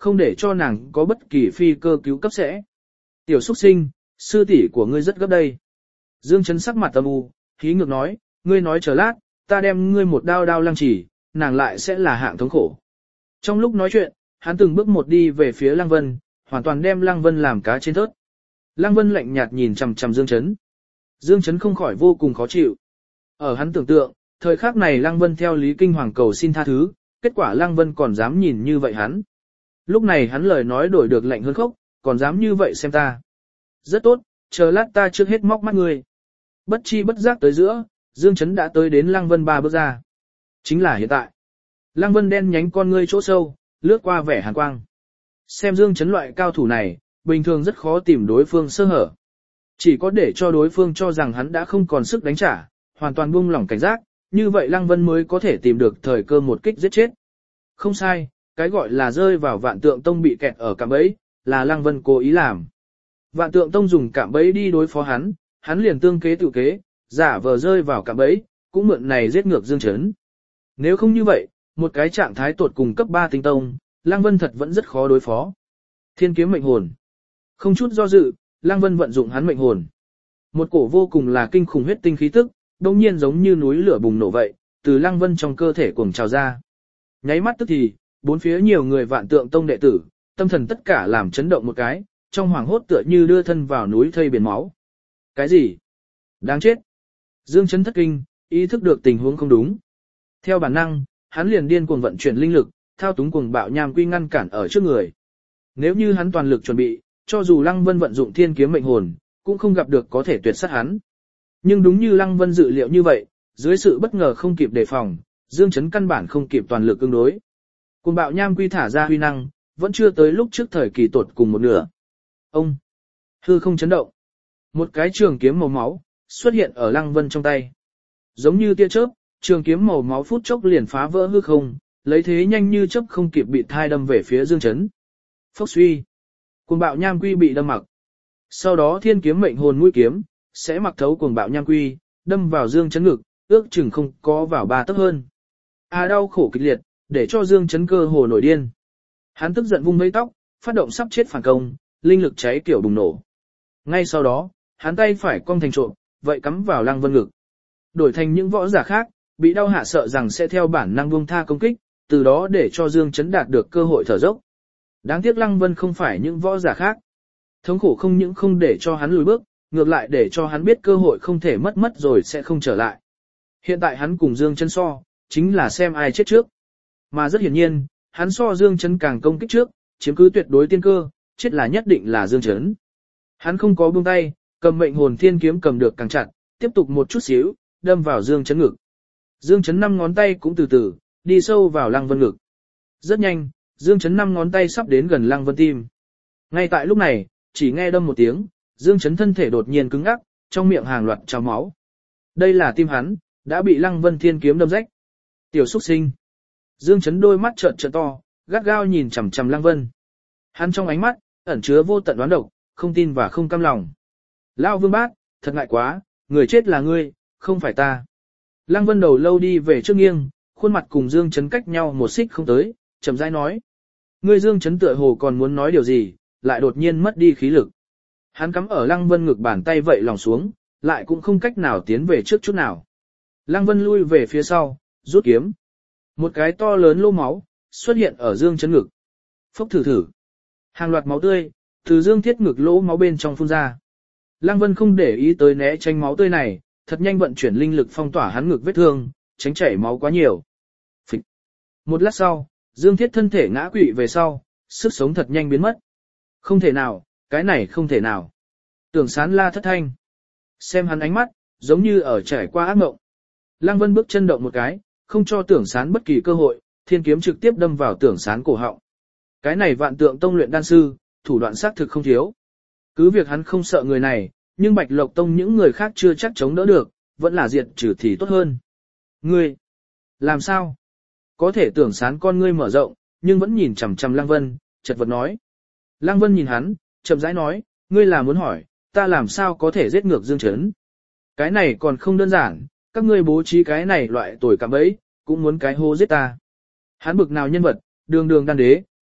Speaker 1: không để cho nàng có bất kỳ phi cơ cứu cấp sẽ. Tiểu xuất sinh, sư tỷ của ngươi rất gấp đây. Dương Chấn sắc mặt âm u, khí ngược nói, ngươi nói chờ lát, ta đem ngươi một đao đao lăng chỉ, nàng lại sẽ là hạng thống khổ. Trong lúc nói chuyện, hắn từng bước một đi về phía Lăng Vân, hoàn toàn đem Lăng Vân làm cá trên thớt. Lăng Vân lạnh nhạt nhìn chằm chằm Dương Chấn. Dương Chấn không khỏi vô cùng khó chịu. Ở hắn tưởng tượng, thời khắc này Lăng Vân theo Lý Kinh Hoàng cầu xin tha thứ, kết quả Lăng Vân còn dám nhìn như vậy hắn. Lúc này hắn lời nói đổi được lạnh hơn khốc, còn dám như vậy xem ta. Rất tốt, chờ lát ta trước hết móc mắt ngươi. Bất chi bất giác tới giữa, Dương Chấn đã tới đến Lăng Vân ba bước ra. Chính là hiện tại. Lăng Vân đen nhánh con ngươi chỗ sâu, lướt qua vẻ hàn quang. Xem Dương Chấn loại cao thủ này, bình thường rất khó tìm đối phương sơ hở. Chỉ có để cho đối phương cho rằng hắn đã không còn sức đánh trả, hoàn toàn buông lỏng cảnh giác, như vậy Lăng Vân mới có thể tìm được thời cơ một kích giết chết. Không sai, cái gọi là rơi vào Vạn Tượng Tông bị kẹt ở cạm bẫy, là Lăng Vân cố ý làm. Vạn Tượng Tông dùng cạm bẫy đi đối phó hắn, hắn liền tương kế tự kế, giả vờ rơi vào cạm bẫy, cũng mượn này giết ngược Dương Chấn. Nếu không như vậy, một cái trạng thái tột cùng cấp ba tinh tông, Lăng Vân thật vẫn rất khó đối phó. Thiên kiếm mệnh hồn. Không chút do dự, Lăng Vân vận dụng hắn mệnh hồn. Một cổ vô cùng là kinh khủng huyết tinh khí tức, đồng nhiên giống như núi lửa bùng nổ vậy, từ Lăng Vân trong cơ thể cuồng trào ra. Nháy mắt tức thì, bốn phía nhiều người Vạn Tượng Tông đệ tử, tâm thần tất cả làm chấn động một cái, trong hoàng hốt tựa như đưa thân vào núi thây biển máu. Cái gì? Đáng chết. Dương Chấn thất kinh, ý thức được tình huống không đúng. Theo bản năng, hắn liền điên cuồng vận chuyển linh lực, thao túng cuồng bạo nham quy ngăn cản ở trước người. Nếu như hắn toàn lực chuẩn bị, cho dù Lăng Vân vận dụng thiên kiếm mệnh hồn, cũng không gặp được có thể tuyệt sát hắn. Nhưng đúng như Lăng Vân dự liệu như vậy, dưới sự bất ngờ không kịp đề phòng, Dương Chấn căn bản không kịp toàn lực ứng đối. Cuồng bạo nham quy thả ra huy năng, vẫn chưa tới lúc trước thời kỳ tột cùng một nửa. Ông! Hư không chấn động. Một cái trường kiếm màu máu, xuất hiện ở Lăng Vân trong tay. Giống như tia chớp, trường kiếm màu máu phút chốc liền phá vỡ hư không, lấy thế nhanh như chớp không kịp bị thai đâm về phía Dương Chấn. Phốc suy. Cuồng bạo nham quy bị đâm mặc. Sau đó thiên kiếm mệnh hồn mũi kiếm, sẽ mặc thấu cuồng bạo nham quy, đâm vào Dương Chấn ngực, ước chừng không có vào ba tấc hơn. À đau khổ kịch liệt, để cho Dương Chấn cơ hồ nổi điên. Hắn tức giận vung mấy tóc, phát động sắp chết phản công, linh lực cháy kiểu bùng nổ. Ngay sau đó, hắn tay phải cong thành trộm, vậy cắm vào Lăng Vân ngực. Đổi thành những võ giả khác, bị đau hạ sợ rằng sẽ theo bản năng buông tha công kích, từ đó để cho Dương Chấn đạt được cơ hội thở dốc. Đáng tiếc Lăng Vân không phải những võ giả khác. Thống khổ không những không để cho hắn lùi bước, ngược lại để cho hắn biết cơ hội không thể mất mất rồi sẽ không trở lại. Hiện tại hắn cùng Dương Chấn so, chính là xem ai chết trước. Mà rất hiển nhiên, hắn so Dương Chấn càng công kích trước, chiếm cứ tuyệt đối tiên cơ, chết là nhất định là Dương Chấn. Hắn không có buông tay, cầm mệnh hồn thiên kiếm cầm được càng chặt, tiếp tục một chút xíu, đâm vào Dương Chấn ngực. Dương Chấn năm ngón tay cũng từ từ, đi sâu vào Lăng Vân ngực. Rất nhanh, Dương Chấn năm ngón tay sắp đến gần Lăng Vân tim. Ngay tại lúc này, chỉ nghe đâm một tiếng, Dương Chấn thân thể đột nhiên cứng ngắc, trong miệng hàng loạt trào máu. Đây là tim hắn, đã bị Lăng Vân thiên kiếm đâm rách. Tiểu xuất sinh. Dương Chấn đôi mắt trợn trợn to, gắt gao nhìn chằm chằm Lăng Vân. Hắn trong ánh mắt, ẩn chứa vô tận đoán độc, không tin và không cam lòng. Lão Vương Bát, thật ngại quá, người chết là ngươi, không phải ta. Lăng Vân đầu lâu đi về trước nghiêng, khuôn mặt cùng Dương Chấn cách nhau một xích không tới, chậm rãi nói. Ngươi Dương Chấn tựa hồ còn muốn nói điều gì, lại đột nhiên mất đi khí lực. Hắn cắm ở Lăng Vân ngực bàn tay vậy lòng xuống, lại cũng không cách nào tiến về trước chút nào. Lăng Vân lui về phía sau, rút kiếm. Một cái to lớn lỗ máu, xuất hiện ở Dương Chấn ngực. Phốc thử thử. Hàng loạt máu tươi, từ Dương Thiết ngực lỗ máu bên trong phun ra. Lăng Vân không để ý tới né tránh máu tươi này, thật nhanh vận chuyển linh lực phong tỏa hắn ngực vết thương, tránh chảy máu quá nhiều. Phịch. Một lát sau, Dương Thiết thân thể ngã quỵ về sau, sức sống thật nhanh biến mất. Không thể nào, cái này không thể nào. Tưởng Sán la thất thanh. Xem hắn ánh mắt, giống như ở trải qua ác mộng. Lăng Vân bước chân động một cái, không cho Tưởng Sán bất kỳ cơ hội, thiên kiếm trực tiếp đâm vào Tưởng Sán cổ họng. Cái này Vạn Tượng Tông luyện đan sư, thủ đoạn xác thực không thiếu. Cứ việc hắn không sợ người này, nhưng Bạch Lộc Tông những người khác chưa chắc chống đỡ được, vẫn là diệt trừ thì tốt hơn. Ngươi, làm sao? Có thể Tưởng Sán con ngươi mở rộng, nhưng vẫn nhìn chằm chằm Lăng Vân, chật vật nói. Lăng Vân nhìn hắn, chậm rãi nói, ngươi là muốn hỏi, ta làm sao có thể giết ngược Dương Chấn? Cái này còn không đơn giản, các ngươi bố trí cái này loại tồi cạm bẫy, cũng muốn cái hô giết ta. Hắn bực nào nhân vật, đường đường đan đế,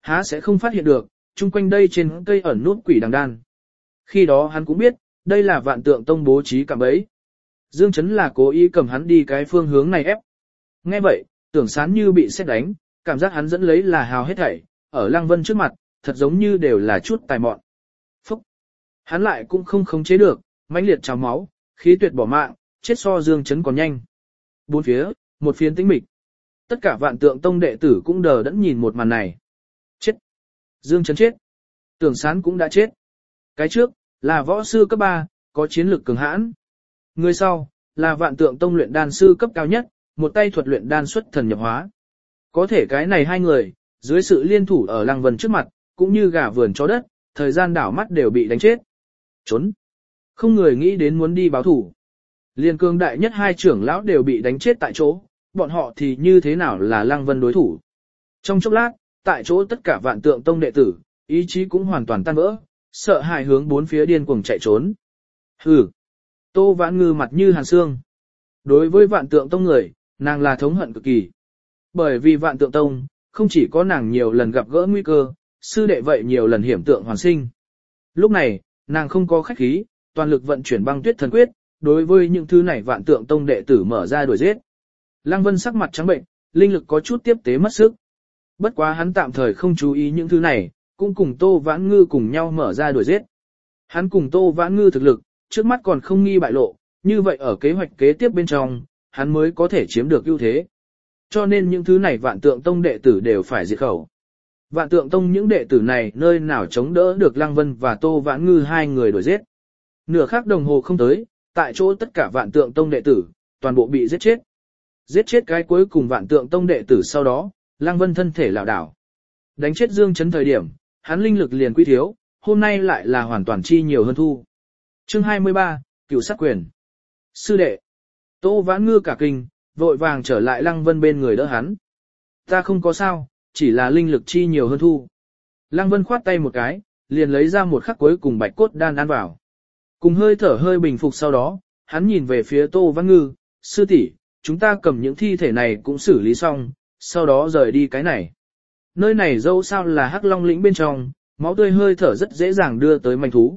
Speaker 1: há sẽ không phát hiện được, chung quanh đây trên cây ẩn nút quỷ đằng đan. Khi đó hắn cũng biết, đây là Vạn Tượng Tông bố trí cạm bẫy. Dương Chấn là cố ý cầm hắn đi cái phương hướng này ép. Nghe vậy, Tưởng Sán như bị sét đánh, cảm giác hắn dẫn lấy là hào hết thảy, ở Lăng Vân trước mặt, thật giống như đều là chút tài mọn. Phúc! Hắn lại cũng không khống chế được, mãnh liệt trào máu, khí tuyệt bỏ mạng, chết so Dương Chấn còn nhanh. Bốn phía, một phiến tĩnh mịch. Tất cả Vạn Tượng Tông đệ tử cũng đờ đẫn nhìn một màn này. Chết! Dương Chấn chết! Tưởng Sán cũng đã chết. Cái trước, là võ sư cấp ba, có chiến lực cường hãn. Người sau, là Vạn Tượng Tông luyện đan sư cấp cao nhất, một tay thuật luyện đan xuất thần nhập hóa. Có thể cái này hai người, dưới sự liên thủ ở Lăng Vân trước mặt, cũng như gà vườn chó đất, thời gian đảo mắt đều bị đánh chết. Trốn! Không người nghĩ đến muốn đi báo thủ. Liên cương đại nhất hai trưởng lão đều bị đánh chết tại chỗ, bọn họ thì như thế nào là Lăng Vân đối thủ. Trong chốc lát, tại chỗ tất cả Vạn Tượng Tông đệ tử, ý chí cũng hoàn toàn tan vỡ, sợ hãi hướng bốn phía điên cuồng chạy trốn. Hừ! Tô Vãn Ngư mặt như hàn xương. Đối với Vạn Tượng Tông người, nàng là thống hận cực kỳ. Bởi vì Vạn Tượng Tông, không chỉ có nàng nhiều lần gặp gỡ nguy cơ, sư đệ vậy nhiều lần hiểm tượng hoàn sinh. Lúc này, nàng không có khách khí, toàn lực vận chuyển băng tuyết thần quyết, đối với những thứ này Vạn Tượng Tông đệ tử mở ra đuổi giết. Lăng Vân sắc mặt trắng bệnh, linh lực có chút tiếp tế mất sức. Bất quá hắn tạm thời không chú ý những thứ này, cũng cùng Tô Vãn Ngư cùng nhau mở ra đuổi giết. Hắn cùng Tô Vãn Ngư thực lực, trước mắt còn không nghi bại lộ, như vậy ở kế hoạch kế tiếp bên trong, hắn mới có thể chiếm được ưu thế. Cho nên những thứ này Vạn Tượng Tông đệ tử đều phải diệt khẩu. Vạn Tượng Tông những đệ tử này nơi nào chống đỡ được Lăng Vân và Tô Vãn Ngư hai người đuổi giết. Nửa khắc đồng hồ không tới, tại chỗ tất cả Vạn Tượng Tông đệ tử, toàn bộ bị giết chết. Giết chết cái cuối cùng Vạn Tượng Tông đệ tử sau đó, Lăng Vân thân thể lảo đảo. Đánh chết Dương Chấn thời điểm, hắn linh lực liền quy thiếu, hôm nay lại là hoàn toàn chi nhiều hơn thu. Chương hai mươi ba, Cửu Sát Quyền. Sư đệ. Tô Vãn Ngư cả kinh, vội vàng trở lại Lăng Vân bên người đỡ hắn. Ta không có sao, chỉ là linh lực chi nhiều hơn thu. Lăng Vân khoát tay một cái, liền lấy ra một khắc cuối cùng bạch cốt đan ăn vào. Cùng hơi thở hơi bình phục sau đó, hắn nhìn về phía Tô Vãn Ngư, sư tỷ, chúng ta cầm những thi thể này cũng xử lý xong, sau đó rời đi cái này. Nơi này dẫu sao là Hắc Long lĩnh bên trong, máu tươi hơi thở rất dễ dàng đưa tới manh thú.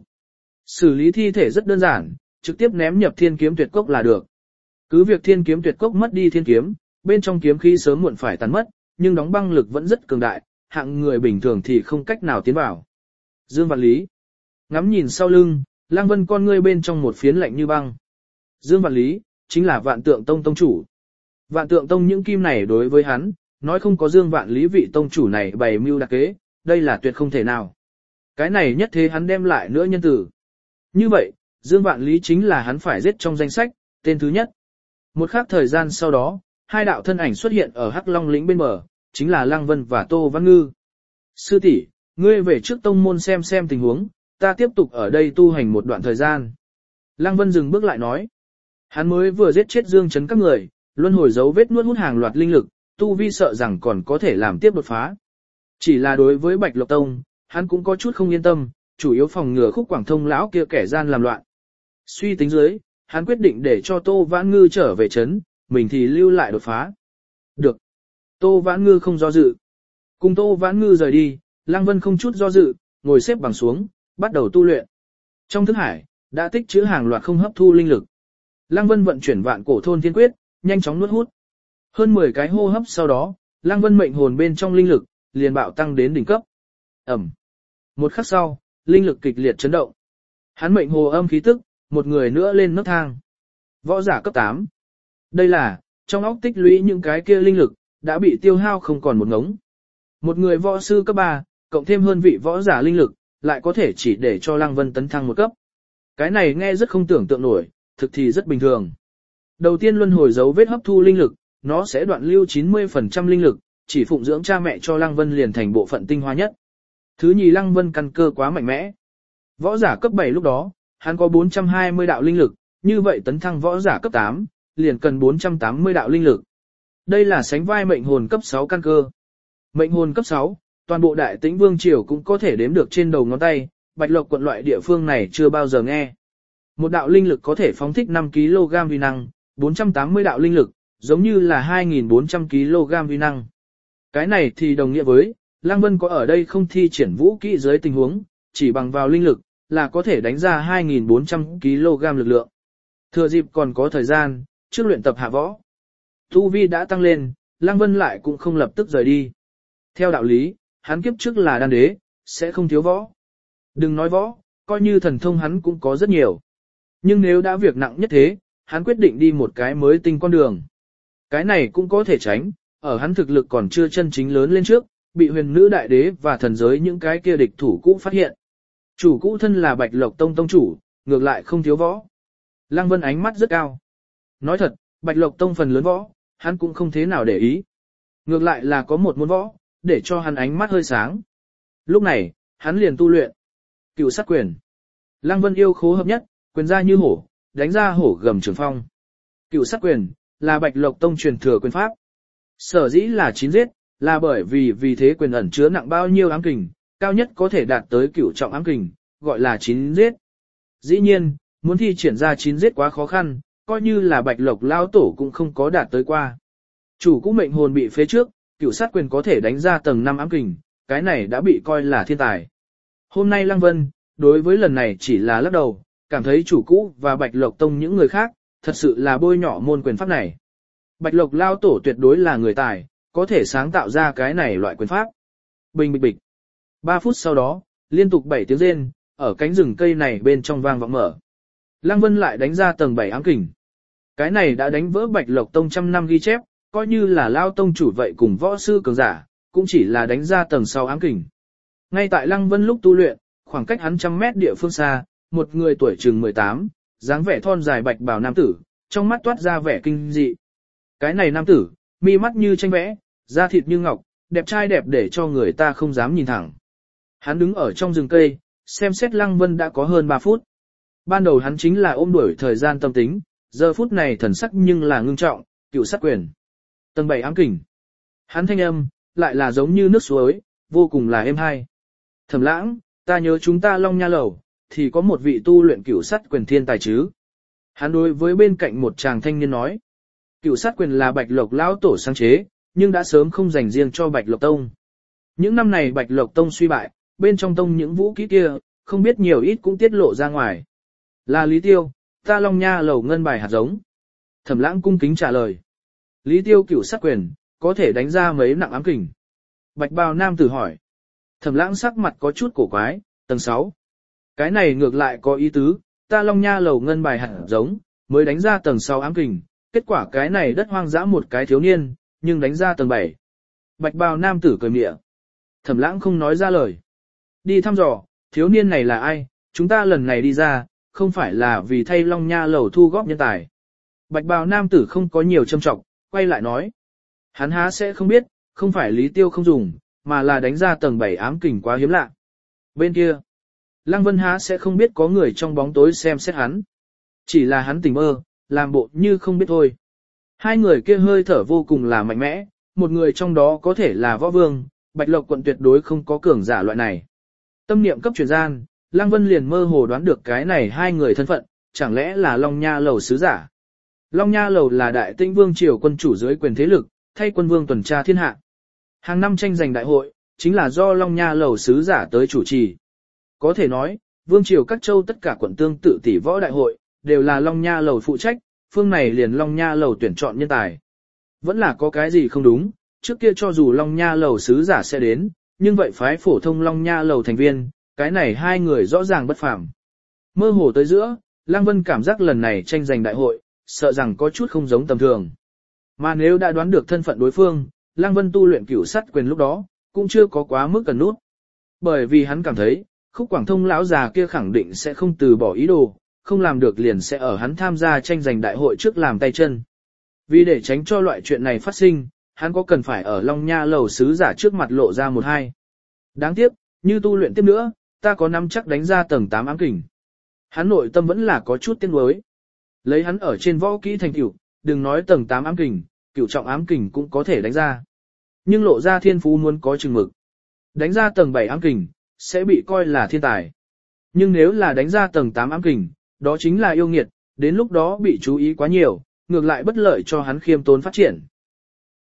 Speaker 1: Xử lý thi thể rất đơn giản, trực tiếp ném nhập Thiên Kiếm Tuyệt Cốc là được. Cứ việc Thiên Kiếm Tuyệt Cốc mất đi thiên kiếm, bên trong kiếm khí sớm muộn phải tàn mất, nhưng đóng băng lực vẫn rất cường đại, hạng người bình thường thì không cách nào tiến vào. Dương Vạn Lý ngắm nhìn sau lưng, Lăng Vân con ngươi bên trong một phiến lạnh như băng. Dương Vạn Lý chính là Vạn Tượng Tông tông chủ. Vạn Tượng Tông những kim này đối với hắn, nói không có Dương Vạn Lý vị tông chủ này bày mưu đặc kế, đây là tuyệt không thể nào. Cái này nhất thế hắn đem lại nữa nhân tử. Như vậy, Dương Vạn Lý chính là hắn phải giết trong danh sách, tên thứ nhất. Một khắc thời gian sau đó, hai đạo thân ảnh xuất hiện ở Hắc Long lĩnh bên bờ, chính là Lăng Vân và Tô Vãn Ngư. Sư tỷ, ngươi về trước tông môn xem xem tình huống, ta tiếp tục ở đây tu hành một đoạn thời gian. Lăng Vân dừng bước lại nói. Hắn mới vừa giết chết Dương Chấn các người, luân hồi dấu vết nuốt hút hàng loạt linh lực, tu vi sợ rằng còn có thể làm tiếp đột phá. Chỉ là đối với Bạch Lộc Tông, hắn cũng có chút không yên tâm, chủ yếu phòng ngừa Khúc Quảng Thông lão kia kẻ gian làm loạn. Suy tính dưới, hắn quyết định để cho Tô Vãn Ngư trở về trấn, mình thì lưu lại đột phá. Được. Tô Vãn Ngư không do dự. Cùng Tô Vãn Ngư rời đi, Lăng Vân không chút do dự, ngồi xếp bằng xuống, bắt đầu tu luyện. Trong thức hải, đã tích trữ hàng loạt không hấp thu linh lực. Lăng Vân vận chuyển Vạn Cổ Thôn Thiên Quyết, nhanh chóng nuốt hút. Hơn mười cái hô hấp sau đó, Lăng Vân mệnh hồn bên trong linh lực liền bạo tăng đến đỉnh cấp. Ẩm. Một khắc sau, linh lực kịch liệt chấn động. Hắn mệnh hồ âm khí tức, một người nữa lên nấc thang. Võ giả cấp tám. Đây là, trong óc tích lũy những cái kia linh lực, đã bị tiêu hao không còn một ngống. Một người võ sư cấp ba, cộng thêm hơn vị võ giả linh lực, lại có thể chỉ để cho Lăng Vân tấn thăng một cấp. Cái này nghe rất không tưởng tượng nổi, thực thì rất bình thường. Đầu tiên luân hồi dấu vết hấp thu linh lực, nó sẽ đoạn lưu chín mươi phần trăm linh lực, chỉ phụng dưỡng cha mẹ cho Lăng Vân liền thành bộ phận tinh hoa nhất. Thứ nhì, Lăng Vân căn cơ quá mạnh mẽ. Võ giả cấp bảy lúc đó, hắn có bốn trăm hai mươi đạo linh lực, như vậy tấn thăng võ giả cấp tám, liền cần bốn trăm tám mươi đạo linh lực. Đây là sánh vai mệnh hồn cấp sáu căn cơ. Mệnh hồn cấp sáu, toàn bộ Đại Tĩnh Vương triều cũng có thể đếm được trên đầu ngón tay, Bạch Lộc quận loại địa phương này chưa bao giờ nghe. Một đạo linh lực có thể phóng thích năm ki lô gam vi năng, bốn trăm tám mươi đạo linh lực, giống như là hai nghìn bốn trăm ki lô gam vi năng. Cái này thì đồng nghĩa với, Lăng Vân có ở đây không thi triển vũ kỹ dưới tình huống, chỉ bằng vào linh lực, là có thể đánh ra hai nghìn bốn trăm ki lô gam lực lượng. Thừa dịp còn có thời gian, trước luyện tập hạ võ. Tu vi đã tăng lên, Lăng Vân lại cũng không lập tức rời đi. Theo đạo lý, hắn kiếp trước là đan đế, sẽ không thiếu võ. Đừng nói võ, coi như thần thông hắn cũng có rất nhiều. Nhưng nếu đã việc nặng nhất thế, hắn quyết định đi một cái mới tinh con đường. Cái này cũng có thể tránh, ở hắn thực lực còn chưa chân chính lớn lên trước, bị huyền nữ đại đế và thần giới những cái kia địch thủ cũ phát hiện. Chủ cũ thân là Bạch Lộc Tông tông chủ, ngược lại không thiếu võ. Lăng Vân ánh mắt rất cao. Nói thật, Bạch Lộc Tông phần lớn võ, hắn cũng không thế nào để ý. Ngược lại là có một môn võ, để cho hắn ánh mắt hơi sáng. Lúc này, hắn liền tu luyện. Cựu sát quyền. Lăng Vân yêu khố hợp nhất, quyền ra như hổ, đánh ra hổ gầm trường phong. Cựu sát quyền, là Bạch Lộc Tông truyền thừa quyền pháp. Sở dĩ là chín giết, là bởi vì vì thế quyền ẩn chứa nặng bao nhiêu ám kình, cao nhất có thể đạt tới cửu trọng ám kình, gọi là chín giết. Dĩ nhiên, muốn thi triển ra chín giết quá khó khăn, coi như là Bạch Lộc lao tổ cũng không có đạt tới qua. Chủ cũ mệnh hồn bị phế trước, cửu sát quyền có thể đánh ra tầng năm ám kình, cái này đã bị coi là thiên tài. Hôm nay Lăng Vân, đối với lần này chỉ là lắc đầu, cảm thấy chủ cũ và Bạch Lộc Tông những người khác, thật sự là bôi nhỏ môn quyền pháp này. Bạch Lộc lao tổ tuyệt đối là người tài, có thể sáng tạo ra cái này loại quyền pháp. Bình bịch bịch. Ba phút sau đó, liên tục bảy tiếng rên, ở cánh rừng cây này bên trong vang vọng mở. Lăng Vân lại đánh ra tầng bảy ám kình. Cái này đã đánh vỡ Bạch Lộc Tông trăm năm ghi chép, coi như là lao tông chủ vậy cùng võ sư cường giả, cũng chỉ là đánh ra tầng sáu ám kình. Ngay tại Lăng Vân lúc tu luyện, khoảng cách hắn trăm mét địa phương xa, một người tuổi chừng mười tám, dáng vẻ thon dài bạch bào nam tử, trong mắt toát ra vẻ kinh dị. Cái này nam tử, mi mắt như tranh vẽ, da thịt như ngọc, đẹp trai đẹp để cho người ta không dám nhìn thẳng. Hắn đứng ở trong rừng cây, xem xét Lăng Vân đã có hơn ba phút. Ban đầu hắn chính là ôm đuổi thời gian tâm tính, giờ phút này thần sắc nhưng là ngưng trọng, cựu sát quyền. Tầng bảy ám kình. Hắn thanh âm, lại là giống như nước suối, vô cùng là êm hai. Thẩm Lãng, ta nhớ chúng ta Long Nha Lầu, thì có một vị tu luyện cựu sát quyền thiên tài chứ. Hắn đối với bên cạnh một chàng thanh niên nói. Cựu sát quyền là Bạch Lộc lão tổ sáng chế, nhưng đã sớm không dành riêng cho Bạch Lộc Tông. Những năm này Bạch Lộc Tông suy bại, bên trong tông những vũ kỹ kia, không biết nhiều ít cũng tiết lộ ra ngoài. Là Lý Tiêu, ta Long Nha Lầu ngân bài hạt giống. Thẩm Lãng cung kính trả lời. Lý Tiêu cửu sát quyền, có thể đánh ra mấy nặng ám kình. Bạch bào nam tử hỏi. Thẩm Lãng sắc mặt có chút cổ quái, tầng sáu. Cái này ngược lại có ý tứ, ta Long Nha Lầu ngân bài hạt giống, mới đánh ra tầng sáu ám kình, kết quả cái này đất hoang dã một cái thiếu niên, nhưng đánh ra tầng bảy. Bạch bào nam tử cười mỉa. Thẩm Lãng không nói ra lời. Đi thăm dò, thiếu niên này là ai, chúng ta lần này đi ra, không phải là vì thay Long Nha Lầu thu góp nhân tài. Bạch bào nam tử không có nhiều châm trọng, quay lại nói. Hắn há sẽ không biết, không phải Lý Tiêu không dùng, mà là đánh ra tầng bảy ám kình quá hiếm lạ. Bên kia, Lăng Vân há sẽ không biết có người trong bóng tối xem xét hắn. Chỉ là hắn tỉnh mơ, làm bộ như không biết thôi. Hai người kia hơi thở vô cùng là mạnh mẽ, một người trong đó có thể là võ vương, Bạch Lộc quận tuyệt đối không có cường giả loại này. Tâm niệm cấp truyền gian, Lăng Vân liền mơ hồ đoán được cái này hai người thân phận, chẳng lẽ là Long Nha Lầu sứ giả. Long Nha Lầu là Đại Tĩnh Vương triều quân chủ dưới quyền thế lực, thay quân vương tuần tra thiên hạ. Hàng năm tranh giành đại hội, chính là do Long Nha Lầu sứ giả tới chủ trì. Có thể nói, vương triều các châu tất cả quận tương tự tỷ võ đại hội, đều là Long Nha Lầu phụ trách, phương này liền Long Nha Lầu tuyển chọn nhân tài. Vẫn là có cái gì không đúng, trước kia cho dù Long Nha Lầu sứ giả sẽ đến, nhưng vậy phái phổ thông Long Nha Lầu thành viên, cái này hai người rõ ràng bất phàm. Mơ hồ tới giữa, Lăng Vân cảm giác lần này tranh giành đại hội, sợ rằng có chút không giống tầm thường. Mà nếu đã đoán được thân phận đối phương, Lăng Vân tu luyện cửu sát quyền lúc đó, cũng chưa có quá mức cần nút. Bởi vì hắn cảm thấy, Khúc Quảng Thông lão già kia khẳng định sẽ không từ bỏ ý đồ, không làm được liền sẽ ở hắn tham gia tranh giành đại hội trước làm tay chân. Vì để tránh cho loại chuyện này phát sinh, hắn có cần phải ở Long Nha Lầu sứ giả trước mặt lộ ra một hai. Đáng tiếc, như tu luyện tiếp nữa, ta có nắm chắc đánh ra tầng tám ám kình. Hắn nội tâm vẫn là có chút tiếc nuối. Lấy hắn ở trên võ kỹ thành tựu, đừng nói tầng tám ám kình, cửu trọng ám kình cũng có thể đánh ra. Nhưng lộ ra thiên phú muốn có chừng mực. Đánh ra tầng bảy ám kình, sẽ bị coi là thiên tài. Nhưng nếu là đánh ra tầng tám ám kình, đó chính là yêu nghiệt, đến lúc đó bị chú ý quá nhiều, ngược lại bất lợi cho hắn khiêm tốn phát triển.